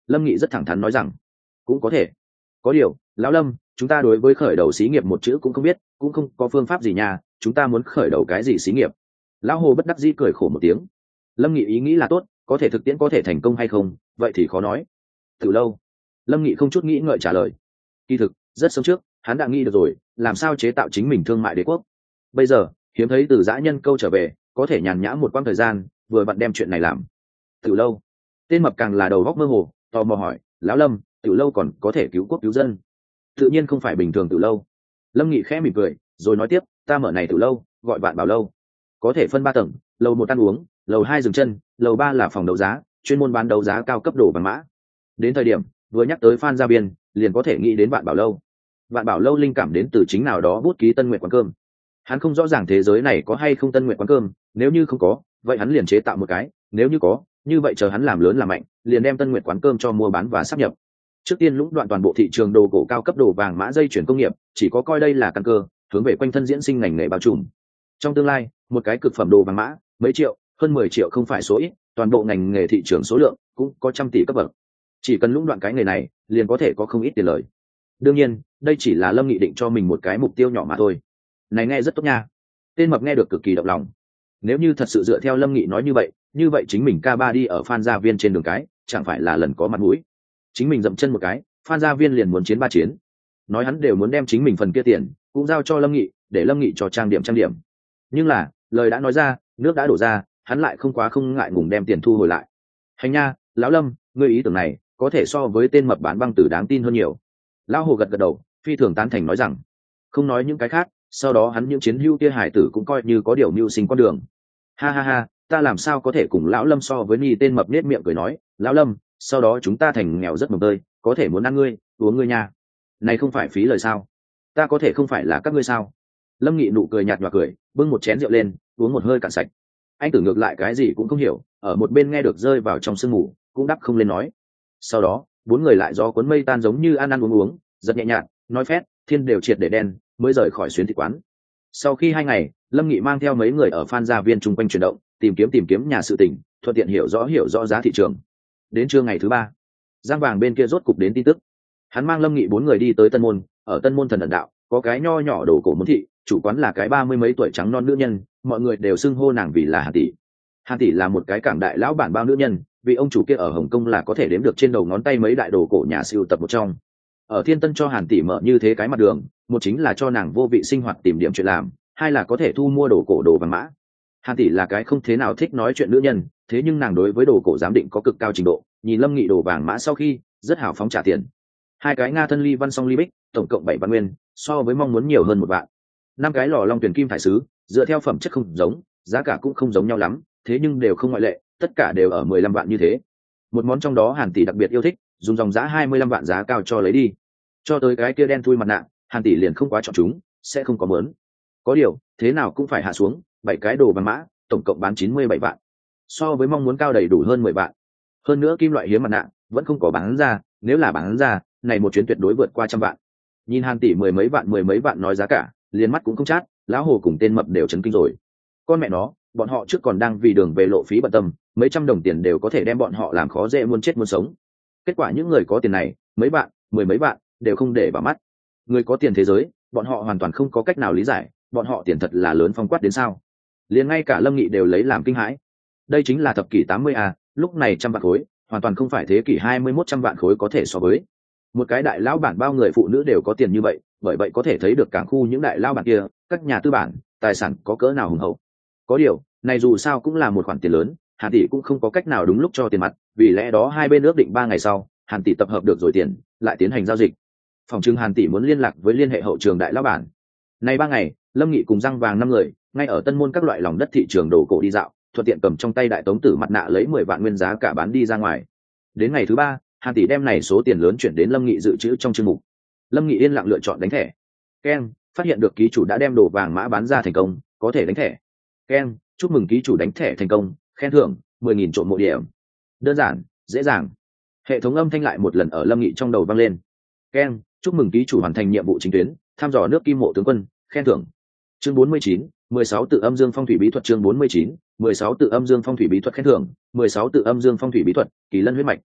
Lâm Nghị rất thẳng thắn nói rằng cũng có thể. Có điều lão Lâm, chúng ta đối với khởi đầu xí nghiệp một chữ cũng không biết, cũng không có phương pháp gì nha, chúng ta muốn khởi đầu cái gì xí nghiệp? Lão Hồ bất đắc dĩ cười khổ một tiếng. Lâm Nghị ý nghĩ là tốt, có thể thực tiễn có thể thành công hay không vậy thì khó nói. Từ lâu, Lâm Nghị không chút nghĩ ngợi trả lời. Kỳ thực rất sớm trước hắn đã nghĩ được rồi, làm sao chế tạo chính mình thương mại đế quốc. Bây giờ hiếm thấy từ dã nhân câu trở về, có thể nhàn nhã một quãng thời gian, vừa vặn đem chuyện này làm. Từ lâu, tên mập càng là đầu góc mơ hồ, tò mò hỏi, lão Lâm, từ lâu còn có thể cứu quốc cứu dân? Tự nhiên không phải bình thường từ lâu. Lâm Nghị khẽ mỉm cười rồi nói tiếp, ta mở này từ lâu gọi Vạn Bảo lâu, có thể phân 3 tầng, lầu 1 ăn uống, lầu 2 dừng chân, lầu 3 là phòng đấu giá, chuyên môn bán đấu giá cao cấp đồ vàng mã. Đến thời điểm vừa nhắc tới Phan Gia Biên, liền có thể nghĩ đến Vạn Bảo lâu. Vạn Bảo lâu linh cảm đến từ chính nào đó bút ký Tân Nguyệt quán cơm. Hắn không rõ ràng thế giới này có hay không Tân Nguyệt quán cơm, nếu như không có, vậy hắn liền chế tạo một cái, nếu như có, như vậy chờ hắn làm lớn làm mạnh, liền đem Tân Nguyệt quán cơm cho mua bán và sáp nhập. Trước tiên lũng đoạn toàn bộ thị trường đồ cổ cao cấp đồ vàng mã dây chuyển công nghiệp, chỉ có coi đây là căn cơ, hướng về quanh thân diễn sinh ngành nghề bao trùm. Trong tương lai, một cái cực phẩm đồ vàng mã, mấy triệu, hơn 10 triệu không phải số ít, toàn bộ ngành nghề thị trường số lượng cũng có trăm tỷ cấp bậc. Chỉ cần lũng đoạn cái nghề này, liền có thể có không ít tiền lời. Đương nhiên, đây chỉ là Lâm Nghị định cho mình một cái mục tiêu nhỏ mà thôi. Này nghe rất tốt nha. Tên mập nghe được cực kỳ động lòng. Nếu như thật sự dựa theo Lâm Nghị nói như vậy chính mình K3 đi ở Phan Gia Viên trên đường cái, chẳng phải là lần có mặt mũi. Chính mình dậm chân một cái, Phan Gia Viên liền muốn chiến 3 chiến. Nói hắn đều muốn đem chính mình phần kia tiền cũng giao cho Lâm Nghị, để Lâm Nghị cho trang điểm. Nhưng là, lời đã nói ra, nước đã đổ ra, hắn lại không ngại ngùng đem tiền thu hồi lại. Hành nha, lão Lâm, ngươi ý tưởng này có thể so với tên mập bán băng tử đáng tin hơn nhiều. Lão Hồ gật gật đầu, phi thường tán thành nói rằng, không nói những cái khác, sau đó hắn những chiến hữu kia hải tử cũng coi như có điều mưu sinh con đường. Ha ha ha, ta làm sao có thể cùng lão Lâm so với ni? Tên mập nết miệng cười nói, lão Lâm, sau đó chúng ta thành nghèo rất mồng tơi, có thể muốn ăn ngươi, uống ngươi nha. Này không phải phí lời sao? Ta có thể không phải là các ngươi sao? Lâm Nghị nụ cười nhạt nhòa cười, bưng một chén rượu lên, uống một hơi cạn sạch. Anh Tử ngược lại cái gì cũng không hiểu, ở một bên nghe được rơi vào trong sương mù, cũng đáp không lên nói. Sau đó, 4 người lại gió cuốn mây tan, giống như ăn uống, giật nhẹ nhàng, nói phét, thiên đều triệt để đen, mới rời khỏi xuyến thị quán. Sau khi 2 ngày, Lâm Nghị mang theo mấy người ở Phan Gia Viên chung quanh chuyển động, tìm kiếm nhà sự tình, thuận tiện hiểu rõ giá thị trường. Đến trưa ngày thứ 3, Giang Vàng bên kia rốt cục đến tin tức. Hắn mang Lâm Nghị 4 người đi tới Tân Môn, ở Tân Môn Thần Ẩn Đạo, có cái nho nhỏ đồ cổ môn thị, chủ quán là cái 30 mấy tuổi trắng non nữ nhân, mọi người đều xưng hô nàng vì là Hàn tỷ. Hàn tỷ là một cái cảng đại lão bản bao nữ nhân, vì ông chủ kia ở Hồng Kông là có thể đếm được trên đầu ngón tay mấy đại đồ cổ nhà sưu tập một trong. Ở Thiên Tân cho Hàn tỷ mở như thế cái mặt đường, một chính là cho nàng vô vị sinh hoạt tìm điểm chuyện làm, hai là có thể thu mua đồ cổ đồ vàng mã. Hàn tỷ là cái không thế nào thích nói chuyện nữ nhân, thế nhưng nàng đối với đồ cổ giám định có cực cao trình độ, nhìn Lâm Nghị đồ vàng mã sau khi rất hào phóng trả tiền. 2 cái Nga thân ly văn song ly bích, tổng cộng 7 vạn nguyên, so với mong muốn nhiều hơn 1 vạn. 5 cái lò long tuyển kim thải sứ, dựa theo phẩm chất không giống, giá cả cũng không giống nhau lắm, thế nhưng đều không ngoại lệ, tất cả đều ở 15 vạn như thế. Một món trong đó Hàn tỷ đặc biệt yêu thích, dùng dòng giá 25 vạn giá cao cho lấy đi. Cho tới cái kia đen thui mặt nạ, Hàn tỷ liền không quá chọn chúng, sẽ không có mớn. Có điều, thế nào cũng phải hạ xuống, 7 cái đồ vàng mã, tổng cộng bán 97 vạn. So với mong muốn cao đầy đủ hơn 10 vạn. Hơn nữa kim loại hiếm mặt nạ vẫn không có bán ra, nếu là bán ra, này một chuyến tuyệt đối vượt qua 100 vạn. Nhìn Hàn tỷ mười mấy vạn nói giá cả, liền mắt cũng không chát, lão Hồ cùng tên mập đều chấn kinh rồi. Con mẹ nó, bọn họ trước còn đang vì đường về lộ phí bận tâm, mấy trăm đồng tiền đều có thể đem bọn họ làm khó dễ muốn chết muốn sống. Kết quả những người có tiền này, mấy bạn, mười mấy bạn, đều không để vào mắt. Người có tiền thế giới, bọn họ hoàn toàn không có cách nào lý giải, bọn họ tiền thật là lớn phong quát đến sao? Liền ngay cả Lâm Nghị đều lấy làm kinh hãi. Đây chính là thập kỷ 80 à, lúc này 100 vạn khối, hoàn toàn không phải thế kỷ 21 100 vạn khối có thể so với. Một cái đại lão bản bao người phụ nữ đều có tiền như vậy, bởi vậy có thể thấy được cảng khu những đại lão bản kia, các nhà tư bản, tài sản có cỡ nào hùng hậu. Có điều, này dù sao cũng là một khoản tiền lớn, Hàn tỷ cũng không có cách nào đúng lúc cho tiền mặt, vì lẽ đó hai bên ước định 3 ngày sau, Hàn tỷ tập hợp được rồi tiền, lại tiến hành giao dịch. Phòng trưng Hàn tỷ muốn liên lạc với liên hệ hậu trường đại lão bản. Này 3 ngày, Lâm Nghị cùng Răng Vàng 5 người, ngay ở Tân Môn các loại lòng đất thị trường đồ cổ đi dạo, thuận tiện cầm trong tay đại tống tử mặt nạ lấy 10 vạn nguyên giá cả bán đi ra ngoài. Đến ngày thứ 3, Hàn tỷ đem này số tiền lớn chuyển đến Lâm Nghị dự trữ trong chương mục. Lâm Nghị yên lặng lựa chọn đánh thẻ. Keng, phát hiện được ký chủ đã đem đồ vàng mã bán ra thành công, có thể đánh thẻ. Keng, chúc mừng ký chủ đánh thẻ thành công, khen thưởng 10.000 trộm mộ điểm. Đơn giản, dễ dàng. Hệ thống âm thanh lại một lần ở Lâm Nghị trong đầu vang lên. Keng, chúc mừng ký chủ hoàn thành nhiệm vụ chính tuyến, thăm dò nước Kim Mộ tướng quân, khen thưởng. Chương 49, 16 tự âm dương phong thủy bí thuật. Chương 49, 16 tự âm dương phong thủy bí thuật, khen thưởng. 16 tự âm dương phong thủy bí thuật, Kỳ Lân huyết mạch.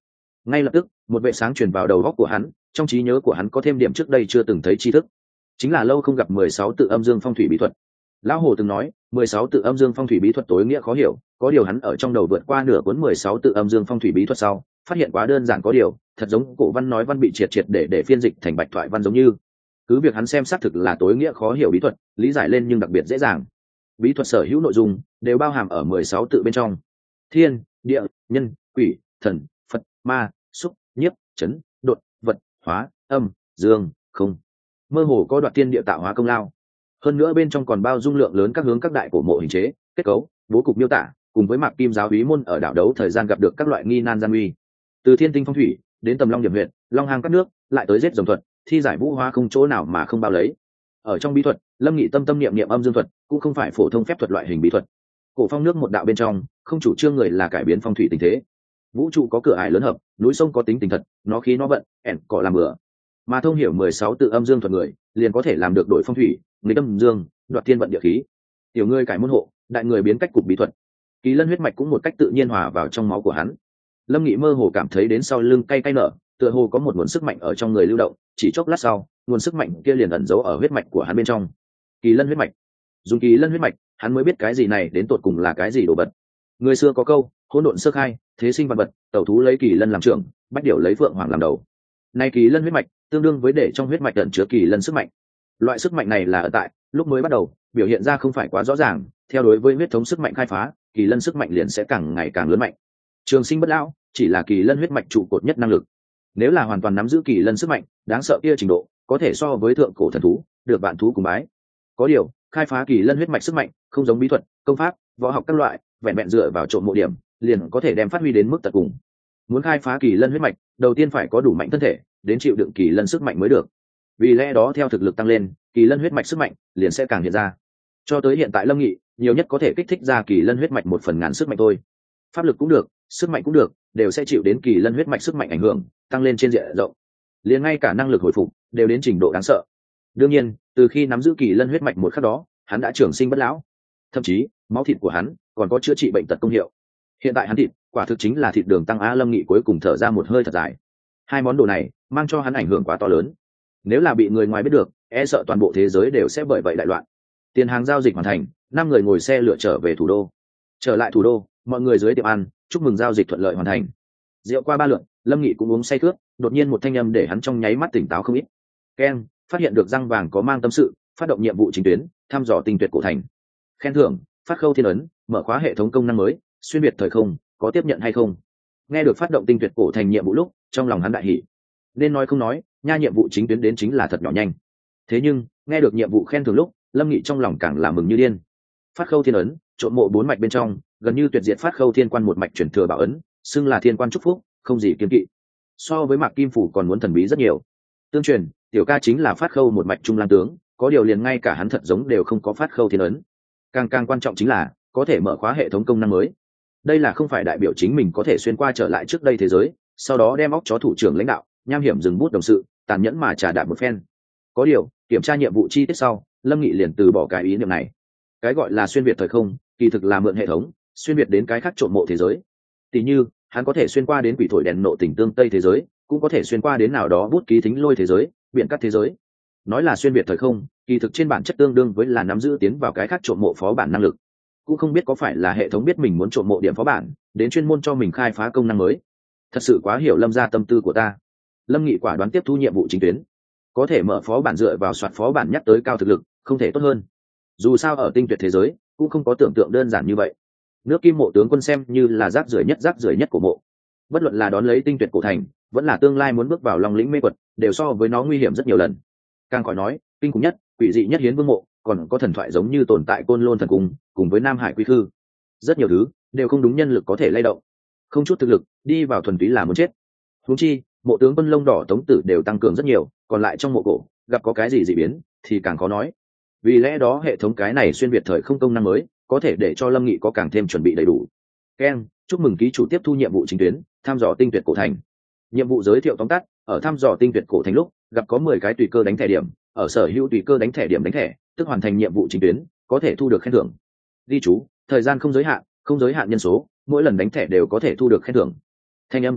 Ngay lập tức một vệ sáng truyền vào đầu góc của hắn, trong trí nhớ của hắn có thêm điểm trước đây chưa từng thấy tri thức, chính là lâu không gặp 16 tự âm dương phong thủy bí thuật. Lão Hồ từng nói 16 tự âm dương phong thủy bí thuật tối nghĩa khó hiểu, có điều hắn ở trong đầu vượt qua nửa cuốn 16 tự âm dương phong thủy bí thuật sau, phát hiện quá đơn giản, có điều thật giống cổ văn nói văn bị triệt triệt để phiên dịch thành bạch thoại văn giống như. Cứ việc hắn xem xác thực là tối nghĩa khó hiểu bí thuật, lý giải lên nhưng đặc biệt dễ dàng. Bí thuật sở hữu nội dung đều bao hàm ở 16 tự bên trong. Thiên, địa, nhân, quỷ, thần, Phật, ma, xúc, nhiếp, chấn, đột, vật, hóa, âm, dương, không. Mơ hồ có đoạt tiên địa tạo hóa công lao. Hơn nữa bên trong còn bao dung lượng lớn các hướng các đại cổ mộ hình chế, kết cấu, bố cục miêu tả, cùng với Mạc Kim giáo úy môn ở đảo đấu thời gian gặp được các loại nghi nan gian nguy. Từ thiên tinh phong thủy đến tầm long điểm huyện, long hang các nước, lại tới giết rồng thuật, thi giải vũ hóa không chỗ nào mà không bao lấy. Ở trong bí thuật, Lâm Nghị tâm tâm niệm niệm âm dương thuật, cũng không phải phổ thông phép thuật loại hình bí thuật. Cổ phong nước một đạo bên trong, không chủ trương người là cải biến phong thủy tình thế. Vũ trụ có cửa ải lớn hợp, núi sông có tính tình thật, nó khí nó vận, ẻn cỏ làm bừa. Mà thông hiểu 16 tự âm dương thuật người, liền có thể làm được đổi phong thủy, nghịch âm dương, đoạt thiên vận địa khí. Tiểu người cải môn hộ, đại người biến cách cục bí thuật. Kỳ lân huyết mạch cũng một cách tự nhiên hòa vào trong máu của hắn. Lâm Nghị mơ hồ cảm thấy đến sau lưng cay cay nở, tựa hồ có một nguồn sức mạnh ở trong người lưu động, chỉ chốc lát sau, nguồn sức mạnh kia liền ẩn giấu ở huyết mạch của hắn bên trong. Kỳ lân huyết mạch. Dùng kỳ lân huyết mạch, hắn mới biết cái gì này đến tột cùng là cái gì đồ vật. Người xưa có câu, hỗn độn sơ khai, thế sinh vạn vật, tẩu thú lấy kỳ lân làm trưởng, bách điểu lấy phượng hoàng làm đầu. Nay kỳ lân huyết mạch, tương đương với để trong huyết mạch ẩn chứa kỳ lân sức mạnh. Loại sức mạnh này là ở tại lúc mới bắt đầu, biểu hiện ra không phải quá rõ ràng, theo đối với huyết thống sức mạnh khai phá, kỳ lân sức mạnh liền sẽ càng ngày càng lớn mạnh. Trường sinh bất lão chỉ là kỳ lân huyết mạch trụ cột nhất năng lực. Nếu là hoàn toàn nắm giữ kỳ lân sức mạnh, đáng sợ kia trình độ, có thể so với thượng cổ thần thú, được vạn thú cùng bái. Có điều, khai phá kỳ lân huyết mạch sức mạnh, không giống bí thuật, công pháp, võ học các loại, vẹn vẹn dựa vào trộm mộ điểm, liền có thể đem phát huy đến mức tận cùng. Muốn khai phá kỳ lân huyết mạch, đầu tiên phải có đủ mạnh thân thể, đến chịu đựng kỳ lân sức mạnh mới được. Vì lẽ đó theo thực lực tăng lên, kỳ lân huyết mạch sức mạnh liền sẽ càng hiện ra. Cho tới hiện tại Lâm Nghị, nhiều nhất có thể kích thích ra kỳ lân huyết mạch 1/1000 sức mạnh thôi. Pháp lực cũng được, sức mạnh cũng được, đều sẽ chịu đến kỳ lân huyết mạch sức mạnh ảnh hưởng, tăng lên trên diện rộng. Liền ngay cả năng lực hồi phục đều đến trình độ đáng sợ. Đương nhiên, từ khi nắm giữ kỳ lân huyết mạch một khắc đó, hắn đã trường sinh bất lão. Thậm chí, máu thịt của hắn còn có chữa trị bệnh tật công hiệu. Hiện tại hắn thịt, quả thực chính là thịt đường tăng á. Lâm Nghị cuối cùng thở ra một hơi thật dài. Hai món đồ này mang cho hắn ảnh hưởng quá to lớn. Nếu là bị người ngoài biết được, e sợ toàn bộ thế giới đều sẽ bởi vậy đại loạn. Tiền hàng giao dịch hoàn thành, 5 người ngồi xe lựa trở về thủ đô. Trở lại thủ đô, mọi người dưới tiệm ăn, chúc mừng giao dịch thuận lợi hoàn thành. Rượu qua 3 lượt, Lâm Nghị cũng uống say khướt, đột nhiên một thanh âm để hắn trong nháy mắt tỉnh táo không ít. Ken, phát hiện được răng vàng có mang tâm sự, phát động nhiệm vụ chính tuyến, thăm dò tinh tuyệt cổ thành. Khen thưởng, phát khâu thiên ấn, mở khóa hệ thống công năng mới, xuyên biệt thời không, có tiếp nhận hay không? Nghe được phát động tinh tuyệt cổ thành nhiệm vụ lúc, trong lòng hắn đại hỉ. Nên nói không nói, nha, nhiệm vụ chính tuyến đến chính là thật nhỏ nhanh. Thế nhưng, nghe được nhiệm vụ khen thưởng lúc, Lâm Nghị trong lòng càng là mừng như điên. Phát khâu thiên ấn, trộn mộ 4 mạch bên trong, gần như tuyệt diệt phát khâu thiên quan một mạch chuyển thừa bảo ấn, xưng là thiên quan chúc phúc, không gì kiêng kỵ. So với Mạc Kim phủ còn muốn thần bí rất nhiều. Tương truyền, tiểu ca chính là phát khâu một mạch trung lang tướng, có điều liền ngay cả hắn thật giống đều không có phát khâu thiên ấn. Càng quan trọng chính là có thể mở khóa hệ thống công năng mới. Đây là không phải đại biểu chính mình có thể xuyên qua trở lại trước đây thế giới, sau đó đem óc chó thủ trưởng lãnh đạo, nham hiểm dừng bút đồng sự, tàn nhẫn mà trả đạp một phen. Có điều, kiểm tra nhiệm vụ chi tiết sau, Lâm Nghị liền từ bỏ cái ý niệm này. Cái gọi là xuyên việt thời không, kỳ thực là mượn hệ thống xuyên việt đến cái khác trộm mộ thế giới. Tỷ như, hắn có thể xuyên qua đến quỷ thổi đèn nộ tỉnh tương tây thế giới, cũng có thể xuyên qua đến nào đó bút ký thính lôi thế giới, biện cắt thế giới. Nói là xuyên việt thời không, kỳ thực trên bản chất tương đương với là nắm giữ tiến vào cái khác trộm mộ phó bản năng lực. Cũng không biết có phải là hệ thống biết mình muốn trộm mộ điểm phó bản, đến chuyên môn cho mình khai phá công năng mới. Thật sự quá hiểu Lâm gia tâm tư của ta. Lâm Nghị quả đoán tiếp thu nhiệm vụ chính tuyến. Có thể mở phó bản dựa vào soạt phó bản nhắc tới cao thực lực, không thể tốt hơn. Dù sao ở tinh tuyệt thế giới, cũng không có tưởng tượng đơn giản như vậy. Nước Kim mộ tướng quân xem như là rác rưởi nhất của mộ. Bất luận là đón lấy tinh tuyệt cổ thành, vẫn là tương lai muốn bước vào Long lĩnh mê quật, đều so với nó nguy hiểm rất nhiều lần. Càng khỏi nói, kinh khủng nhất, quỷ dị nhất hiến vương mộ, còn có thần thoại giống như tồn tại Côn Lôn thần cung, cùng với Nam Hải quy khư. Rất nhiều thứ đều không đúng nhân lực có thể lay động. Không chút thực lực, đi vào thuần túy là muốn chết. Huống chi, mộ tướng quân lông đỏ Tống Tử đều tăng cường rất nhiều, còn lại trong mộ cổ, gặp có cái gì dị biến thì càng khó nói. Vì lẽ đó hệ thống cái này xuyên việt thời không công năng mới, có thể để cho Lâm Nghị có càng thêm chuẩn bị đầy đủ. Ken, chúc mừng ký chủ tiếp thu nhiệm vụ chính tuyến, thăm dò tinh tuyệt cổ thành. Nhiệm vụ giới thiệu tóm tắt, ở thăm dò tinh tuyệt cổ thành lúc, gặp có 10 cái tùy cơ đánh thẻ điểm, ở sở hữu tùy cơ đánh thẻ điểm đánh thẻ, tức hoàn thành nhiệm vụ chính tuyến, có thể thu được khen thưởng. Ghi chú, thời gian không giới hạn nhân số, mỗi lần đánh thẻ đều có thể thu được khen thưởng. Thanh âm quen thuộc,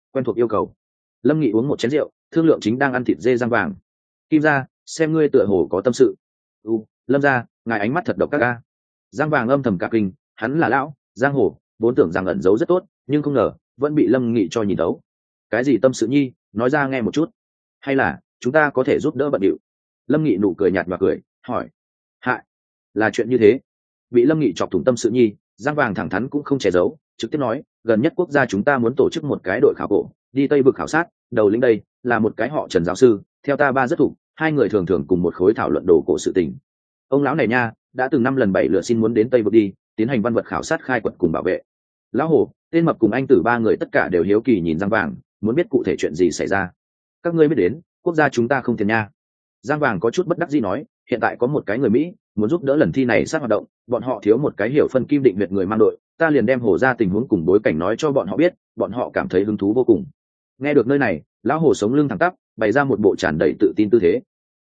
quen thuộc yêu cầu. Lâm Nghị uống một chén rượu, thương lượng chính đang ăn thịt dê Giang Vàng. Kim gia, xem ngươi tựa hồ có tâm sự. Lâm gia, ngài ánh mắt thật độc các ca. Giang Vàng âm thầm cả kinh, hắn là lão giang hồ, vốn tưởng rằng ẩn giấu rất tốt, nhưng không ngờ vẫn bị Lâm Nghị cho nhìn đấu. Cái gì tâm sự nhi, nói ra nghe một chút. Hay là chúng ta có thể giúp đỡ bận điệu? Lâm Nghị nụ cười nhạt và cười, hỏi. Hại, là chuyện như thế. Bị Lâm Nghị chọc thủng tâm sự nhi, Giang Vàng thẳng thắn cũng không che giấu, trực tiếp nói, gần nhất quốc gia chúng ta muốn tổ chức một cái đội khảo cổ, đi Tây vực khảo sát, đầu lĩnh đây là một cái họ Trần giáo sư, theo ta ba rất thủ, hai người thường thường cùng một khối thảo luận đồ cổ sự tình. Ông lão này nha, đã từng 5 lần 7 lượt xin muốn đến Tây vực đi, tiến hành văn vật khảo sát khai quật cùng bảo vệ. Lão Hồ, tên Mập cùng anh Tử ba người tất cả đều hiếu kỳ nhìn Giang Vàng, muốn biết cụ thể chuyện gì xảy ra. Các ngươi biết đến, quốc gia chúng ta không tiền nha. Giang Vàng có chút bất đắc dĩ nói, hiện tại có một cái người Mỹ muốn giúp đỡ lần thi này sát hoạt động, bọn họ thiếu một cái hiểu phân kim định huyệt người mang đội, ta liền đem Hồ ra tình huống cùng bối cảnh nói cho bọn họ biết, bọn họ cảm thấy hứng thú vô cùng. Nghe được nơi này, lão Hồ sống lưng thẳng tắp, bày ra một bộ tràn đầy tự tin tư thế.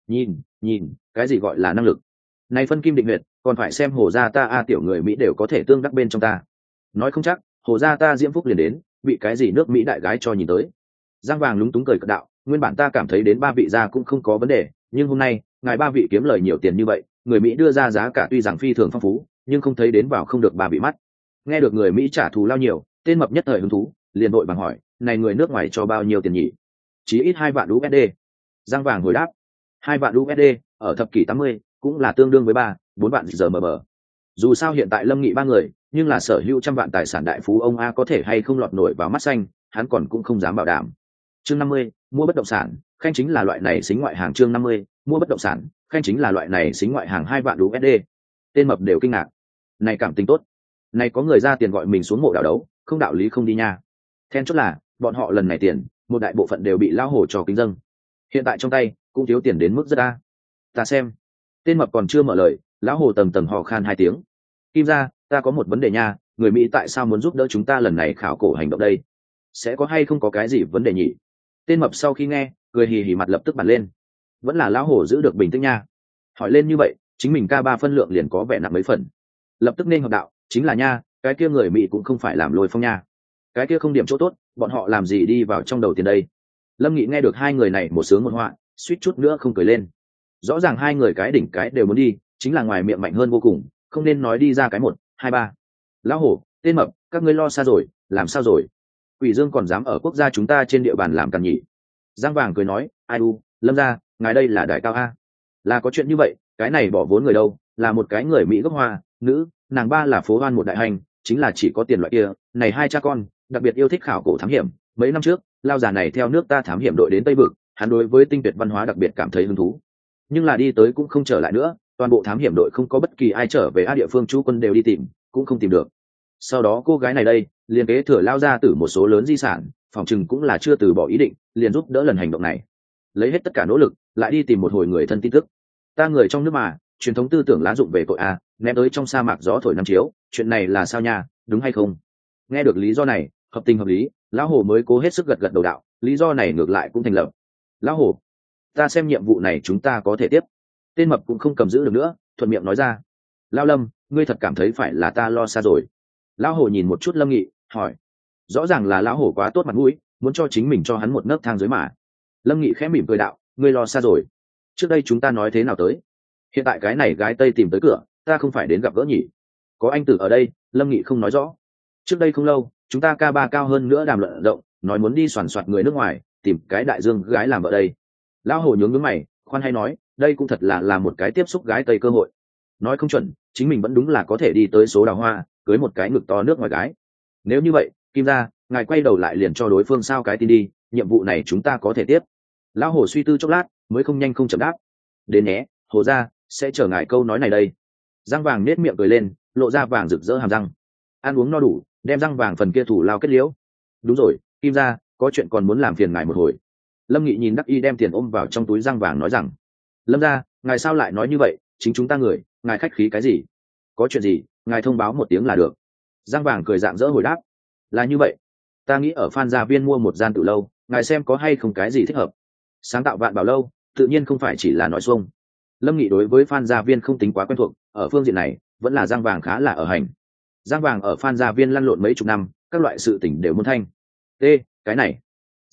Nhìn, cái gì gọi là năng lực? Này phân kim định huyệt, còn phải xem Hồ gia ta tiểu người Mỹ đều có thể tương đắc bên trong ta. Nói không chắc, Hồ gia ta Diễm Phúc liền đến, bị cái gì nước Mỹ đại gái cho nhìn tới. Giang Vàng lúng túng cười cợt đạo, nguyên bản ta cảm thấy đến 3 vị gia cũng không có vấn đề, nhưng hôm nay, ngài 3 vị kiếm lời nhiều tiền như vậy, người Mỹ đưa ra giá cả tuy rằng phi thường phong phú, nhưng không thấy đến vào không được 3 vị mắt. Nghe được người Mỹ trả thù lao nhiều, tên Mập nhất thời hứng thú, liền vội vàng hỏi, này người nước ngoài cho bao nhiêu tiền nhỉ? Chí ít 2 vạn USD. Giang Vàng hồi đáp, 2 vạn USD, ở thập kỷ 80, cũng là tương đương với 4 vạn giờ mờ. Dù sao hiện tại Lâm Nghị 3 người, nhưng là sở hữu trăm vạn tài sản đại phú ông A có thể hay không lọt nổi vào mắt xanh, hắn còn cũng không dám bảo đảm. Chương 50, mua bất động sản, khanh chính là loại này xính ngoại hàng. Chương 50, mua bất động sản, khanh chính là loại này xính ngoại hàng 2 vạn USD. Tên Mập đều kinh ngạc. Này cảm tình tốt. Này có người ra tiền gọi mình xuống mộ đảo đấu, không đạo lý không đi nha. Then chốt là, bọn họ lần này tiền, một đại bộ phận đều bị lão Hồ cho kính dâng. Hiện tại trong tay cũng thiếu tiền đến mức rất a. Ta xem. Tên Mập còn chưa mở lời, lão Hồ tầng tầng hò khan 2 tiếng. Kim gia, ta có một vấn đề nha, người Mỹ tại sao muốn giúp đỡ chúng ta lần này khảo cổ hành động đây? Sẽ có hay không có cái gì vấn đề nhỉ? Tên Mập sau khi nghe, cười hì hì mặt lập tức bật lên. Vẫn là lão Hồ giữ được bình tĩnh nha. Hỏi lên như vậy, chính mình K3 phân lượng liền có vẻ nặng mấy phần. Lập tức nên hợp đạo, chính là nha, cái kia người Mỹ cũng không phải làm lôi phong nha. Cái kia không điểm chỗ tốt, bọn họ làm gì đi vào trong đầu tiền đây? Lâm Nghị nghe được hai người này một sướng một họa, suýt chút nữa không cười lên. Rõ ràng hai người cái đỉnh cái đều muốn đi, chính là ngoài miệng mạnh hơn vô cùng, không nên nói đi ra cái 1, 2, 3. Lão Hổ, tên Mập, các ngươi lo xa rồi, làm sao rồi? Quỷ Dương còn dám ở quốc gia chúng ta trên địa bàn làm càn nhỉ? Giang Vàng cười nói, ai u, Lâm gia, ngài đây là đại cao a. Là có chuyện như vậy, cái này bỏ vốn người đâu, là một cái người Mỹ gốc Hoa, nữ, nàng ba là phố hoan một đại hành, chính là chỉ có tiền loại kia, này 2 cha con, đặc biệt yêu thích khảo cổ thám hiểm. Mấy năm trước, lao già này theo nước ta thám hiểm đội đến Tây Vực, hắn đối với tinh tuyệt văn hóa đặc biệt cảm thấy hứng thú. Nhưng là đi tới cũng không trở lại nữa, toàn bộ thám hiểm đội không có bất kỳ ai trở về địa phương chú quân đều đi tìm, cũng không tìm được. Sau đó cô gái này đây, liền kế thừa lao ra từ một số lớn di sản, phòng chừng cũng là chưa từ bỏ ý định, liền giúp đỡ lần hành động này. Lấy hết tất cả nỗ lực, lại đi tìm một hồi người thân tin tức. Ta người trong nước mà, truyền thống tư tưởng lá dụng về tội a, ném tới trong sa mạc gió thổi năm chiếu, chuyện này là sao nha, đúng hay không? Nghe được lý do này, hợp tình hợp lý, lão Hồ mới cố hết sức gật gật đầu đạo, lý do này ngược lại cũng thành lập. Lão Hồ, ta xem nhiệm vụ này chúng ta có thể tiếp. Tên Mập cũng không cầm giữ được nữa, thuận miệng nói ra. Lão Lâm, ngươi thật cảm thấy phải là ta lo xa rồi? Lão Hồ nhìn một chút Lâm Nghị, hỏi. Rõ ràng là lão Hồ quá tốt mặt mũi, muốn cho chính mình cho hắn một nấc thang dưới mà. Lâm Nghị khẽ mỉm cười đạo, ngươi lo xa rồi. Trước đây chúng ta nói thế nào tới? Hiện tại cái này gái Tây tìm tới cửa, ta không phải đến gặp gỡ nhỉ? Có anh Tử ở đây, Lâm Nghị không nói rõ. Trước đây không lâu, chúng ta K3 cao hơn nữa đàm luận động, nói muốn đi soàn soạt người nước ngoài, tìm cái đại dương gái làm vợ đây. Lão Hồ nhướng nhướng mày, khoan hay nói, đây cũng thật là một cái tiếp xúc gái Tây cơ hội. Nói không chuẩn, chính mình vẫn đúng là có thể đi tới số đào hoa, cưới một cái ngực to nước ngoài gái. Nếu như vậy, Kim gia, ngài quay đầu lại liền cho đối phương sao cái tin đi, nhiệm vụ này chúng ta có thể tiếp. Lão Hồ suy tư chốc lát, mới không nhanh không chậm đáp. Đến nhé, Hồ gia, sẽ chờ ngài câu nói này đây. Răng Vàng nết miệng cười lên, lộ ra vàng rực rỡ hàm răng. Ăn uống no đủ, đem răng vàng phần kia thủ lao kết liễu. Đúng rồi, Kim gia, có chuyện còn muốn làm phiền ngài một hồi. Lâm Nghị nhìn đắc y đem tiền ôm vào trong túi răng vàng nói rằng, Lâm gia, ngài sao lại nói như vậy, chính chúng ta người, ngài khách khí cái gì? Có chuyện gì, ngài thông báo một tiếng là được. Răng vàng cười rạng rỡ hồi đáp, là như vậy, ta nghĩ ở Phan Gia Viên mua một gian tử lâu, ngài xem có hay không cái gì thích hợp. Sáng tạo vạn bảo lâu, tự nhiên không phải chỉ là nói xuông. Lâm Nghị đối với Phan Gia Viên không tính quá quen thuộc, ở phương diện này vẫn là Giang Vàng khá là ở hành. Giang Vàng ở Phan Gia Viên lăn lộn mấy chục năm, các loại sự tình đều muốn thanh. Cái này,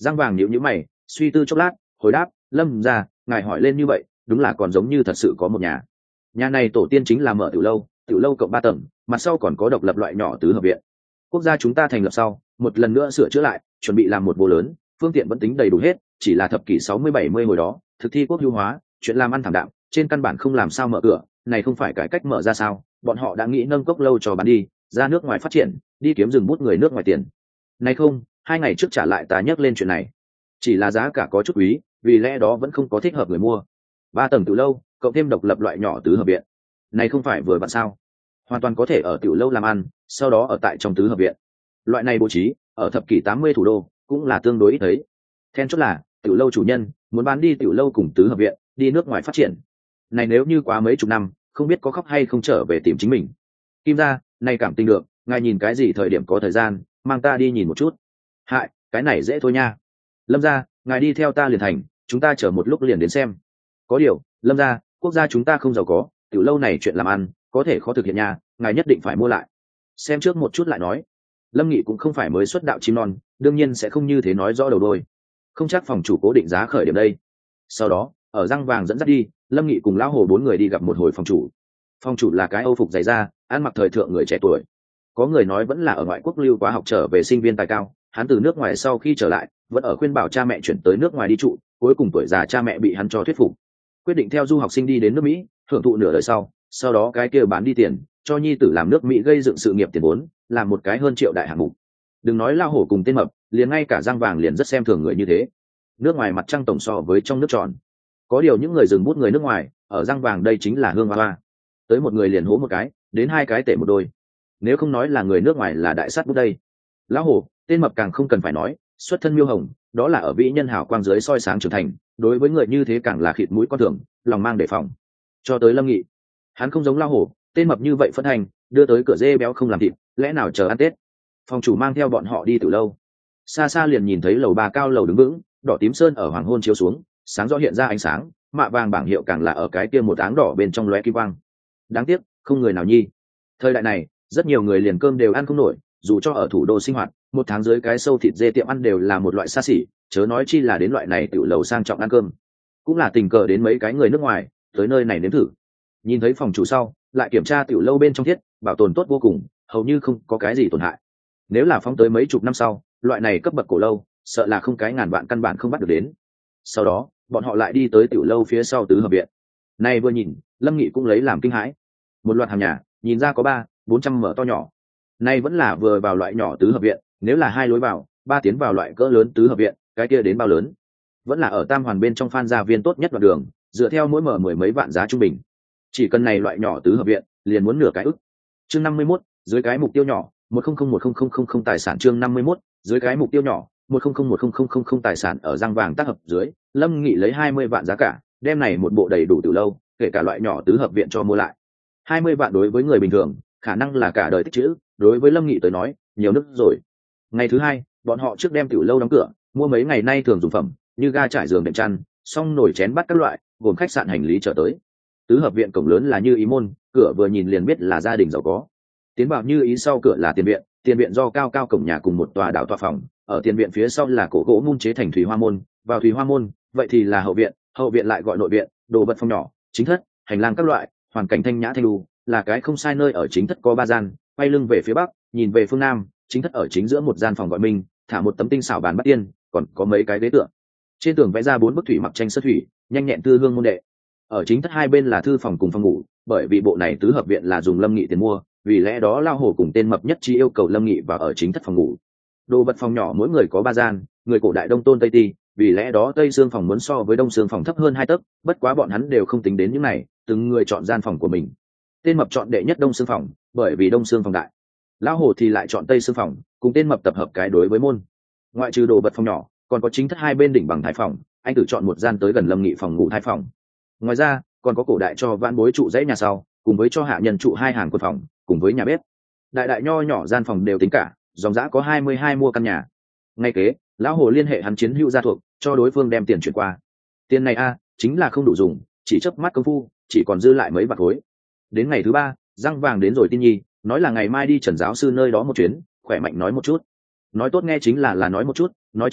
Giang Vàng nhíu nhíu mày, suy tư chốc lát, hồi đáp, Lâm gia, ngài hỏi lên như vậy, đúng là còn giống như thật sự có một nhà. Nhà này tổ tiên chính là mở tiểu lâu cộng 3 tầng, mặt sau còn có độc lập loại nhỏ tứ hợp viện. Quốc gia chúng ta thành lập sau, một lần nữa sửa chữa lại, chuẩn bị làm một bộ lớn, phương tiện vẫn tính đầy đủ hết, chỉ là thập kỷ 60-70 hồi đó, thực thi quốc hữu hóa, chuyện làm ăn thảm đạm, trên căn bản không làm sao mở cửa, này không phải cải cách mở ra sao? Bọn họ đã nghĩ nâng cốc lâu cho bán đi, ra nước ngoài phát triển, đi kiếm rừng bút người nước ngoài tiền. Này không, 2 ngày trước trả lại ta nhắc lên chuyện này, chỉ là giá cả có chút quý, vì lẽ đó vẫn không có thích hợp người mua. 3 tầng tiểu lâu, cộng thêm độc lập loại nhỏ tứ hợp viện, này không phải vừa vặn sao? Hoàn toàn có thể ở tiểu lâu làm ăn, sau đó ở tại trong tứ hợp viện. Loại này bố trí ở thập kỷ 80 thủ đô cũng là tương đối ít thấy. Then chốt là tiểu lâu chủ nhân muốn bán đi tiểu lâu cùng tứ hợp viện, đi nước ngoài phát triển. Này nếu như quá mấy chục năm, không biết có khóc hay không trở về tìm chính mình. Kim gia, này cảm tình được, ngài nhìn cái gì thời điểm có thời gian, mang ta đi nhìn một chút. Hại, cái này dễ thôi nha. Lâm gia, ngài đi theo ta liền thành, chúng ta chờ một lúc liền đến xem. Có điều, Lâm gia, quốc gia chúng ta không giàu có, tiểu lâu này chuyện làm ăn có thể khó thực hiện nha, ngài nhất định phải mua lại. Xem trước một chút lại nói. Lâm Nghị cũng không phải mới xuất đạo chim non, đương nhiên sẽ không như thế nói rõ đầu đôi. Không chắc phòng chủ cố định giá khởi điểm đây. Sau đó, ở Răng Vàng dẫn dắt đi, Lâm Nghị cùng lão hồ 4 người đi gặp một hồi phòng chủ. Phòng chủ là cái Âu phục dày da, ăn mặc thời thượng người trẻ tuổi. Có người nói vẫn là ở ngoại quốc lưu quá học trở về sinh viên tài cao, hắn từ nước ngoài sau khi trở lại, vẫn ở khuyên bảo cha mẹ chuyển tới nước ngoài đi trụ, cuối cùng tuổi già cha mẹ bị hắn cho thuyết phục, quyết định theo du học sinh đi đến nước Mỹ, hưởng thụ nửa đời sau đó cái kia bán đi tiền, cho nhi tử làm nước Mỹ gây dựng sự nghiệp tiền vốn, làm một cái hơn triệu đại hạng mục. Đừng nói lao hổ cùng tên mập, liền ngay cả Răng Vàng liền rất xem thường người như thế. Nước ngoài mặt trăng tổng so với trong nước tròn. Có điều những người dừng bút người nước ngoài, ở Răng Vàng đây chính là hương hoa hoa. Tới một người liền hố một cái, đến 2 cái tể một đôi. Nếu không nói là người nước ngoài là đại sát bút đây. Lão hổ, tên mập càng không cần phải nói, xuất thân miêu hồng, đó là ở vĩ nhân hào quang dưới soi sáng trưởng thành, đối với người như thế càng là khịt mũi con thường, lòng mang đề phòng. Cho tới Lâm Nghị, hắn không giống lao hổ, tên mập như vậy phân hành, đưa tới cửa dê béo không làm thịt, lẽ nào chờ ăn Tết. Phòng chủ mang theo bọn họ đi từ lâu, xa xa liền nhìn thấy lầu 3 cao lầu đứng vững, đỏ tím sơn ở hoàng hôn chiếu xuống, sáng rõ hiện ra ánh sáng, mạ vàng bảng hiệu càng là ở cái kia một áng đỏ bên trong lóe kim quang. Đáng tiếc, không người nào nhi. Thời đại này, rất nhiều người liền cơm đều ăn không nổi, dù cho ở thủ đô sinh hoạt, 1 tháng dưới cái sâu thịt dê tiệm ăn đều là một loại xa xỉ, chớ nói chi là đến loại này tiểu lầu sang trọng ăn cơm. Cũng là tình cờ đến mấy cái người nước ngoài tới nơi này nếm thử. Nhìn thấy phòng chủ sau, lại kiểm tra tiểu lâu bên trong thiết, bảo tồn tốt vô cùng, hầu như không có cái gì tổn hại. Nếu là phóng tới mấy chục năm sau, loại này cấp bậc cổ lâu, sợ là không cái ngàn vạn căn bản không bắt được đến. Sau đó, bọn họ lại đi tới tiểu lâu phía sau tứ hợp viện. Này vừa nhìn, Lâm Nghị cũng lấy làm kinh hãi. Một loạt hàm nhà, nhìn ra có 300-400 mở to nhỏ. Này vẫn là vừa vào loại nhỏ tứ hợp viện, nếu là 2 lối vào, 3 tiến vào loại cỡ lớn tứ hợp viện, cái kia đến bao lớn? Vẫn là ở Tam Hoàn bên trong Phan gia viên tốt nhất đoạn đường, dựa theo mỗi mở 10 mấy vạn giá trung bình. Chỉ cần này loại nhỏ tứ hợp viện, liền muốn nửa cái ức. Chương 51, dưới cái mục tiêu nhỏ, 100100000 tài sản. Chương 51, dưới cái mục tiêu nhỏ, 100100000 tài sản. Ở Răng Vàng tác hợp dưới, Lâm Nghị lấy 20 vạn giá cả, đem này một bộ đầy đủ từ lâu, kể cả loại nhỏ tứ hợp viện cho mua lại. 20 vạn đối với người bình thường, khả năng là cả đời tích trữ, đối với Lâm Nghị tới nói, nhiều nước rồi. Ngày thứ 2, bọn họ trước đem tiểu lâu đóng cửa, mua mấy ngày nay thường dùng phẩm, như ga trải giường đệm chăn, xong nồi chén bát các loại, gồm khách sạn hành lý trở tới. Tứ hợp viện cổng lớn là Như Ý môn, cửa vừa nhìn liền biết là gia đình giàu có. Tiến vào Như Ý sau cửa là tiền viện do cao cao cổng nhà cùng một tòa đảo tọa phòng, ở tiền viện phía sau là cổ gỗ mun chế thành thủy hoa môn, vào thủy hoa môn, vậy thì là hậu viện lại gọi nội viện, đồ vật phòng nhỏ, chính thất, hành lang các loại, hoàn cảnh thanh nhã thanh lưu, là cái không sai nơi. Ở chính thất có 3 gian, quay lưng về phía bắc, nhìn về phương nam, chính thất ở chính giữa một gian phòng gọi mình, thả một tấm tinh xảo bàn bát tiên, còn có mấy cái ghế tựa. Trên tường vẽ ra 4 bức thủy mặc tranh sơn thủy, nhanh nhẹn tư hương môn đệ. Ở chính thất hai bên là thư phòng cùng phòng ngủ, bởi vì bộ này tứ hợp viện là dùng Lâm Nghị tiền mua, vì lẽ đó lao hổ cùng tên mập nhất chi yêu cầu Lâm Nghị vào ở chính thất phòng ngủ. Đồ vật phòng nhỏ mỗi người có 3 gian, người cổ đại đông tôn tây ti, vì lẽ đó tây xương phòng muốn so với đông xương phòng thấp hơn 2 tấc, bất quá bọn hắn đều không tính đến những này, từng người chọn gian phòng của mình. Tên mập chọn đệ nhất đông xương phòng, bởi vì đông xương phòng đại. Lão hổ thì lại chọn tây xương phòng, cùng tên mập tập hợp cái đối với môn. Ngoại trừ đồ vật phòng nhỏ, còn có chính thất hai bên đỉnh bằng thái phòng, anh tự chọn một gian tới gần Lâm Nghị phòng ngủ thái phòng. Ngoài ra, còn có cổ đại cho vãn bối trụ dãy nhà sau, cùng với cho hạ nhân trụ 2 hàng quân phòng, cùng với nhà bếp. Đại nho nhỏ gian phòng đều tính cả, dòng dã có 22 mua căn nhà. Ngay kế, lão hồ liên hệ hắn chiến hữu gia thuộc, cho đối phương đem tiền chuyển qua. Tiền này chính là không đủ dùng, chỉ chớp mắt công phu, chỉ còn dư lại mấy bạc khối. Đến ngày thứ 3, Răng Vàng đến rồi tin nhi, nói là ngày mai đi Trần giáo sư nơi đó một chuyến, khỏe mạnh nói một chút. Nói tốt nghe chính là nói một chút, nói trắng ra,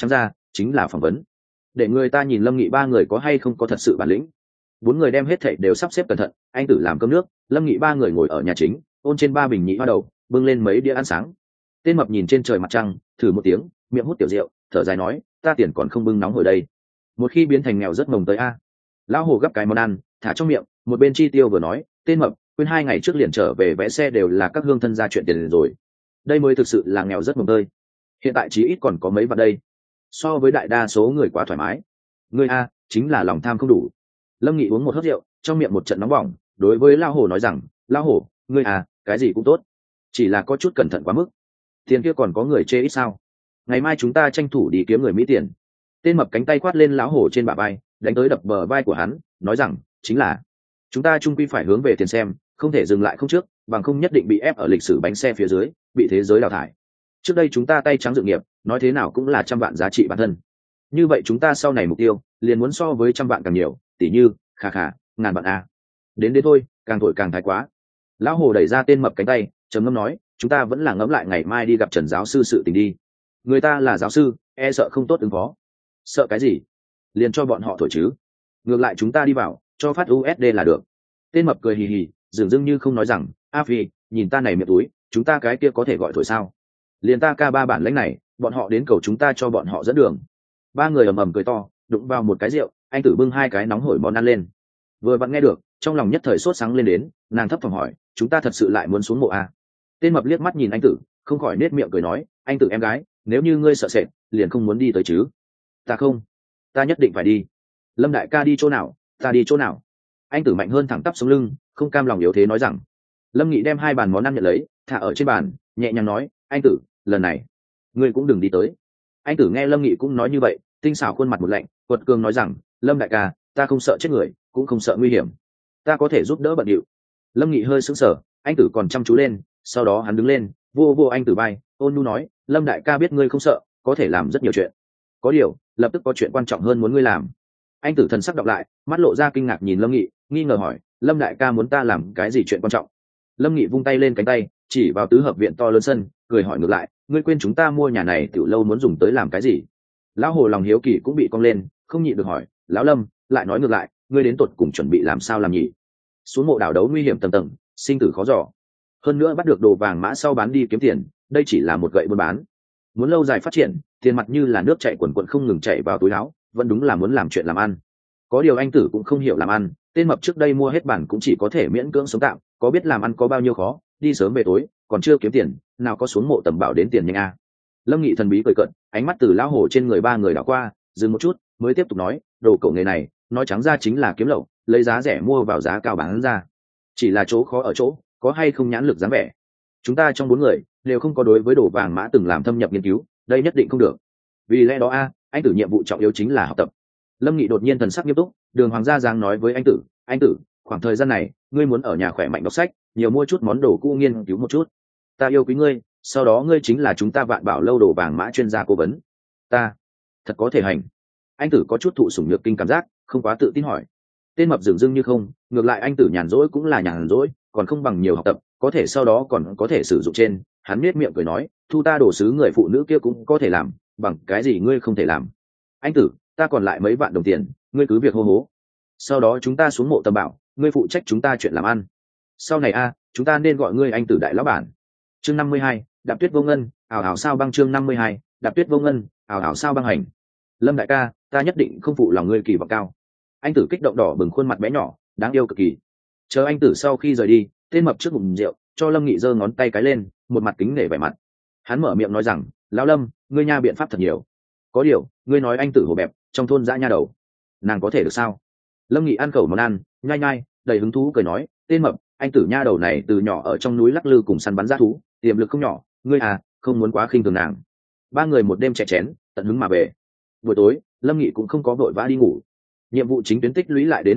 chính là phỏng vấn, để người ta nhìn Lâm Nghị ba người có hay không có thật sự bản lĩnh. Bốn người đem hết thảy đều sắp xếp cẩn thận, anh Tử làm cơm nước, Lâm Nghị ba người ngồi ở nhà chính, ôn trên ba bình nhị hoa đầu, bưng lên mấy đĩa ăn sáng. Tên Mập nhìn trên trời mặt trăng, thử một tiếng, miệng hút tiểu rượu, thở dài nói, ta tiền còn không bưng nóng hồi đây, một khi biến thành nghèo rất mồng tới a. Lão Hồ gấp cái món ăn, thả trong miệng, một bên chi tiêu vừa nói, Tên Mập, quên 2 ngày trước liền trở về vẽ xe đều là các hương thân ra chuyện tiền rồi, đây mới thực sự là nghèo rất mồng tơi. Hiện tại chí ít còn có mấy vạn đây, so với đại đa số người quá thoải mái. Ngươi a, chính là lòng tham không đủ. Lâm Nghị uống một hớp rượu, trong miệng một trận nóng bỏng, đối với Lão Hồ nói rằng, Lão Hồ, ngươi à, cái gì cũng tốt, chỉ là có chút cẩn thận quá mức. Tiền kia còn có người chê ít sao? Ngày mai chúng ta tranh thủ đi kiếm người Mỹ tiền. Tên Mập cánh tay quát lên Lão Hồ trên bả vai, đánh tới đập bờ vai của hắn, nói rằng, chính là chúng ta chung quy phải hướng về tiền xem, không thể dừng lại không trước, bằng không nhất định bị ép ở lịch sử bánh xe phía dưới, bị thế giới đào thải. Trước đây chúng ta tay trắng dự nghiệp, nói thế nào cũng là 100 vạn giá trị bản thân. Như vậy chúng ta sau này mục tiêu liền muốn so với 100 vạn càng nhiều, tỷ như khà khà, ngàn vạn a. Đến thôi, càng thổi càng thái quá. Lão Hồ đẩy ra Tên Mập cánh tay, trầm ngâm nói, chúng ta vẫn là ngẫm lại ngày mai đi gặp Trần giáo sư sự tình đi. Người ta là giáo sư, e sợ không tốt ứng phó. Sợ cái gì? Liền cho bọn họ thổi chứ. Ngược lại chúng ta đi vào, cho phát USD là được. Tên Mập cười hì hì, dường dưng như không nói rằng, a phi, nhìn ta này miệng túi, chúng ta cái kia có thể gọi thổi sao? Liền ta ca ba bản lãnh này, bọn họ đến cầu chúng ta cho bọn họ dẫn đường. Ba người ầm ầm cười to, đụng vào một cái rượu, anh Tử bưng 2 cái nóng hổi món ăn lên. Vừa vặn nghe được, trong lòng nhất thời sốt sáng lên đến, nàng thấp phòng hỏi, chúng ta thật sự lại muốn xuống mộ à? Tên Mập liếc mắt nhìn anh Tử, không khỏi nết miệng cười nói, anh Tử em gái, nếu như ngươi sợ sệt, liền không muốn đi tới chứ? Ta không, ta nhất định phải đi. Lâm đại ca đi chỗ nào, ta đi chỗ nào. Anh Tử mạnh hơn thẳng tắp sống lưng, không cam lòng yếu thế nói rằng. Lâm Nghị đem 2 bàn món ăn nhận lấy, thả ở trên bàn, nhẹ nhàng nói, anh Tử, lần này ngươi cũng đừng đi tới. Anh Tử nghe Lâm Nghị cũng nói như vậy, tinh xảo khuôn mặt một lạnh, quật cường nói rằng, Lâm đại ca, ta không sợ chết người, cũng không sợ nguy hiểm, ta có thể giúp đỡ bận điệu. Lâm Nghị hơi sững sờ, anh Tử còn chăm chú lên, sau đó hắn đứng lên, vô vô anh Tử vai, ôn nhu nói, Lâm đại ca biết ngươi không sợ, có thể làm rất nhiều chuyện, có điều lập tức có chuyện quan trọng hơn muốn ngươi làm. Anh Tử thần sắc đọc lại, mắt lộ ra kinh ngạc nhìn Lâm Nghị, nghi ngờ hỏi, Lâm đại ca muốn ta làm cái gì chuyện quan trọng? Lâm Nghị vung tay lên cánh tay, chỉ vào tứ hợp viện to lớn sân, cười hỏi ngược lại, ngươi quên chúng ta mua nhà này tiểu lâu muốn dùng tới làm cái gì? Lão Hồ lòng hiếu kỳ cũng bị cong lên, không nhịn được hỏi, lão Lâm, lại nói ngược lại, ngươi đến tột cùng chuẩn bị làm sao làm nhỉ? Xuống mộ đảo đấu nguy hiểm tầng tầng, sinh tử khó dò, hơn nữa bắt được đồ vàng mã sau bán đi kiếm tiền, đây chỉ là một gậy buôn bán. Muốn lâu dài phát triển, tiền mặt như là nước chảy quần quần không ngừng chảy vào túi áo, vẫn đúng là muốn làm chuyện làm ăn. Có điều anh Tử cũng không hiểu làm ăn, Tên Mập trước đây mua hết bản cũng chỉ có thể miễn cưỡng sống tạm, có biết làm ăn có bao nhiêu khó, đi sớm về tối, còn chưa kiếm tiền, nào có xuống mộ tầm bảo đến tiền nhanh a. Lâm Nghị thần bí cười cợt, ánh mắt từ lão Hồ trên người ba người đảo qua, dừng một chút, mới tiếp tục nói, đồ cậu nghề này, nói trắng ra chính là kiếm lậu, lấy giá rẻ mua vào giá cao bán ra. Chỉ là chỗ khó ở chỗ, có hay không nhãn lực dáng vẻ. Chúng ta trong 4 người đều không có đối với đồ vàng mã từng làm thâm nhập nghiên cứu, đây nhất định không được. Vì lẽ đó anh Tử nhiệm vụ trọng yếu chính là học tập. Lâm Nghị đột nhiên thần sắc nghiêm túc, Đường Hoàng gia giang nói với anh Tử, khoảng thời gian này, ngươi muốn ở nhà khỏe mạnh đọc sách, nhiều mua chút món đồ cũ nghiên cứu một chút. Ta yêu quý ngươi, sau đó ngươi chính là chúng ta Vạn Bảo lâu đồ vàng mã chuyên gia cố vấn. Ta thật có thể hành. Anh Tử có chút thụ sủng nhược kinh cảm giác, không quá tự tin hỏi. Tên Mập dường dưng như không, ngược lại anh Tử nhàn rỗi cũng là nhàn rỗi, còn không bằng nhiều học tập, có thể sau đó còn có thể sử dụng trên. Hắn nhếch miệng cười nói, thu ta đổ sứ người phụ nữ kia cũng có thể làm, bằng cái gì ngươi không thể làm? Anh Tử, ta còn lại mấy vạn đồng tiền, ngươi cứ việc hô hố. Sau đó chúng ta xuống mộ tầm bảo, ngươi phụ trách chúng ta chuyện làm ăn. Sau này chúng ta nên gọi ngươi anh Tử đại lão bản. Chương 52, đạp tuyết vô ngân, ảo ảo sao băng. Chương 52, đạp tuyết vô ngân, ảo ảo sao băng hành. Lâm đại ca, ta nhất định không phụ lòng ngươi kỳ vọng cao. Anh Tử kích động đỏ bừng khuôn mặt bé nhỏ, đáng yêu cực kỳ. Chờ anh Tử sau khi rời đi, Tên Mập trước bụng rượu, cho Lâm Nghị giơ ngón tay cái lên, một mặt kính nể vẻ mặt. Hắn mở miệng nói rằng, lão Lâm, ngươi nha biện pháp thật nhiều. Có điều, ngươi nói anh Tử hồ bẹp, trong thôn dã nha đầu, nàng có thể được sao? Lâm Nghị ăn khẩu món ăn, nhai nhai, đầy hứng thú cười nói, Tên Mập, anh Tử nha đầu này từ nhỏ ở trong núi lắc lư cùng săn bắn dã thú, tiềm lực không nhỏ, ngươi không muốn quá khinh thường nàng. Ba người một đêm chè chén, tận hứng mà về. Buổi tối, Lâm Nghị cũng không có vội vã đi ngủ. Nhiệm vụ chính tuyến tích lũy lại đến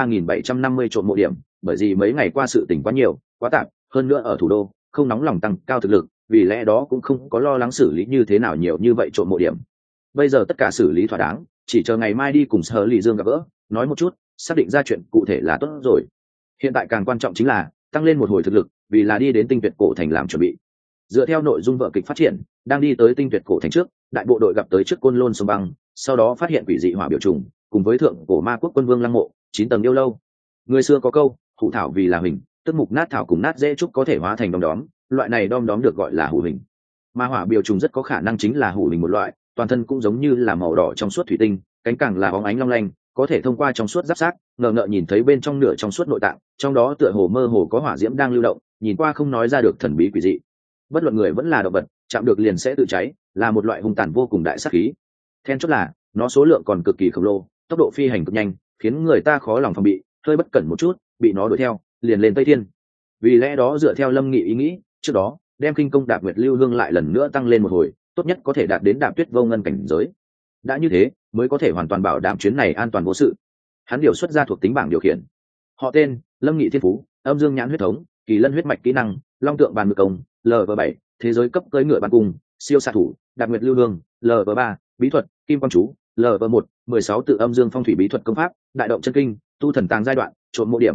23.750 trộm mộ điểm, bởi vì mấy ngày qua sự tình quá nhiều, quá tạp, hơn nữa ở thủ đô, không nóng lòng tăng cao thực lực, vì lẽ đó cũng không có lo lắng xử lý như thế nào nhiều như vậy trộm mộ điểm. Bây giờ tất cả xử lý thỏa đáng, chỉ chờ ngày mai đi cùng Sở Lì Dương gặp gỡ, nói một chút, xác định ra chuyện cụ thể là tốt rồi. Hiện tại càng quan trọng chính là tăng lên một hồi thực lực, vì là đi đến Tinh Tuyệt cổ thành làm chuẩn bị. Dựa theo nội dung vở kịch phát triển, đang đi tới Tinh Tuyệt cổ thành trước, đại bộ đội gặp tới trước côn lôn sông băng, sau đó phát hiện quỷ dị hỏa biểu trùng, cùng với thượng cổ ma quốc quân vương lăng mộ 9 tầng yêu lâu. Người xưa có câu, hủ thảo vì là hình, tức mục nát thảo cùng nát dễ trúc có thể hóa thành đom đóm, loại này đom đóm được gọi là hủ hình. Ma hỏa biểu trùng rất có khả năng chính là hủ hình một loại, toàn thân cũng giống như là màu đỏ trong suốt thủy tinh, cánh càng là bóng ánh long lanh, có thể thông qua trong suốt giáp xác ngờ ngợ nhìn thấy bên trong nửa trong suốt nội tạng, trong đó tựa hồ mơ hồ có hỏa diễm đang lưu động, nhìn qua không nói ra được thần bí quỷ dị. Bất luận người vẫn là động vật, chạm được liền sẽ tự cháy, là một loại hung tàn vô cùng đại sát khí. Then chốt là nó số lượng còn cực kỳ khổng lồ, tốc độ phi hành cực nhanh, khiến người ta khó lòng phòng bị, hơi bất cẩn một chút bị nó đuổi theo liền lên Tây Thiên. Vì lẽ đó dựa theo Lâm Nghị ý nghĩ trước đó, đem kinh công Đạp Nguyệt Lưu Hương lại lần nữa tăng lên một hồi, tốt nhất có thể đạt đến Đạp Tuyết Vô Ngân cảnh giới. Đã như thế mới có thể hoàn toàn bảo đảm chuyến này an toàn vô sự. Hắn điều xuất ra thuộc tính bảng điều khiển. Họ tên: Lâm Nghị Thiên Phú, Âm Dương Nhãn huyết thống, Kỳ Lân huyết mạch kỹ năng, Long Tượng Bàn Ngự Công, LV7, thế giới cấp cưỡi ngựa ban cung, siêu xạ thủ, Đạp Nguyệt Lưu Hương, LV3, bí thuật, Kim Quang Chú, LV1, 16 tự Âm Dương Phong Thủy bí thuật công pháp, Đại động chân kinh, Tu thần tàng giai đoạn, trộm mộ điểm,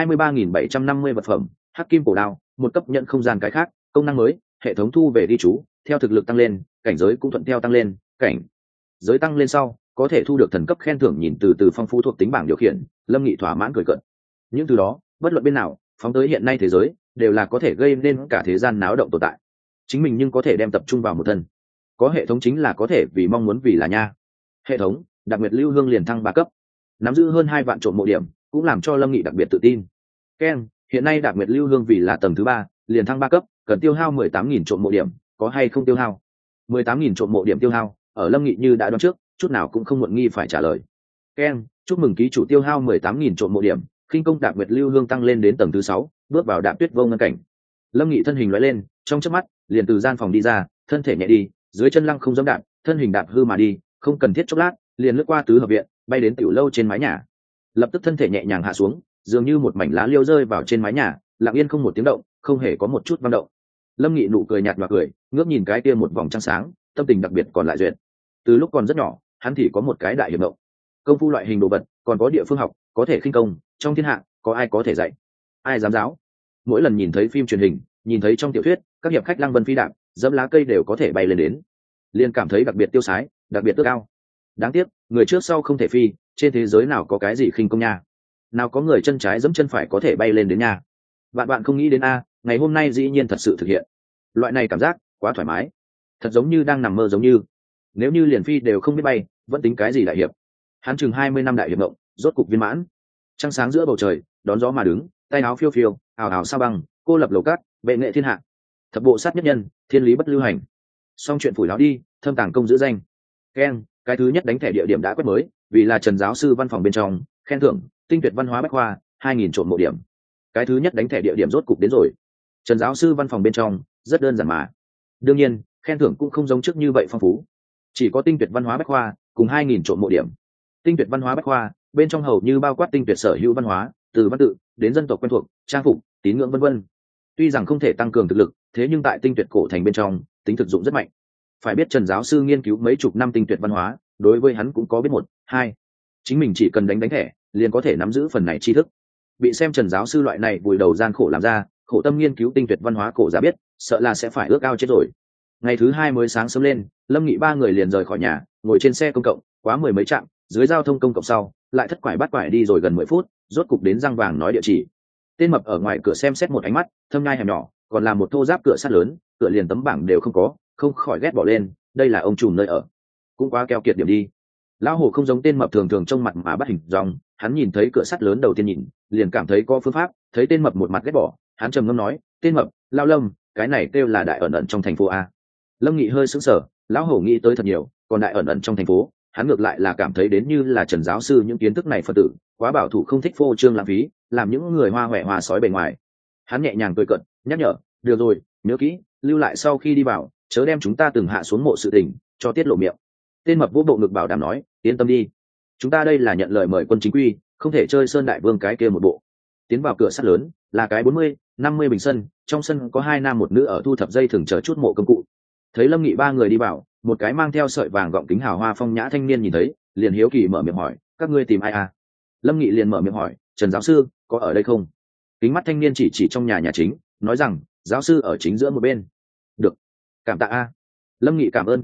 23.750 vật phẩm, Hắc Kim cổ đao, một cấp nhận không gian cái khác, công năng mới, hệ thống thu về ghi chú, theo thực lực tăng lên, cảnh giới cũng thuận theo tăng lên, cảnh giới tăng lên sau, có thể thu được thần cấp khen thưởng. Nhìn từ từ phong phú thuộc tính bảng điều khiển, Lâm Nghị thỏa mãn cười cợt. Những thứ đó, bất luận bên nào, phóng tới hiện nay thế giới, đều là có thể gây nên cả thế gian náo động tồn tại. Chính mình nhưng có thể đem tập trung vào một thân. Có hệ thống chính là có thể vì mong muốn vì là nha. Hệ thống, Đạp Nguyệt Lưu Hương liền thăng 3 cấp. Nắm giữ hơn 2 vạn trộm mộ điểm, cũng làm cho Lâm Nghị đặc biệt tự tin. Ken, hiện nay Đạp Nguyệt Lưu Hương vì là tầng thứ 3, liền thăng 3 cấp, cần tiêu hao 18.000 trộm mộ điểm, có hay không tiêu hao? 18.000 trộm mộ điểm tiêu hao, ở Lâm Nghị như đã đoán trước, chút nào cũng không muộn nghi phải trả lời. Ken, chúc mừng ký chủ tiêu hao 18.000 trộm mộ điểm, khinh công Đạp Nguyệt Lưu Hương tăng lên đến tầng thứ 6, bước vào Đạp Tuyết Vô Ngân cảnh. Lâm Nghị thân hình lóe lên, trong chớp mắt, liền từ gian phòng đi ra, thân thể nhẹ đi, dưới chân lăng không dẫm đạp, thân hình đạp hư mà đi, không cần thiết chốc lát, liền lướt qua tứ hợp viện, bay đến tiểu lâu trên mái nhà. Lập tức thân thể nhẹ nhàng hạ xuống, dường như một mảnh lá liêu rơi vào trên mái nhà, lặng yên không một tiếng động, không hề có một chút vang động. Lâm Nghị nụ cười nhạt nhòa cười, ngước nhìn cái kia một vòng trăng sáng, tâm tình đặc biệt còn lại duyệt. Từ lúc còn rất nhỏ, hắn thì có một cái đại hiểm động. Công phu loại hình đồ vật, còn có địa phương học, có thể khinh công, trong thiên hạ, có ai có thể dạy? Ai dám giáo? Mỗi lần nhìn thấy phim truyền hình, nhìn thấy trong tiểu thuyết, các hiệp khách lăng vân phi đạp, dẫm lá cây đều có thể bay lên đến, liền cảm thấy đặc biệt tiêu sái, đặc biệt tước cao. Đáng tiếc, người trước sau không thể phi, trên thế giới nào có cái gì khinh công nha? Nào có người chân trái giẫm chân phải có thể bay lên đến nha? Bạn không nghĩ đến a, ngày hôm nay dĩ nhiên thật sự thực hiện. Loại này cảm giác quá thoải mái, thật giống như đang nằm mơ giống như. Nếu như liền phi đều không biết bay, vẫn tính cái gì đại hiệp? Hắn chừng 20 năm đại hiệp mộng, rốt cục viên mãn. Trăng sáng giữa bầu trời, đón gió mà đứng, tay áo phiêu phiêu, ào ào sao băng, cô lập lầu cát, bệ nghệ thiên hạ. Thập bộ sát nhất nhân, thiên lý bất lưu hành. Xong chuyện phủi láo đi, thâm tàng công giữ danh. Ken, cái thứ nhất đánh thẻ địa điểm đã quét mới, vì là Trần giáo sư văn phòng bên trong, khen thưởng, tinh tuyệt văn hóa bách khoa, 2.000 trộm mộ điểm. Cái thứ nhất đánh thẻ địa điểm rốt cục đến rồi. Trần giáo sư văn phòng bên trong, rất đơn giản mà. Đương nhiên, khen thưởng cũng không giống trước như vậy phong phú. Chỉ có tinh tuyệt văn hóa bách khoa, cùng 2.000 trộm mộ điểm. Tinh tuyệt văn hóa bách khoa, bên trong hầu như bao quát tinh tuyệt sở hữu văn hóa, từ văn tự đến dân tộc quen thuộc, trang phục, tín ngưỡng vân vân. Tuy rằng không thể tăng cường thực lực, thế nhưng tại tinh tuyệt cổ thành bên trong, tính thực dụng rất mạnh. Phải biết Trần giáo sư nghiên cứu mấy chục năm tinh tuyệt văn hóa, đối với hắn cũng có biết một, hai. Chính mình chỉ cần đánh thẻ, liền có thể nắm giữ phần này tri thức. Bị xem Trần giáo sư loại này vùi đầu gian khổ làm ra, khổ tâm nghiên cứu tinh tuyệt văn hóa cổ giả biết, sợ là sẽ phải ước ao chết rồi. Ngày thứ 2 mới sáng sớm lên, Lâm Nghị 3 người liền rời khỏi nhà, ngồi trên xe công cộng, quá 10 mấy trạm, dưới giao thông công cộng sau, lại thất quải bắt quải đi rồi gần 10 phút, rốt cục đến Răng Vàng nói địa chỉ. Tên mập ở ngoài cửa xem xét một ánh mắt, thâm nhai hẻm nhỏ, còn là một thô giáp cửa sắt lớn, cửa liền tấm bảng đều không có, không khỏi ghét bỏ lên, đây là ông trùm nơi ở. Cũng quá keo kiệt điểm đi. Lão Hồ không giống tên mập thường thường trông mặt mà bắt hình dong, hắn nhìn thấy cửa sắt lớn đầu tiên nhìn, liền cảm thấy có phương pháp, thấy tên mập một mặt ghét bỏ, hắn trầm ngâm nói, tên mập, Lão Lâm, cái này kêu là đại ẩn ẩn trong thành phố a. Lâm Nghị hơi sững sờ, Lão Hổ nghĩ tới thật nhiều, còn đại ẩn ẩn trong thành phố, hắn ngược lại là cảm thấy đến như là Trần giáo sư những kiến thức này phật tử, quá bảo thủ không thích phô trương lãng phí, làm những người hoa hoẹ hoa sói bề ngoài. Hắn nhẹ nhàng cười cợt, nhắc nhở, được rồi, nhớ kỹ, lưu lại sau khi đi vào, chớ đem chúng ta từng hạ xuống mộ sự tình, cho tiết lộ miệng. Tên mập vỗ bộ ngực bảo đảm nói, yên tâm đi, chúng ta đây là nhận lời mời quân chính quy, không thể chơi sơn đại vương cái kia một bộ. Tiến vào cửa sắt lớn, là cái 40-50 bình sân, trong sân có 2 nam một nữ ở thu thập dây thừng chờ chút mộ công cụ. Thấy Lâm Nghị 3 người đi vào, một cái mang theo sợi vàng gọng kính hào hoa phong nhã thanh niên nhìn thấy, liền hiếu kỳ mở miệng hỏi, các ngươi tìm ai à? Lâm Nghị liền mở miệng hỏi, Trần giáo sư có ở đây không? Kính mắt thanh niên chỉ trong nhà chính, nói rằng giáo sư ở chính giữa một bên. Được, cảm tạ a. Lâm Nghị cảm ơn kính mắt,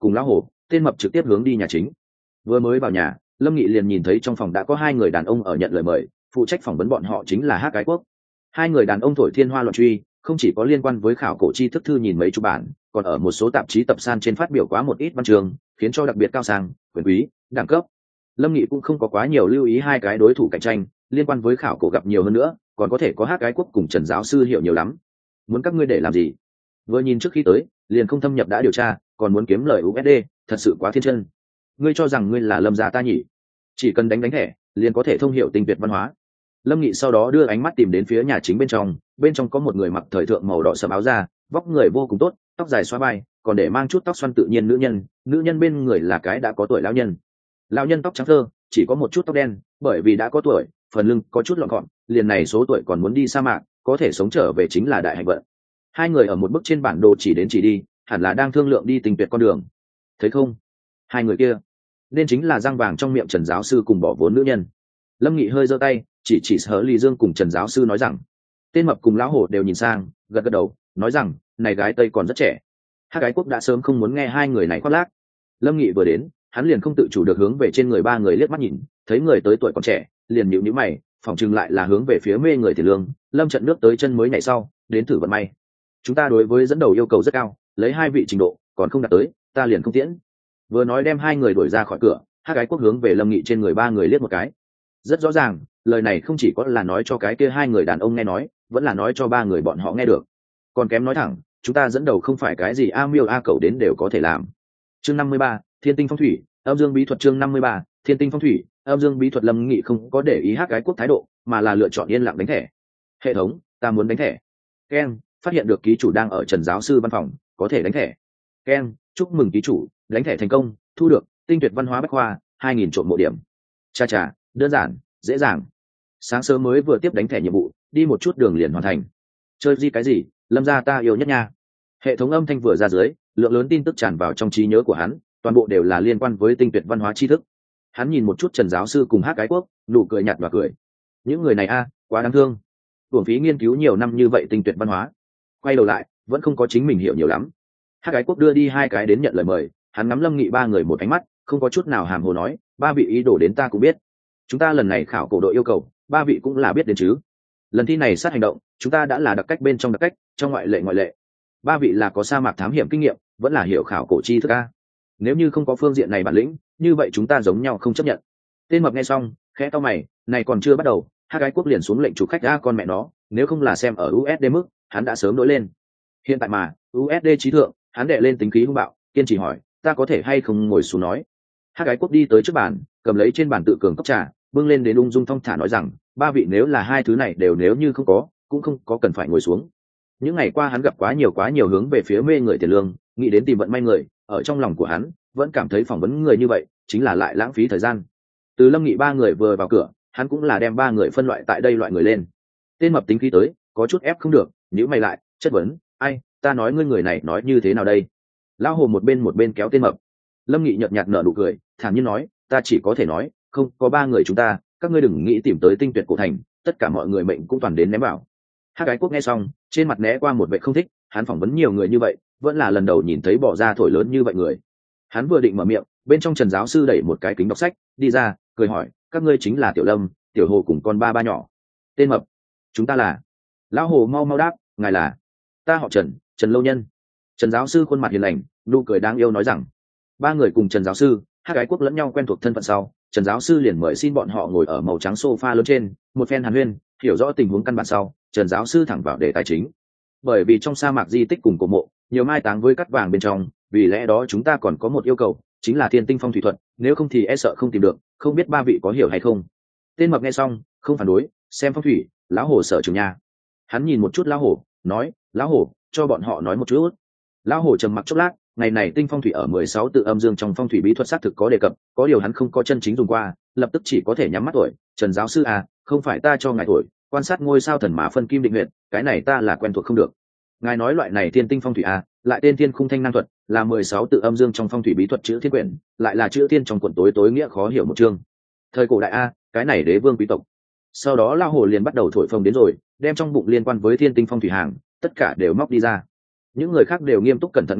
cùng lão hổ, tên mập trực tiếp hướng đi nhà chính. Vừa mới vào nhà, Lâm Nghị liền nhìn thấy trong phòng đã có hai người đàn ông ở nhận lời mời, phụ trách phỏng vấn bọn họ chính là Hắc Ái Quốc. Hai người đàn ông thổi thiên hoa loạn truy, không chỉ có liên quan với khảo cổ tri thức thư nhìn mấy chục bản, còn ở một số tạp chí tập san trên phát biểu quá một ít văn chương, khiến cho đặc biệt cao sang, quyền quý, đẳng cấp. Lâm Nghị cũng không có quá nhiều lưu ý hai cái đối thủ cạnh tranh, liên quan với khảo cổ gặp nhiều hơn nữa, còn có thể có Hắc Ái Quốc cùng Trần giáo sư hiểu nhiều lắm. Muốn các ngươi để làm gì? Vừa nhìn trước khi tới, liền không thâm nhập đã điều tra, còn muốn kiếm lời USD, thật sự quá thiên chân. Ngươi cho rằng ngươi là Lâm gia ta nhỉ? Chỉ cần đánh thẻ, liền có thể thông hiểu tinh tuyệt văn hóa. Lâm Nghị sau đó đưa ánh mắt tìm đến phía nhà chính bên trong có một người mặc thời thượng màu đỏ sẫm áo da, vóc người vô cùng tốt, tóc dài xõa vai, còn để mang chút tóc xoăn tự nhiên nữ nhân bên người là cái đã có tuổi lão nhân tóc trắng thơ, chỉ có một chút tóc đen, bởi vì đã có tuổi, phần lưng có chút lọn gọn, liền này số tuổi còn muốn đi sa mạc, có thể sống trở về chính là đại hạnh vận. Hai người ở một bức trên bản đồ chỉ đến chỉ đi, hẳn là đang thương lượng đi tinh tuyệt con đường. Thấy không? Hai người kia, nên chính là răng vàng trong miệng Trần giáo sư cùng bỏ vốn nữ nhân. Lâm Nghị hơi giơ tay, chỉ Sở Ly Dương cùng Trần giáo sư nói rằng, tên mập cùng lão hổ đều nhìn sang, gật đầu, nói rằng, này gái Tây còn rất trẻ. Hắc Ái Quốc đã sớm không muốn nghe hai người này khoác lác. Lâm Nghị vừa đến, hắn liền không tự chủ được hướng về trên người ba người liếc mắt nhìn, thấy người tới tuổi còn trẻ, liền nhíu nhíu mày, phỏng chừng lại là hướng về phía mê người Tiền Lương. Lâm trận nước tới chân mới nhảy sau, đến thử vận may. Chúng ta đối với dẫn đầu yêu cầu rất cao, lấy hai vị trình độ, còn không đạt tới, ta liền không tiễn. Vừa nói đem hai người đuổi ra khỏi cửa, Hắc Ái Quốc hướng về Lâm Nghị trên người ba người liếc một cái. Rất rõ ràng, lời này không chỉ có là nói cho cái kia hai người đàn ông nghe nói, vẫn là nói cho ba người bọn họ nghe được. Còn kém nói thẳng, chúng ta dẫn đầu không phải cái gì a miêu a cẩu đến đều có thể làm. Chương 53, Thiên tinh phong thủy, âm dương bí thuật. Chương 53, Thiên tinh phong thủy, âm dương bí thuật. Lâm Nghị không có để ý Hắc Ái Quốc thái độ, mà là lựa chọn yên lặng đánh thẻ. Hệ thống, ta muốn đánh thẻ. Ken, phát hiện được ký chủ đang ở Trần giáo sư văn phòng, có thể đánh thẻ. Ken, chúc mừng ký chủ, đánh thẻ thành công, thu được tinh tuyệt văn hóa bách khoa 2000 trộm mộ điểm. Chà, đơn giản, dễ dàng. Sáng sớm mới vừa tiếp đánh thẻ nhiệm vụ, đi một chút đường liền hoàn thành. Chơi gì cái gì, Lâm gia ta yêu nhất nha. Hệ thống âm thanh vừa ra dưới, lượng lớn tin tức tràn vào trong trí nhớ của hắn, toàn bộ đều là liên quan với tinh tuyệt văn hóa tri thức. Hắn nhìn một chút Trần giáo sư cùng Hắc Ái Quốc, nụ cười nhạt và cười. Những người này quá đáng thương. Uổng phí nghiên cứu nhiều năm như vậy tinh tuyệt văn hóa. Quay đầu lại, vẫn không có chính mình hiểu nhiều lắm. Hắc Ái Quốc đưa đi hai cái đến nhận lời mời, hắn ngắm Lâm Nghị ba người một ánh mắt, không có chút nào hàm hồ nói, ba vị ý đồ đến ta cũng biết. Chúng ta lần này khảo cổ đội yêu cầu, ba vị cũng là biết đến chứ. Lần thi này sát hành động, chúng ta đã là đặc cách bên trong đặc cách, trong ngoại lệ. Ba vị là có sa mạc thám hiểm kinh nghiệm, vẫn là hiểu khảo cổ tri thức a. Nếu như không có phương diện này bản lĩnh, như vậy chúng ta giống nhau không chấp nhận. Tên mập nghe xong, khẽ cau mày, này còn chưa bắt đầu, Hắc Ái Quốc liền xuống lệnh chủ khách a con mẹ nó, nếu không là xem ở USD mức, hắn đã sớm nổi lên. Hiện tại mà, USD trí thượng, hắn đệ lên tính khí hung bạo, kiên trì hỏi, ta có thể hay không ngồi xuống nói. Hắc Ái Quốc đi tới trước bàn, cầm lấy trên bàn tự cường cốc trà, bưng lên đến ung dung thong thả nói rằng, ba vị nếu là hai thứ này đều nếu như không có, cũng không có cần phải ngồi xuống. Những ngày qua hắn gặp quá nhiều hướng về phía mê người Tiền Lương, nghĩ đến tìm vận may người, ở trong lòng của hắn vẫn cảm thấy phỏng vấn người như vậy chính là lại lãng phí thời gian. Từ Lâm Nghị ba người vừa vào cửa, hắn cũng là đem ba người phân loại tại đây loại người lên. Tên mập tính khí tới, có chút ép không được, nhíu mày lại, chất vấn, ai, ta nói ngươi người này nói như thế nào đây? Lão hồ một bên kéo tên mập. Lâm Nghị nhợt nhạt nở nụ cười, thản nhiên nói, ta chỉ có thể nói, không có ba người chúng ta, các ngươi đừng nghĩ tìm tới tinh tuyệt cổ thành, tất cả mọi người mệnh cũng toàn đến ném vào. Hắc Ái Quốc nghe xong, trên mặt né qua một vẻ không thích, hắn phỏng vấn nhiều người như vậy, vẫn là lần đầu nhìn thấy bỏ ra thổi lớn như vậy người. Hắn vừa định mở miệng, bên trong Trần giáo sư đẩy một cái kính đọc sách đi ra, cười hỏi, các ngươi chính là Tiểu Lâm, Tiểu Hồ cùng con ba nhỏ. Tên mập, chúng ta là. Lão Hồ mau đáp, ngài là. Ta họ Trần, Trần Lâu Nhân. Trần giáo sư khuôn mặt hiền lành, nụ cười đáng yêu nói rằng, ba người cùng Trần giáo sư, Hắc Ái Quốc lẫn nhau quen thuộc thân phận sau, Trần giáo sư liền mời xin bọn họ ngồi ở màu trắng sofa lớn trên, một phen hàn huyên, hiểu rõ tình huống căn bản sau, Trần giáo sư thẳng vào đề tài chính. Bởi vì trong sa mạc di tích cùng cổ mộ, nhiều mai táng với cắt vàng bên trong, vì lẽ đó chúng ta còn có một yêu cầu, chính là thiên tinh phong thủy thuật, nếu không thì e sợ không tìm được, không biết ba vị có hiểu hay không. Tên mập nghe xong, không phản đối, xem phong thủy, lão hồ sở trường nha. Hắn nhìn một chút lão hồ, nói, lão hồ, cho bọn họ nói một chút. Lão hồ trầm mặc chốc lát, ngày này tinh phong thủy ở 16 tự âm dương trong phong thủy bí thuật xác thực có đề cập, có điều hắn không có chân chính dùng qua, lập tức chỉ có thể nhắm mắt tuổi. Trần giáo sư không phải ta cho ngài tuổi, quan sát ngôi sao thần mà phân kim định nguyện, cái này ta là quen thuộc không được. Ngài nói loại này thiên tinh phong thủy lại tên thiên khung thanh năng thuật, là 16 tự âm dương trong phong thủy bí thuật chữ thiên quyển, lại là chữ thiên trong quần tối nghĩa khó hiểu một chương. Thời cổ đại cái này đế vương quý tộc. Sau đó lão hồ liền bắt đầu thổi phồng đến rồi, đem trong bụng liên quan với thiên tinh phong thủy hàng, tất cả đều móc đi ra. Những người khác đều nghiêm túc cẩn thận nghe,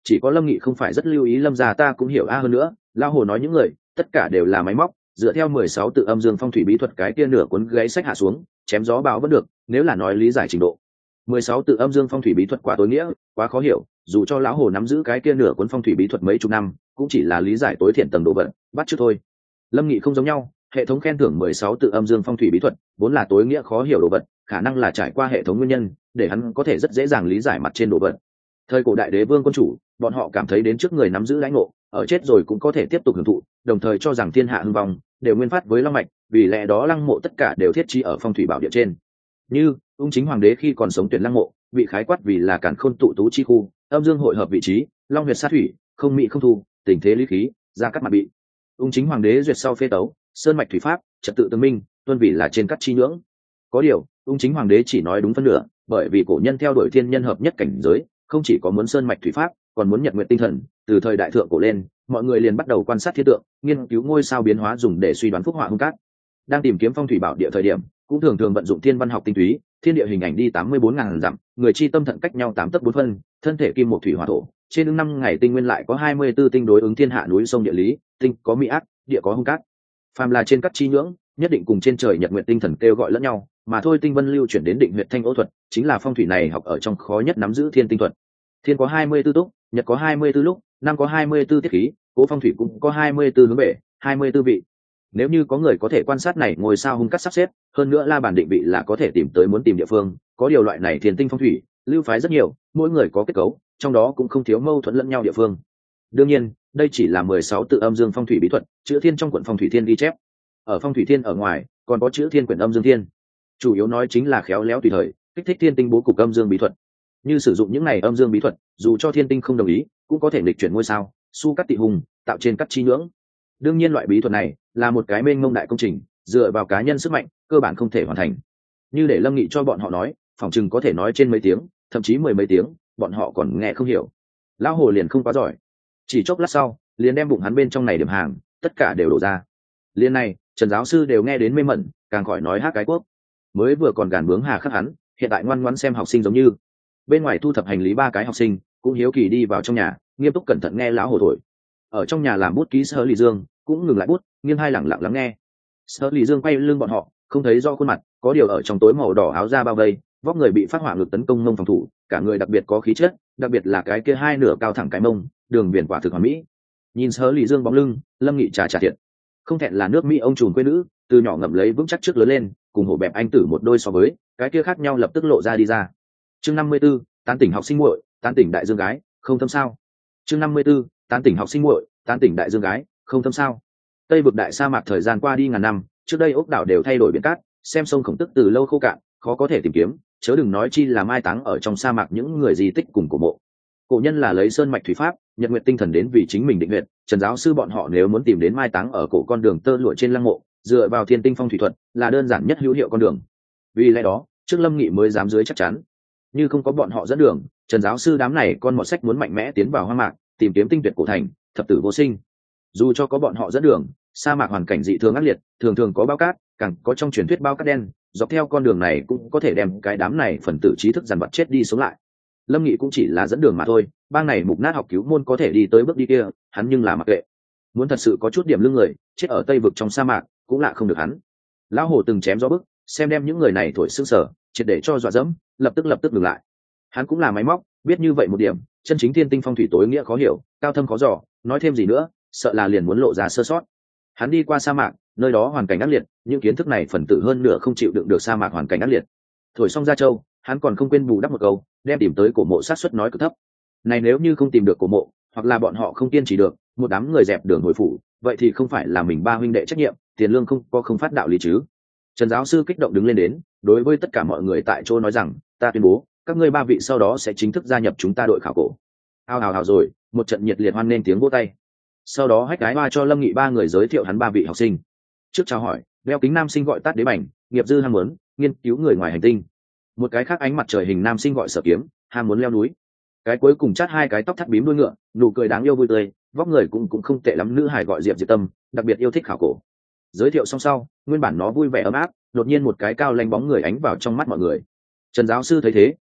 chỉ có Lâm Nghị không phải rất lưu ý Lâm gia. Ta cũng hiểu hơn nữa lão hồ nói những người tất cả đều là máy móc, dựa theo 16 tự âm dương phong thủy bí thuật, cái kia nửa cuốn gáy sách hạ xuống chém gió bão vẫn được, nếu là nói lý giải trình độ 16 tự âm dương phong thủy bí thuật quá tối nghĩa, quá khó hiểu, dù cho lão hồ nắm giữ cái kia nửa cuốn phong thủy bí thuật mấy chục năm cũng chỉ là lý giải tối thiện tầng độ vận bắt chước thôi. Lâm Nghị không giống nhau, hệ thống khen thưởng 16 tự âm dương phong thủy bí thuật vốn là tối nghĩa khó hiểu đồ vật, khả năng là trải qua hệ thống nguyên nhân để hắn có thể rất dễ dàng lý giải mặt trên đồ vật. Thời cổ đại đế vương quân chủ, bọn họ cảm thấy đến trước người nắm giữ lãnh ngộ, ở chết rồi cũng có thể tiếp tục hưởng thụ, đồng thời cho rằng thiên hạ hưng vong đều nguyên phát với long mạch, vì lẽ đó lăng mộ tất cả đều thiết trí ở phong thủy bảo địa trên. Như ung chính hoàng đế khi còn sống tuyển lăng mộ bị khái quát vì là cản khôn tụ tú chi khu, âm dương hội hợp vị trí, long huyệt sát thủy, không mị không thu, tình thế lý khí, ra cắt mặt bị. Ung chính hoàng đế duyệt sau phê tấu, sơn mạch thủy pháp, trật tự tương minh, tuân vị là trên cắt chi nhưỡng. Có điều ung chính hoàng đế chỉ nói đúng phân nửa, bởi vì cổ nhân theo đuổi thiên nhân hợp nhất cảnh giới, không chỉ có muốn sơn mạch thủy pháp, còn muốn nhật nguyện tinh thần. Từ thời đại thượng cổ lên, mọi người liền bắt đầu quan sát thiên tượng, nghiên cứu ngôi sao biến hóa dùng để suy đoán phúc họa hung cát. Đang tìm kiếm phong thủy bảo địa thời điểm, cũng thường thường vận dụng thiên văn học tinh túy, thiên địa hình ảnh đi 84.000 dặm, người chi tâm thận cách nhau 8 tấc 4 phân, thân thể kim một thủy hỏa thổ, trên ứng 5 ngày tinh nguyên lại có 24 tinh đối ứng thiên hạ núi sông địa lý, tinh có mỹ ác, địa có hung cát. Phàm là trên các chi nhưỡng, nhất định cùng trên trời nhật nguyện tinh thần kêu gọi lẫn nhau, mà thôi tinh vân lưu chuyển đến định huyện thanh ô thuật, chính là phong thủy này học ở trong khó nhất nắm giữ thiên tinh thuật. Thiên có 24 túc, nhật có 24 lúc, năm có 24 tiết khí, cố phong thủy cũng có 24 hướng bể, 24 vị. Nếu như có người có thể quan sát này ngôi sao hung cát sắp xếp, hơn nữa la bàn định vị là có thể tìm tới muốn tìm địa phương. Có điều loại này thiên tinh phong thủy lưu phái rất nhiều, mỗi người có kết cấu, trong đó cũng không thiếu mâu thuẫn lẫn nhau địa phương. Đương nhiên đây chỉ là 16 tự âm dương phong thủy bí thuật, chữ thiên trong quyển phong thủy thiên ghi chép. Ở phong thủy thiên ở ngoài còn có chữ thiên quyển âm dương thiên, chủ yếu nói chính là khéo léo tùy thời kích thích thiên tinh bố cục âm dương bí thuật. Như sử dụng những này âm dương bí thuật, dù cho thiên tinh không đồng ý cũng có thể lịch chuyển ngôi sao, su cắt tị hùng, tạo trên cắt chi nhưỡng. Đương nhiên loại bí thuật này là một cái mênh mông đại công trình, dựa vào cá nhân sức mạnh cơ bản không thể hoàn thành. Như để Lâm Nghị cho bọn họ nói, phỏng chừng có thể nói trên mấy tiếng, thậm chí 10 mấy tiếng, bọn họ còn nghe không hiểu. Lão hồ liền không quá giỏi, chỉ chốc lát sau liền đem bụng hắn bên trong này điểm hàng tất cả đều đổ ra. Liên này Trần giáo sư đều nghe đến mê mẩn, càng khỏi nói hát cái quốc. Mới vừa còn gàn bướng hà khắc hắn, hiện tại ngoan ngoãn xem học sinh giống như. Bên ngoài thu thập hành lý 3 cái học sinh cũng hiếu kỳ đi vào trong nhà, nghiêm túc cẩn thận nghe lão hồ thổi. Ở trong nhà làm bút ký Sở Lý Dương cũng ngừng lại bút, nghiêng hai lẳng lặng lắng nghe. Sở Lý Dương quay lưng bọn họ, không thấy rõ khuôn mặt, có điều ở trong tối màu đỏ áo da bao vây, vóc người bị phát hỏa ngực tấn công mông phòng thủ, cả người đặc biệt có khí chất, đặc biệt là cái kia hai nửa cao thẳng cái mông, đường viền quả thực hoàn mỹ. Nhìn Sở Lý Dương bóng lưng, Lâm Nghị trà thiệt. Không thẹn là nước Mỹ ông trùm quê nữ, từ nhỏ ngậm lấy vững chắc trước lớn lên, cùng hổ bẹp anh tử một đôi so với, cái kia khác nhau lập tức lộ ra đi ra. Chương 54, tán tỉnh học sinh muội, tán tỉnh đại dương gái, không thâm sao. Chương 54, tán tỉnh học sinh muội, tán tỉnh đại dương gái, không thâm sao. Tây vực đại sa mạc thời gian qua đi ngàn năm, trước đây ốc đảo đều thay đổi biển cát, xem sông Khổng Tức từ lâu khô cạn, khó có thể tìm kiếm, chớ đừng nói chi là mai táng ở trong sa mạc những người di tích cùng cổ mộ. Cổ nhân là lấy sơn mạch thủy pháp, nhật nguyện tinh thần đến vì chính mình định nguyện. Trần giáo sư bọn họ nếu muốn tìm đến mai táng ở cổ con đường tơ lụa trên lăng mộ, dựa vào thiên tinh phong thủy thuật là đơn giản nhất hữu hiệu con đường. Vì lẽ đó trước Lâm Nghị mới dám dưới chắc chắn, như không có bọn họ dẫn đường, Trần giáo sư đám này con mọt sách muốn mạnh mẽ tiến vào hoang mạc tìm kiếm tinh tuyệt cổ thành, thập tử vô sinh. Dù cho có bọn họ dẫn đường, sa mạc hoàn cảnh dị thường ác liệt, thường thường có bao cát, càng có trong truyền thuyết bao cát đen, dọc theo con đường này cũng có thể đem cái đám này phần tử trí thức dằn vặt chết đi sống lại. Lâm Nghị cũng chỉ là dẫn đường mà thôi, bang này mục nát học cứu môn có thể đi tới bước đi kia, hắn nhưng là mặc kệ. Muốn thật sự có chút điểm lưng người chết ở Tây vực trong sa mạc cũng lạ không được hắn. Lão hồ từng chém gió bức, xem đem những người này thổi xương sở, triệt để cho dọa dẫm, lập tức ngừng lại. Hắn cũng là máy móc, biết như vậy một điểm, chân chính thiên tinh phong thủy tối nghĩa khó hiểu, cao thâm khó dò, nói thêm gì nữa sợ là liền muốn lộ ra sơ sót. Hắn đi qua sa mạc, nơi đó hoàn cảnh ác liệt, những kiến thức này phần tử hơn nửa không chịu đựng được sa mạc hoàn cảnh ác liệt. Thổi xong ra châu, hắn còn không quên bù đắp một câu, đem tìm tới cổ mộ sát suất nói cực thấp. Này nếu như không tìm được cổ mộ, hoặc là bọn họ không kiên trì được, một đám người dẹp đường hồi phủ, vậy thì không phải là mình ba huynh đệ trách nhiệm, tiền lương không có không phát đạo lý chứ. Trần giáo sư kích động đứng lên đến, đối với tất cả mọi người tại chỗ nói rằng, ta tuyên bố các ngươi 3 vị sau đó sẽ chính thức gia nhập chúng ta đội khảo cổ. Hào rồi, một trận nhiệt liệt hoan nên tiếng vỗ tay. Sau đó hách cái hoa cho Lâm Nghị 3 người giới thiệu hắn 3 vị học sinh. Trước chào hỏi, đeo kính nam sinh gọi Tát Đế Bảnh, nghiệp dư ham muốn nghiên cứu người ngoài hành tinh. Một cái khác ánh mặt trời hình nam sinh gọi Sở Kiếm, ham muốn leo núi. Cái cuối cùng chát 2 cái tóc thắt bím đuôi ngựa, nụ cười đáng yêu vui tươi, vóc người cũng không tệ lắm, nữ hài gọi Diệp Diệp Tâm, đặc biệt yêu thích khảo cổ. Giới thiệu xong sau, nguyên bản nó vui vẻ ấm áp, đột nhiên một cái cao lanh bóng người ánh vào trong mắt mọi người. Trần giáo sư thấy thế,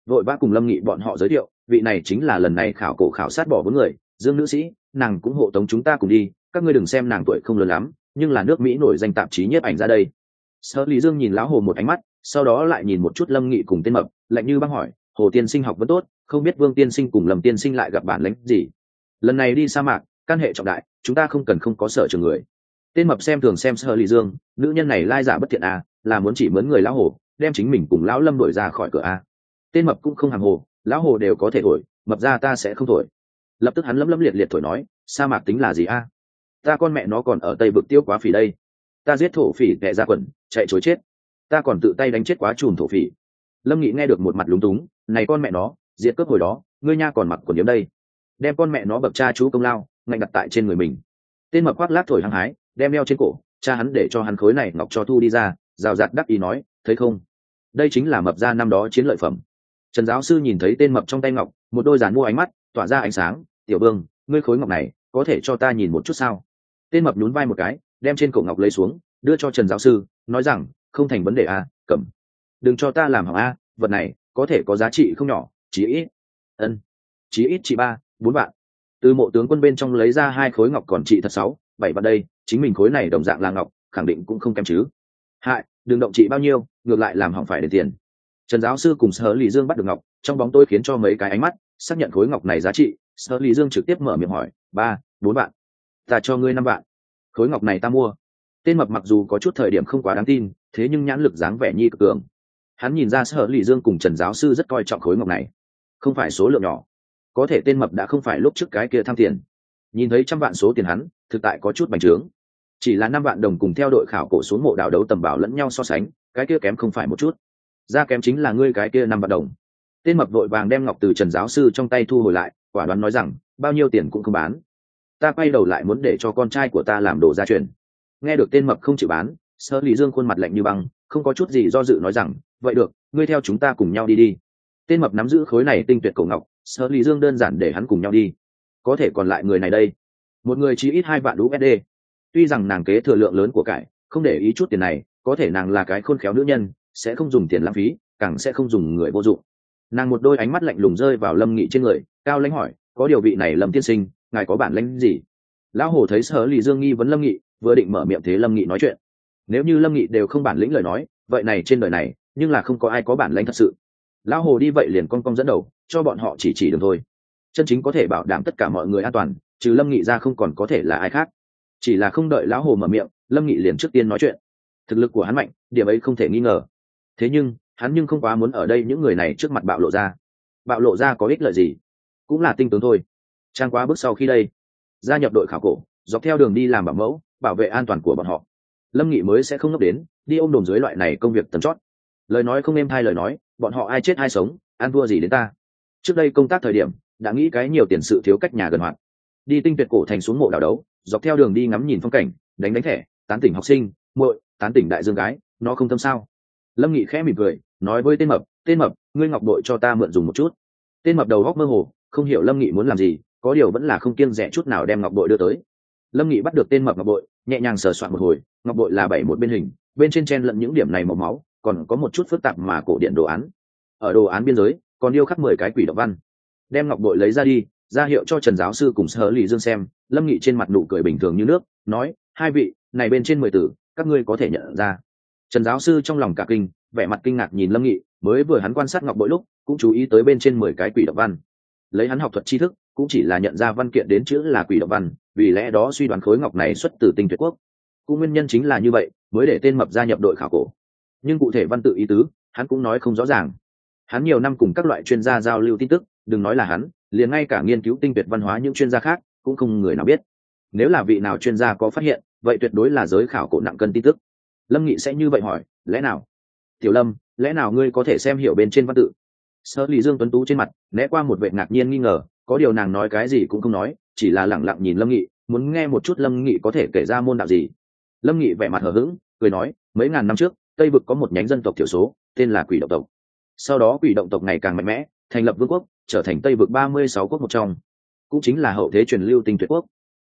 vội vã cùng Lâm Nghị bọn họ giới thiệu, vị này chính là lần này khảo cổ khảo sát bỏ 4 người, Dương nữ sĩ, nàng cũng hộ tống chúng ta cùng đi, các ngươi đừng xem nàng tuổi không lớn lắm, nhưng là nước Mỹ nổi danh tạp chí nhiếp ảnh ra đây. Sở Lý Dương nhìn lão Hồ một ánh mắt, sau đó lại nhìn một chút Lâm Nghị cùng tên mập, lạnh như băng hỏi, Hồ tiên sinh học vẫn tốt, không biết Vương tiên sinh cùng Lâm tiên sinh lại gặp bản lĩnh gì? Lần này đi sa mạc, căn hệ trọng đại, chúng ta không cần không có sở trường người. Tên mập xem thường xem Sở Lý Dương, nữ nhân này lai giả bất thiện à, là muốn chỉ mướn người lão Hồ, đem chính mình cùng lão Lâm đuổi ra khỏi cửa à. Tên mập cũng không hàng hồ, lão Hồ đều có thể thổi, mập ra ta sẽ không thổi. Lập tức hắn lấm liệt liệt thổi nói, sa mạc tính là gì a? Ta con mẹ nó còn ở Tây Vực tiêu quá phỉ đây, ta giết thổ phỉ tệ ra quần, chạy chối chết, ta còn tự tay đánh chết quá chùm thổ phỉ. Lâm Nghị nghe được một mặt lúng túng, này con mẹ nó, diệt cướp hồi đó, ngươi nha còn mặc quần yếm đây, đem con mẹ nó bậc cha chú công lao ngạnh đặt tại trên người mình. Tên mập khoác lác thổi hăng hái, đem đeo trên cổ, cha hắn để cho hắn khối này ngọc cho thu đi ra, rào rạt đắc ý nói, thấy không, đây chính là mập ra năm đó chiến lợi phẩm. Trần giáo sư nhìn thấy tên mập trong tay ngọc, một đôi giàn mua ánh mắt tỏa ra ánh sáng, tiểu Vương, ngươi khối ngọc này có thể cho ta nhìn một chút sao? Tên mập nhún vai một cái, đem trên cổ ngọc lấy xuống, đưa cho Trần giáo sư, nói rằng, không thành vấn đề a, cầm, đừng cho ta làm hỏng a, vật này có thể có giá trị không nhỏ, chí ít chí ít chỉ 3-4 vạn. Từ mộ tướng quân bên trong lấy ra 2 khối ngọc còn trị thật 6-7 vạn đây, chính mình khối này đồng dạng là ngọc, khẳng định cũng không kém chứ. Hại, đừng động trị bao nhiêu, ngược lại làm hỏng phải đền tiền. Trần giáo sư cùng Sở Lý Dương bắt được ngọc, trong bóng tôi khiến cho mấy cái ánh mắt xác nhận khối ngọc này giá trị. Sở Lý Dương trực tiếp mở miệng hỏi, 3-4 vạn, ta cho ngươi 5 vạn, khối ngọc này ta mua. Tên mập mặc dù có chút thời điểm không quá đáng tin, thế nhưng nhãn lực dáng vẻ nhi cực cường. Hắn nhìn ra Sở Lý Dương cùng Trần giáo sư rất coi trọng khối ngọc này, không phải số lượng nhỏ. Có thể tên mập đã không phải lúc trước cái kia tham tiền, nhìn thấy 100 vạn số tiền hắn thực tại có chút bành trướng. Chỉ là 5 vạn đồng cùng theo đội khảo cổ xuống mộ đào đấu tầm bảo lẫn nhau so sánh, cái kia kém không phải một chút, ra kém chính là ngươi cái kia 5 vạn đồng. Tên mập vội vàng đem ngọc từ Trần giáo sư trong tay thu hồi lại, quả đoán nói rằng, bao nhiêu tiền cũng không bán, ta quay đầu lại muốn để cho con trai của ta làm đồ gia truyền. Nghe được tên mập không chịu bán, Sở Lý Dương khuôn mặt lạnh như băng, không có chút gì do dự nói rằng, vậy được, ngươi theo chúng ta cùng nhau đi đi. Tên mập nắm giữ khối này tinh tuyệt cổ ngọc, Sở Lý Dương đơn giản để hắn cùng nhau đi. Có thể còn lại người này đây, một người chỉ ít 2 vạn USD. Tuy rằng nàng kế thừa lượng lớn của cải, không để ý chút tiền này, có thể nàng là cái khôn khéo nữ nhân, sẽ không dùng tiền lãng phí, càng sẽ không dùng người vô dụng. Nàng một đôi ánh mắt lạnh lùng rơi vào Lâm Nghị trên người, cao lãnh hỏi, có điều vị này Lâm tiên sinh, ngài có bản lĩnh gì? Lão Hồ thấy Sở Lý Dương nghi vấn Lâm Nghị, vừa định mở miệng thế Lâm Nghị nói chuyện. Nếu như Lâm Nghị đều không bản lĩnh lời nói, vậy này trên đời này, nhưng là không có ai có bản lĩnh thật sự. Lão Hồ đi vậy liền cong cong dẫn đầu, cho bọn họ chỉ đường thôi. Chân chính có thể bảo đảm tất cả mọi người an toàn, trừ Lâm Nghị ra không còn có thể là ai khác. Chỉ là không đợi Lão Hồ mở miệng, Lâm Nghị liền trước tiên nói chuyện. Thực lực của hắn mạnh, điểm ấy không thể nghi ngờ. Thế nhưng, hắn nhưng không quá muốn ở đây những người này trước mặt bạo lộ ra. Bạo lộ ra có ích lợi gì? Cũng là tinh tướng thôi. Trang quá bước sau khi đây, gia nhập đội khảo cổ, dọc theo đường đi làm bảo mẫu, bảo vệ an toàn của bọn họ. Lâm Nghị mới sẽ không ngốc đến đi ôm đồm dưới loại này công việc tầm chót. Lời nói không êm thay lời nói, bọn họ ai chết ai sống, ăn thua gì đến ta. Trước đây công tác thời điểm đã nghĩ cái nhiều tiền sự thiếu cách nhà gần hoạt, đi tinh tuyệt cổ thành xuống mộ đào đấu, dọc theo đường đi ngắm nhìn phong cảnh, đánh thẻ, tán tỉnh học sinh muội, tán tỉnh đại dương gái, nó không thâm sao? Lâm Nghị khẽ mỉm cười, nói với tên mập, ngươi ngọc bội cho ta mượn dùng một chút. Tên mập đầu góc mơ hồ, không hiểu Lâm Nghị muốn làm gì, có điều vẫn là không kiêng dè chút nào đem ngọc bội đưa tới. Lâm Nghị bắt được tên mập ngọc bội, nhẹ nhàng sờ soạn một hồi, ngọc bội là 7 một bên hình, bên trên chen lẫn những điểm này màu máu, còn có một chút phức tạp mà cổ điển đồ án. Ở đồ án biên giới còn điêu khắc 10 cái quỷ động văn. Đem ngọc bội lấy ra đi, ra hiệu cho Trần giáo sư cùng Sở Lý Dương xem. Lâm Nghị trên mặt nụ cười bình thường như nước, nói, hai vị, này bên trên 10 tử, các ngươi có thể nhận ra. Trần giáo sư trong lòng cả kinh, vẻ mặt kinh ngạc nhìn Lâm Nghị, mới vừa hắn quan sát ngọc bội lúc, cũng chú ý tới bên trên 10 cái quỷ động văn. Lấy hắn học thuật tri thức, cũng chỉ là nhận ra văn kiện đến chữ là quỷ động văn, vì lẽ đó suy đoán khối ngọc này xuất từ Tinh Tuyệt Quốc. Cũng nguyên nhân chính là như vậy, mới để tên mập gia nhập đội khảo cổ. Nhưng cụ thể văn tự ý tứ, hắn cũng nói không rõ ràng. Hắn nhiều năm cùng các loại chuyên gia giao lưu tin tức, đừng nói là hắn, liền ngay cả nghiên cứu tinh tuyệt văn hóa những chuyên gia khác, cũng không người nào biết. Nếu là vị nào chuyên gia có phát hiện, vậy tuyệt đối là giới khảo cổ nặng cân tin tức. Lâm Nghị sẽ như vậy hỏi, lẽ nào? Tiểu Lâm, lẽ nào ngươi có thể xem hiểu bên trên văn tự? Sở Lý Dương tuấn tú trên mặt né qua một vẻ ngạc nhiên nghi ngờ, có điều nàng nói cái gì cũng không nói, chỉ là lẳng lặng nhìn Lâm Nghị, muốn nghe một chút Lâm Nghị có thể kể ra môn đạo gì. Lâm Nghị vẻ mặt hờ hững, cười nói, mấy ngàn năm trước, Tây vực có một nhánh dân tộc thiểu số, tên là Quỷ động tộc. Sau đó Quỷ động tộc ngày càng mạnh mẽ, thành lập vương quốc, trở thành Tây vực 36 quốc một trong, cũng chính là hậu thế truyền lưu Tinh Tuyệt Quốc.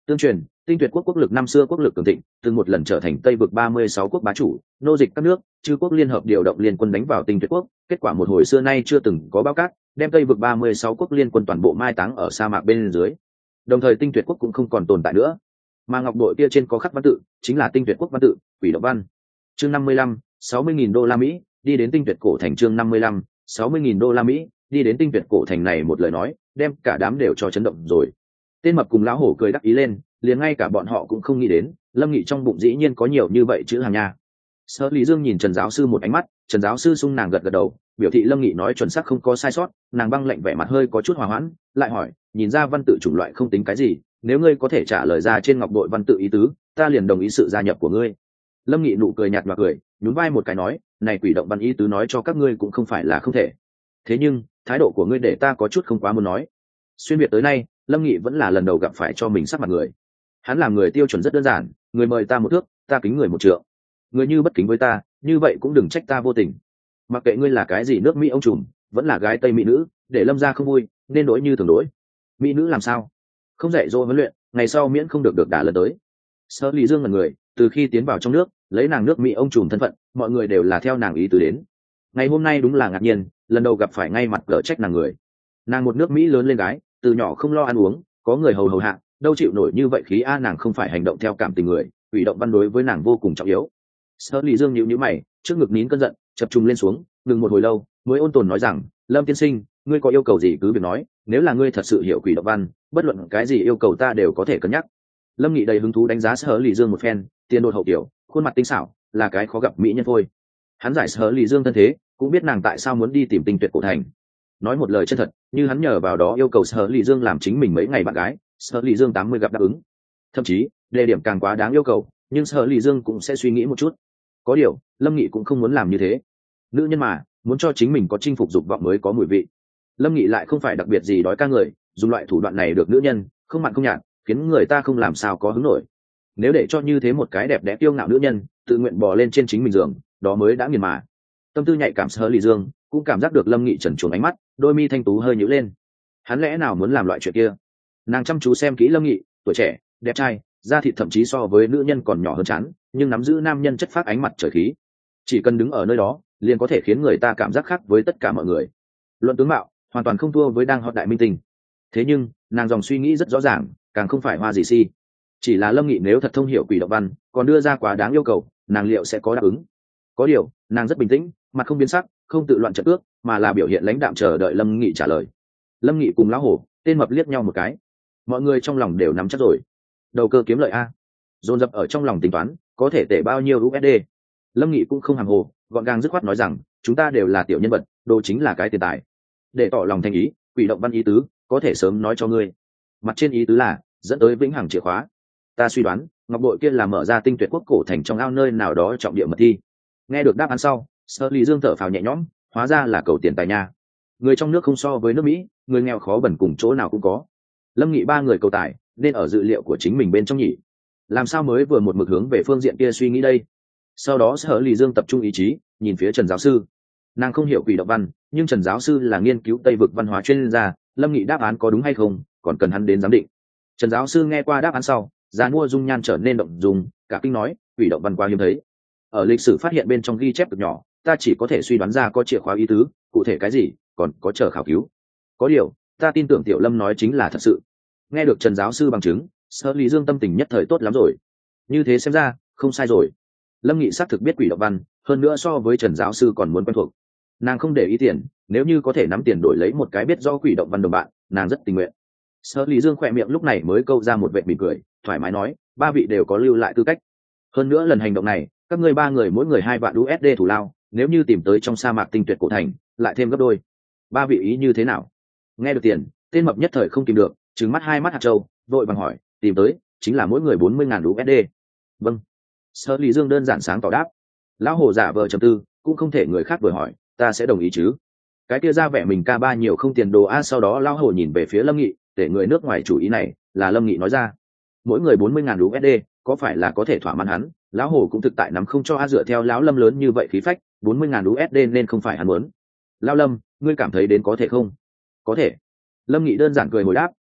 Tương truyền, Tinh Tuyệt quốc quốc lực năm xưa quốc lực cường thịnh, từng một lần trở thành Tây vực 36 quốc bá chủ, nô dịch các nước, chư quốc liên hợp điều động liên quân đánh vào Tinh Tuyệt quốc, kết quả một hồi xưa nay chưa từng có báo cát, đem Tây vực 36 quốc liên quân toàn bộ mai táng ở sa mạc bên dưới. Đồng thời Tinh Tuyệt quốc cũng không còn tồn tại nữa. Mà ngọc bội kia trên có khắc văn tự, chính là Tinh Tuyệt quốc văn tự, Quỷ Động văn. Chương 55, 60.000 đô la Mỹ, đi đến Tinh Tuyệt cổ thành. Chương 55, 60.000 đô la Mỹ, đi đến Tinh Tuyệt cổ thành này một lời nói, đem cả đám đều cho chấn động rồi. Tên mập cùng lão hổ cười đắc ý lên, liền ngay cả bọn họ cũng không nghĩ đến, Lâm Nghị trong bụng dĩ nhiên có nhiều như vậy chữ hàng nha. Sở Lý Dương nhìn Trần giáo sư một ánh mắt, Trần giáo sư sung nàng gật gật đầu, biểu thị Lâm Nghị nói chuẩn xác không có sai sót. Nàng băng lạnh vẻ mặt hơi có chút hòa hoãn, lại hỏi, nhìn ra văn tự chủng loại không tính cái gì, nếu ngươi có thể trả lời ra trên ngọc bội văn tự ý tứ, ta liền đồng ý sự gia nhập của ngươi. Lâm Nghị nụ cười nhạt và cười, nhún vai một cái nói, này Quỷ Động văn ý tứ nói cho các ngươi cũng không phải là không thể. Thế nhưng thái độ của ngươi để ta có chút không quá muốn nói. Xuyên việt tới nay, Lâm Nghị vẫn là lần đầu gặp phải cho mình sắc mặt người. Hắn làm người tiêu chuẩn rất đơn giản, người mời ta một thước, ta kính người một trượng. Người như bất kính với ta, như vậy cũng đừng trách ta vô tình. Mặc kệ ngươi là cái gì nước Mỹ ông trùm, vẫn là gái Tây Mỹ nữ, để Lâm gia không vui, nên đối như thường đối. Mỹ nữ làm sao? Không dạy dỗ huấn luyện, ngày sau miễn không được đả lần tới. Sở Lý Dương là người, từ khi tiến vào trong nước, lấy nàng nước Mỹ ông trùm thân phận, mọi người đều là theo nàng ý tứ đến. Ngày hôm nay đúng là ngạc nhiên, lần đầu gặp phải ngay mặt cỡ trách nàng người. Nàng một nước Mỹ lớn lên gái, từ nhỏ không lo ăn uống, có người hầu hạ, đâu chịu nổi như vậy khí a. Nàng không phải hành động theo cảm tình người, Quỷ Động văn đối với nàng vô cùng trọng yếu. Sở Lý Dương nhíu mày, trước ngực nín cơn giận, chập trùng lên xuống, ngừng một hồi lâu, mới ôn tồn nói rằng, Lâm tiên sinh, ngươi có yêu cầu gì cứ việc nói, nếu là ngươi thật sự hiểu Quỷ Động văn, bất luận cái gì yêu cầu ta đều có thể cân nhắc. Lâm Nghị đầy hứng thú đánh giá Sở Lý Dương một phen, tiền đột hậu tiểu, khuôn mặt tinh xảo, là cái khó gặp mỹ nhân thôi. Hắn giải Sở Lý Dương thân thế, cũng biết nàng tại sao muốn đi tìm Tinh Tuyệt cổ thành. Nói một lời chân thật, như hắn nhờ vào đó yêu cầu Sở Lý Dương làm chính mình mấy ngày bạn gái, Sở Lý Dương 80 gặp đáp ứng. Thậm chí đề điểm càng quá đáng yêu cầu, nhưng Sở Lý Dương cũng sẽ suy nghĩ một chút. Có điều Lâm Nghị cũng không muốn làm như thế. Nữ nhân mà, muốn cho chính mình có chinh phục dục vọng mới có mùi vị. Lâm Nghị lại không phải đặc biệt gì đói ca người, dùng loại thủ đoạn này được nữ nhân không mặn không nhạt, khiến người ta không làm sao có hứng nổi. Nếu để cho như thế một cái đẹp đẽ kiêu ngạo nữ nhân tự nguyện bò lên trên chính mình giường, đó mới đã nghiền mà. Tâm tư nhạy cảm Sở Lý Dương cũng cảm giác được Lâm Nghị trần truồng ánh mắt, đôi mi thanh tú hơi nhíu lên. Hắn lẽ nào muốn làm loại chuyện kia? Nàng chăm chú xem kỹ Lâm Nghị, tuổi trẻ, đẹp trai, da thịt thậm chí so với nữ nhân còn nhỏ hơn chán, nhưng nắm giữ nam nhân chất phác ánh mặt trời khí. Chỉ cần đứng ở nơi đó, liền có thể khiến người ta cảm giác khác với tất cả mọi người. Luận tướng mạo, hoàn toàn không thua với đang hot đại minh tinh. Thế nhưng, nàng dòng suy nghĩ rất rõ ràng, càng không phải hoa gì si. Chỉ là Lâm Nghị nếu thật thông hiểu Quỷ Động văn, còn đưa ra quá đáng yêu cầu, nàng liệu sẽ có đáp ứng? Có điều, nàng rất bình tĩnh, mặt không biến sắc, không tự loạn trận ước, mà là biểu hiện lãnh đạm chờ đợi Lâm Nghị trả lời. Lâm Nghị cùng lão hổ, tên mập liếc nhau một cái. Mọi người trong lòng đều nắm chắc rồi. Đầu cơ kiếm lợi a. Dồn dập ở trong lòng tính toán, có thể tệ bao nhiêu USD. Lâm Nghị cũng không hàm hồ, gọn gàng dứt khoát nói rằng, chúng ta đều là tiểu nhân vật, đồ chính là cái tiền tài. Để tỏ lòng thành ý, Quỷ Động văn ý tứ, có thể sớm nói cho ngươi. Mặt trên ý tứ là dẫn tới vĩnh hằng chìa khóa. Ta suy đoán, ngọc bội kia là mở ra Tinh Tuyệt quốc cổ thành trong ao nơi nào đó trọng địa mật thi. Nghe được đáp án sau, Sở Lý Dương thở phào nhẹ nhõm, hóa ra là cầu tiền tài nha. Người trong nước không so với nước Mỹ, người nghèo khó bẩn cùng chỗ nào cũng có. Lâm Nghị ba người cầu tài, nên ở dự liệu của chính mình bên trong nhỉ. Làm sao mới vừa một mực hướng về phương diện kia suy nghĩ đây? Sau đó Sở Lý Dương tập trung ý chí, nhìn phía Trần giáo sư. Nàng không hiểu Quỷ Động văn, nhưng Trần giáo sư là nghiên cứu Tây vực văn hóa chuyên gia, Lâm Nghị đáp án có đúng hay không, còn cần hắn đến giám định. Trần giáo sư nghe qua đáp án sau, già mua dung nhan trở nên động dung, cả kinh nói, Quỷ Động văn quá hiếm thấy. Ở lịch sử phát hiện bên trong ghi chép cực nhỏ, ta chỉ có thể suy đoán ra có chìa khóa ý tứ, cụ thể cái gì, còn có chờ khảo cứu. Có điều, ta tin tưởng Tiểu Lâm nói chính là thật sự. Nghe được Trần giáo sư bằng chứng, Sở Lý Dương tâm tình nhất thời tốt lắm rồi. Như thế xem ra, không sai rồi. Lâm Nghị xác thực biết Quỷ Động văn, hơn nữa so với Trần giáo sư còn muốn quen thuộc. Nàng không để ý tiền, nếu như có thể nắm tiền đổi lấy một cái biết rõ Quỷ Động văn đồng bạn, nàng rất tình nguyện. Sở Lý Dương khỏe miệng lúc này mới câu ra một vệt mỉm cười, thoải mái nói, ba vị đều có lưu lại tư cách. Hơn nữa lần hành động này, các ngươi ba người mỗi người 2 vạn USD thủ lao, nếu như tìm tới trong sa mạc Tinh Tuyệt cổ thành, lại thêm gấp đôi. Ba vị ý như thế nào? Nghe được tiền, tên mập nhất thời không kìm được, trừng mắt hai mắt hạt trâu, vội bằng hỏi, tìm tới chính là mỗi người 40.000 USD. Vâng. Sở Lý Dương đơn giản sáng tỏ đáp. Lão hồ giả vờ trầm tư, cũng không thể người khác vừa hỏi, ta sẽ đồng ý chứ? Cái kia ra vẻ mình ca ba nhiều không tiền đồ a. Sau đó lão hồ nhìn về phía Lâm Nghị, để người nước ngoài chủ ý này là Lâm Nghị nói ra. Mỗi người 40.000 USD, có phải là có thể thỏa mãn hắn? Lão hồ cũng thực tại nắm không cho a. Dựa theo lão Lâm lớn như vậy khí phách, 40.000 USD nên không phải hắn muốn. Lão Lâm, ngươi cảm thấy đến có thể không? Có thể. Lâm Nghị đơn giản cười hồi đáp,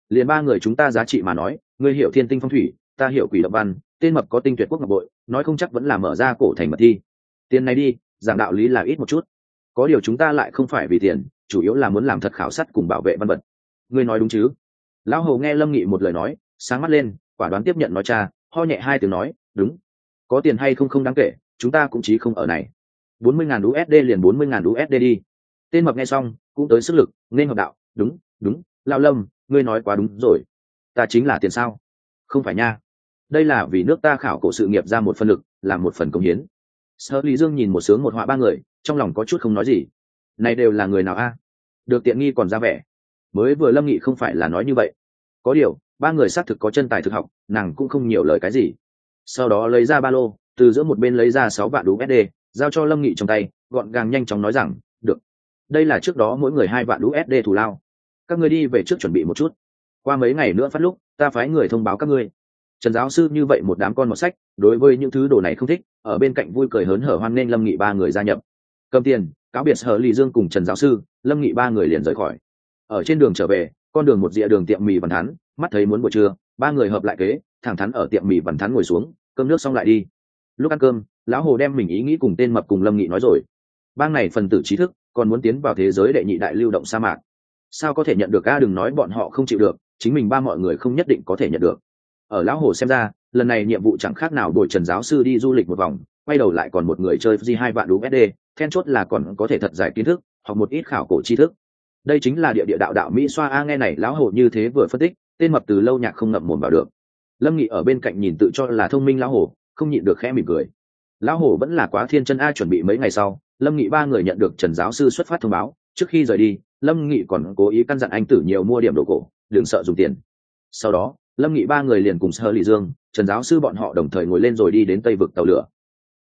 liền ba người chúng ta giá trị mà nói, ngươi hiểu thiên tinh phong thủy, ta hiểu quỷ động văn, tên mập có tinh tuyệt quốc ngọc bội, nói không chắc vẫn là mở ra cổ thành mật thi. Tiền này đi, giảng đạo lý là ít một chút, có điều chúng ta lại không phải vì tiền, chủ yếu là muốn làm thật khảo sát cùng bảo vệ văn vật. Ngươi nói đúng chứ? Lão Hồ nghe Lâm Nghị một lời nói, sáng mắt lên, quả đoán tiếp nhận nói cha, ho nhẹ hai tiếng nói, đúng, có tiền hay không không đáng kể, chúng ta cũng chí không ở này. 40.000 USD liền 40.000 USD đi. Tên mập nghe xong cũng tới sức lực, nên hợp đạo, đúng đúng, Lão Lâm, ngươi nói quá đúng rồi, ta chính là tiền sao? Không phải nha, đây là vì nước ta khảo cổ sự nghiệp ra một phần lực, làm một phần công hiến. Sở Lý Dương nhìn một sướng một họa ba người, trong lòng có chút không nói gì. Này đều là người nào a? Được tiện nghi còn ra vẻ. Mới vừa Lâm Nghị không phải là nói như vậy. Có điều, ba người xác thực có chân tài thực học, nàng cũng không nhiều lời cái gì. Sau đó lấy ra ba lô, từ giữa một bên lấy ra 6 vạn USD, giao cho Lâm Nghị trong tay, gọn gàng nhanh chóng nói rằng, được. Đây là trước đó mỗi người 2 vạn USD thù lao. Các ngươi đi về trước chuẩn bị một chút. Qua mấy ngày nữa phát lúc, ta phái người thông báo các ngươi. Trần giáo sư như vậy một đám con một sách, đối với những thứ đồ này không thích, ở bên cạnh vui cười hớn hở hoan nghênh Lâm Nghị ba người gia nhập. Cầm tiền, cáo biệt Sở Lý Dương cùng Trần giáo sư, Lâm Nghị ba người liền rời khỏi. Ở trên đường trở về, con đường một dĩa đường tiệm mì Văn Thắn, mắt thấy muốn buổi trưa, ba người hợp lại kế, thẳng thắn ở tiệm mì Văn Thắn ngồi xuống, cơm nước xong lại đi. Lúc ăn cơm, lão Hồ đem mình ý nghĩ cùng tên mập cùng Lâm Nghị nói rồi. Bang này phần tử trí thức, còn muốn tiến vào thế giới đệ nhị đại lưu động sa mạc. Sao có thể nhận được a? Đừng nói bọn họ không chịu được, chính mình ba mọi người không nhất định có thể nhận được. Ở lão Hồ xem ra, lần này nhiệm vụ chẳng khác nào đổi Trần giáo sư đi du lịch một vòng, quay đầu lại còn một người chơi G 2 vạn USD, then chốt là còn có thể thật giải kiến thức, học một ít khảo cổ tri thức. Đây chính là địa đạo đạo Mỹ xoa a. Nghe này lão Hồ như thế vừa phân tích, tên mập từ lâu nhạc không ngậm mồm vào được. Lâm Nghị ở bên cạnh nhìn tự cho là thông minh lão Hồ, không nhịn được khẽ mỉm cười. Lão Hồ vẫn là quá thiên chân a. Chuẩn bị mấy ngày sau, Lâm Nghị ba người nhận được Trần giáo sư xuất phát thông báo, trước khi rời đi, Lâm Nghị còn cố ý căn dặn anh tử nhiều mua điểm đồ cổ, đừng sợ dùng tiền. Sau đó, Lâm Nghị ba người liền cùng Sở Lý Dương, Trần giáo sư bọn họ đồng thời ngồi lên rồi đi đến Tây vực tàu lửa.